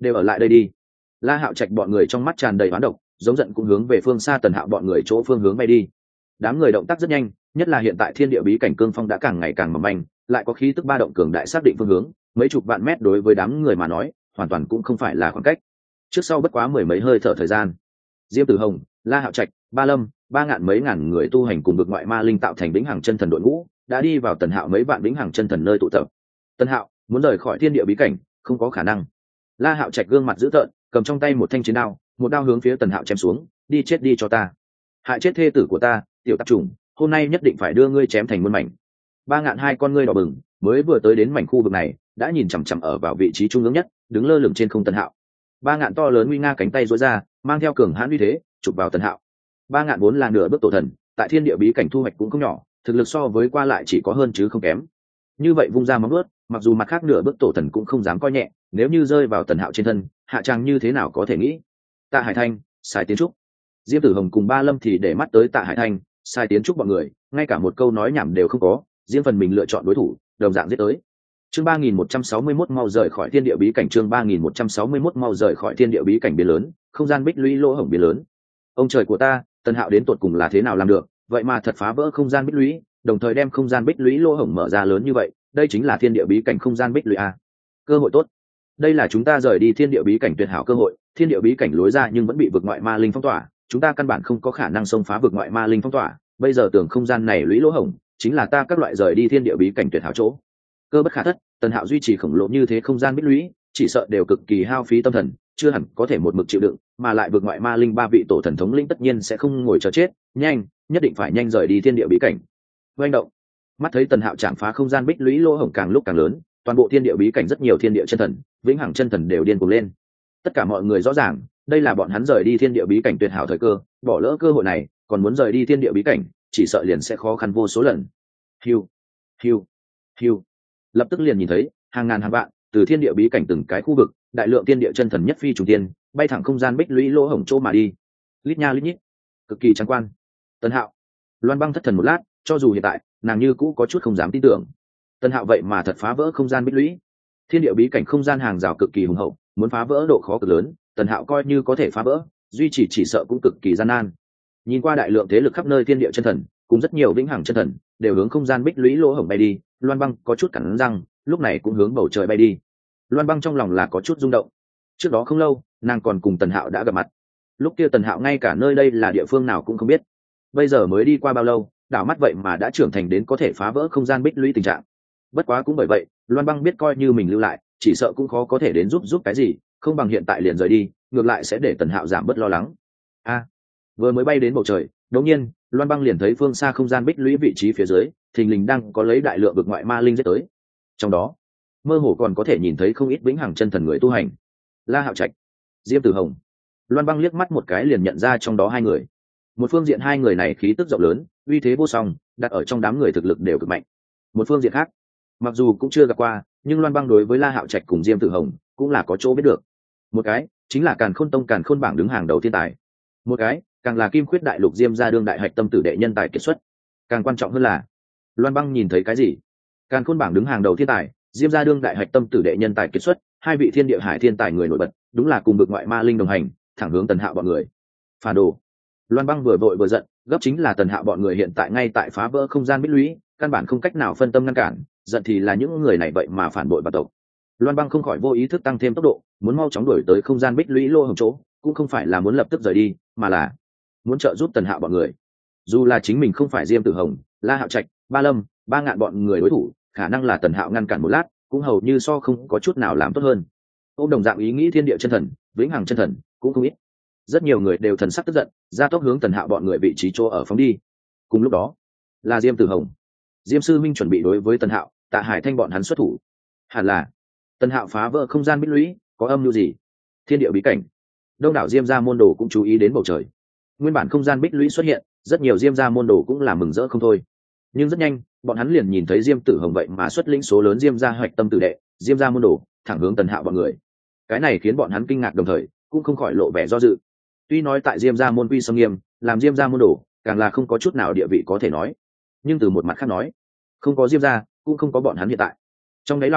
đều ở lại đây đi. La Hạo Trạch bọn người trong mắt tràn đầy oán độc, giống giận cũng hướng về phương xa Tần Hạo bọn người chỗ phương hướng bay đi. Đám người động tác rất nhanh, nhất là hiện tại thiên địa bí cảnh cương phong đã càng ngày càng mỏng manh, lại có khí tức ba động cường đại xác định phương hướng, mấy chục vạn mét đối với đám người mà nói, hoàn toàn cũng không phải là khoảng cách. Trước sau bất quá mười mấy hơi thở thời gian, Diêm Tử Hồng, La Hạo Trạch, Ba Lâm, ba ngạn mấy ngàn người tu hành cùng vực ngoại ma linh tạo thành vĩnh hằng chân thần đội ngũ, đã đi vào Tần Hạo mấy vạn vĩnh hằng chân thần nơi tụ tập. Tần Hạo muốn rời khỏi thiên địa bí cảnh, không có khả năng. La Hạo Trạch gương mặt dữ tợn, cầm trong tay một thanh chiến đao, một đao hướng phía Tần Hạo chém xuống, đi chết đi cho ta, hại chết thê tử của ta, tiểu tạp chủng, hôm nay nhất định phải đưa ngươi chém thành muôn mảnh. Ba ngạn hai con ngươi đỏ bừng, mới vừa tới đến mảnh khu vực này, đã nhìn chằm chằm ở vào vị trí trung ương nhất, đứng lơ lửng trên không Tần Hạo. Ba ngạn to lớn uy nga cánh tay duỗi ra, mang theo cường hãn uy thế, chụp vào Tần Hạo. Ba ngạn vốn là nửa bước tổ thần, tại thiên địa bí cảnh thu hoạch cũng không nhỏ, thực lực so với qua lại chỉ có hơn chứ không kém. Như vậy vung ra móng vuốt, mặc dù mặt khác nửa bước tổ thần cũng không dám coi nhẹ, nếu như rơi vào Tần Hạo trên thân, hạ tràng như thế nào có thể nghĩ. Tạ Hải Thanh, Sai Tiến Trúc, Diêm Tử Hồng cùng Ba Lâm thì để mắt tới Tạ Hải Thanh, Sai Tiến Trúc bọn người, ngay cả một câu nói nhảm đều không có, riêng phần mình lựa chọn đối thủ, đồng dạng giết tới. Chương 3161 mau rời khỏi thiên địa bí cảnh, chương 3161 mau rời khỏi thiên địa bí cảnh biến lớn, không gian bích lũy lỗ hổng biến lớn. Ông trời của ta, Tần Hạo đến tột cùng là thế nào làm được, vậy mà thật phá vỡ không gian bích lũy, đồng thời đem không gian bích lũy lỗ hổng mở ra lớn như vậy, đây chính là thiên địa bí cảnh không gian bích lũy a. Cơ hội tốt. Đây là chúng ta rời đi thiên địa bí cảnh tuyệt hảo cơ hội, thiên địa bí cảnh lối ra nhưng vẫn bị vực ngoại ma linh phong tỏa, chúng ta căn bản không có khả năng xông phá vực ngoại ma linh phong tỏa, bây giờ tưởng không gian này lũy lỗ hổng, chính là ta các loại rời đi thiên địa bí cảnh tuyệt hảo chỗ. Cơ bất khả thất, Tần Hạo duy trì khổng lồ như thế không gian bích lũy, chỉ sợ đều cực kỳ hao phí tâm thần, chưa hẳn có thể một mực chịu đựng, mà lại vực ngoại ma linh ba vị tổ thần thống lĩnh tất nhiên sẽ không ngồi chờ chết, nhanh, nhất định phải nhanh rời đi thiên địa bí cảnh. Oanh động. Mắt thấy Tần Hạo chạm phá không gian bích lũy lỗ hổng càng lúc càng lớn, toàn bộ thiên địa bí cảnh rất nhiều thiên địa chân thần, vĩnh hằng chân thần đều điên cuồng lên. Tất cả mọi người rõ ràng, đây là bọn hắn rời đi thiên địa bí cảnh tuyệt hảo thời cơ, bỏ lỡ cơ hội này, còn muốn rời đi thiên địa bí cảnh, chỉ sợ liền sẽ khó khăn vô số lần. Hiu, hiu, hiu. Lập tức liền nhìn thấy hàng ngàn hàng vạn từ thiên địa bí cảnh từng cái khu vực, đại lượng thiên địa chân thần nhất phi trùng tiên, bay thẳng không gian bích lũy lỗ hổng chỗ mà đi. Lít nha lít nhít, cực kỳ trắng quan. Tần Hạo, Loan Băng thất thần một lát, cho dù hiện tại nàng như cũ có chút không dám tin tưởng. Tần Hạo vậy mà thật phá vỡ không gian bích lũy. Thiên địa bí cảnh không gian hàng rào cực kỳ hùng hậu, muốn phá vỡ độ khó cực lớn, Tần Hạo coi như có thể phá vỡ, duy trì chỉ sợ cũng cực kỳ gian nan. Nhìn qua đại lượng thế lực khắp nơi thiên địa chân thần, cùng rất nhiều vĩnh hằng chân thần, đều hướng không gian bích lũy lỗ hổng bay đi, Loan Băng có chút cắn răng, lúc này cũng hướng bầu trời bay đi. Loan Băng trong lòng là có chút rung động. Trước đó không lâu, nàng còn cùng Tần Hạo đã gặp mặt. Lúc kia Tần Hạo ngay cả nơi đây là địa phương nào cũng không biết. Bây giờ mới đi qua bao lâu, đảo mắt vậy mà đã trưởng thành đến có thể phá vỡ không gian bích lũy tình trạng. Bất quá cũng bởi vậy, Loan Băng biết coi như mình lưu lại, chỉ sợ cũng khó có thể đến giúp cái gì, không bằng hiện tại liền rời đi, ngược lại sẽ để Tần Hạo giảm bớt lo lắng. Vừa mới bay đến bầu trời, đột nhiên, Loan Băng liền thấy phương xa không gian bích lũy vị trí phía dưới, thình lình đang có lấy đại lượng vực ngoại ma linh giết tới. Trong đó, mơ hồ còn có thể nhìn thấy không ít vĩnh hằng chân thần người tu hành. La Hạo Trạch, Diêm Tử Hồng. Loan Băng liếc mắt một cái liền nhận ra trong đó hai người. Một phương diện hai người này khí tức rộng lớn, uy thế vô song, đặt ở trong đám người thực lực đều cực mạnh. Một phương diện khác, mặc dù cũng chưa gặp qua, nhưng Loan Băng đối với La Hạo Trạch cùng Diêm Tử Hồng cũng là có chỗ biết được. Một cái chính là Càn Khôn Tông Càn Khôn bảng đứng hàng đầu thiên tài. Một cái càng là Kim Khuyết đại lục Diêm gia đương đại hạch tâm tử đệ nhân tài kiệt xuất. Càng quan trọng hơn là, Loan Băng nhìn thấy cái gì? Càn Khôn bảng đứng hàng đầu thiên tài, Diêm gia đương đại hạch tâm tử đệ nhân tài kiệt xuất, hai vị thiên địa hải thiên tài người nổi bật, đúng là cùng vực ngoại ma linh đồng hành, thẳng hướng Tần Hạo bọn người. Phản đồ. Loan Băng vừa vội vừa giận, gấp chính là Tần Hạo bọn người hiện tại ngay tại phá vỡ không gian bích lũy, căn bản không cách nào phân tâm ngăn cản, giận thì là những người này vậy mà phản bội bản tộc. Loan Băng không khỏi vô ý thức tăng thêm tốc độ, muốn mau chóng đuổi tới không gian bích lũy lô hổng chỗ, cũng không phải là muốn lập tức rời đi, mà là muốn trợ giúp Tần Hạo bọn người. Dù là chính mình không phải Diêm Tử Hồng, La Hạo Trạch, Ba Lâm, ba ngạn bọn người đối thủ, khả năng là Tần Hạo ngăn cản một lát, cũng hầu như so không có chút nào làm tốt hơn. Ôm đồng dạng ý nghĩ thiên địa chân thần, vĩnh hằng chân thần, cũng không ít. Rất nhiều người đều thần sắc tức giận, ra tốc hướng Tần Hạo bọn người vị trí chỗ ở phóng đi. Cùng lúc đó, là Diêm Tử Hồng, Diêm Sư Minh chuẩn bị đối với Tần Hạo, Tạ Hải Thanh bọn hắn xuất thủ. Hẳn là Tần Hạo phá vỡ không gian bích lũy, có âm mưu gì? Thiên địa bí cảnh. Đông đảo Diêm gia môn đồ cũng chú ý đến bầu trời. Nguyên bản không gian bích lũy xuất hiện, rất nhiều Diêm gia môn đồ cũng là mừng rỡ không thôi. Nhưng rất nhanh, bọn hắn liền nhìn thấy Diêm Tử Hồng vậy mà xuất lĩnh số lớn Diêm gia hoạch tâm tử đệ, Diêm gia môn đồ, thẳng hướng Tần Hạo bọn người. Cái này khiến bọn hắn kinh ngạc đồng thời, cũng không khỏi lộ vẻ do dự. Tuy nói tại Diêm gia môn quy sông nghiêm, làm Diêm gia môn đồ, càng là không có chút nào địa vị có thể nói. Nhưng từ một mặt khác nói, không có Diêm gia, cũng không có bọn hắn hiện tại. Trong đáy lòng,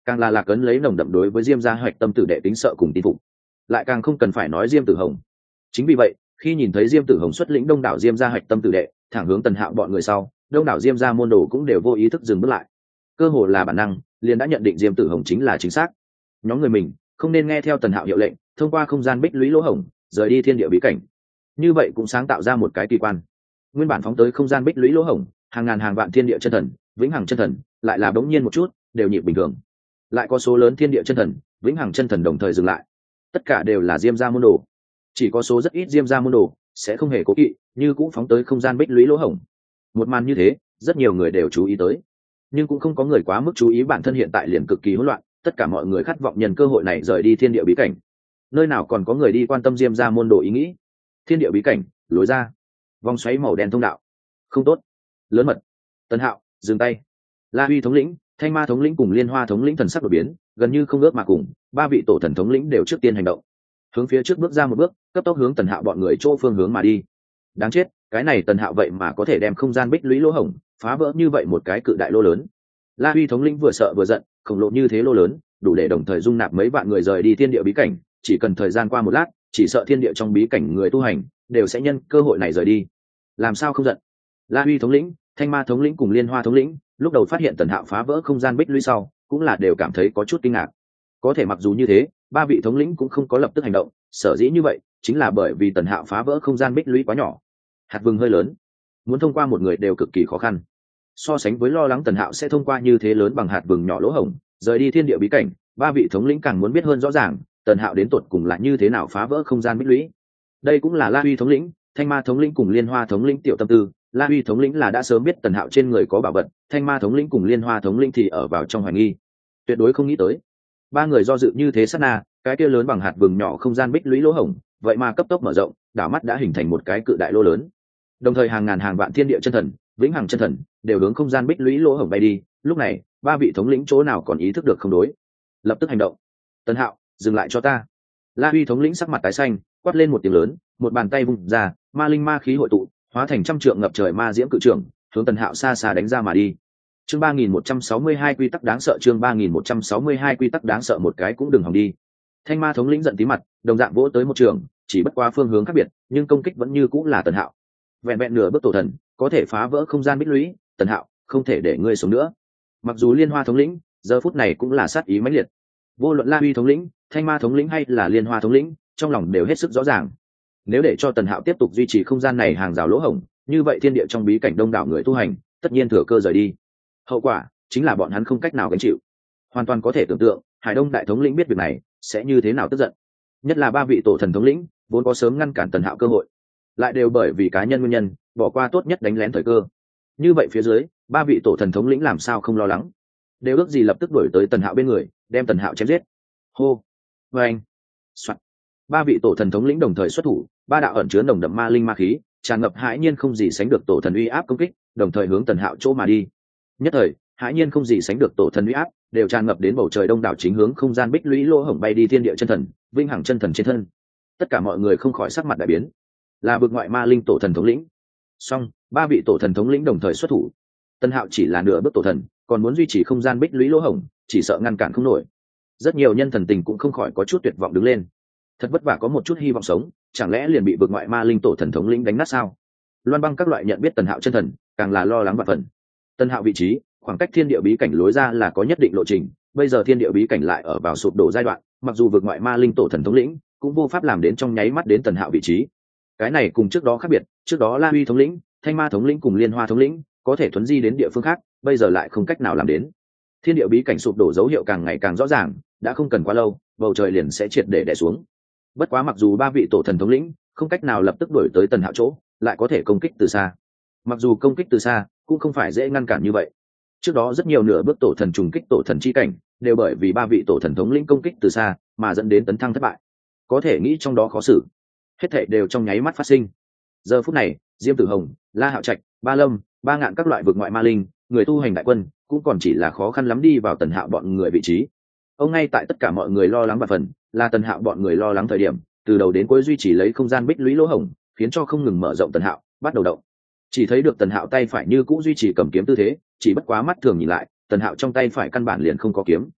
càng là lạc ấn lấy nồng đậm đối với Diêm gia hoạch tâm tử đệ tính sợ cùng tin phục, lại càng không cần phải nói Diêm Tử Hồng. Chính vì vậy, khi nhìn thấy Diêm Tử Hồng xuất lĩnh đông đảo Diêm gia hoạch tâm tử đệ thẳng hướng Tần Hạo bọn người sau, đông đảo Diêm gia môn đồ cũng đều vô ý thức dừng bước lại. Cơ hồ là bản năng, liền đã nhận định Diêm Tử Hồng chính là chính xác. Nhóm người mình không nên nghe theo Tần Hạo hiệu lệnh, thông qua không gian bích lũy lỗ hổng, rời đi thiên địa bí cảnh. Như vậy cũng sáng tạo ra một cái kỳ quan. Nguyên bản phóng tới không gian bích lũy lỗ hổng, hàng ngàn hàng vạn thiên địa chân thần, vĩnh hằng chân thần, lại là bỗng nhiên một chút, đều nhịp bình thường. Lại có số lớn thiên địa chân thần, vĩnh hằng chân thần đồng thời dừng lại. Tất cả đều là Diêm gia môn đồ. Chỉ có số rất ít Diêm gia môn đồ sẽ không hề cố kỵ, như cũng phóng tới không gian bích lũy lỗ hổng. Một màn như thế, rất nhiều người đều chú ý tới, nhưng cũng không có người quá mức chú ý bản thân hiện tại liền cực kỳ hỗn loạn. Tất cả mọi người khát vọng nhân cơ hội này rời đi thiên địa bí cảnh. Nơi nào còn có người đi quan tâm Diêm gia môn đồ ý nghĩ. Thiên địa bí cảnh, lối ra, vòng xoáy màu đen thông đạo. Không tốt, lớn mật. Tần Hạo dừng tay. La Huy thống lĩnh, Thanh Ma thống lĩnh cùng Liên Hoa thống lĩnh thần sắc đột biến, gần như không ước mà cùng, ba vị tổ thần thống lĩnh đều trước tiên hành động, hướng phía trước bước ra một bước, cấp tốc hướng Tần Hạo bọn người chỗ phương hướng mà đi. Đáng chết, cái này Tần Hạo vậy mà có thể đem không gian bích lũy lỗ hổng phá vỡ như vậy một cái cự đại lô lớn. La Huy thống lĩnh vừa sợ vừa giận, khổng lồ như thế lô lớn, đủ để đồng thời dung nạp mấy vạn người rời đi thiên địa bí cảnh, chỉ cần thời gian qua một lát, chỉ sợ thiên địa trong bí cảnh người tu hành đều sẽ nhân cơ hội này rời đi. Làm sao không giận? La Huy thống lĩnh, Thanh Ma thống lĩnh cùng Liên Hoa thống lĩnh, lúc đầu phát hiện Tần Hạo phá vỡ không gian bích lũy sau, cũng là đều cảm thấy có chút kinh ngạc. Có thể mặc dù như thế, ba vị thống lĩnh cũng không có lập tức hành động, sở dĩ như vậy, chính là bởi vì Tần Hạo phá vỡ không gian bích lũy quá nhỏ, hạt vừng hơi lớn, muốn thông qua một người đều cực kỳ khó khăn. So sánh với lo lắng Tần Hạo sẽ thông qua như thế lớn bằng hạt vừng nhỏ lỗ hổng, rời đi thiên địa bí cảnh, ba vị thống lĩnh càng muốn biết hơn rõ ràng, Tần Hạo đến tột cùng là như thế nào phá vỡ không gian bích lũy. Đây cũng là La Huy thống lĩnh, Thanh Ma thống lĩnh cùng Liên Hoa thống lĩnh tiểu tâm tư. La Huy thống lĩnh là đã sớm biết Tần Hạo trên người có bảo vật, Thanh Ma thống lĩnh cùng Liên Hoa thống lĩnh thì ở vào trong hoài nghi, tuyệt đối không nghĩ tới. Ba người do dự như thế sát na, cái kia lớn bằng hạt vừng nhỏ không gian bích lũy lỗ hổng, vậy mà cấp tốc mở rộng, đảo mắt đã hình thành một cái cự đại lô lớn. Đồng thời hàng ngàn hàng vạn thiên địa chân thần, vĩnh hằng chân thần đều hướng không gian bích lũy lỗ hổng bay đi. Lúc này, ba vị thống lĩnh chỗ nào còn ý thức được không đối, lập tức hành động. Tần Hạo, dừng lại cho ta. La Huy thống lĩnh sắc mặt tái xanh, quát lên một tiếng lớn, một bàn tay vung ra, ma linh ma khí hội tụ, hóa thành trăm trượng ngập trời ma diễm cự trưởng, hướng Tần Hạo xa xa đánh ra mà đi. Chương 3162 quy tắc đáng sợ, chương 3162 quy tắc đáng sợ, một cái cũng đừng hòng đi. Thanh Ma thống lĩnh giận tí mặt, đồng dạng vỗ tới một trường, chỉ bất quá phương hướng khác biệt, nhưng công kích vẫn như cũng là Tần Hạo. Vẹn vẹn nửa bước tổ thần, có thể phá vỡ không gian bích lũy, Tần Hạo, không thể để ngươi sống nữa. Mặc dù Liên Hoa thống lĩnh, giờ phút này cũng là sát ý mãnh liệt. Vô luận La Huy thống lĩnh, Thanh Ma thống lĩnh hay là Liên Hoa thống lĩnh, trong lòng đều hết sức rõ ràng. Nếu để cho Tần Hạo tiếp tục duy trì không gian này hàng rào lỗ hổng, như vậy thiên địa trong bí cảnh đông đảo người tu hành, tất nhiên thừa cơ rời đi. Hậu quả chính là bọn hắn không cách nào gánh chịu. Hoàn toàn có thể tưởng tượng, Hải Đông đại thống lĩnh biết việc này sẽ như thế nào tức giận. Nhất là ba vị tổ thần thống lĩnh, vốn có sớm ngăn cản Tần Hạo cơ hội, lại đều bởi vì cá nhân nguyên nhân, bỏ qua tốt nhất đánh lén thời cơ. Như vậy phía dưới, ba vị tổ thần thống lĩnh làm sao không lo lắng, đều ước gì lập tức đuổi tới Tần Hạo bên người, đem Tần Hạo chém giết. Hô, vâng, soạt. Ba vị tổ thần thống lĩnh đồng thời xuất thủ, ba đạo ẩn chứa nồng đậm ma linh ma khí, tràn ngập hãi nhiên không gì sánh được tổ thần uy áp công kích, đồng thời hướng Tần Hạo chỗ mà đi. Nhất thời, hãi nhiên không gì sánh được tổ thần uy áp đều tràn ngập đến bầu trời đông đảo, chính hướng không gian bích lũy lỗ hổng bay đi thiên địa chân thần, vĩnh hằng chân thần trên thân. Tất cả mọi người không khỏi sắc mặt đại biến, là vực ngoại ma linh tổ thần thống lĩnh. Song, ba vị tổ thần thống lĩnh đồng thời xuất thủ. Tần Hạo chỉ là nửa bước tổ thần, còn muốn duy trì không gian bích lũy lỗ hổng, chỉ sợ ngăn cản không nổi. Rất nhiều nhân thần tình cũng không khỏi có chút tuyệt vọng đứng lên. Thật vất vả có một chút hy vọng sống, chẳng lẽ liền bị vực ngoại ma linh tổ thần thống lĩnh đánh nát sao? Loan Băng các loại nhận biết Tần Hạo chân thần, càng là lo lắng vạn phần. Tần Hạo vị trí, khoảng cách thiên địa bí cảnh lối ra là có nhất định lộ trình, bây giờ thiên địa bí cảnh lại ở vào sụp đổ giai đoạn, mặc dù vực ngoại ma linh tổ thần thống lĩnh cũng vô pháp làm đến trong nháy mắt đến Tần Hạo vị trí. Cái này cùng trước đó khác biệt, trước đó La Huy thống lĩnh, Thanh Ma thống lĩnh cùng Liên Hoa thống lĩnh có thể thuấn di đến địa phương khác, bây giờ lại không cách nào làm đến. Thiên địa bí cảnh sụp đổ dấu hiệu càng ngày càng rõ ràng, đã không cần quá lâu, bầu trời liền sẽ triệt để đè xuống. Bất quá mặc dù ba vị tổ thần thống lĩnh không cách nào lập tức đuổi tới Tần Hạo chỗ, lại có thể công kích từ xa. Mặc dù công kích từ xa cũng không phải dễ ngăn cản như vậy. Trước đó rất nhiều nửa bước tổ thần trùng kích tổ thần chi cảnh, đều bởi vì ba vị tổ thần thống lĩnh công kích từ xa mà dẫn đến tấn thăng thất bại. Có thể nghĩ trong đó khó xử, hết thảy đều trong nháy mắt phát sinh. Giờ phút này, Diêm Tử Hồng, La Hạo Trạch, Ba Lâm, Ba Ngạn các loại vực ngoại ma linh, người tu hành đại quân cũng còn chỉ là khó khăn lắm đi vào Tần Hạo bọn người vị trí. Ông ngay tại tất cả mọi người lo lắng và phần, là Tần Hạo bọn người lo lắng thời điểm, từ đầu đến cuối duy trì lấy không gian bích lũy lỗ hổng, khiến cho không ngừng mở rộng Tần Hạo, bắt đầu động. Chỉ thấy được Tần Hạo tay phải như cũ duy trì cầm kiếm tư thế, chỉ bất quá mắt thường nhìn lại, Tần Hạo trong tay phải căn bản liền không có kiếm.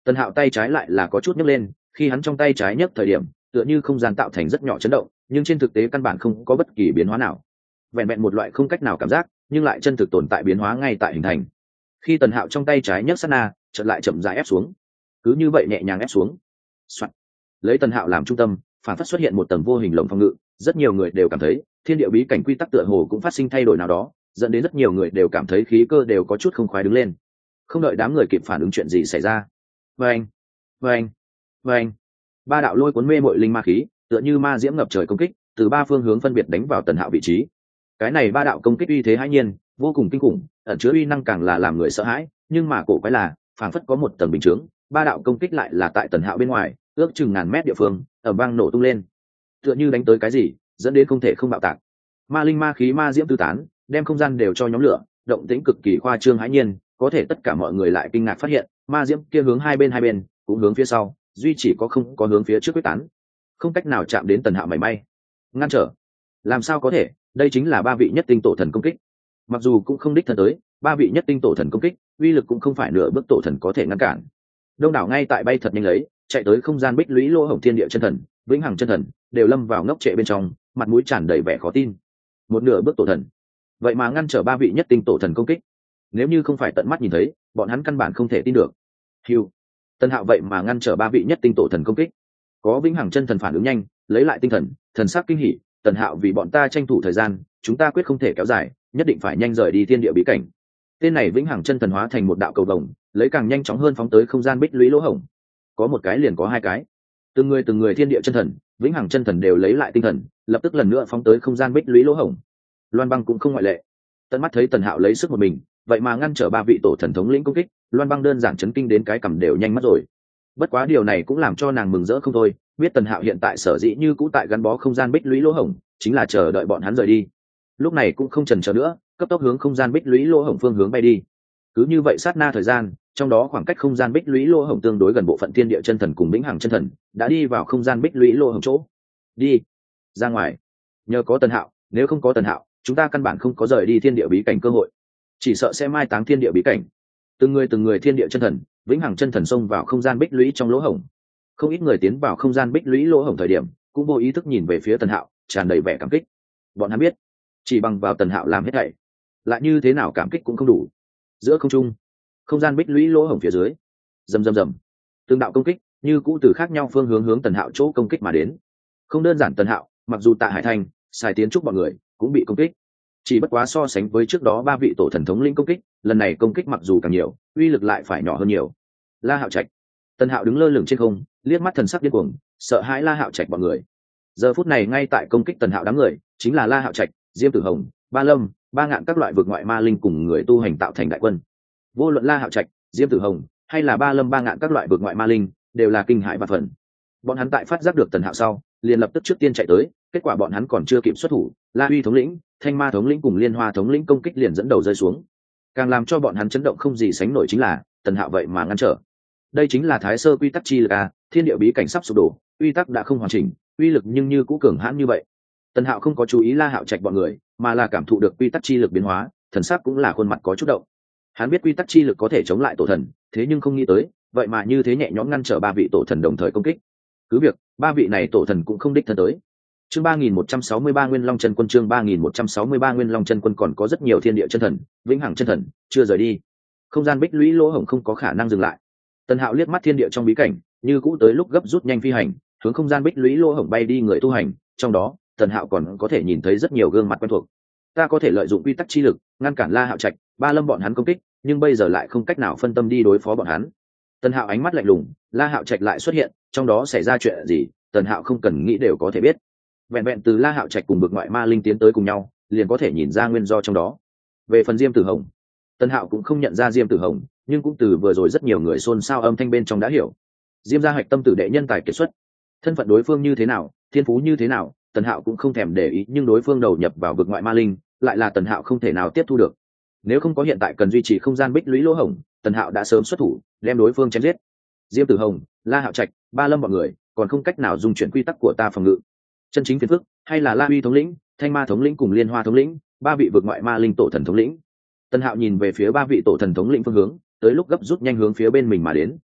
Tần Hạo tay trái lại là có chút nhấc lên, khi hắn trong tay trái nhấc thời điểm tựa như không gian tạo thành rất nhỏ chấn động, nhưng trên thực tế căn bản không có bất kỳ biến hóa nào, vẹn vẹn một loại không cách nào cảm giác nhưng lại chân thực tồn tại biến hóa ngay tại hình thành. Khi Tần Hạo trong tay trái nhấc sát na, chợt lại chậm rãi ép xuống, cứ như vậy nhẹ nhàng ép xuống. Soạn. Lấy Tần Hạo làm trung tâm, phản phất xuất hiện một tầng vô hình lồng phòng ngự, rất nhiều người đều cảm thấy thiên địa bí cảnh quy tắc tựa hồ cũng phát sinh thay đổi nào đó, dẫn đến rất nhiều người đều cảm thấy khí cơ đều có chút không khoái đứng lên. Không đợi đám người kịp phản ứng chuyện gì xảy ra, vâng vâng vâng, ba đạo lôi cuốn mê mội linh ma khí tựa như ma diễm ngập trời công kích từ ba phương hướng phân biệt đánh vào Tần Hạo vị trí. Cái này ba đạo công kích uy thế hãi nhiên, vô cùng kinh khủng, ẩn chứa uy năng càng là làm người sợ hãi, nhưng mà cổ quái là phảng phất có một tầng bình chướng, ba đạo công kích lại là tại Tần Hạo bên ngoài ước chừng ngàn mét địa phương ầm vang nổ tung lên, tựa như đánh tới cái gì dẫn đến không thể không bạo tạc. Ma linh ma khí ma diễm tứ tán, đem không gian đều cho nhóm lửa, động tĩnh cực kỳ khoa trương hãi nhiên, có thể tất cả mọi người lại kinh ngạc phát hiện ma diễm kia hướng hai bên cũng hướng phía sau, duy chỉ không có hướng phía trước quyết tán, không cách nào chạm đến Tần Hạo mảy may. Ngăn trở? Làm sao có thể? Đây chính là ba vị nhất tinh tổ thần công kích, mặc dù cũng không đích thân tới, ba vị nhất tinh tổ thần công kích uy lực cũng không phải nửa bước tổ thần có thể ngăn cản. Đông đảo ngay tại bay thật nhanh lấy chạy tới không gian bích lũy lỗ hổng thiên địa chân thần, vĩnh hằng chân thần đều lâm vào ngốc trệ bên trong, mặt mũi tràn đầy vẻ khó tin. Một nửa bước tổ thần vậy mà ngăn trở ba vị nhất tinh tổ thần công kích, nếu như không phải tận mắt nhìn thấy bọn hắn căn bản không thể tin được. Hưu, Tần Hạo vậy mà ngăn trở ba vị nhất tinh tổ thần công kích. Có vĩnh hằng chân thần phản ứng nhanh, lấy lại tinh thần, thần sắc kinh hỉ. Tần Hạo vì bọn ta tranh thủ thời gian, chúng ta quyết không thể kéo dài, nhất định phải nhanh rời đi thiên địa bí cảnh. Tên này vĩnh hằng chân thần hóa thành một đạo cầu vồng, lấy càng nhanh chóng hơn phóng tới không gian bích lũy lỗ hổng. Có một cái liền có hai cái, từng người thiên địa chân thần, vĩnh hằng chân thần đều lấy lại tinh thần, lập tức lần nữa phóng tới không gian bích lũy lỗ hổng. Loan Băng cũng không ngoại lệ. Tận mắt thấy Tần Hạo lấy sức một mình, vậy mà ngăn trở ba vị tổ thần thống lĩnh công kích, Loan Băng đơn giản chấn kinh đến cái cằm đều nhanh mất rồi. Bất quá điều này cũng làm cho nàng mừng rỡ không thôi, biết Tần Hạo hiện tại sở dĩ như cũ tại gắn bó không gian bích lũy lỗ hổng, chính là chờ đợi bọn hắn rời đi. Lúc này cũng không chần chờ nữa, cấp tốc hướng không gian bích lũy lỗ hổng phương hướng bay đi. Cứ như vậy sát na thời gian, trong đó khoảng cách không gian bích lũy lỗ hổng tương đối gần bộ phận thiên địa chân thần cùng vĩnh hằng chân thần đã đi vào không gian bích lũy lỗ hổng chỗ. Đi ra ngoài. Nhờ có Tần Hạo, nếu không có Tần Hạo, chúng ta căn bản không có rời đi thiên địa bí cảnh cơ hội, chỉ sợ sẽ mai táng thiên địa bí cảnh. Từng người thiên địa chân thần, vĩnh hằng chân thần xông vào không gian bích lũy trong lỗ hổng. Không ít người tiến vào không gian bích lũy lỗ hổng thời điểm cũng vô ý thức nhìn về phía Tần Hạo, tràn đầy vẻ cảm kích. Bọn hắn biết chỉ bằng vào Tần Hạo làm hết thảy, lại như thế nào cảm kích cũng không đủ. Giữa không trung, không gian bích lũy lỗ hổng phía dưới, rầm rầm rầm, từng đạo công kích như cũ từ khác nhau phương hướng hướng Tần Hạo chỗ công kích mà đến. Không đơn giản Tần Hạo, mặc dù Tạ Hải Thành, Sài Tiến Trúc bọn người cũng bị công kích, chỉ bất quá so sánh với trước đó ba vị tổ thần thống lĩnh công kích, lần này công kích mặc dù càng nhiều, uy lực lại phải nhỏ hơn nhiều. La Hạo Trạch. Tần Hạo đứng lơ lửng trên không, liếc mắt thần sắc điên cuồng, sợ hãi La Hạo Trạch bọn người. Giờ phút này ngay tại công kích Tần Hạo đám người, chính là La Hạo Trạch, Diêm Tử Hồng, Ba Lâm, Ba Ngạn các loại vực ngoại ma linh cùng người tu hành tạo thành đại quân. Vô luận La Hạo Trạch, Diêm Tử Hồng hay là Ba Lâm, Ba Ngạn các loại vực ngoại ma linh, đều là kinh hãi và phần. Bọn hắn tại phát giác được Tần Hạo sau, liền lập tức trước tiên chạy tới, kết quả bọn hắn còn chưa kịp xuất thủ, La Huy thống lĩnh, Thanh Ma thống lĩnh cùng Liên Hoa thống lĩnh công kích liền dẫn đầu rơi xuống. Càng làm cho bọn hắn chấn động không gì sánh nổi chính là Tần Hạo vậy mà ngăn trở. Đây chính là Thái Sơ quy tắc chi lực a, thiên địa bí cảnh sắp sụp đổ, quy tắc đã không hoàn chỉnh, uy lực nhưng như cũ cường hãn như vậy. Tần Hạo không có chú ý La Hạo Trạch bọn người, mà là cảm thụ được quy tắc chi lực biến hóa, thần sắc cũng là khuôn mặt có chút động. Hắn biết quy tắc chi lực có thể chống lại tổ thần, thế nhưng không nghĩ tới, vậy mà như thế nhẹ nhõm ngăn trở ba vị tổ thần đồng thời công kích. Cứ việc, ba vị này tổ thần cũng không đích thân tới. Chương 3163 Nguyên Long Chân Quân, chương 3163 Nguyên Long Chân Quân, còn có rất nhiều thiên địa chân thần, vĩnh hằng chân thần chưa rời đi. Không gian bích lũy lỗ hổng không có khả năng dừng lại. Tần Hạo liếc mắt thiên địa trong bí cảnh, như cũ tới lúc gấp rút nhanh phi hành, hướng không gian bích lũy lỗ hổng bay đi người tu hành, trong đó, Tần Hạo còn có thể nhìn thấy rất nhiều gương mặt quen thuộc. Ta có thể lợi dụng quy tắc chi lực, ngăn cản La Hạo Trạch, Ba Lâm bọn hắn công kích, nhưng bây giờ lại không cách nào phân tâm đi đối phó bọn hắn. Tần Hạo ánh mắt lạnh lùng, La Hạo Trạch lại xuất hiện, trong đó xảy ra chuyện gì, Tần Hạo không cần nghĩ đều có thể biết. Vẹn vẹn từ La Hạo Trạch cùng bực ngoại ma linh tiến tới cùng nhau, liền có thể nhìn ra nguyên do trong đó. Về phần Diêm Tử Hồng, Tần Hạo cũng không nhận ra Diêm Tử Hồng, nhưng cũng từ vừa rồi rất nhiều người xôn xao âm thanh bên trong đã hiểu. Diêm gia hạch tâm tử đệ nhân tài kiệt xuất, thân phận đối phương như thế nào, thiên phú như thế nào, Tần Hạo cũng không thèm để ý, nhưng đối phương đầu nhập vào vực ngoại ma linh, lại là Tần Hạo không thể nào tiếp thu được. Nếu không có hiện tại cần duy trì không gian bích lũy lỗ hổng, Tần Hạo đã sớm xuất thủ, đem đối phương chém giết. Diêm Tử Hồng, La Hạo Trạch, Ba Lâm bọn người, còn không cách nào dung chuyển quy tắc của ta phòng ngự. Chân chính phiền phức, hay là La Huy thống lĩnh, Thanh Ma thống lĩnh cùng Liên Hoa thống lĩnh, ba vị vực ngoại ma linh tổ thần thống lĩnh. Tần Hạo nhìn về phía ba vị tổ thần thống lĩnh phương hướng, tới lúc gấp rút nhanh hướng phía bên mình mà đến,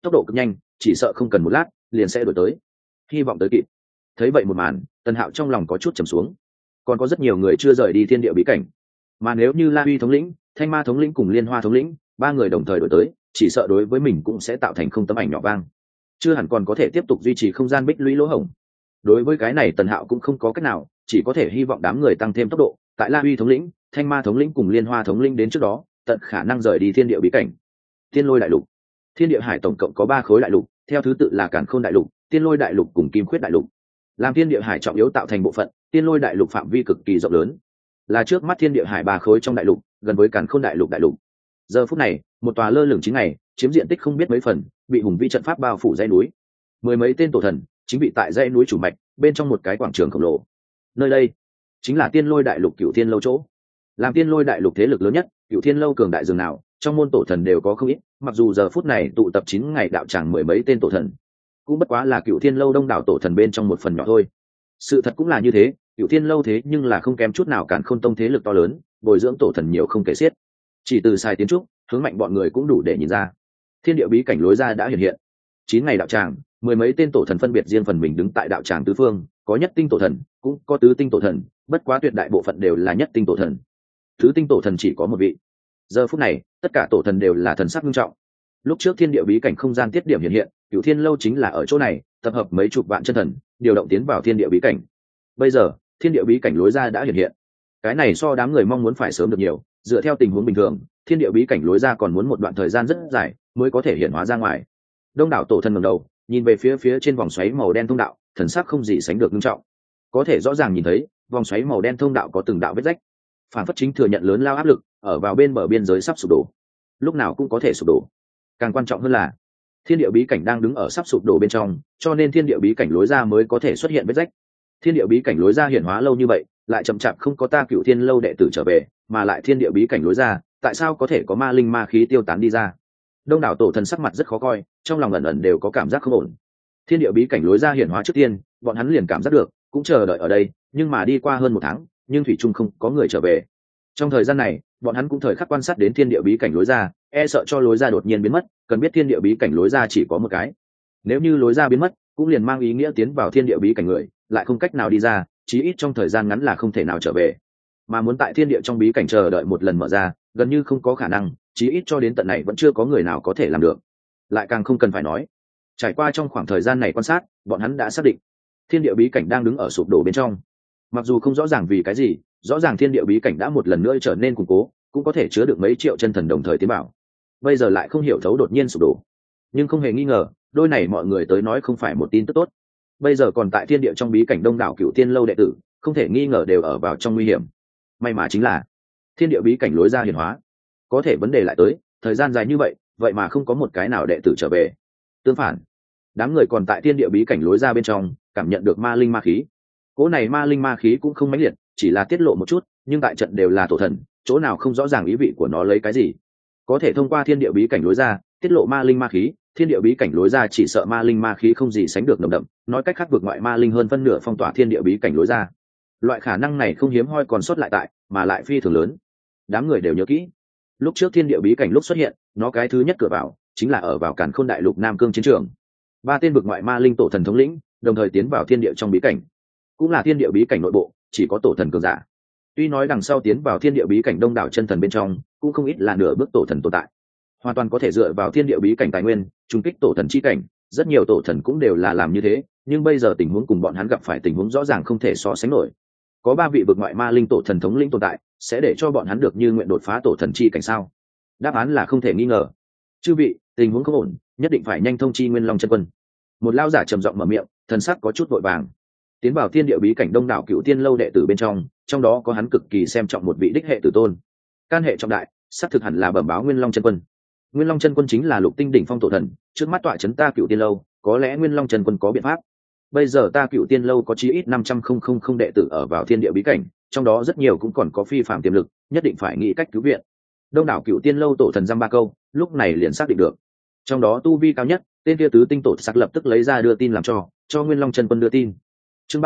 tốc độ cực nhanh, chỉ sợ không cần một lát liền sẽ đuổi tới. Hy vọng tới kịp. Thấy vậy một màn, Tần Hạo trong lòng có chút trầm xuống. Còn có rất nhiều người chưa rời đi thiên địa bí cảnh, mà nếu như La Huy thống lĩnh, Thanh Ma thống lĩnh cùng Liên Hoa thống lĩnh ba người đồng thời đuổi tới, chỉ sợ đối với mình cũng sẽ tạo thành không tấm ảnh nhỏ vang, chưa hẳn còn có thể tiếp tục duy trì không gian bích lũy lỗ hổng. Đối với cái này Tần Hạo cũng không có cách nào, chỉ có thể hy vọng đám người tăng thêm tốc độ, tại La Huy thống lĩnh, Thanh Ma thống lĩnh cùng Liên Hoa thống lĩnh đến trước đó, tận khả năng rời đi thiên địa bí cảnh. Tiên Lôi đại lục, Thiên Địa Hải tổng cộng có 3 khối đại lục, theo thứ tự là Càn Khôn đại lục, Tiên Lôi đại lục cùng Kim Khuyết đại lục. Làm Thiên Địa Hải trọng yếu tạo thành bộ phận, Tiên Lôi đại lục phạm vi cực kỳ rộng lớn, là trước mắt Thiên Địa Hải 3 khối trong đại lục, gần với Càn Khôn đại lục đại lục. Giờ phút này, một tòa lơ lửng chín ngày, chiếm diện tích không biết mấy phần, bị hùng vĩ trận pháp bao phủ dãy núi. Mười mấy tên tổ thần chính bị tại dãy núi chủ mạch, bên trong một cái quảng trường khổng lồ. Nơi đây chính là Tiên Lôi đại lục Cửu Thiên lâu chỗ. Làm Tiên Lôi đại lục thế lực lớn nhất, Cửu Thiên lâu cường đại dường nào, trong môn tổ thần đều có không ít, mặc dù giờ phút này tụ tập 9 ngày đạo tràng mười mấy tên tổ thần, cũng bất quá là Cửu Thiên lâu đông đảo tổ thần bên trong một phần nhỏ thôi. Sự thật cũng là như thế, Cửu Thiên lâu thế nhưng là không kém chút nào Càn Khôn tông thế lực to lớn, bồi dưỡng tổ thần nhiều không kể xiết. Chỉ từ sai tiến trúc, hướng mạnh bọn người cũng đủ để nhìn ra. Thiên địa bí cảnh lối ra đã hiện hiện. 9 ngày đạo tràng, mười mấy tên tổ thần phân biệt riêng phần mình đứng tại đạo tràng tứ phương, có nhất tinh tổ thần, cũng có tứ tinh tổ thần, bất quá tuyệt đại bộ phận đều là nhất tinh tổ thần. Tứ tinh tổ thần chỉ có một vị. Giờ phút này, tất cả tổ thần đều là thần sắc nghiêm trọng. Lúc trước thiên địa bí cảnh không gian tiết điểm hiện hiện, Cửu Thiên lâu chính là ở chỗ này, tập hợp mấy chục vạn chân thần, điều động tiến vào thiên địa bí cảnh. Bây giờ, thiên địa bí cảnh lối ra đã hiện hiện. Cái này so đám người mong muốn phải sớm được nhiều, dựa theo tình huống bình thường, thiên địa bí cảnh lối ra còn muốn một đoạn thời gian rất dài mới có thể hiện hóa ra ngoài. Đông đảo tổ thần ngẩng đầu, nhìn về phía trên vòng xoáy màu đen thông đạo, thần sắc không gì sánh được nghiêm trọng. Có thể rõ ràng nhìn thấy, vòng xoáy màu đen thông đạo có từng đạo vết rách, phản phất chính thừa nhận lớn lao áp lực, ở vào bên bờ biên giới sắp sụp đổ, lúc nào cũng có thể sụp đổ. Càng quan trọng hơn là, thiên địa bí cảnh đang đứng ở sắp sụp đổ bên trong, cho nên thiên địa bí cảnh lối ra mới có thể xuất hiện vết rách. Thiên địa bí cảnh lối ra hiển hóa lâu như vậy, lại chậm chạp không có ta Cửu Thiên lâu đệ tử trở về, mà lại thiên địa bí cảnh lối ra, tại sao có thể có ma linh ma khí tiêu tán đi ra? Đông đảo tổ thần sắc mặt rất khó coi, trong lòng ẩn ẩn đều có cảm giác không ổn. Thiên địa bí cảnh lối ra hiển hóa trước tiên, bọn hắn liền cảm giác được, cũng chờ đợi ở đây, nhưng mà đi qua hơn 1 tháng, nhưng thủy chung không có người trở về. Trong thời gian này, bọn hắn cũng thời khắc quan sát đến thiên địa bí cảnh lối ra, e sợ cho lối ra đột nhiên biến mất, cần biết thiên địa bí cảnh lối ra chỉ có một cái. Nếu như lối ra biến mất, cũng liền mang ý nghĩa tiến vào thiên địa bí cảnh người, lại không cách nào đi ra, chí ít trong thời gian ngắn là không thể nào trở về. Mà muốn tại thiên địa trong bí cảnh chờ đợi một lần mở ra, gần như không có khả năng, chí ít cho đến tận này vẫn chưa có người nào có thể làm được. Lại càng không cần phải nói, trải qua trong khoảng thời gian này quan sát, bọn hắn đã xác định thiên địa bí cảnh đang đứng ở sụp đổ bên trong. Mặc dù không rõ ràng vì cái gì, rõ ràng thiên địa bí cảnh đã một lần nữa trở nên củng cố, cũng có thể chứa được mấy triệu chân thần đồng thời tiến bảo. Bây giờ lại không hiểu thấu đột nhiên sụp đổ, nhưng không hề nghi ngờ, đôi này mọi người tới nói không phải một tin tức tốt. Bây giờ còn tại thiên địa trong bí cảnh đông đảo Cửu Thiên lâu đệ tử, không thể nghi ngờ đều ở vào trong nguy hiểm. May mà chính là thiên địa bí cảnh lối ra hiển hóa, có thể vấn đề lại tới, thời gian dài như vậy, vậy mà không có một cái nào đệ tử trở về. Tương phản, đám người còn tại thiên địa bí cảnh lối ra bên trong, cảm nhận được ma linh ma khí. Cỗ này ma linh ma khí cũng không mãnh liệt, chỉ là tiết lộ một chút, nhưng tại trận đều là tổ thần, chỗ nào không rõ ràng ý vị của nó lấy cái gì. Có thể thông qua thiên địa bí cảnh lối ra, tiết lộ ma linh ma khí, thiên địa bí cảnh lối ra chỉ sợ ma linh ma khí không gì sánh được nồng đậm, nói cách khác vượt ngoại ma linh hơn phân nửa phong tỏa thiên địa bí cảnh lối ra. Loại khả năng này không hiếm hoi còn sót lại tại, mà lại phi thường lớn. Đám người đều nhớ kỹ, lúc trước thiên địa bí cảnh lúc xuất hiện, nó cái thứ nhất cửa vào chính là ở vào Càn Khôn đại lục Nam Cương chiến trường. 3 tên vực ngoại ma linh tổ thần thống lĩnh đồng thời tiến vào thiên địa trong bí cảnh, cũng là thiên địa bí cảnh nội bộ chỉ có tổ thần cường giả. Tuy nói đằng sau tiến vào thiên địa bí cảnh đông đảo chân thần bên trong cũng không ít là nửa bước tổ thần tồn tại, hoàn toàn có thể dựa vào thiên địa bí cảnh tài nguyên trùng kích tổ thần chi cảnh, rất nhiều tổ thần cũng đều là làm như thế, nhưng bây giờ tình huống cùng bọn hắn gặp phải tình huống rõ ràng không thể so sánh nổi. Có 3 vị vực ngoại ma linh tổ thần thống lĩnh tồn tại, sẽ để cho bọn hắn được như nguyện đột phá tổ thần chi cảnh sao? Đáp án là không thể nghi ngờ. Chư vị, tình huống không ổn, nhất định phải nhanh thông chi Nguyên Long chân quân. Một lao giả trầm giọng mở miệng, thần sắc có chút vội vàng. Tiến vào thiên địa bí cảnh đông đảo Cửu Tiên lâu đệ tử bên trong đó có hắn cực kỳ xem trọng một vị đích hệ tử tôn. Can hệ trọng đại, xác thực hẳn là bẩm báo Nguyên Long chân quân. Nguyên Long chân quân chính là lục tinh đỉnh phong tổ thần, trước mắt tọa chấn ta Cửu Tiên lâu, có lẽ Nguyên Long chân quân có biện pháp. Bây giờ ta Cửu Tiên lâu có chí ít 500,000 đệ tử ở vào thiên địa bí cảnh, trong đó rất nhiều cũng còn có phi phạm tiềm lực, nhất định phải nghĩ cách cứu viện. Đông đảo Cửu Tiên lâu tổ thần dăm ba câu, lúc này liền xác định được. Trong đó tu vi cao nhất, tên kia tứ tinh tổ sắc lập tức lấy ra đưa tin làm cho Nguyên Long chân quân đưa tin. Chương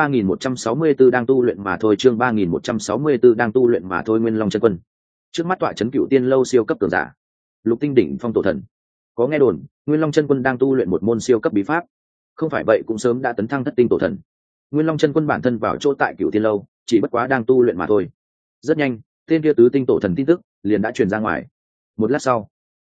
3164 đang tu luyện mà thôi, chương 3164 đang tu luyện mà thôi. Nguyên Long chân quân trước mắt tọa chấn Cửu Tiên lâu siêu cấp cường giả, lục tinh đỉnh phong tổ thần, có nghe đồn Nguyên Long chân quân đang tu luyện một môn siêu cấp bí pháp, không phải vậy cũng sớm đã tấn thăng thất tinh tổ thần. Nguyên Long chân quân bản thân vào chỗ tại Cửu Tiên lâu, chỉ bất quá đang tu luyện mà thôi. Rất nhanh, tên kia tứ tinh tổ thần tin tức liền đã truyền ra ngoài. Một lát sau,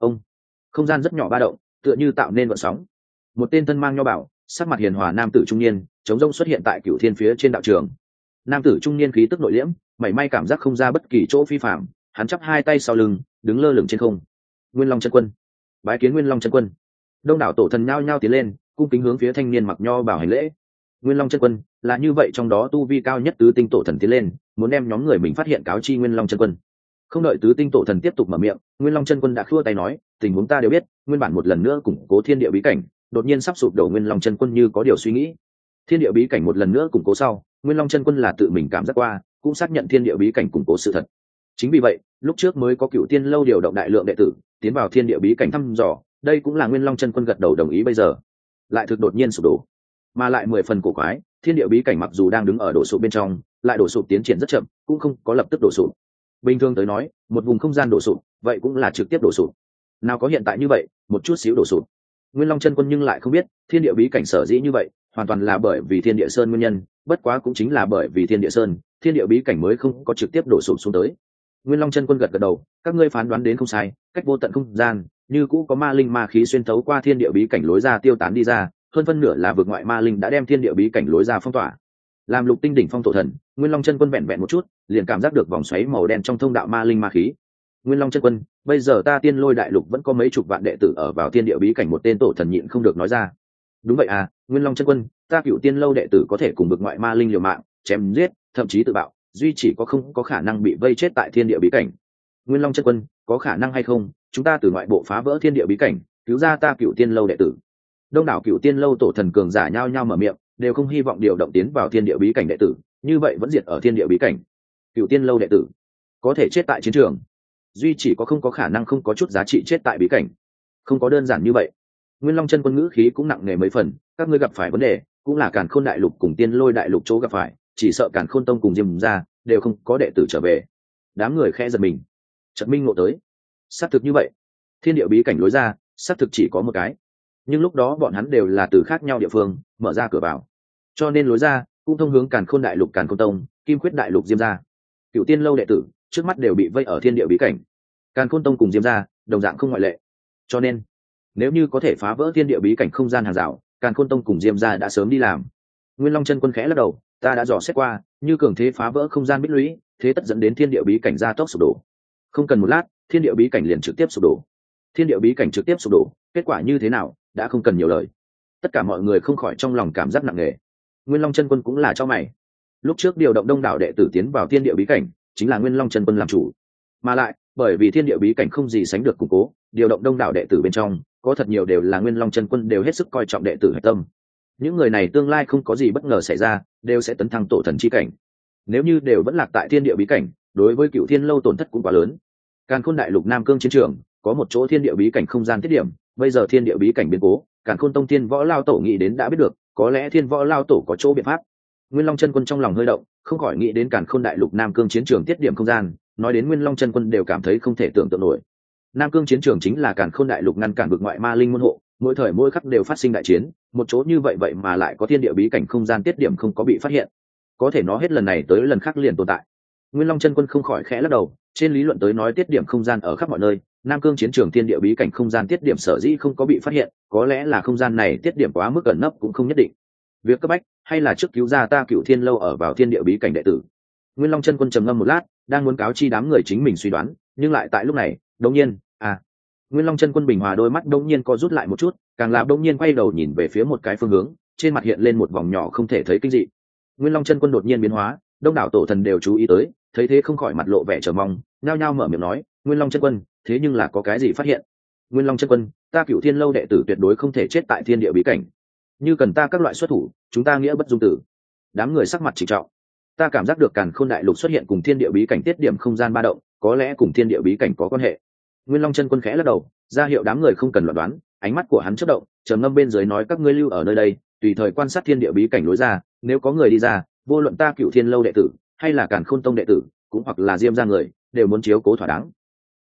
không gian rất nhỏ ba động, tựa như tạo nên gợn sóng. Một tên thân mang nho bảo, sắc mặt hiền hòa nam tử trung niên, chống rông xuất hiện tại Cửu Thiên phía trên đạo trường. Nam tử trung niên khí tức nội liễm, mảy may cảm giác không ra bất kỳ chỗ phi phạm, hắn chắp hai tay sau lưng, đứng lơ lửng trên không. Nguyên Long chân quân, bái kiến Nguyên Long chân quân. Đông đảo tổ thần nhao nhao tiến lên, cung kính hướng phía thanh niên mặc nho bảo hành lễ. Nguyên Long chân quân là như vậy, trong đó tu vi cao nhất tứ tinh tổ thần tiến lên, muốn đem nhóm người mình phát hiện cáo chi Nguyên Long chân quân. Không đợi tứ tinh tổ thần tiếp tục mở miệng, Nguyên Long chân quân đã khua tay nói, tình huống ta đều biết, nguyên bản một lần nữa củng cố thiên địa bí cảnh, đột nhiên sắp sụp đổ. Nguyên Long chân quân như có điều suy nghĩ. Thiên địa bí cảnh một lần nữa củng cố sau, Nguyên Long chân quân là tự mình cảm giác qua, cũng xác nhận thiên địa bí cảnh củng cố sự thật. Chính vì vậy, lúc trước mới có Cửu Tiên lâu điều động đại lượng đệ tử tiến vào thiên địa bí cảnh thăm dò, đây cũng là Nguyên Long chân quân gật đầu đồng ý. Bây giờ lại thực đột nhiên sụp đổ, mà lại 10 phần cổ quái, thiên địa bí cảnh mặc dù đang đứng ở đổ sụp bên trong, lại đổ sụp tiến triển rất chậm, cũng không có lập tức đổ sụp. Bình thường tới nói, một vùng không gian đổ sụp, vậy cũng là trực tiếp đổ sụp. Nào có hiện tại như vậy, một chút xíu đổ sụp. Nguyên Long chân quân nhưng lại không biết, thiên địa bí cảnh sở dĩ như vậy, hoàn toàn là bởi vì thiên địa sơn nguyên nhân, bất quá cũng chính là bởi vì thiên địa sơn, thiên địa bí cảnh mới không có trực tiếp đổ sụp xuống tới. Nguyên Long chân quân gật gật đầu, các ngươi phán đoán đến không sai, cách vô tận không gian, như cũ có ma linh ma khí xuyên thấu qua thiên địa bí cảnh lối ra tiêu tán đi ra, hơn phân nửa là vực ngoại ma linh đã đem thiên địa bí cảnh lối ra phong tỏa. Làm lục tinh đỉnh phong tổ thần, Nguyên Long chân quân vẹn vẹn một chút, liền cảm giác được vòng xoáy màu đen trong thông đạo ma linh ma khí. Nguyên Long chân quân, bây giờ ta Tiên Lôi đại lục vẫn có mấy chục vạn đệ tử ở vào thiên địa bí cảnh, một tên tổ thần nhịn không được nói ra. Đúng vậy à, Nguyên Long chân quân, ta Cửu Tiên lâu đệ tử có thể cùng vực ngoại ma linh liều mạng, chém giết, thậm chí tự bạo, duy chỉ có không có khả năng bị vây chết tại thiên địa bí cảnh. Nguyên Long chân quân, có khả năng hay không, chúng ta từ ngoại bộ phá vỡ thiên địa bí cảnh, cứu ra ta Cửu Tiên lâu đệ tử. Đông đảo Cửu Tiên lâu tổ thần cường giả nhao nhao mở miệng, đều không hy vọng điều động tiến vào thiên địa bí cảnh đệ tử, như vậy vẫn diệt ở thiên địa bí cảnh. Cửu Tiên lâu đệ tử có thể chết tại chiến trường, duy chỉ có không có khả năng không có chút giá trị chết tại bí cảnh. Không có đơn giản như vậy. Nguyên Long chân quân ngữ khí cũng nặng nề mấy phần, các ngươi gặp phải vấn đề cũng là Càn Khôn đại lục cùng Tiên Lôi đại lục chỗ gặp phải, chỉ sợ Càn Khôn tông cùng Diêm gia đều không có đệ tử trở về. Đám người khẽ giật mình, chợt minh ngộ tới, xác thực như vậy, thiên địa bí cảnh lối ra xác thực chỉ có một cái, nhưng lúc đó bọn hắn đều là từ khác nhau địa phương mở ra cửa vào, cho nên lối ra cũng thông hướng Càn Khôn đại lục Càn Khôn tông, Kim Khuyết đại lục Diêm gia. Cửu Tiên lâu đệ tử trước mắt đều bị vây ở thiên địa bí cảnh, Càn Khôn tông cùng Diêm gia đồng dạng không ngoại lệ. Cho nên nếu như có thể phá vỡ thiên địa bí cảnh không gian hàng rào, Càn Khôn tông cùng Diêm gia đã sớm đi làm. Nguyên Long chân quân khẽ lắc đầu, ta đã dò xét qua, như cường thế phá vỡ không gian bích lũy, thế tất dẫn đến thiên địa bí cảnh gia tốc sụp đổ. Không cần một lát, thiên địa bí cảnh liền trực tiếp sụp đổ. Thiên địa bí cảnh trực tiếp sụp đổ, kết quả như thế nào đã không cần nhiều lời. Tất cả mọi người không khỏi trong lòng cảm giác nặng nề. Nguyên Long chân quân cũng là cho mày. Lúc trước điều động đông đảo đệ tử tiến vào thiên địa bí cảnh, chính là Nguyên Long chân quân làm chủ, mà lại bởi vì thiên địa bí cảnh không gì sánh được củng cố, điều động đông đảo đệ tử bên trong có thật nhiều đều là Nguyên Long chân quân đều hết sức coi trọng đệ tử hạch tâm. Những người này tương lai không có gì bất ngờ xảy ra, đều sẽ tấn thăng tổ thần chi cảnh. Nếu như đều vẫn lạc tại thiên địa bí cảnh, đối với Cửu Thiên lâu tổn thất cũng quá lớn. Càn Khôn đại lục Nam Cương chiến trường có một chỗ thiên địa bí cảnh không gian tiết điểm, bây giờ thiên địa bí cảnh biến cố, Càn Khôn tông Thiên Võ lao tổ nghĩ đến đã biết được, có lẽ Thiên Võ lao tổ có chỗ biện pháp. Nguyên Long chân quân trong lòng hơi động, không khỏi nghĩ đến Càn Khôn đại lục Nam Cương chiến trường tiết điểm không gian, nói đến Nguyên Long chân quân đều cảm thấy không thể tưởng tượng nổi. Nam Cương chiến trường chính là Càn Khôn đại lục ngăn cản vực ngoại ma linh môn hộ, mỗi thời mỗi khắc đều phát sinh đại chiến, một chỗ như vậy vậy mà lại có thiên địa bí cảnh không gian tiết điểm không có bị phát hiện, có thể nó hết lần này tới lần khác liền tồn tại. Nguyên Long chân quân không khỏi khẽ lắc đầu, trên lý luận tới nói tiết điểm không gian ở khắp mọi nơi, Nam Cương chiến trường thiên địa bí cảnh không gian tiết điểm sở dĩ không có bị phát hiện, có lẽ là không gian này tiết điểm quá mức ẩn nấp cũng không nhất định. Việc cấp bách hay là trước cứu ra ta Cửu Thiên lâu ở vào thiên địa bí cảnh đệ tử. Nguyên Long chân quân trầm ngâm một lát, đang muốn cáo chi đám người chính mình suy đoán, nhưng lại tại lúc này, đột nhiên, Nguyên Long chân quân bình hòa đôi mắt đột nhiên co rút lại một chút, càng là đột nhiên quay đầu nhìn về phía một cái phương hướng, trên mặt hiện lên một vòng nhỏ không thể thấy kinh dị. Nguyên Long chân quân đột nhiên biến hóa, đông đảo tổ thần đều chú ý tới, thấy thế không khỏi mặt lộ vẻ chờ mong, nhao nhao mở miệng nói, Nguyên Long chân quân, thế nhưng là có cái gì phát hiện? Nguyên Long chân quân, ta Cửu Thiên lâu đệ tử tuyệt đối không thể chết tại thiên địa bí cảnh, như cần ta các loại xuất thủ, chúng ta nghĩa bất dung tử. Đám người sắc mặt trịnh trọng. Ta cảm giác được Càn Khôn đại lục xuất hiện cùng thiên địa bí cảnh tiết điểm không gian ba động, có lẽ cùng thiên địa bí cảnh có quan hệ. Nguyên Long chân quân khẽ lắc đầu, ra hiệu đám người không cần loạn đoán, ánh mắt của hắn chớp động, trầm ngâm bên dưới nói, các ngươi lưu ở nơi đây, tùy thời quan sát thiên địa bí cảnh lối ra, nếu có người đi ra, vô luận ta Cửu Thiên lâu đệ tử hay là Càn Khôn tông đệ tử, cũng hoặc là Diêm gia người, đều muốn chiếu cố thỏa đáng.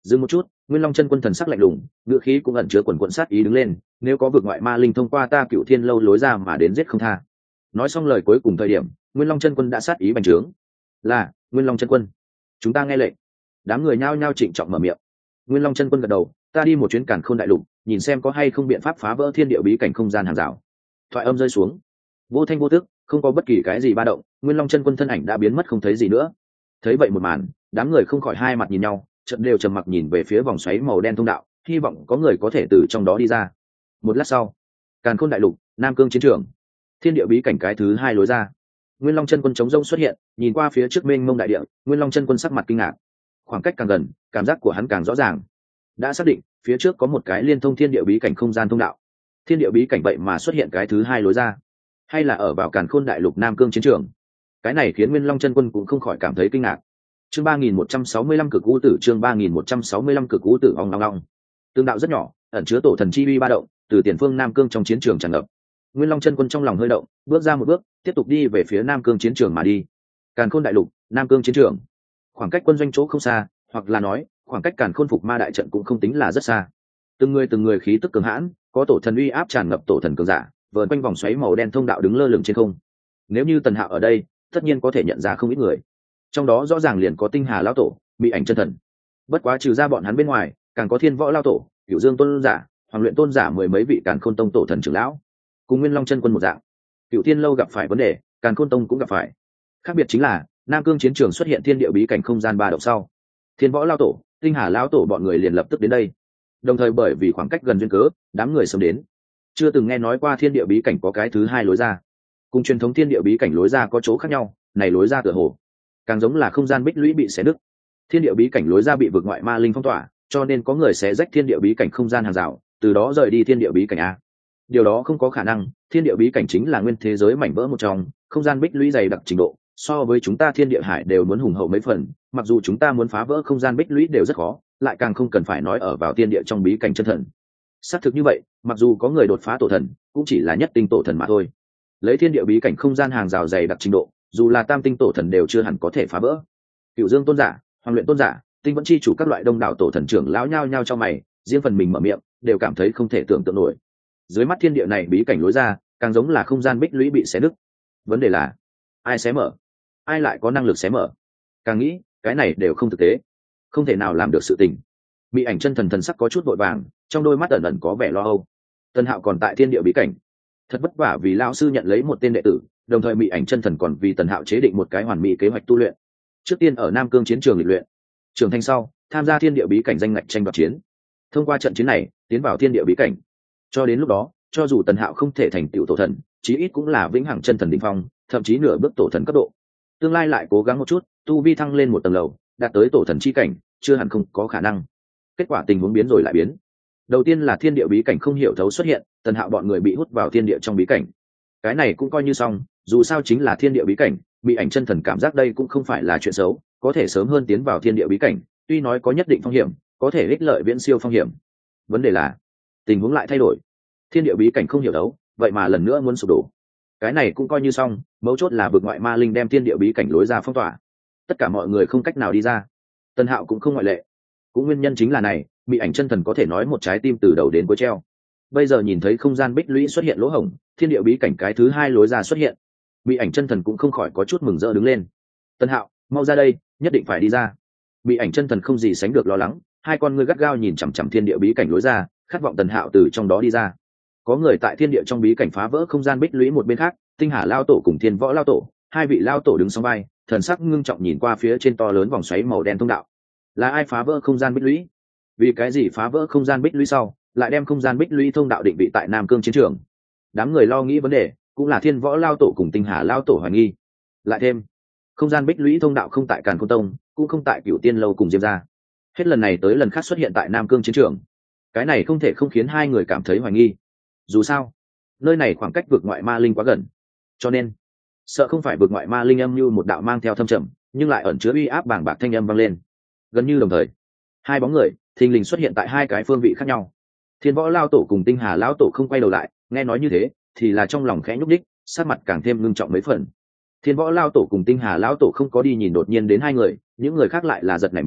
dừng một chút, Nguyên Long chân quân thần sắc lạnh lùng, ngựa khí cũng ẩn chứa quần quần sát ý đứng lên, nếu có vực ngoại ma linh thông qua ta Cựu Thiên lâu lối ra mà đến giết không tha. Nói xong lời cuối cùng thời điểm, Nguyên Long chân quân đã sát ý bành trướng. Là, Nguyên Long chân quân, chúng ta nghe lệnh. Đám người nhao nhao trịnh trọng mở miệng. Nguyên Long chân quân gật đầu, ta đi một chuyến Càn Khôn đại lục, nhìn xem có hay không biện pháp phá vỡ thiên địa bí cảnh không gian hàng rào. Thoại âm rơi xuống, vô thanh vô tức, không có bất kỳ cái gì ba động, Nguyên Long chân quân thân ảnh đã biến mất không thấy gì nữa. Thấy vậy một màn, đám người không khỏi hai mặt nhìn nhau, chợt đều trầm mặc nhìn về phía vòng xoáy màu đen thông đạo, hy vọng có người có thể từ trong đó đi ra. Một lát sau, Càn Khôn đại lục, Nam Cương chiến trường, thiên địa bí cảnh cái thứ hai lối ra. Nguyên Long chân quân chống rông xuất hiện, nhìn qua phía trước mênh mông đại địa, Nguyên Long chân quân sắc mặt kinh ngạc. Khoảng cách càng gần, cảm giác của hắn càng rõ ràng. Đã xác định, phía trước có một cái liên thông thiên địa bí cảnh không gian thông đạo. Thiên địa bí cảnh vậy mà xuất hiện cái thứ hai lối ra, hay là ở vào Càn Khôn đại lục Nam Cương chiến trường. Cái này khiến Nguyên Long chân quân cũng không khỏi cảm thấy kinh ngạc. Chương 3165 cực u tử, chương 3165 cực u tử ong ong ong. Tương đạo rất nhỏ, ẩn chứa tổ thần chi uy ba động, từ tiền phương Nam Cương trong chiến trường tràn ngập. Nguyên Long chân quân trong lòng hơi động, bước ra một bước, tiếp tục đi về phía Nam Cương chiến trường mà đi. Càn Khôn đại lục, Nam Cương chiến trường. Khoảng cách quân doanh chỗ không xa, hoặc là nói, khoảng cách Càn Khôn phục ma đại trận cũng không tính là rất xa. Từng người khí tức cường hãn, có tổ thần uy áp tràn ngập tổ thần cường giả, vờn quanh vòng xoáy màu đen thông đạo đứng lơ lửng trên không. Nếu như Tần Hạo ở đây, tất nhiên có thể nhận ra không ít người. Trong đó rõ ràng liền có Tinh Hà lão tổ, Mị Ảnh chân thần. Bất quá trừ ra bọn hắn bên ngoài, càng có Thiên Võ lão tổ, Cửu Dương tôn giả, Hoàng Luyện tôn giả mười mấy vị Càn Khôn tông tổ thần trưởng lão, cùng Nguyên Long chân quân một dạng. Cửu Thiên lâu gặp phải vấn đề, Càn Khôn tông cũng gặp phải. Khác biệt chính là, Nam Cương chiến trường xuất hiện thiên địa bí cảnh không gian ba động sau, Thiên Võ lão tổ, Tinh Hà lão tổ bọn người liền lập tức đến đây. Đồng thời bởi vì khoảng cách gần duyên cớ, đám người sớm đến. Chưa từng nghe nói qua thiên địa bí cảnh có cái thứ hai lối ra. Cùng truyền thống thiên địa bí cảnh lối ra có chỗ khác nhau, này lối ra tựa hồ càng giống là không gian bích lũy bị xé nứt. Thiên địa bí cảnh lối ra bị vực ngoại ma linh phong tỏa, cho nên có người xé rách thiên địa bí cảnh không gian hàng rào, từ đó rời đi thiên địa bí cảnh a. Điều đó không có khả năng, thiên địa bí cảnh chính là nguyên thế giới mảnh vỡ một trong, không gian bích lũy dày đặc trình độ, so với chúng ta thiên địa hải đều muốn hùng hậu mấy phần, mặc dù chúng ta muốn phá vỡ không gian bích lũy đều rất khó, lại càng không cần phải nói ở vào thiên địa trong bí cảnh chân thần. Xác thực như vậy, mặc dù có người đột phá tổ thần, cũng chỉ là nhất tinh tổ thần mà thôi. Lấy thiên địa bí cảnh không gian hàng rào dày đặc trình độ, dù là tam tinh tổ thần đều chưa hẳn có thể phá vỡ. Cửu Dương tôn giả, Hoàng Luyện tôn giả, Tinh Vẫn chi chủ các loại đông đảo tổ thần trưởng lão nhao nhao cho mày, riêng phần mình mở miệng, đều cảm thấy không thể tưởng tượng nổi. Dưới mắt thiên địa này bí cảnh lối ra, càng giống là không gian bích lũy bị xé nứt. Vấn đề là, ai xé mở? Ai lại có năng lực xé mở? Càng nghĩ, cái này đều không thực tế, không thể nào làm được sự tình. Mị Ảnh chân thần thần sắc có chút vội vàng, trong đôi mắt ẩn ẩn có vẻ lo âu. Tân Hạo còn tại thiên địa bí cảnh, thật vất vả vì lão sư nhận lấy một tên đệ tử, đồng thời Mị Ảnh chân thần còn vì Tần Hạo chế định một cái hoàn mỹ kế hoạch tu luyện. Trước tiên ở Nam Cương chiến trường lịch luyện, trưởng thành sau tham gia thiên địa bí cảnh danh ngạch tranh đoạt chiến, thông qua trận chiến này tiến vào thiên địa bí cảnh. Cho đến lúc đó, cho dù Tần Hạo không thể thành tựu tổ thần, chí ít cũng là vĩnh hằng chân thần đỉnh phong, thậm chí nửa bước tổ thần cấp độ. Tương lai lại cố gắng một chút, tu vi thăng lên một tầng lầu, đạt tới tổ thần chi cảnh, chưa hẳn không có khả năng. Kết quả tình huống biến rồi lại biến. Đầu tiên là thiên địa bí cảnh không hiểu thấu xuất hiện, Tần Hạo bọn người bị hút vào thiên địa trong bí cảnh. Cái này cũng coi như xong, dù sao chính là thiên địa bí cảnh, Mị Ảnh chân thần cảm giác đây cũng không phải là chuyện xấu, có thể sớm hơn tiến vào thiên địa bí cảnh, tuy nói có nhất định phong hiểm, có thể ích lợi viễn siêu phong hiểm. Vấn đề là, tình huống lại thay đổi. Thiên địa bí cảnh không hiểu thấu, vậy mà lần nữa muốn sụp đổ. Cái này cũng coi như xong, mấu chốt là vực ngoại ma linh đem thiên địa bí cảnh lối ra phong tỏa. Tất cả mọi người không cách nào đi ra. Tần Hạo cũng không ngoại lệ. Cũng nguyên nhân chính là này, Mị Ảnh chân thần có thể nói một trái tim từ đầu đến cuối treo. Bây giờ nhìn thấy không gian bích lũy xuất hiện lỗ hổng, thiên địa bí cảnh cái thứ hai lối ra xuất hiện, Mị Ảnh chân thần cũng không khỏi có chút mừng rỡ đứng lên. Tần Hạo, mau ra đây, nhất định phải đi ra. Mị Ảnh chân thần không gì sánh được lo lắng, hai con ngươi gắt gao nhìn chằm chằm thiên địa bí cảnh lối ra, khát vọng Tần Hạo từ trong đó đi ra. Có người tại thiên địa trong bí cảnh phá vỡ không gian bích lũy một bên khác, Tinh Hà lao tổ cùng Thiên Võ lao tổ, hai vị lao tổ đứng song vai, thần sắc ngưng trọng nhìn qua phía trên to lớn vòng xoáy màu đen thông đạo. Là ai phá vỡ không gian bích lũy? Vì cái gì phá vỡ không gian bích lũy sau, lại đem không gian bích lũy thông đạo định vị tại Nam Cương chiến trường? Đám người lo nghĩ vấn đề, cũng là Thiên Võ lao tổ cùng Tinh Hà lao tổ hoài nghi. Lại thêm, không gian bích lũy thông đạo không tại Càn Khôn tông, cũng không tại Cửu Tiên lâu cùng Diêm gia. Hết lần này tới lần khác xuất hiện tại Nam Cương chiến trường. Cái này không thể không khiến hai người cảm thấy hoài nghi. Dù sao, nơi này khoảng cách vực ngoại ma linh quá gần, cho nên sợ không phải vực ngoại ma linh âm như một đạo mang theo thâm trầm, nhưng lại ẩn chứa uy áp bàng bạc thanh âm vang lên. Gần như đồng thời, hai bóng người thình lình xuất hiện tại hai cái phương vị khác nhau. Thiên Võ lao tổ cùng Tinh Hà lao tổ không quay đầu lại, nghe nói như thế thì là trong lòng khẽ nhúc đích, sát mặt càng thêm ngưng trọng mấy phần. Thiên Võ lao tổ cùng Tinh Hà lao tổ không có đi nhìn đột nhiên đến hai người, những người khác lại là giật nảy mình,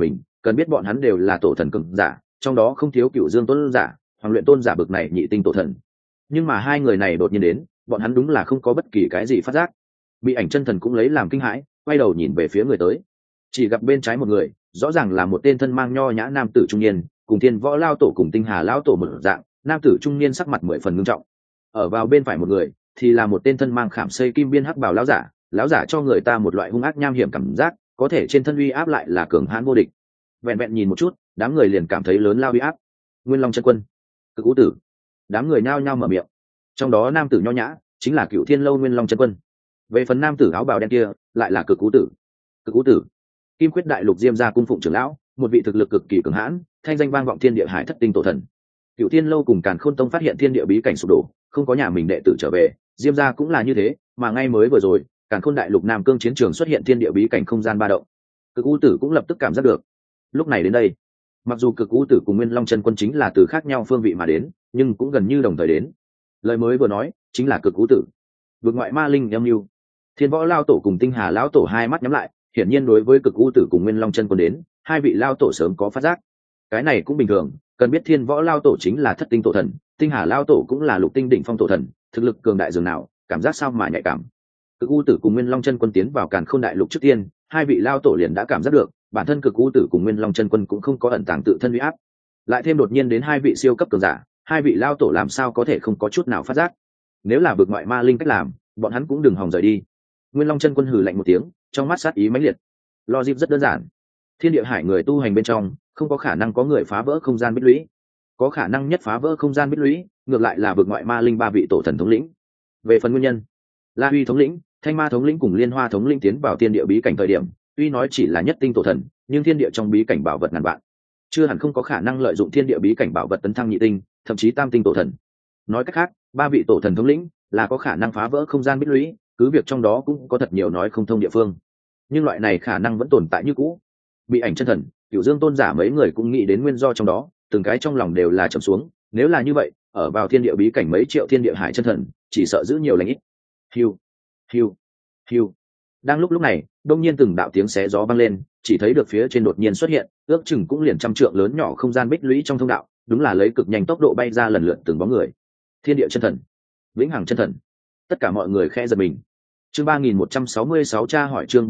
cần biết bọn hắn đều là tổ thần cường giả, trong đó không thiếu Cửu Dương tôn giả, Hoàng Luyện tôn giả bực này nhị tinh tổ thần. Nhưng mà hai người này đột nhiên đến, bọn hắn đúng là không có bất kỳ cái gì phát giác. Bị ảnh chân thần cũng lấy làm kinh hãi, quay đầu nhìn về phía người tới, chỉ gặp bên trái một người, rõ ràng là một tên thân mang nho nhã nam tử trung niên, cùng Thiên Võ lao tổ cùng Tinh Hà lao tổ một dạng, nam tử trung niên sắc mặt mười phần nghiêm trọng. Ở vào bên phải một người, thì là một tên thân mang khảm xây kim biên hắc bào lão giả cho người ta một loại hung ác nham hiểm cảm giác, có thể trên thân uy áp lại là cường hãn vô địch. Vẹn vẹn nhìn một chút, đám người liền cảm thấy lớn lao uy áp. Nguyên Long chân quân, Cực Vũ tử. Đám người nhao nhao mở miệng. Trong đó nam tử nho nhã chính là Cựu Thiên lâu Nguyên Long chân quân. Về phần nam tử áo bào đen kia, lại là Cực Vũ tử. Cực Vũ tử, Kim Quyết Đại Lục Diêm gia cung phụng trưởng lão, một vị thực lực cực kỳ cường hãn, thanh danh vang vọng thiên địa hải thất tinh tổ thần. Cựu Thiên lâu cùng Càn Khôn tông phát hiện thiên địa bí cảnh sụp đổ, không có nhà mình đệ tử trở về, Diêm gia cũng là như thế, mà ngay mới vừa rồi, Càn Khôn Đại Lục Nam Cương chiến trường xuất hiện thiên địa bí cảnh không gian ba động. Cực U tử cũng lập tức cảm giác được. Lúc này đến đây, mặc dù Cực U tử cùng Nguyên Long chân quân chính là từ khác nhau phương vị mà đến, nhưng cũng gần như đồng thời đến. Lời mới vừa nói chính là Cực U tử. Vượt ngoại ma linh âm mưu. Thiên Võ lao tổ cùng Tinh Hà lão tổ hai mắt nhắm lại, hiển nhiên đối với Cực U tử cùng Nguyên Long chân quân đến, hai vị lao tổ sớm có phát giác. Cái này cũng bình thường, cần biết Thiên Võ lao tổ chính là thất tinh tổ thần, Tinh Hà lao tổ cũng là lục tinh đỉnh phong tổ thần, thực lực cường đại dường nào, cảm giác sao mà nhạy cảm. Cực U tử cùng Nguyên Long chân quân tiến vào Càn Khôn Đại Lục trước tiên, hai vị lao tổ liền đã cảm giác được, bản thân Cực U tử cùng Nguyên Long chân quân cũng không có ẩn tàng tự thân uy áp. Lại thêm đột nhiên đến hai vị siêu cấp cường giả, hai vị lao tổ làm sao có thể không có chút nào phát giác. Nếu là vực ngoại ma linh cách làm, bọn hắn cũng đừng hòng rời đi. Nguyên Long chân quân hừ lạnh một tiếng, trong mắt sát ý mãnh liệt. Logic rất đơn giản. Thiên địa hải người tu hành bên trong, không có khả năng có người phá vỡ không gian bích lũy. Có khả năng nhất phá vỡ không gian bích lũy, ngược lại là vực ngoại ma linh ba vị tổ thần thống lĩnh. Về phần nguyên nhân, La Huy thống lĩnh, Thanh Ma thống lĩnh cùng Liên Hoa thống lĩnh tiến vào thiên địa bí cảnh thời điểm, tuy nói chỉ là nhất tinh tổ thần, nhưng thiên địa trong bí cảnh bảo vật ngàn vạn, chưa hẳn không có khả năng lợi dụng thiên địa bí cảnh bảo vật tấn thăng nhị tinh, thậm chí tam tinh tổ thần. Nói cách khác, ba vị tổ thần thống lĩnh là có khả năng phá vỡ không gian bích lũy, cứ việc trong đó cũng có thật nhiều nói không thông địa phương, nhưng loại này khả năng vẫn tồn tại như cũ. Bị ảnh chân thần, Cửu Dương tôn giả mấy người cũng nghĩ đến nguyên do trong đó, từng cái trong lòng đều là trầm xuống. Nếu là như vậy, ở vào thiên địa bí cảnh mấy triệu thiên địa hải chân thần, chỉ sợ giữ nhiều lành ít. Hiu, hiu, hiu. Đang lúc này, đông nhiên từng đạo tiếng xé gió vang lên, chỉ thấy được phía trên đột nhiên xuất hiện, ước chừng cũng liền trăm trượng lớn nhỏ không gian bích lũy trong thông đạo, đúng là lấy cực nhanh tốc độ bay ra lần lượt từng bóng người. Thiên địa chân thần, Vĩnh Hằng chân thần. Tất cả mọi người khẽ giật mình. Chương 3166 tra hỏi, chương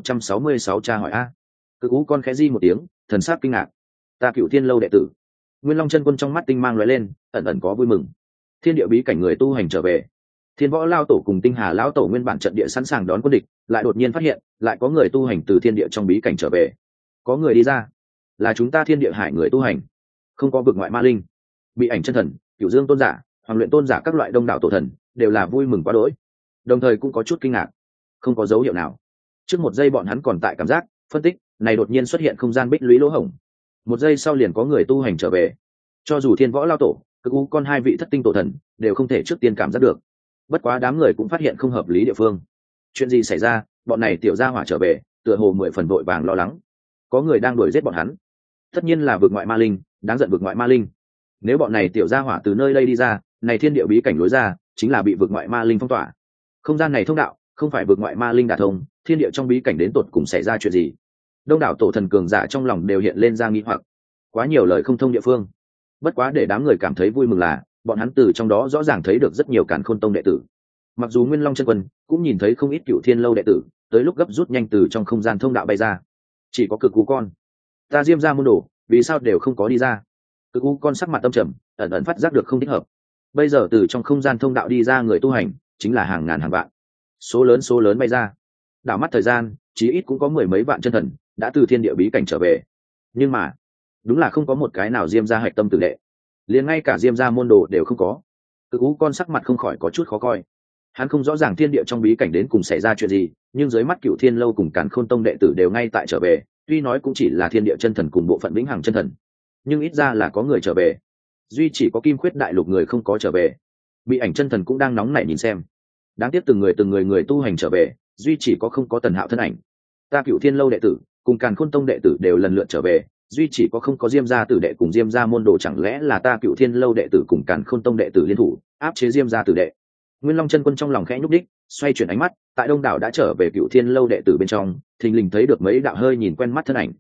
3166 tra hỏi a. Cực Ú con khẽ di một tiếng, thần sắc kinh ngạc. Ta Cựu Thiên lâu đệ tử. Nguyên Long chân quân trong mắt tinh mang lóe lên, ẩn ẩn có vui mừng. Thiên địa bí cảnh người tu hành trở về. Thiên Võ lao tổ cùng Tinh Hà lão tổ nguyên bản trận địa sẵn sàng đón quân địch, lại đột nhiên phát hiện, lại có người tu hành từ thiên địa trong bí cảnh trở về. Có người đi ra, là chúng ta thiên địa hải người tu hành, không có vực ngoại ma linh. Bị ảnh chân thần, Cửu Dương tôn giả, Hoàng Luyện tôn giả các loại đông đảo tổ thần, đều là vui mừng quá đỗi, đồng thời cũng có chút kinh ngạc. Không có dấu hiệu nào. Trước một giây bọn hắn còn tại cảm giác, phân tích, này đột nhiên xuất hiện không gian bích lũy lỗ hổng. Một giây sau liền có người tu hành trở về. Cho dù Thiên Võ lao tổ, Cực U con hai vị thất tinh tổ thần, đều không thể trước tiên cảm giác được. Bất quá đám người cũng phát hiện không hợp lý địa phương. Chuyện gì xảy ra, bọn này tiểu gia hỏa trở về, tựa hồ mười phần vội vàng lo lắng. Có người đang đuổi giết bọn hắn. Tất nhiên là vực ngoại ma linh, đáng giận vực ngoại ma linh. Nếu bọn này tiểu gia hỏa từ nơi đây đi ra, này thiên địa bí cảnh lối ra, chính là bị vực ngoại ma linh phong tỏa. Không gian này thông đạo, không phải vực ngoại ma linh đả thông, thiên địa trong bí cảnh đến tột cùng xảy ra chuyện gì? Đông đảo tổ thần cường giả trong lòng đều hiện lên ra nghi hoặc. Quá nhiều lời không thông địa phương. Bất quá để đám người cảm thấy vui mừng là, bọn hắn từ trong đó rõ ràng thấy được rất nhiều Càn Khôn tông đệ tử. Mặc dù Nguyên Long chân quân cũng nhìn thấy không ít Cựu Thiên lâu đệ tử, tới lúc gấp rút nhanh từ trong không gian thông đạo bay ra. Chỉ có Cực U con, ta Diêm gia môn đồ, vì sao đều không có đi ra? Cực U con sắc mặt tâm trầm, ẩn ẩn phát giác được không thích hợp. Bây giờ từ trong không gian thông đạo đi ra người tu hành, chính là hàng ngàn hàng vạn, số lớn bay ra. Đảo mắt thời gian, chí ít cũng có mười mấy vạn chân thần đã từ thiên địa bí cảnh trở về. Nhưng mà, đúng là không có một cái nào Diêm gia hạch tâm tử đệ, liền ngay cả Diêm gia môn đồ đều không có. Cực U con sắc mặt không khỏi có chút khó coi. Hắn không rõ ràng thiên địa trong bí cảnh đến cùng xảy ra chuyện gì, nhưng dưới mắt Cựu Thiên lâu cùng Càn Khôn tông đệ tử đều ngay tại trở về, tuy nói cũng chỉ là thiên địa chân thần cùng bộ phận Vĩnh Hằng chân thần, nhưng ít ra là có người trở về. Duy chỉ có Kim Khuyết đại lục người không có trở về. Bị ảnh chân thần cũng đang nóng nảy nhìn xem. Đáng tiếc từng người tu hành trở về, duy chỉ có không có Tần Hạo thân ảnh. Ta Cựu Thiên lâu đệ tử cùng Càn Khôn tông đệ tử đều lần lượt trở về, duy chỉ có không có Diêm gia tử đệ cùng Diêm gia môn đồ, chẳng lẽ là ta Cựu Thiên lâu đệ tử cùng Càn Khôn tông đệ tử liên thủ áp chế Diêm gia tử đệ? Nguyên Long chân quân trong lòng khẽ nhúc đích, xoay chuyển ánh mắt, tại đông đảo đã trở về Cựu Thiên lâu đệ tử bên trong, thình lình thấy được mấy đạo hơi nhìn quen mắt thân ảnh.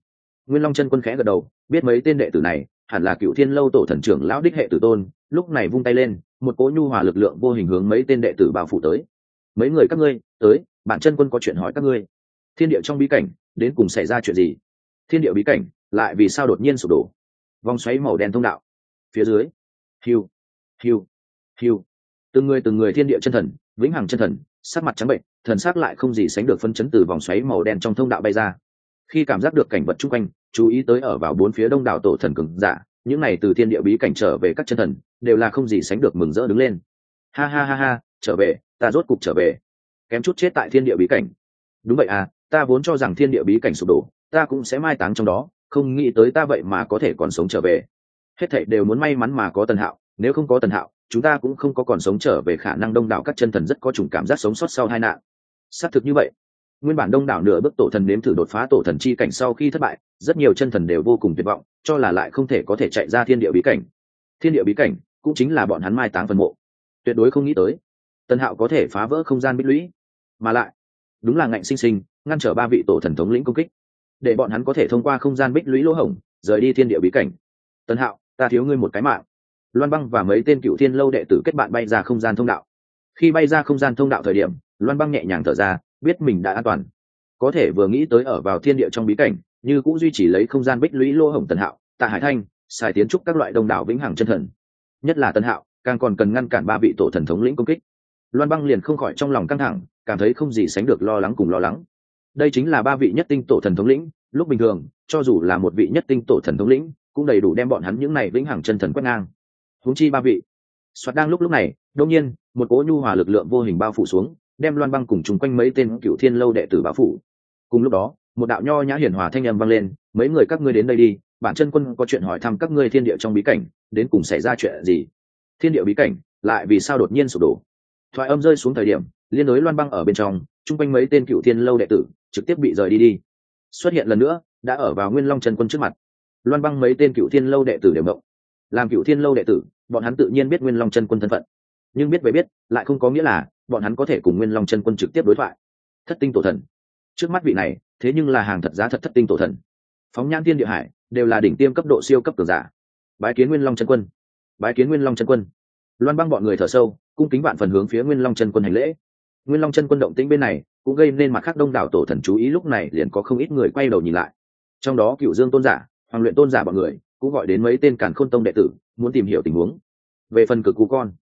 Nguyên Long chân quân khẽ gật đầu, biết mấy tên đệ tử này hẳn là Cựu Thiên lâu tổ thần trưởng lão đích hệ tử tôn, lúc này vung tay lên, một cỗ nhu hòa lực lượng vô hình hướng mấy tên đệ tử bao phủ tới. Mấy người các ngươi tới, bản chân quân có chuyện hỏi các ngươi. Thiên địa trong bí cảnh đến cùng xảy ra chuyện gì? Thiên địa bí cảnh lại vì sao đột nhiên sụp đổ? Vòng xoáy màu đen thông đạo phía dưới, hiu hiu hiu, từng người thiên địa chân thần, vĩnh hằng chân thần, sắc mặt trắng bệnh, thần sắc lại không gì sánh được phân chấn từ vòng xoáy màu đen trong thông đạo bay ra. Khi cảm giác được cảnh vật chung quanh, chú ý tới ở vào bốn phía đông đảo tổ thần cường giả, những này từ thiên địa bí cảnh trở về các chân thần đều là không gì sánh được mừng rỡ đứng lên. Ha ha ha ha, trở về, ta rốt cục trở về. Kém chút chết tại thiên địa bí cảnh. Đúng vậy à, ta vốn cho rằng thiên địa bí cảnh sụp đổ, ta cũng sẽ mai táng trong đó, không nghĩ tới ta vậy mà có thể còn sống trở về. Hết thảy đều muốn may mắn mà có Tần Hạo, nếu không có Tần Hạo, chúng ta cũng không có còn sống trở về khả năng. Đông đảo các chân thần rất có chủng cảm giác sống sót sau tai nạn. Xác thực như vậy. Nguyên bản đông đảo nửa bước tổ thần nếm thử đột phá tổ thần chi cảnh sau khi thất bại, rất nhiều chân thần đều vô cùng tuyệt vọng, cho là lại không thể có thể chạy ra thiên địa bí cảnh. Thiên địa bí cảnh cũng chính là bọn hắn mai táng phần mộ. Tuyệt đối không nghĩ tới, Tần Hạo có thể phá vỡ không gian bích lũy, mà lại đúng là ngạnh sinh sinh ngăn trở ba vị tổ thần thống lĩnh công kích, để bọn hắn có thể thông qua không gian bích lũy lỗ hổng rời đi thiên địa bí cảnh. Tần Hạo, ta thiếu ngươi một cái mạng. Loan Băng và mấy tên Cựu Thiên lâu đệ tử kết bạn bay ra không gian thông đạo. Khi bay ra không gian thông đạo thời điểm, Loan Băng nhẹ nhàng thở ra, biết mình đã an toàn. Có thể vừa nghĩ tới ở vào thiên địa trong bí cảnh, như cũng duy trì lấy không gian bích lũy lỗ hổng Tần Hạo, Tạ Hải Thanh, Sài Tiến Trúc các loại đông đảo vĩnh hằng chân thần, nhất là Tần Hạo, càng còn cần ngăn cản ba vị tổ thần thống lĩnh công kích. Loan Băng liền không khỏi trong lòng căng thẳng, cảm thấy không gì sánh được lo lắng cùng lo lắng. Đây chính là ba vị nhất tinh tổ thần thống lĩnh, lúc bình thường, cho dù là một vị nhất tinh tổ thần thống lĩnh, cũng đầy đủ đem bọn hắn những này vĩnh hằng chân thần quét ngang. Huống chi ba vị. Soạt đang lúc này, đột nhiên, một cỗ nhu hòa lực lượng vô hình bao phủ xuống, đem Loan Băng cùng chung quanh mấy tên Cựu Thiên lâu đệ tử bao phủ. Cùng lúc đó, một đạo nho nhã hiền hòa thanh âm vang lên, "Mấy người các ngươi đến đây đi, bản chân quân có chuyện hỏi thăm các ngươi thiên địa trong bí cảnh, đến cùng xảy ra chuyện gì? Thiên địa bí cảnh lại vì sao đột nhiên sụp đổ?" Thoại âm rơi xuống thời điểm, liên đối Loan Băng ở bên trong, chung quanh mấy tên Cựu Thiên lâu đệ tử trực tiếp bị rời đi. Xuất hiện lần nữa, đã ở vào Nguyên Long chân quân trước mặt. Loan Băng mấy tên Cựu Thiên lâu đệ tử đều ngộng. Làm Cựu Thiên lâu đệ tử, bọn hắn tự nhiên biết Nguyên Long chân quân thân phận, nhưng biết về biết, lại không có nghĩa là bọn hắn có thể cùng Nguyên Long chân quân trực tiếp đối thoại. Thất tinh tổ thần, trước mắt vị này, thế nhưng là hàng thật giá thật thất tinh tổ thần. Phóng nhãn thiên địa hải, đều là đỉnh tiêm cấp độ siêu cấp cường giả. Bái kiến Nguyên Long chân quân. Bái kiến Nguyên Long chân quân. Loan Băng bọn người thở sâu, cung kính vạn phần hướng phía Nguyên Long chân quân hành lễ. Nguyên Long chân quân động tĩnh bên này, cũng gây nên mặt khác đông đảo tổ thần chú ý, lúc này liền có không ít người quay đầu nhìn lại. Trong đó Cựu Dương tôn giả, Hoàng Luyện tôn giả bọn người, cũng gọi đến mấy tên Càn Khôn tông đệ tử, muốn tìm hiểu tình huống. Về phần Cực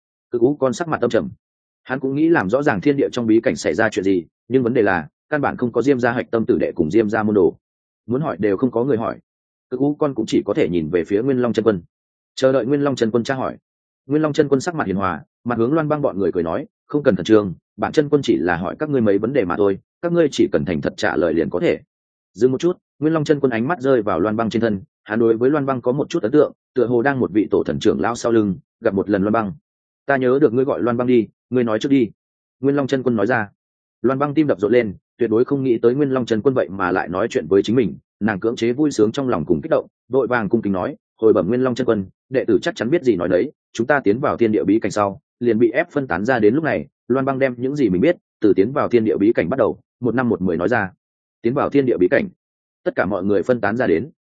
Cú con sắc mặt tâm trầm. Hắn cũng nghĩ làm rõ ràng thiên địa trong bí cảnh xảy ra chuyện gì, nhưng vấn đề là, căn bản không có Diêm gia hạch tâm tử đệ cùng Diêm gia môn đồ. Muốn hỏi đều không có người hỏi. Cực Cú con cũng chỉ có thể nhìn về phía Nguyên Long chân quân, chờ đợi Nguyên Long chân quân tra hỏi. Nguyên Long chân quân sắc mặt hiền hòa, mặt hướng Loan Băng bọn người cười nói, "Không cần khẩn trương, bản chân quân chỉ là hỏi các ngươi mấy vấn đề mà thôi, các ngươi chỉ cần thành thật trả lời liền có thể." Dừng một chút, Nguyên Long chân quân ánh mắt rơi vào Loan Băng trên thân, hắn đối với Loan Băng có một chút ấn tượng, tựa hồ đang một vị tổ thần trưởng lao sau lưng gặp một lần Loan Băng. "Ta nhớ được ngươi gọi Loan Băng đi, ngươi nói trước đi." Nguyên Long chân quân nói ra. Loan Băng tim đập rộn lên, tuyệt đối không nghĩ tới Nguyên Long chân quân vậy mà lại nói chuyện với chính mình, nàng cưỡng chế vui sướng trong lòng cùng kích động, vội vàng cung kính nói, "Hồi bẩm Nguyên Long chân quân, đệ tử chắc chắn biết gì nói đấy, chúng ta tiến vào thiên địa bí cảnh sau, liền bị ép phân tán ra đến lúc này." Loan Băng đem những gì mình biết, từ tiến vào thiên địa bí cảnh bắt đầu, một năm một mười nói ra. Tiến vào thiên địa bí cảnh, tất cả mọi người phân tán ra đến.